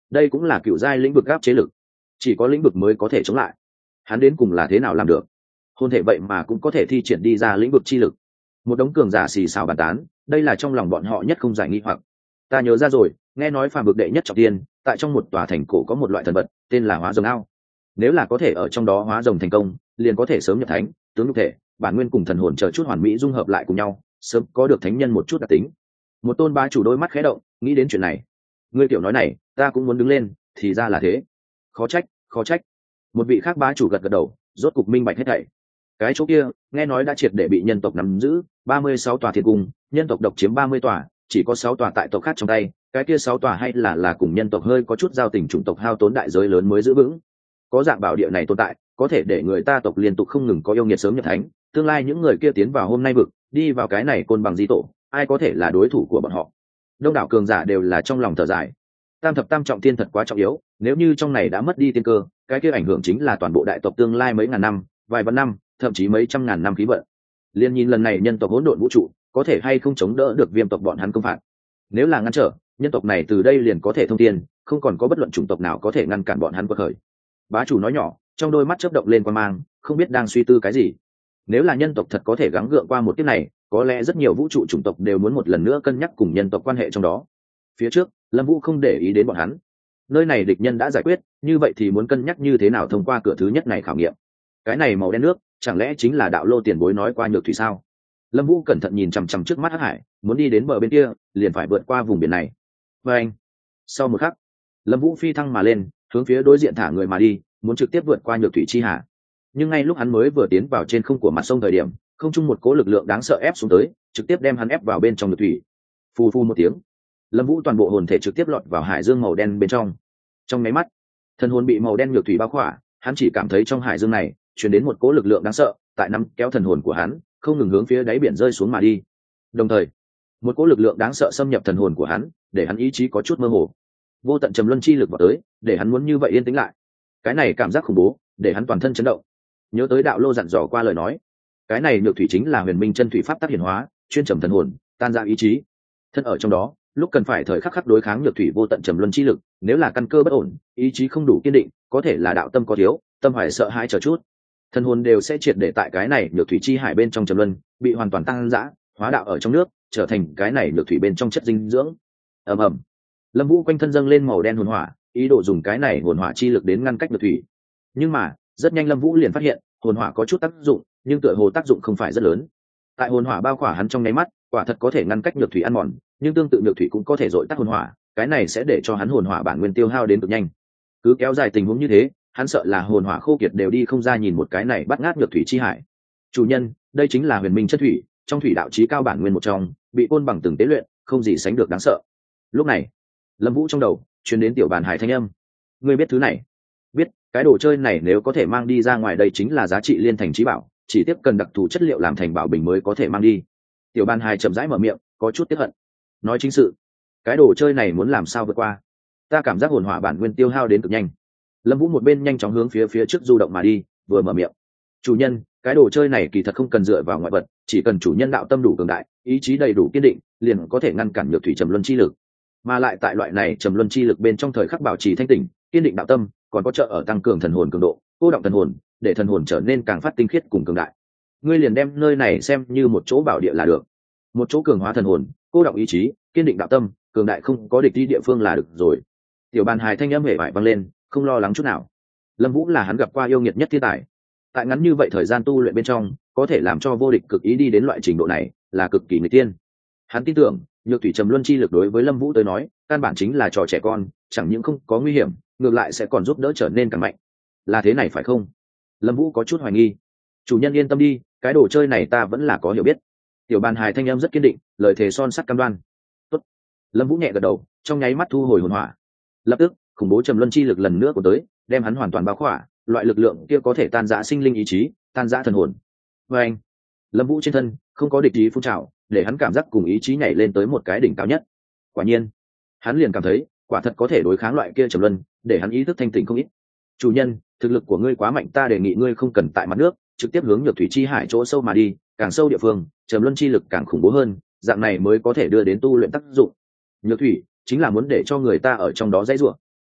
đây cũng là cựu giai lĩnh vực áp chế lực, chỉ có lĩnh vực mới có thể chống lại. Hắn đến cùng là thế nào làm được? Hồn thể vậy mà cũng có thể thi triển đi ra lĩnh vực chi lực. Một đống cường giả xì xào bàn tán, đây là trong lòng bọn họ nhất không giải nghi hoặc. Ta nhớ ra rồi, nghe nói phàm vực đệ nhất trọng tiên, tại trong một tòa thành cổ có một loại thần vật, tên là hóa rồng ao. Nếu là có thể ở trong đó hóa rồng thành công, liền có thể sớm nhập thánh, tướng nhục thể, bản nguyên cùng thần hồn chờ chút hoàn mỹ dung hợp lại cùng nhau, sớm có được thánh nhân một chút đặc tính. Một tôn bá chủ đôi mắt khẽ động, nghĩ đến chuyện này. Ngươi tiểu nói này, ta cũng muốn đứng lên, thì ra là thế. Khó trách, khó trách. Một vị khác bá chủ gật gật đầu, rốt cục minh bạch hết thảy. Cái chỗ kia, nghe nói đã triệt để bị nhân tộc nắm giữ, 36 tòa thiên cung, nhân tộc độc chiếm 30 tòa, chỉ có 6 tòa tại tộc khác trong tay, cái kia 6 tòa hay là cùng nhân tộc hơi có chút giao tình, chủng tộc hao tốn đại giới lớn mới giữ vững. Có dạng bảo địa này tồn tại, có thể để người ta tộc liên tục không ngừng có yêu nghiệt sớm nhập thánh, tương lai những người kia tiến vào hôm nay vực, đi vào cái này côn bằng di tổ, ai có thể là đối thủ của bọn họ? Đông đảo cường giả đều là trong lòng thở dài. Tam thập tam trọng thiên thật quá trọng yếu, nếu như trong này đã mất đi tiên cơ, cái kia ảnh hưởng chính là toàn bộ đại tộc tương lai mấy ngàn năm, vài vạn năm, thậm chí mấy trăm ngàn năm khí vận. Liên nhìn lần này nhân tộc hỗn độn vũ trụ, có thể hay không chống đỡ được viêm tộc bọn hắn công phạt. Nếu là ngăn trở, nhân tộc này từ đây liền có thể thông tiên, không còn có bất luận chủng tộc nào có thể ngăn cản bọn hắn quật khởi. Bá chủ nói nhỏ, trong đôi mắt chớp động lên quan mang, không biết đang suy tư cái gì. Nếu là nhân tộc thật có thể gắng gượng qua một kiếp này, có lẽ rất nhiều vũ trụ chủng tộc đều muốn một lần nữa cân nhắc cùng nhân tộc quan hệ trong đó. Phía trước, Lâm Vũ không để ý đến bọn hắn. Nơi này địch nhân đã giải quyết, như vậy thì muốn cân nhắc như thế nào thông qua cửa thứ nhất này khảo nghiệm. Cái này màu đen nước, chẳng lẽ chính là đạo lô tiền bối nói qua nhược thủy sao? Lâm Vũ cẩn thận nhìn chằm chằm trước mắt hắc hải, muốn đi đến bờ bên kia, liền phải vượt qua vùng biển này. Và anh, sau một khắc, Lâm Vũ phi thăng mà lên, hướng phía đối diện thả người mà đi, muốn trực tiếp vượt qua nhược thủy chi hà. Nhưng ngay lúc hắn mới vừa tiến vào trên không của mặt sông thời điểm, không trung một cỗ lực lượng đáng sợ ép xuống tới, trực tiếp đem hắn ép vào bên trong nhược thủy. Phù phù một tiếng, Lâm Vũ toàn bộ hồn thể trực tiếp lọt vào hải dương màu đen bên trong. Trong nháy mắt, thân hồn bị màu đen nhược thủy bao khỏa, hắn chỉ cảm thấy trong hải dương này truyền đến một cỗ lực lượng đáng sợ, tại nắm kéo thần hồn của hắn, không ngừng hướng phía đáy biển rơi xuống mà đi. Đồng thời, một cỗ lực lượng đáng sợ xâm nhập thần hồn của hắn, để hắn ý chí có chút mơ hồ. Vô tận trầm luân chi lực vào tới, để hắn muốn như vậy yên tĩnh lại. Cái này cảm giác khủng bố, để hắn toàn thân chấn động. Nhớ tới đạo lô dặn dò qua lời nói, cái này nhược thủy chính là huyền minh chân thủy pháp tác hiển hóa, chuyên trầm thần hồn, tan ra ý chí. Thân ở trong đó, lúc cần phải thời khắc khắc đối kháng nhược thủy vô tận trầm luân chi lực, nếu là căn cơ bất ổn, ý chí không đủ kiên định, có thể là đạo tâm có thiếu, tâm hoài sợ hãi chờ chút, thần hồn đều sẽ triệt để tại cái này nhược thủy chi hải bên trong trầm luân, bị hoàn toàn tăng dã, hóa đạo ở trong nước, trở thành cái này nhược thủy bên trong chất dinh dưỡng. ầm ầm, Lâm Vũ quanh thân dâng lên màu đen hồn hỏa, ý đồ dùng cái này hồn hỏa chi lực đến ngăn cách nhược thủy. Nhưng mà rất nhanh Lâm Vũ liền phát hiện hồn hỏa có chút tác dụng, nhưng tựa hồ tác dụng không phải rất lớn. Tại hồn hỏa bao khỏa hắn trong nháy mắt, quả thật có thể ngăn cách nhược thủy ăn mòn, nhưng tương tự nhược thủy cũng có thể dội tắt hồn hỏa, cái này sẽ để cho hắn hồn hỏa bản nguyên tiêu hao đến cực nhanh. Cứ kéo dài tình huống như thế, hắn sợ là hồn hỏa khô kiệt đều đi không ra, nhìn một cái này bắt ngát nhược thủy chi hải. Chủ nhân, đây chính là huyền minh chất thủy, trong thủy đạo chí cao bản nguyên một trong, bị côn bằng từng tế luyện, không gì sánh được đáng sợ. Lúc này, Lâm Vũ trong đầu truyền đến tiểu bàn hải thanh âm. Ngươi biết thứ này? Biết, cái đồ chơi này nếu có thể mang đi ra ngoài, đây chính là giá trị liên thành chí bảo, chỉ tiếp cần đặc thù chất liệu làm thành bảo bình mới có thể mang đi. Tiểu bàn hải chậm rãi mở miệng, có chút tiếc hận. Nói chính sự, cái đồ chơi này muốn làm sao vượt qua? Ta cảm giác hồn hỏa bản nguyên tiêu hao đến cực nhanh. Lâm Vũ một bên nhanh chóng hướng phía trước du động mà đi, vừa mở miệng. Chủ nhân, cái đồ chơi này kỳ thật không cần dựa vào ngoại vật, chỉ cần chủ nhân đạo tâm đủ cường đại, ý chí đầy đủ kiên định, liền có thể ngăn cản nhược thủy trầm luân chi lực. Mà lại tại loại này trầm luân chi lực bên trong thời khắc bảo trì thanh tỉnh, kiên định đạo tâm, còn có trợ ở tăng cường thần hồn cường độ, cô động thần hồn, để thần hồn trở nên càng phát tinh khiết cùng cường đại. Ngươi liền đem nơi này xem như một chỗ bảo địa là được, một chỗ cường hóa thần hồn, cô động ý chí, kiên định đạo tâm, cường đại không có địch đi địa phương là được rồi. Tiểu bàn hài thanh âm hề vải vang lên, không lo lắng chút nào. Lâm Vũ là hắn gặp qua yêu nghiệt nhất thiên tài, tại ngắn như vậy thời gian tu luyện bên trong, có thể làm cho vô địch cực ý đi đến loại trình độ này, là cực kỳ người tiên. Hắn tin tưởng nhược thủy trầm luân chi lực đối với Lâm Vũ tới nói, căn bản chính là trò trẻ con, chẳng những không có nguy hiểm, ngược lại sẽ còn giúp đỡ trở nên càng mạnh. Là thế này phải không? Lâm Vũ có chút hoài nghi. Chủ nhân yên tâm đi, cái đồ chơi này ta vẫn là có hiểu biết. Tiểu bàn hài thanh âm rất kiên định, lời thề son sắt cam đoan. Tốt. Lâm Vũ nhẹ gật đầu, trong nháy mắt thu hồi hồn hỏa. Lập tức, khủng bố trầm luân chi lực lần nữa của tới, đem hắn hoàn toàn bao khỏa, loại lực lượng kia có thể tan rã sinh linh ý chí, tan rã thần hồn. Và anh, Lâm Vũ trên thân không có địch ý phun trào, để hắn cảm giác cùng ý chí nhảy lên tới một cái đỉnh cao nhất. Quả nhiên, hắn liền cảm thấy, quả thật có thể đối kháng loại kia trầm luân, để hắn ý thức thanh tỉnh không ít. Chủ nhân, thực lực của ngươi quá mạnh, ta đề nghị ngươi không cần tại mặt nước, trực tiếp hướng nhược thủy chi hải chỗ sâu mà đi, càng sâu địa phương, trầm luân chi lực càng khủng bố hơn, dạng này mới có thể đưa đến tu luyện tác dụng. Nhược thủy chính là muốn để cho người ta ở trong đó dãy rủa.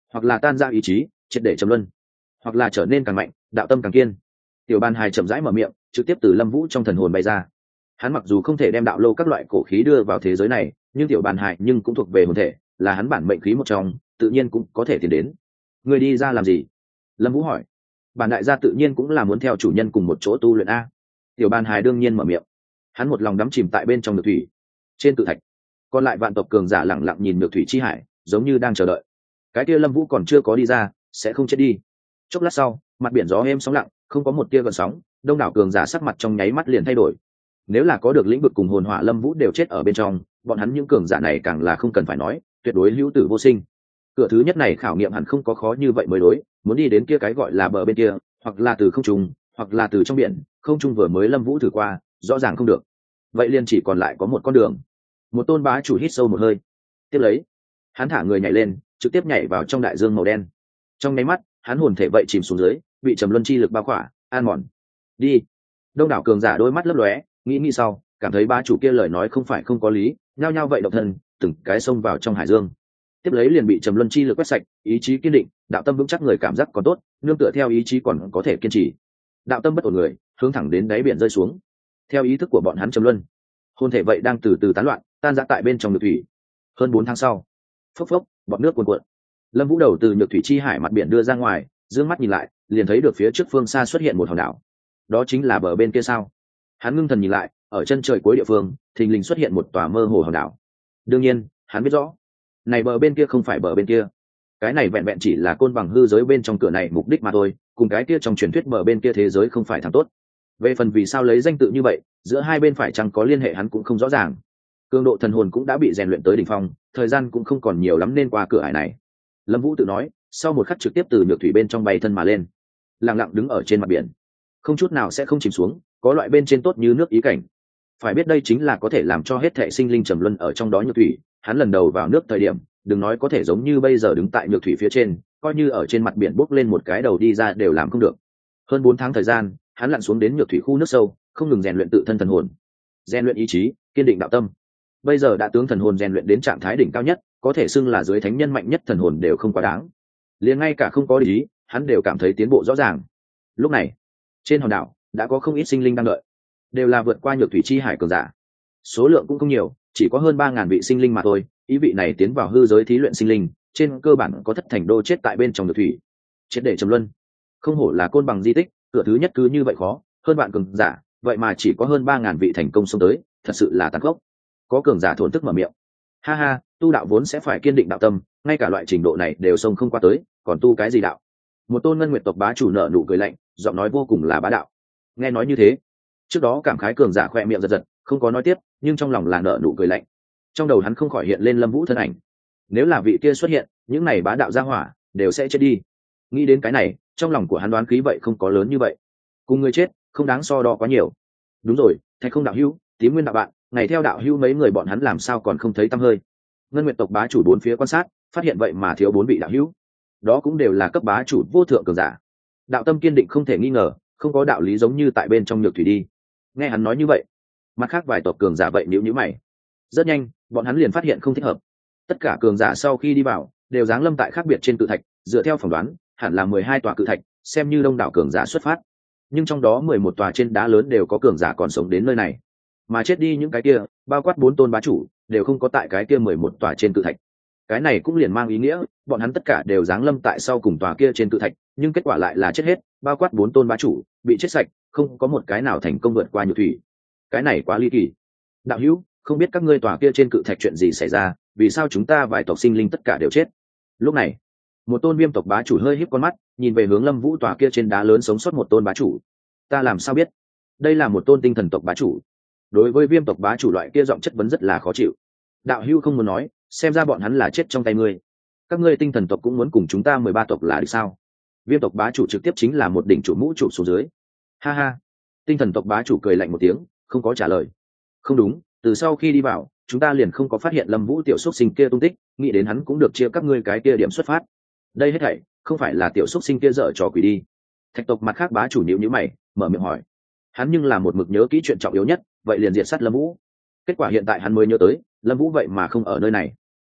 hoặc là tan ra ý chí triệt để trầm luân, hoặc là trở nên càng mạnh, đạo tâm càng kiên. Tiểu Bàn Hải chậm rãi mở miệng, trực tiếp từ Lâm Vũ trong thần hồn bay ra. Hắn mặc dù không thể đem đạo lô các loại cổ khí đưa vào thế giới này, nhưng Tiểu Bàn Hải nhưng cũng thuộc về hồn thể, là hắn bản mệnh khí một trong, tự nhiên cũng có thể tiến đến. Người đi ra làm gì? Lâm Vũ hỏi. Bản đại gia tự nhiên cũng là muốn theo chủ nhân cùng một chỗ tu luyện a. Tiểu Bàn Hải đương nhiên mở miệng. Hắn một lòng đắm chìm tại bên trong nhược thủy. Trên cự thạch, còn lại vạn tộc cường giả lẳng lặng nhìn nhược thủy chi hải, giống như đang chờ đợi. Cái kia Lâm Vũ còn chưa có đi ra, sẽ không chết đi. Chốc lát sau, mặt biển gió êm sóng lặng, không có một tia gợn sóng, đông đảo cường giả sắc mặt trong nháy mắt liền thay đổi. Nếu là có được lĩnh vực cùng hồn hỏa, Lâm Vũ đều chết ở bên trong, bọn hắn những cường giả này càng là không cần phải nói, tuyệt đối hữu tử vô sinh. Cửa thứ nhất này khảo nghiệm hẳn không có khó như vậy mới đối, muốn đi đến kia cái gọi là bờ bên kia, hoặc là từ không trung, hoặc là từ trong biển, không trung vừa mới Lâm Vũ thử qua, rõ ràng không được. Vậy liền chỉ còn lại có một con đường. Một tôn bá chủ hít sâu một hơi, tiếp lấy, hắn thả người nhảy lên, trực tiếp nhảy vào trong đại dương màu đen. Trong nháy mắt, hắn hồn thể vậy chìm xuống dưới, bị trầm luân chi lực bao khỏa, an mòn. Đi. Đông đảo cường giả đôi mắt lấp lóe, nghĩ sau, cảm thấy bá chủ kia lời nói không phải không có lý, nhao nhao vậy động thân, từng cái xông vào trong hải dương. Tiếp lấy liền bị trầm luân chi lực quét sạch, ý chí kiên định, đạo tâm vững chắc người cảm giác còn tốt, nương tựa theo ý chí còn có thể kiên trì. Đạo tâm bất ổn người, hướng thẳng đến đáy biển rơi xuống. Theo ý thức của bọn hắn trầm luân, hồn thể vậy đang từ từ tán loạn, tan rã tại bên trong nhược thủy. Hơn 4 tháng sau, phốc phốc, bọt nước cuồn cuộn. Lâm Vũ đầu từ nhược thủy chi hải mặt biển đưa ra ngoài, dương mắt nhìn lại, liền thấy được phía trước phương xa xuất hiện một hòn đảo. Đó chính là bờ bên kia sao? Hắn ngưng thần nhìn lại, ở chân trời cuối địa phương, thình lình xuất hiện một tòa mơ hồ hòn đảo. Đương nhiên, hắn biết rõ, này bờ bên kia không phải bờ bên kia. Cái này vẹn vẹn chỉ là côn bằng hư giới bên trong cửa này mục đích mà thôi, cùng cái kia trong truyền thuyết bờ bên kia thế giới không phải thằng tốt. Về phần vì sao lấy danh tự như vậy, giữa hai bên phải chăng có liên hệ hắn cũng không rõ ràng. Cường độ thần hồn cũng đã bị rèn luyện tới đỉnh phong, thời gian cũng không còn nhiều lắm nên qua cửa ải này. Lâm Vũ tự nói, sau một khắc trực tiếp từ nhược thủy bên trong bay thân mà lên, lặng lặng đứng ở trên mặt biển, không chút nào sẽ không chìm xuống, có loại bên trên tốt như nước ý cảnh. Phải biết đây chính là có thể làm cho hết thảy sinh linh trầm luân ở trong đó nhược thủy. Hắn lần đầu vào nước thời điểm, đừng nói có thể giống như bây giờ đứng tại nhược thủy phía trên, coi như ở trên mặt biển bốc lên một cái đầu đi ra đều làm không được. Hơn 4 tháng thời gian, hắn lặn xuống đến nhược thủy khu nước sâu, không ngừng rèn luyện tự thân thần hồn, rèn luyện ý chí, kiên định đạo tâm. Bây giờ đã tướng thần hồn rèn luyện đến trạng thái đỉnh cao nhất, có thể xưng là dưới thánh nhân mạnh nhất thần hồn đều không quá đáng. Liền ngay cả không có ý, hắn đều cảm thấy tiến bộ rõ ràng. Lúc này, trên hòn đảo đã có không ít sinh linh đang đợi, đều là vượt qua nhược thủy chi hải cường giả. Số lượng cũng không nhiều, chỉ có hơn 3000 vị sinh linh mà thôi. Ý vị này tiến vào hư giới thí luyện sinh linh, trên cơ bản có thất thành đô chết tại bên trong nhược thủy, chết để trầm luân. Không hổ là côn bằng di tích, cửa thứ nhất cứ như vậy khó, hơn bạn cường giả, vậy mà chỉ có hơn 3000 vị thành công xông tới, thật sự là tàn khốc. Có cường giả thổn thức mở miệng. Ha ha, tu đạo vốn sẽ phải kiên định đạo tâm, ngay cả loại trình độ này đều xông không qua tới, còn tu cái gì đạo? Một tôn ngân nguyệt tộc bá chủ nở nụ cười lạnh, giọng nói vô cùng là bá đạo. Nghe nói như thế, trước đó cảm khái cường giả khoe miệng giật giật, không có nói tiếp, nhưng trong lòng là nở nụ cười lạnh. Trong đầu hắn không khỏi hiện lên Lâm Vũ thân ảnh. Nếu là vị kia xuất hiện, những này bá đạo gia hỏa đều sẽ chết đi. Nghĩ đến cái này, trong lòng của hắn đoán khí vậy không có lớn như vậy. Cùng người chết, không đáng so đo quá nhiều. Đúng rồi, Thạch Không đạo hữu, Tím Nguyên đạo bạn, ngày theo đạo hữu mấy người bọn hắn làm sao còn không thấy tăm hơi? Ngân nguyệt tộc bá chủ bốn phía quan sát, phát hiện vậy mà thiếu 4 vị đạo hữu. Đó cũng đều là cấp bá chủ vô thượng cường giả. Đạo tâm kiên định không thể nghi ngờ, không có đạo lý giống như tại bên trong nhược thủy đi. Nghe hắn nói như vậy, mặt khác vài tộc cường giả vậy nhíu mày. Rất nhanh, bọn hắn liền phát hiện không thích hợp. Tất cả cường giả sau khi đi vào, đều giáng lâm tại khác biệt trên cự thạch, dựa theo phỏng đoán, hẳn là 12 tòa cự thạch, xem như đông đảo cường giả xuất phát. Nhưng trong đó 11 tòa trên đá lớn đều có cường giả còn sống đến nơi này. Mà chết đi những cái kia, bao quát 4 tôn bá chủ, đều không có tại cái kia 11 tòa trên cự thạch. Cái này cũng liền mang ý nghĩa, bọn hắn tất cả đều giáng lâm tại sau cùng tòa kia trên cự thạch, nhưng kết quả lại là chết hết, bao quát 4 tôn bá chủ, bị chết sạch, không có một cái nào thành công vượt qua nhược thủy. Cái này quá ly kỳ. Đạo hữu, không biết các ngươi tòa kia trên cự thạch chuyện gì xảy ra, vì sao chúng ta vài tộc sinh linh tất cả đều chết? Lúc này, một tôn viêm tộc bá chủ hơi híp con mắt, nhìn về hướng Lâm Vũ tòa kia trên đá lớn sống sót một tôn bá chủ. Ta làm sao biết? Đây là một tôn tinh thần tộc bá chủ. Đối với viêm tộc bá chủ loại kia giọng chất vấn rất là khó chịu. Đạo hữu không muốn nói, xem ra bọn hắn là chết trong tay ngươi. Các ngươi tinh thần tộc cũng muốn cùng chúng ta 13 tộc là được sao? Viêm tộc bá chủ trực tiếp chính là một đỉnh chủ mũ trụ xuống dưới. Ha ha. Tinh thần tộc bá chủ cười lạnh một tiếng, không có trả lời. Không đúng, từ sau khi đi vào, chúng ta liền không có phát hiện Lâm Vũ tiểu xuất sinh kia tung tích, nghĩ đến hắn cũng được chia các ngươi cái kia điểm xuất phát. Đây hết thảy, không phải là tiểu xuất sinh kia dở trò quỷ đi? Thạch tộc mặt khác bá chủ nhíu nhíu mày, mở miệng hỏi. Hắn nhưng là một mực nhớ kỹ chuyện trọng yếu nhất, vậy liền diệt sát Lâm Vũ. Kết quả hiện tại hắn mới nhớ tới, Lâm Vũ vậy mà không ở nơi này.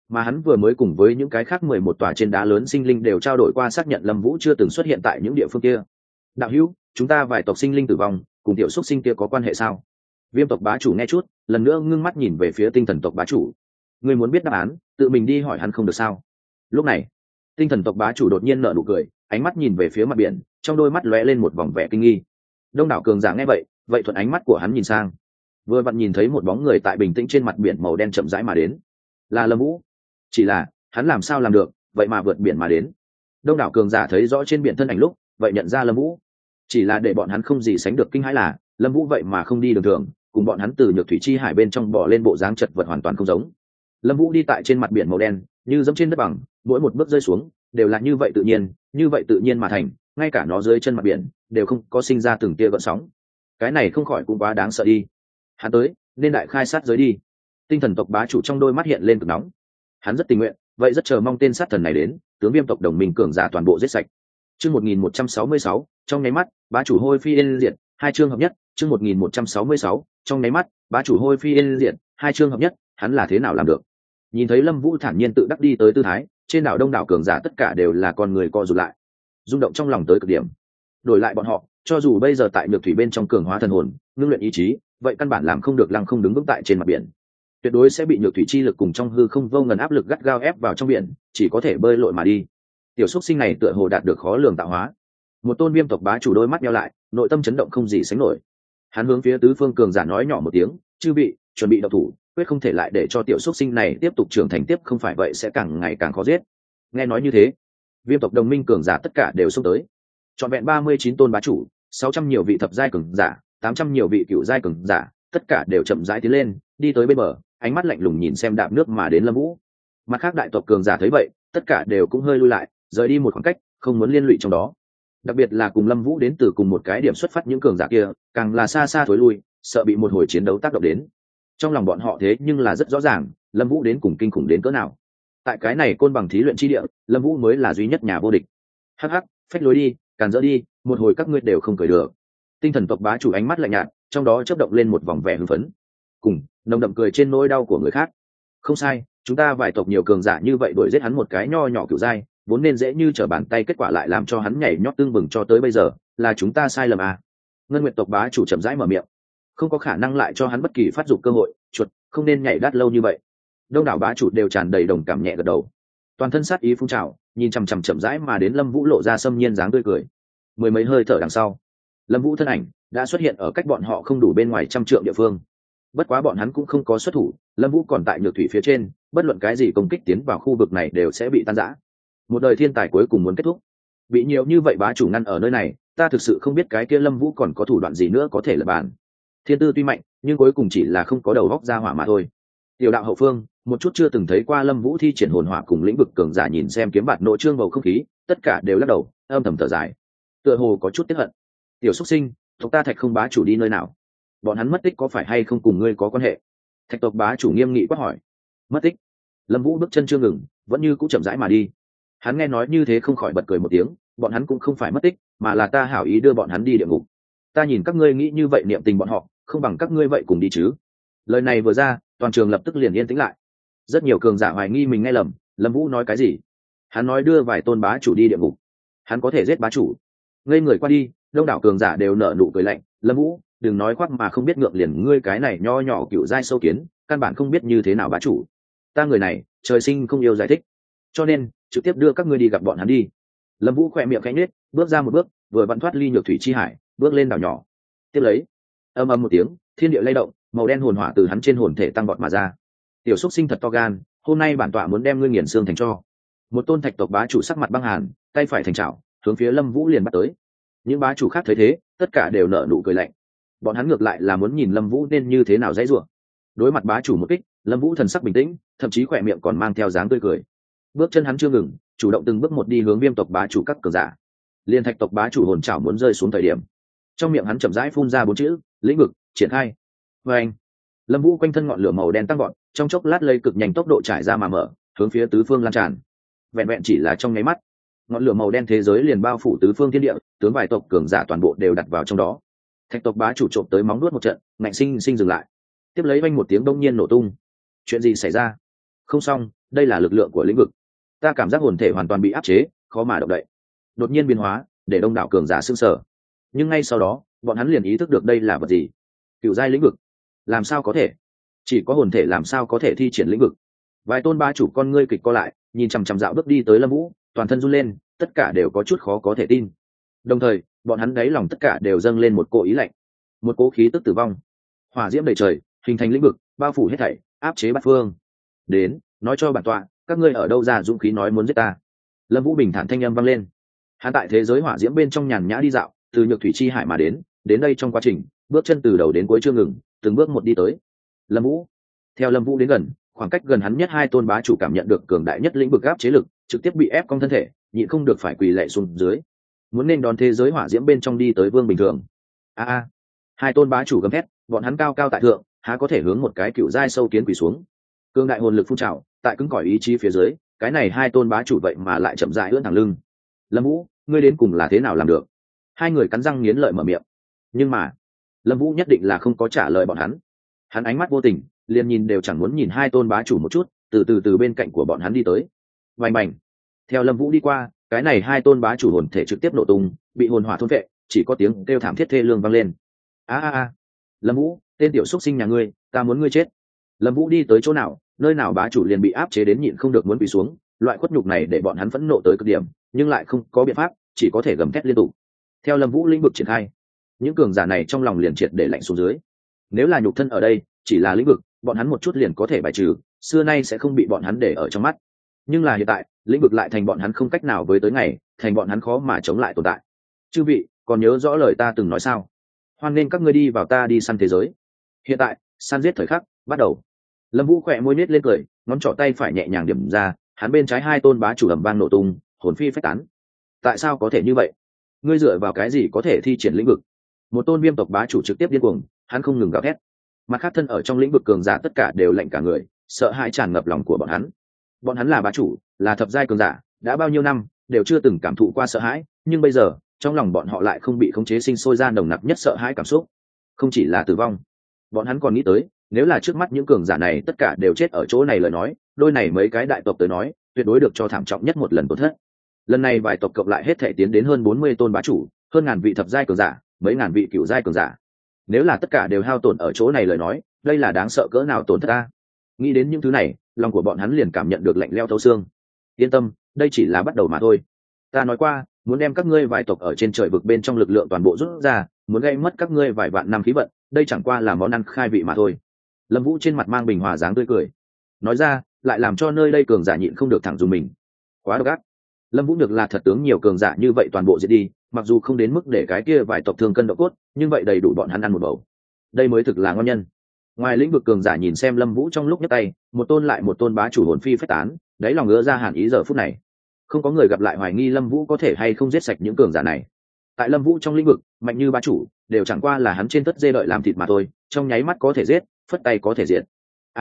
mà hắn vừa mới cùng với những cái khác 11 tòa trên đá lớn sinh linh đều trao đổi qua, xác nhận Lâm Vũ chưa từng xuất hiện tại những địa phương kia. Đạo hữu, chúng ta vài tộc sinh linh tử vong cùng tiểu xuất sinh kia có quan hệ sao? Viêm tộc bá chủ nghe chút, lần nữa ngưng mắt nhìn về phía tinh thần tộc bá chủ. Ngươi muốn biết đáp án, tự mình đi hỏi hắn không được sao? Lúc này, tinh thần tộc bá chủ đột nhiên nở nụ cười, ánh mắt nhìn về phía mặt biển, trong đôi mắt lóe lên một vòng vẻ kinh nghi. Đông đảo cường giả nghe vậy thuận ánh mắt của hắn nhìn sang, vừa vặn nhìn thấy một bóng người tại bình tĩnh trên mặt biển màu đen chậm rãi mà đến, là Lâm Vũ. Chỉ là hắn làm sao làm được vậy mà vượt biển mà đến? Đông đảo cường giả thấy rõ trên biển thân ảnh lúc vậy nhận ra Lâm Vũ. Chỉ là để bọn hắn không gì sánh được kinh hãi là Lâm Vũ vậy mà không đi đường thường, cùng bọn hắn từ nhược thủy chi hải bên trong bỏ lên bộ dáng chật vật hoàn toàn không giống. Lâm Vũ đi tại trên mặt biển màu đen như dẫm trên đất bằng, mỗi một bước rơi xuống đều là như vậy tự nhiên mà thành, ngay cả nó dưới chân mặt biển đều không có sinh ra từng tia gợn sóng. Cái này không khỏi cũng quá đáng sợ đi. Hắn tới nên đại khai sát giới đi. Tinh thần tộc bá chủ trong đôi mắt hiện lên cực nóng, hắn rất tình nguyện, vậy rất chờ mong tên sát thần này đến, tướng Viêm tộc đồng minh cường giả toàn bộ giết sạch. Chương 1166, trong nháy mắt, bá chủ hôi phi yên diệt, hai chương hợp nhất, chương 1166, trong nháy mắt, bá chủ hôi phi yên diệt, hai chương hợp nhất, hắn là thế nào làm được? Nhìn thấy Lâm Vũ thản nhiên tự đắc đi tới tư thái, trên đảo đông đảo cường giả tất cả đều là con người co rụt lại, rung động trong lòng tới cực điểm. Đổi lại bọn họ, cho dù bây giờ tại nhược thủy bên trong cường hóa thần hồn, ngưng luyện ý chí, vậy căn bản làm không được lăng không đứng vững tại trên mặt biển, tuyệt đối sẽ bị nhược thủy chi lực cùng trong hư không vô ngần áp lực gắt gao ép vào trong biển, chỉ có thể bơi lội mà đi. Tiểu xúc sinh này tựa hồ đạt được khó lường tạo hóa. Một tôn Viêm tộc bá chủ đôi mắt nheo lại, nội tâm chấn động không gì sánh nổi. Hắn hướng phía tứ phương cường giả nói nhỏ một tiếng, chư vị chuẩn bị động thủ, quyết không thể lại để cho tiểu xúc sinh này tiếp tục trưởng thành tiếp, không phải vậy sẽ càng ngày càng khó giết. Nghe nói như thế, Viêm tộc đồng minh cường giả tất cả đều xông tới, trọn vẹn 39 tôn bá chủ, 600 nhiều vị thập giai cường giả, 800 nhiều vị cựu giai cường giả, tất cả đều chậm rãi tiến lên, đi tới bên bờ, ánh mắt lạnh lùng nhìn xem đạp nước mà đến Lâm Vũ. Mặt khác đại tộc cường giả thấy vậy, tất cả đều cũng hơi lui lại, rời đi một khoảng cách, không muốn liên lụy trong đó. Đặc biệt là cùng Lâm Vũ đến từ cùng một cái điểm xuất phát những cường giả kia, càng là xa xa thối lui, sợ bị một hồi chiến đấu tác động đến. Trong lòng bọn họ thế nhưng là rất rõ ràng, Lâm Vũ đến cùng kinh khủng đến cỡ nào. Tại cái này côn bằng thí luyện chi địa, Lâm Vũ mới là duy nhất nhà vô địch. Hắc hắc, phách lối đi, càn rỡ đi, một hồi các ngươi đều không cười được. Tinh thần tộc bá chủ ánh mắt lạnh nhạt, trong đó chớp động lên một vòng vẻ hưng phấn, cùng nồng đậm cười trên nỗi đau của người khác. Không sai, chúng ta vài tộc nhiều cường giả như vậy đuổi giết hắn một cái nho nhỏ cửu giai, vốn nên dễ như trở bàn tay, kết quả lại làm cho hắn nhảy nhót tương bừng cho tới bây giờ, là chúng ta sai lầm à? Ngân Nguyệt tộc bá chủ chậm rãi mở miệng, không có khả năng lại cho hắn bất kỳ phát dục cơ hội, chuột không nên nhảy đát lâu như vậy. Đông đảo bá chủ đều tràn đầy đồng cảm nhẹ gật đầu, toàn thân sát ý phun trào, nhìn chằm chằm chậm rãi mà đến Lâm Vũ lộ ra xâm nhiên dáng tươi cười. Mười mấy hơi thở đằng sau, Lâm Vũ thân ảnh đã xuất hiện ở cách bọn họ không đủ bên ngoài 100 trượng địa phương. Bất quá bọn hắn cũng không có xuất thủ, Lâm Vũ còn tại nhược thủy phía trên, bất luận cái gì công kích tiến vào khu vực này đều sẽ bị tan rã. Một đời thiên tài cuối cùng muốn kết thúc. Bị nhiều như vậy bá chủ ngăn ở nơi này, ta thực sự không biết cái kia Lâm Vũ còn có thủ đoạn gì nữa có thể lật bàn. Thiên tư tuy mạnh, nhưng cuối cùng chỉ là không có đầu góc ra hỏa mà thôi. Tiểu đạo hậu phương, một chút chưa từng thấy qua Lâm Vũ thi triển hồn hỏa cùng lĩnh vực cường giả nhìn xem kiếm bạt nội trương bầu không khí, tất cả đều lắc đầu, âm thầm thở dài. Tựa hồ có chút tiếc hận. Tiểu Súc Sinh, tộc ta Thạch không bá chủ đi nơi nào? Bọn hắn mất tích có phải hay không cùng ngươi có quan hệ? Thạch tộc bá chủ nghiêm nghị quát hỏi. Mất tích? Lâm Vũ bước chân chưa ngừng, vẫn như cũ chậm rãi mà đi. Hắn nghe nói như thế không khỏi bật cười một tiếng, bọn hắn cũng không phải mất tích, mà là ta hảo ý đưa bọn hắn đi địa ngục. Ta nhìn các ngươi nghĩ như vậy niệm tình bọn họ, không bằng các ngươi vậy cùng đi chứ. Lời này vừa ra, toàn trường lập tức liền yên tĩnh lại. Rất nhiều cường giả hoài nghi mình nghe lầm, Lâm Vũ nói cái gì? Hắn nói đưa vài tôn bá chủ đi địa ngục, hắn có thể giết bá chủ? Ngây người qua đi, đông đảo cường giả đều nở nụ cười lạnh. Lâm Vũ, đừng nói khoác mà không biết ngượng, liền ngươi cái này nho nhỏ cựu giai sâu kiến, căn bản không biết như thế nào bá chủ. Ta người này trời sinh không yêu giải thích, cho nên trực tiếp đưa các ngươi đi gặp bọn hắn đi. Lâm Vũ khỏe miệng khẽ nhếch, bước ra một bước, vừa vặn thoát ly nhược thủy chi hải, bước lên đảo nhỏ. Tiếp lấy, ầm ầm một tiếng, thiên địa lay động, màu đen hồn hỏa từ hắn trên hồn thể tăng vọt mà ra. Tiểu Súc Sinh thật to gan, hôm nay bản tọa muốn đem ngươi nghiền xương thành tro. Một tôn Thạch tộc bá chủ sắc mặt băng hàn, tay phải thành trảo, hướng phía Lâm Vũ liền bắt tới. Những bá chủ khác thấy thế, tất cả đều nở nụ cười lạnh. Bọn hắn ngược lại là muốn nhìn Lâm Vũ nên như thế nào dãy rủa. Đối mặt bá chủ một kích, Lâm Vũ thần sắc bình tĩnh, thậm chí khỏe miệng còn mang theo dáng tươi cười. Bước chân hắn chưa ngừng, chủ động từng bước một đi hướng Viêm tộc bá chủ các cường giả. Liên Thạch tộc bá chủ hồn trảo muốn rơi xuống thời điểm, trong miệng hắn chậm rãi phun ra 4 chữ: lĩnh vực triển khai. Và anh, Lâm Vũ quanh thân ngọn lửa màu đen tăng vọt, trong chốc lát lây cực nhanh tốc độ trải ra mà mở, hướng phía tứ phương lan tràn. Vẹn vẹn chỉ là trong nháy mắt, ngọn lửa màu đen thế giới liền bao phủ tứ phương thiên địa, tướng vài tộc cường giả toàn bộ đều đặt vào trong đó. Thạch tộc bá chủ trộm tới móng nuốt một trận, ngạnh sinh sinh dừng lại. Tiếp lấy vang một tiếng đông nhiên nổ tung. Chuyện gì xảy ra? không xong, đây là lực lượng của lĩnh vực. Ta cảm giác hồn thể hoàn toàn bị áp chế, khó mà động đậy. Đột nhiên biến hóa, để đông đảo cường giả sững sờ. Nhưng ngay sau đó, bọn hắn liền ý thức được đây là vật gì. Cựu giai lĩnh vực. Làm sao có thể? Chỉ có hồn thể làm sao có thể thi triển lĩnh vực? Vài tôn bá chủ con ngươi kịch co lại, nhìn chằm chằm dạo bước đi tới Lâm Vũ, toàn thân run lên, tất cả đều có chút khó có thể tin. Đồng thời, bọn hắn đáy lòng tất cả đều dâng lên một cỗ ý lạnh, một cỗ khí tức tử vong. Hỏa diễm đầy trời, hình thành lĩnh vực, bao phủ hết thảy, áp chế bát phương. Đến, nói cho bản tọa, các ngươi ở đâu ra dũng khí nói muốn giết ta? Lâm Vũ bình thản thanh âm vang lên. Hắn tại thế giới hỏa diễm bên trong nhàn nhã đi dạo, từ nhược thủy chi hải mà đến đây trong quá trình, bước chân từ đầu đến cuối chưa ngừng, từng bước một đi tới. Lâm Vũ. Theo Lâm Vũ đến gần, khoảng cách gần hắn nhất hai tôn bá chủ cảm nhận được cường đại nhất lĩnh vực áp chế lực, trực tiếp bị ép cong thân thể, nhịn không được phải quỳ lạy xuống dưới. Muốn nên đón thế giới hỏa diễm bên trong đi tới vương bình thường. A. Hai tôn bá chủ gầm thét, bọn hắn cao cao tại thượng, há có thể hướng một cái cựu giai sâu kiến quỳ xuống. Cương đại hồn lực phun trào, tại cứng cỏi ý chí phía dưới, cái này hai tôn bá chủ vậy mà lại chậm rãi ưỡn thẳng lưng. Lâm Vũ, ngươi đến cùng là thế nào làm được? Hai người cắn răng nghiến lợi mở miệng. Nhưng mà, Lâm Vũ nhất định là không có trả lời bọn hắn. Hắn ánh mắt vô tình, liền nhìn đều chẳng muốn nhìn hai tôn bá chủ một chút, từ bên cạnh của bọn hắn đi tới. Bành bành. Theo Lâm Vũ đi qua, cái này hai tôn bá chủ hồn thể trực tiếp nổ tung, bị hồn hỏa thôn phệ, chỉ có tiếng kêu thảm thiết thê lương vang lên. A. Lâm Vũ, tên tiểu xuất sinh nhà ngươi, ta muốn ngươi chết. Lâm Vũ đi tới chỗ nào, nơi nào bá chủ liền bị áp chế đến nhịn không được muốn quỳ xuống, loại khuất nhục này để bọn hắn phẫn nộ tới cực điểm, nhưng lại không có biện pháp, chỉ có thể gầm thét liên tục. Theo Lâm Vũ lĩnh vực triển khai, những cường giả này trong lòng liền triệt để lạnh xuống dưới. Nếu là nhục thân ở đây, chỉ là lĩnh vực, bọn hắn một chút liền có thể bài trừ, xưa nay sẽ không bị bọn hắn để ở trong mắt. Nhưng là hiện tại, lĩnh vực lại thành bọn hắn không cách nào với tới ngày, thành bọn hắn khó mà chống lại tồn tại. Chư vị, còn nhớ rõ lời ta từng nói sao? Hoan nên các ngươi đi vào ta đi săn thế giới. Hiện tại, săn giết thời khắc bắt đầu. Lâm Vũ khỏe môi nết lên cười, ngón trỏ tay phải nhẹ nhàng điểm ra, hắn bên trái hai tôn bá chủ ầm vang nổ tung, hồn phi phách tán. Tại sao có thể như vậy? Ngươi dựa vào cái gì có thể thi triển lĩnh vực? Một tôn viêm tộc bá chủ trực tiếp điên cuồng, hắn không ngừng gào thét. Mặt khác thân ở trong lĩnh vực cường giả tất cả đều lạnh cả người, sợ hãi tràn ngập lòng của bọn hắn. Bọn hắn là bá chủ, là thập giai cường giả, đã bao nhiêu năm đều chưa từng cảm thụ qua sợ hãi, nhưng bây giờ, trong lòng bọn họ lại không bị khống chế sinh sôi ra nồng nặc nhất sợ hãi cảm xúc. Không chỉ là tử vong, bọn hắn còn nghĩ tới, nếu là trước mắt những cường giả này tất cả đều chết ở chỗ này lời nói, đôi này mấy cái đại tộc tới nói, tuyệt đối được cho thảm trọng nhất một lần tổn thất. Lần này vài tộc cộng lại hết thể tiến đến hơn 40 tôn bá chủ, hơn ngàn vị thập giai cường giả, mấy ngàn vị cửu giai cường giả. Nếu là tất cả đều hao tổn ở chỗ này lời nói, đây là đáng sợ cỡ nào tổn thất ta. Nghĩ đến những thứ này, lòng của bọn hắn liền cảm nhận được lạnh lẽo thấu xương. Yên tâm, đây chỉ là bắt đầu mà thôi. Ta nói qua, muốn đem các ngươi vài tộc ở trên trời vực bên trong lực lượng toàn bộ rút ra, muốn gây mất các ngươi vài vạn năm khí vận, đây chẳng qua là món ăn khai vị mà thôi. Lâm Vũ trên mặt mang bình hòa dáng tươi cười, nói ra, lại làm cho nơi đây cường giả nhịn không được thẳng dùng mình. Quá độc ác. Lâm Vũ được là thật tướng nhiều cường giả như vậy toàn bộ diệt đi, mặc dù không đến mức để cái kia vài tộc thương cân độ cốt, nhưng vậy đầy đủ bọn hắn ăn một bầu. Đây mới thực là ngon nhân. Ngoài lĩnh vực cường giả nhìn xem Lâm Vũ trong lúc nhấc tay, một tôn lại một tôn bá chủ hồn phi phách tán, đáy lòng ngứa ra hàn ý giờ phút này. Không có người gặp lại hoài nghi Lâm Vũ có thể hay không giết sạch những cường giả này. Tại Lâm Vũ trong lĩnh vực, mạnh như bá chủ, đều chẳng qua là hắn trên tất dê đợi làm thịt mà thôi, trong nháy mắt có thể giết, phất tay có thể diệt.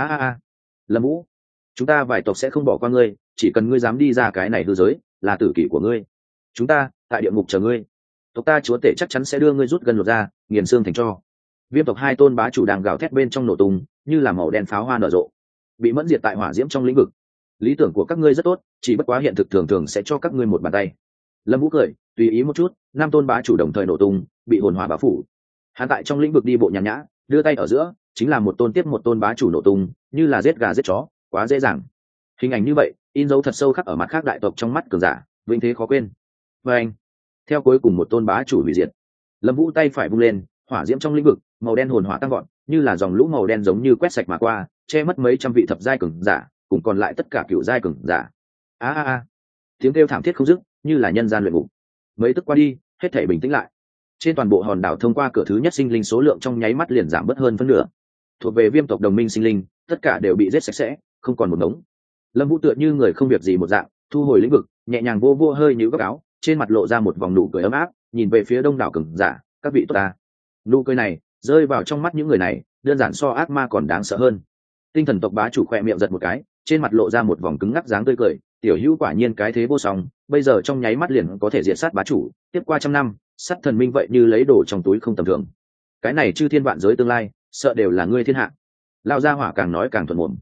Lâm Vũ, chúng ta vài tộc sẽ không bỏ qua ngươi, chỉ cần ngươi dám đi ra cái này hư giới, là tử kỷ của ngươi. Chúng ta, tại địa ngục chờ ngươi. Tộc ta chúa tể chắc chắn sẽ đưa ngươi rút gần lột ra, nghiền xương thành tro. Viêm tộc hai tôn bá chủ đang gào thét bên trong nổ tung, như là màu đen pháo hoa nở rộ, bị mẫn diệt tại hỏa diễm trong lĩnh vực. Lý tưởng của các ngươi rất tốt, chỉ bất quá hiện thực thường thường sẽ cho các ngươi một bàn tay. Lâm Vũ cười, tùy ý một chút, năm tôn bá chủ đồng thời nổ tung, bị hồn hỏa bao phủ. Hắn tại trong lĩnh vực đi bộ nhàn nhã, đưa tay ở giữa, chính là một tôn tiếp một tôn bá chủ nổ tung, như là giết gà giết chó, quá dễ dàng. Hình ảnh như vậy, in dấu thật sâu khắc ở mặt khác đại tộc trong mắt cường giả, vinh thế khó quên. Và anh, theo cuối cùng một tôn bá chủ hủy diệt, Lâm Vũ tay phải vung lên, hỏa diễm trong lĩnh vực, màu đen hồn hỏa tăng vọt, như là dòng lũ màu đen giống như quét sạch mà qua, che mất mấy trăm vị thập giai cường giả, cùng còn lại tất cả cửu giai cường giả. Tiếng kêu thảm thiết không dứt, như là nhân gian luyện ngục. Mấy tức qua đi, hết thảy bình tĩnh lại. Trên toàn bộ hòn đảo thông qua cửa thứ nhất sinh linh số lượng trong nháy mắt liền giảm bớt hơn phân nửa. Thuộc về viêm tộc đồng minh sinh linh, tất cả đều bị giết sạch sẽ, không còn một đống. Lâm Vũ tựa như người không việc gì một dạng, thu hồi lĩnh vực, nhẹ nhàng vô vô hơi nhíu góc áo, trên mặt lộ ra một vòng nụ cười ấm áp, nhìn về phía đông đảo cường giả, các vị tốt ta. Nụ cười này rơi vào trong mắt những người này, đơn giản so ác ma còn đáng sợ hơn. Tinh thần tộc bá chủ khẽ miệng giật một cái, trên mặt lộ ra một vòng cứng ngắc dáng tươi cười, tiểu hữu quả nhiên cái thế vô song, bây giờ trong nháy mắt liền có thể diệt sát bá chủ, tiếp qua trăm năm, sát thần minh vậy như lấy đồ trong túi không tầm thường. Cái này chư thiên vạn giới tương lai, sợ đều là ngươi thiên hạ. Lão gia hỏa càng nói càng thuận mồm.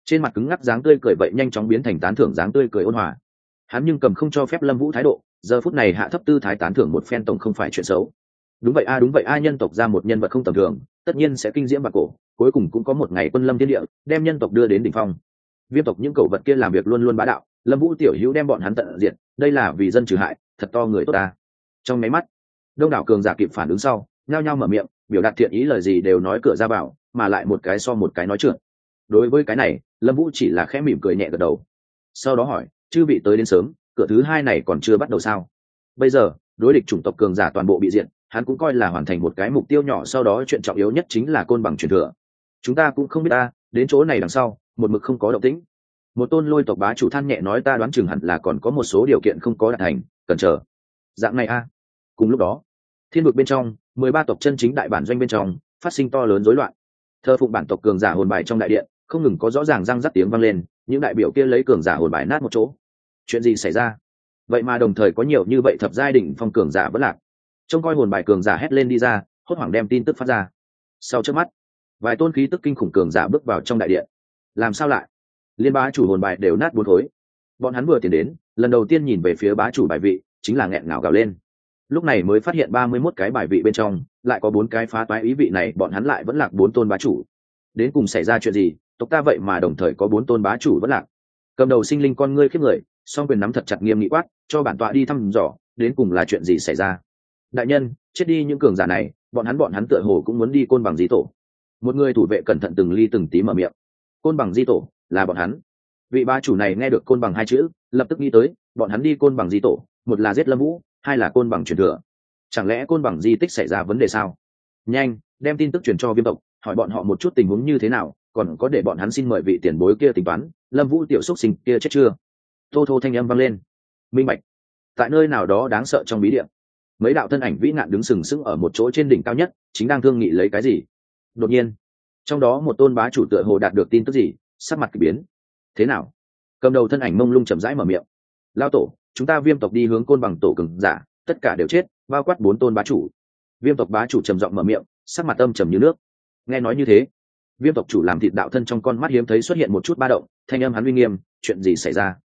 trên mặt cứng ngắc dáng tươi cười vậy nhanh chóng biến thành tán thưởng dáng tươi cười ôn hòa. Hắn nhưng cầm không cho phép Lâm Vũ thái độ, giờ phút này hạ thấp tư thái tán thưởng một phen tổng không phải chuyện xấu. Đúng vậy a, đúng vậy a, nhân tộc ra một nhân vật không tầm thường, tất nhiên sẽ kinh diễm và cổ, cuối cùng cũng có một ngày quân lâm thiên địa, đem nhân tộc đưa đến đỉnh phong. Viêm tộc những cẩu vật kia làm việc luôn luôn bá đạo, Lâm Vũ tiểu hữu đem bọn hắn tận diệt, đây là vì dân trừ hại, thật to người tốt ta. Trong máy mắt, đông đảo cường giả kịp phản ứng sau, nhao nhao mở miệng, biểu đạt thiện ý, lời gì đều nói cửa ra vào, mà lại một cái so một cái nói trượt. Đối với cái này, Lâm Vũ chỉ là khẽ mỉm cười nhẹ gật đầu. Sau đó hỏi, chư vị tới đến sớm, cửa thứ hai này còn chưa bắt đầu sao? Bây giờ, đối địch chủng tộc cường giả toàn bộ bị diệt, hắn cũng coi là hoàn thành một cái mục tiêu nhỏ, sau đó chuyện trọng yếu nhất chính là côn bằng truyền thừa. Chúng ta cũng không biết ta, đến chỗ này đằng sau, một mực không có động tĩnh. Một tôn lôi tộc bá chủ than nhẹ nói, ta đoán chừng hẳn là còn có một số điều kiện không có đạt thành, cần chờ. Dạng này a. Cùng lúc đó, thiên vực bên trong, 13 tộc chân chính đại bản doanh bên trong, phát sinh to lớn rối loạn. Thờ phụng bản tộc cường giả hồn bài trong đại điện, không ngừng có rõ ràng răng rắc tiếng vang lên, những đại biểu kia lấy cường giả hồn bài nát một chỗ. Chuyện gì xảy ra? Vậy mà đồng thời có nhiều như vậy thập giai đỉnh phong cường giả vẫn lạc. Trông coi hồn bài cường giả hét lên đi ra, hốt hoảng đem tin tức phát ra. Sau trước mắt, vài tôn khí tức kinh khủng cường giả bước vào trong đại điện. Làm sao lại? Liên bá chủ hồn bài đều nát bốn khối. Bọn hắn vừa tiến đến, lần đầu tiên nhìn về phía bá chủ bài vị, chính là nghẹn ngào gào lên. Lúc này mới phát hiện 31 cái bài vị bên trong, lại có 4 cái phá toái, ý vị này bọn hắn lại vẫn lạc 4 tôn bá chủ. Đến cùng xảy ra chuyện gì, tộc ta vậy mà đồng thời có 4 tôn bá chủ vẫn lạc. Cầm đầu sinh linh con ngươi khiếp người, song quyền nắm thật chặt nghiêm nghị quát, cho bản tọa đi thăm dò, đến cùng là chuyện gì xảy ra. Đại nhân, chết đi những cường giả này, bọn hắn tựa hồ cũng muốn đi côn bằng di tổ. Một người thủ vệ cẩn thận từng ly từng tí mở miệng. Côn bằng di tổ, là bọn hắn. Vị bá chủ này nghe được côn bằng hai chữ, lập tức nghĩ tới, bọn hắn đi côn bằng di tổ, một là giết Lâm Vũ, hai là côn bằng truyền thừa. Chẳng lẽ côn bằng di tích xảy ra vấn đề sao? Nhanh, đem tin tức truyền cho Viêm tộc, hỏi bọn họ một chút tình huống như thế nào, còn có để bọn hắn xin mời vị tiền bối kia tính toán, Lâm Vũ tiểu xúc sinh kia chết chưa? Tô thô thanh âm vang lên. Minh bạch. Tại nơi nào đó đáng sợ trong bí địa, mấy đạo thân ảnh vĩ nạn đứng sừng sững ở một chỗ trên đỉnh cao nhất, chính đang thương nghị lấy cái gì. Đột nhiên, trong đó một tôn bá chủ tựa hồ đạt được tin tức gì, sắc mặt kỳ biến. Thế nào? Cầm đầu thân ảnh mông lung chậm rãi mở miệng. Lao tổ, chúng ta Viêm tộc đi hướng côn bằng tổ cường giả, tất cả đều chết, bao quát 4 tôn bá chủ. Viêm tộc bá chủ trầm giọng mở miệng, sắc mặt âm trầm như nước. Nghe nói như thế, Viêm tộc chủ làm thịt đạo thân trong con mắt hiếm thấy xuất hiện một chút ba động, thanh âm hắn uy nghiêm, chuyện gì xảy ra?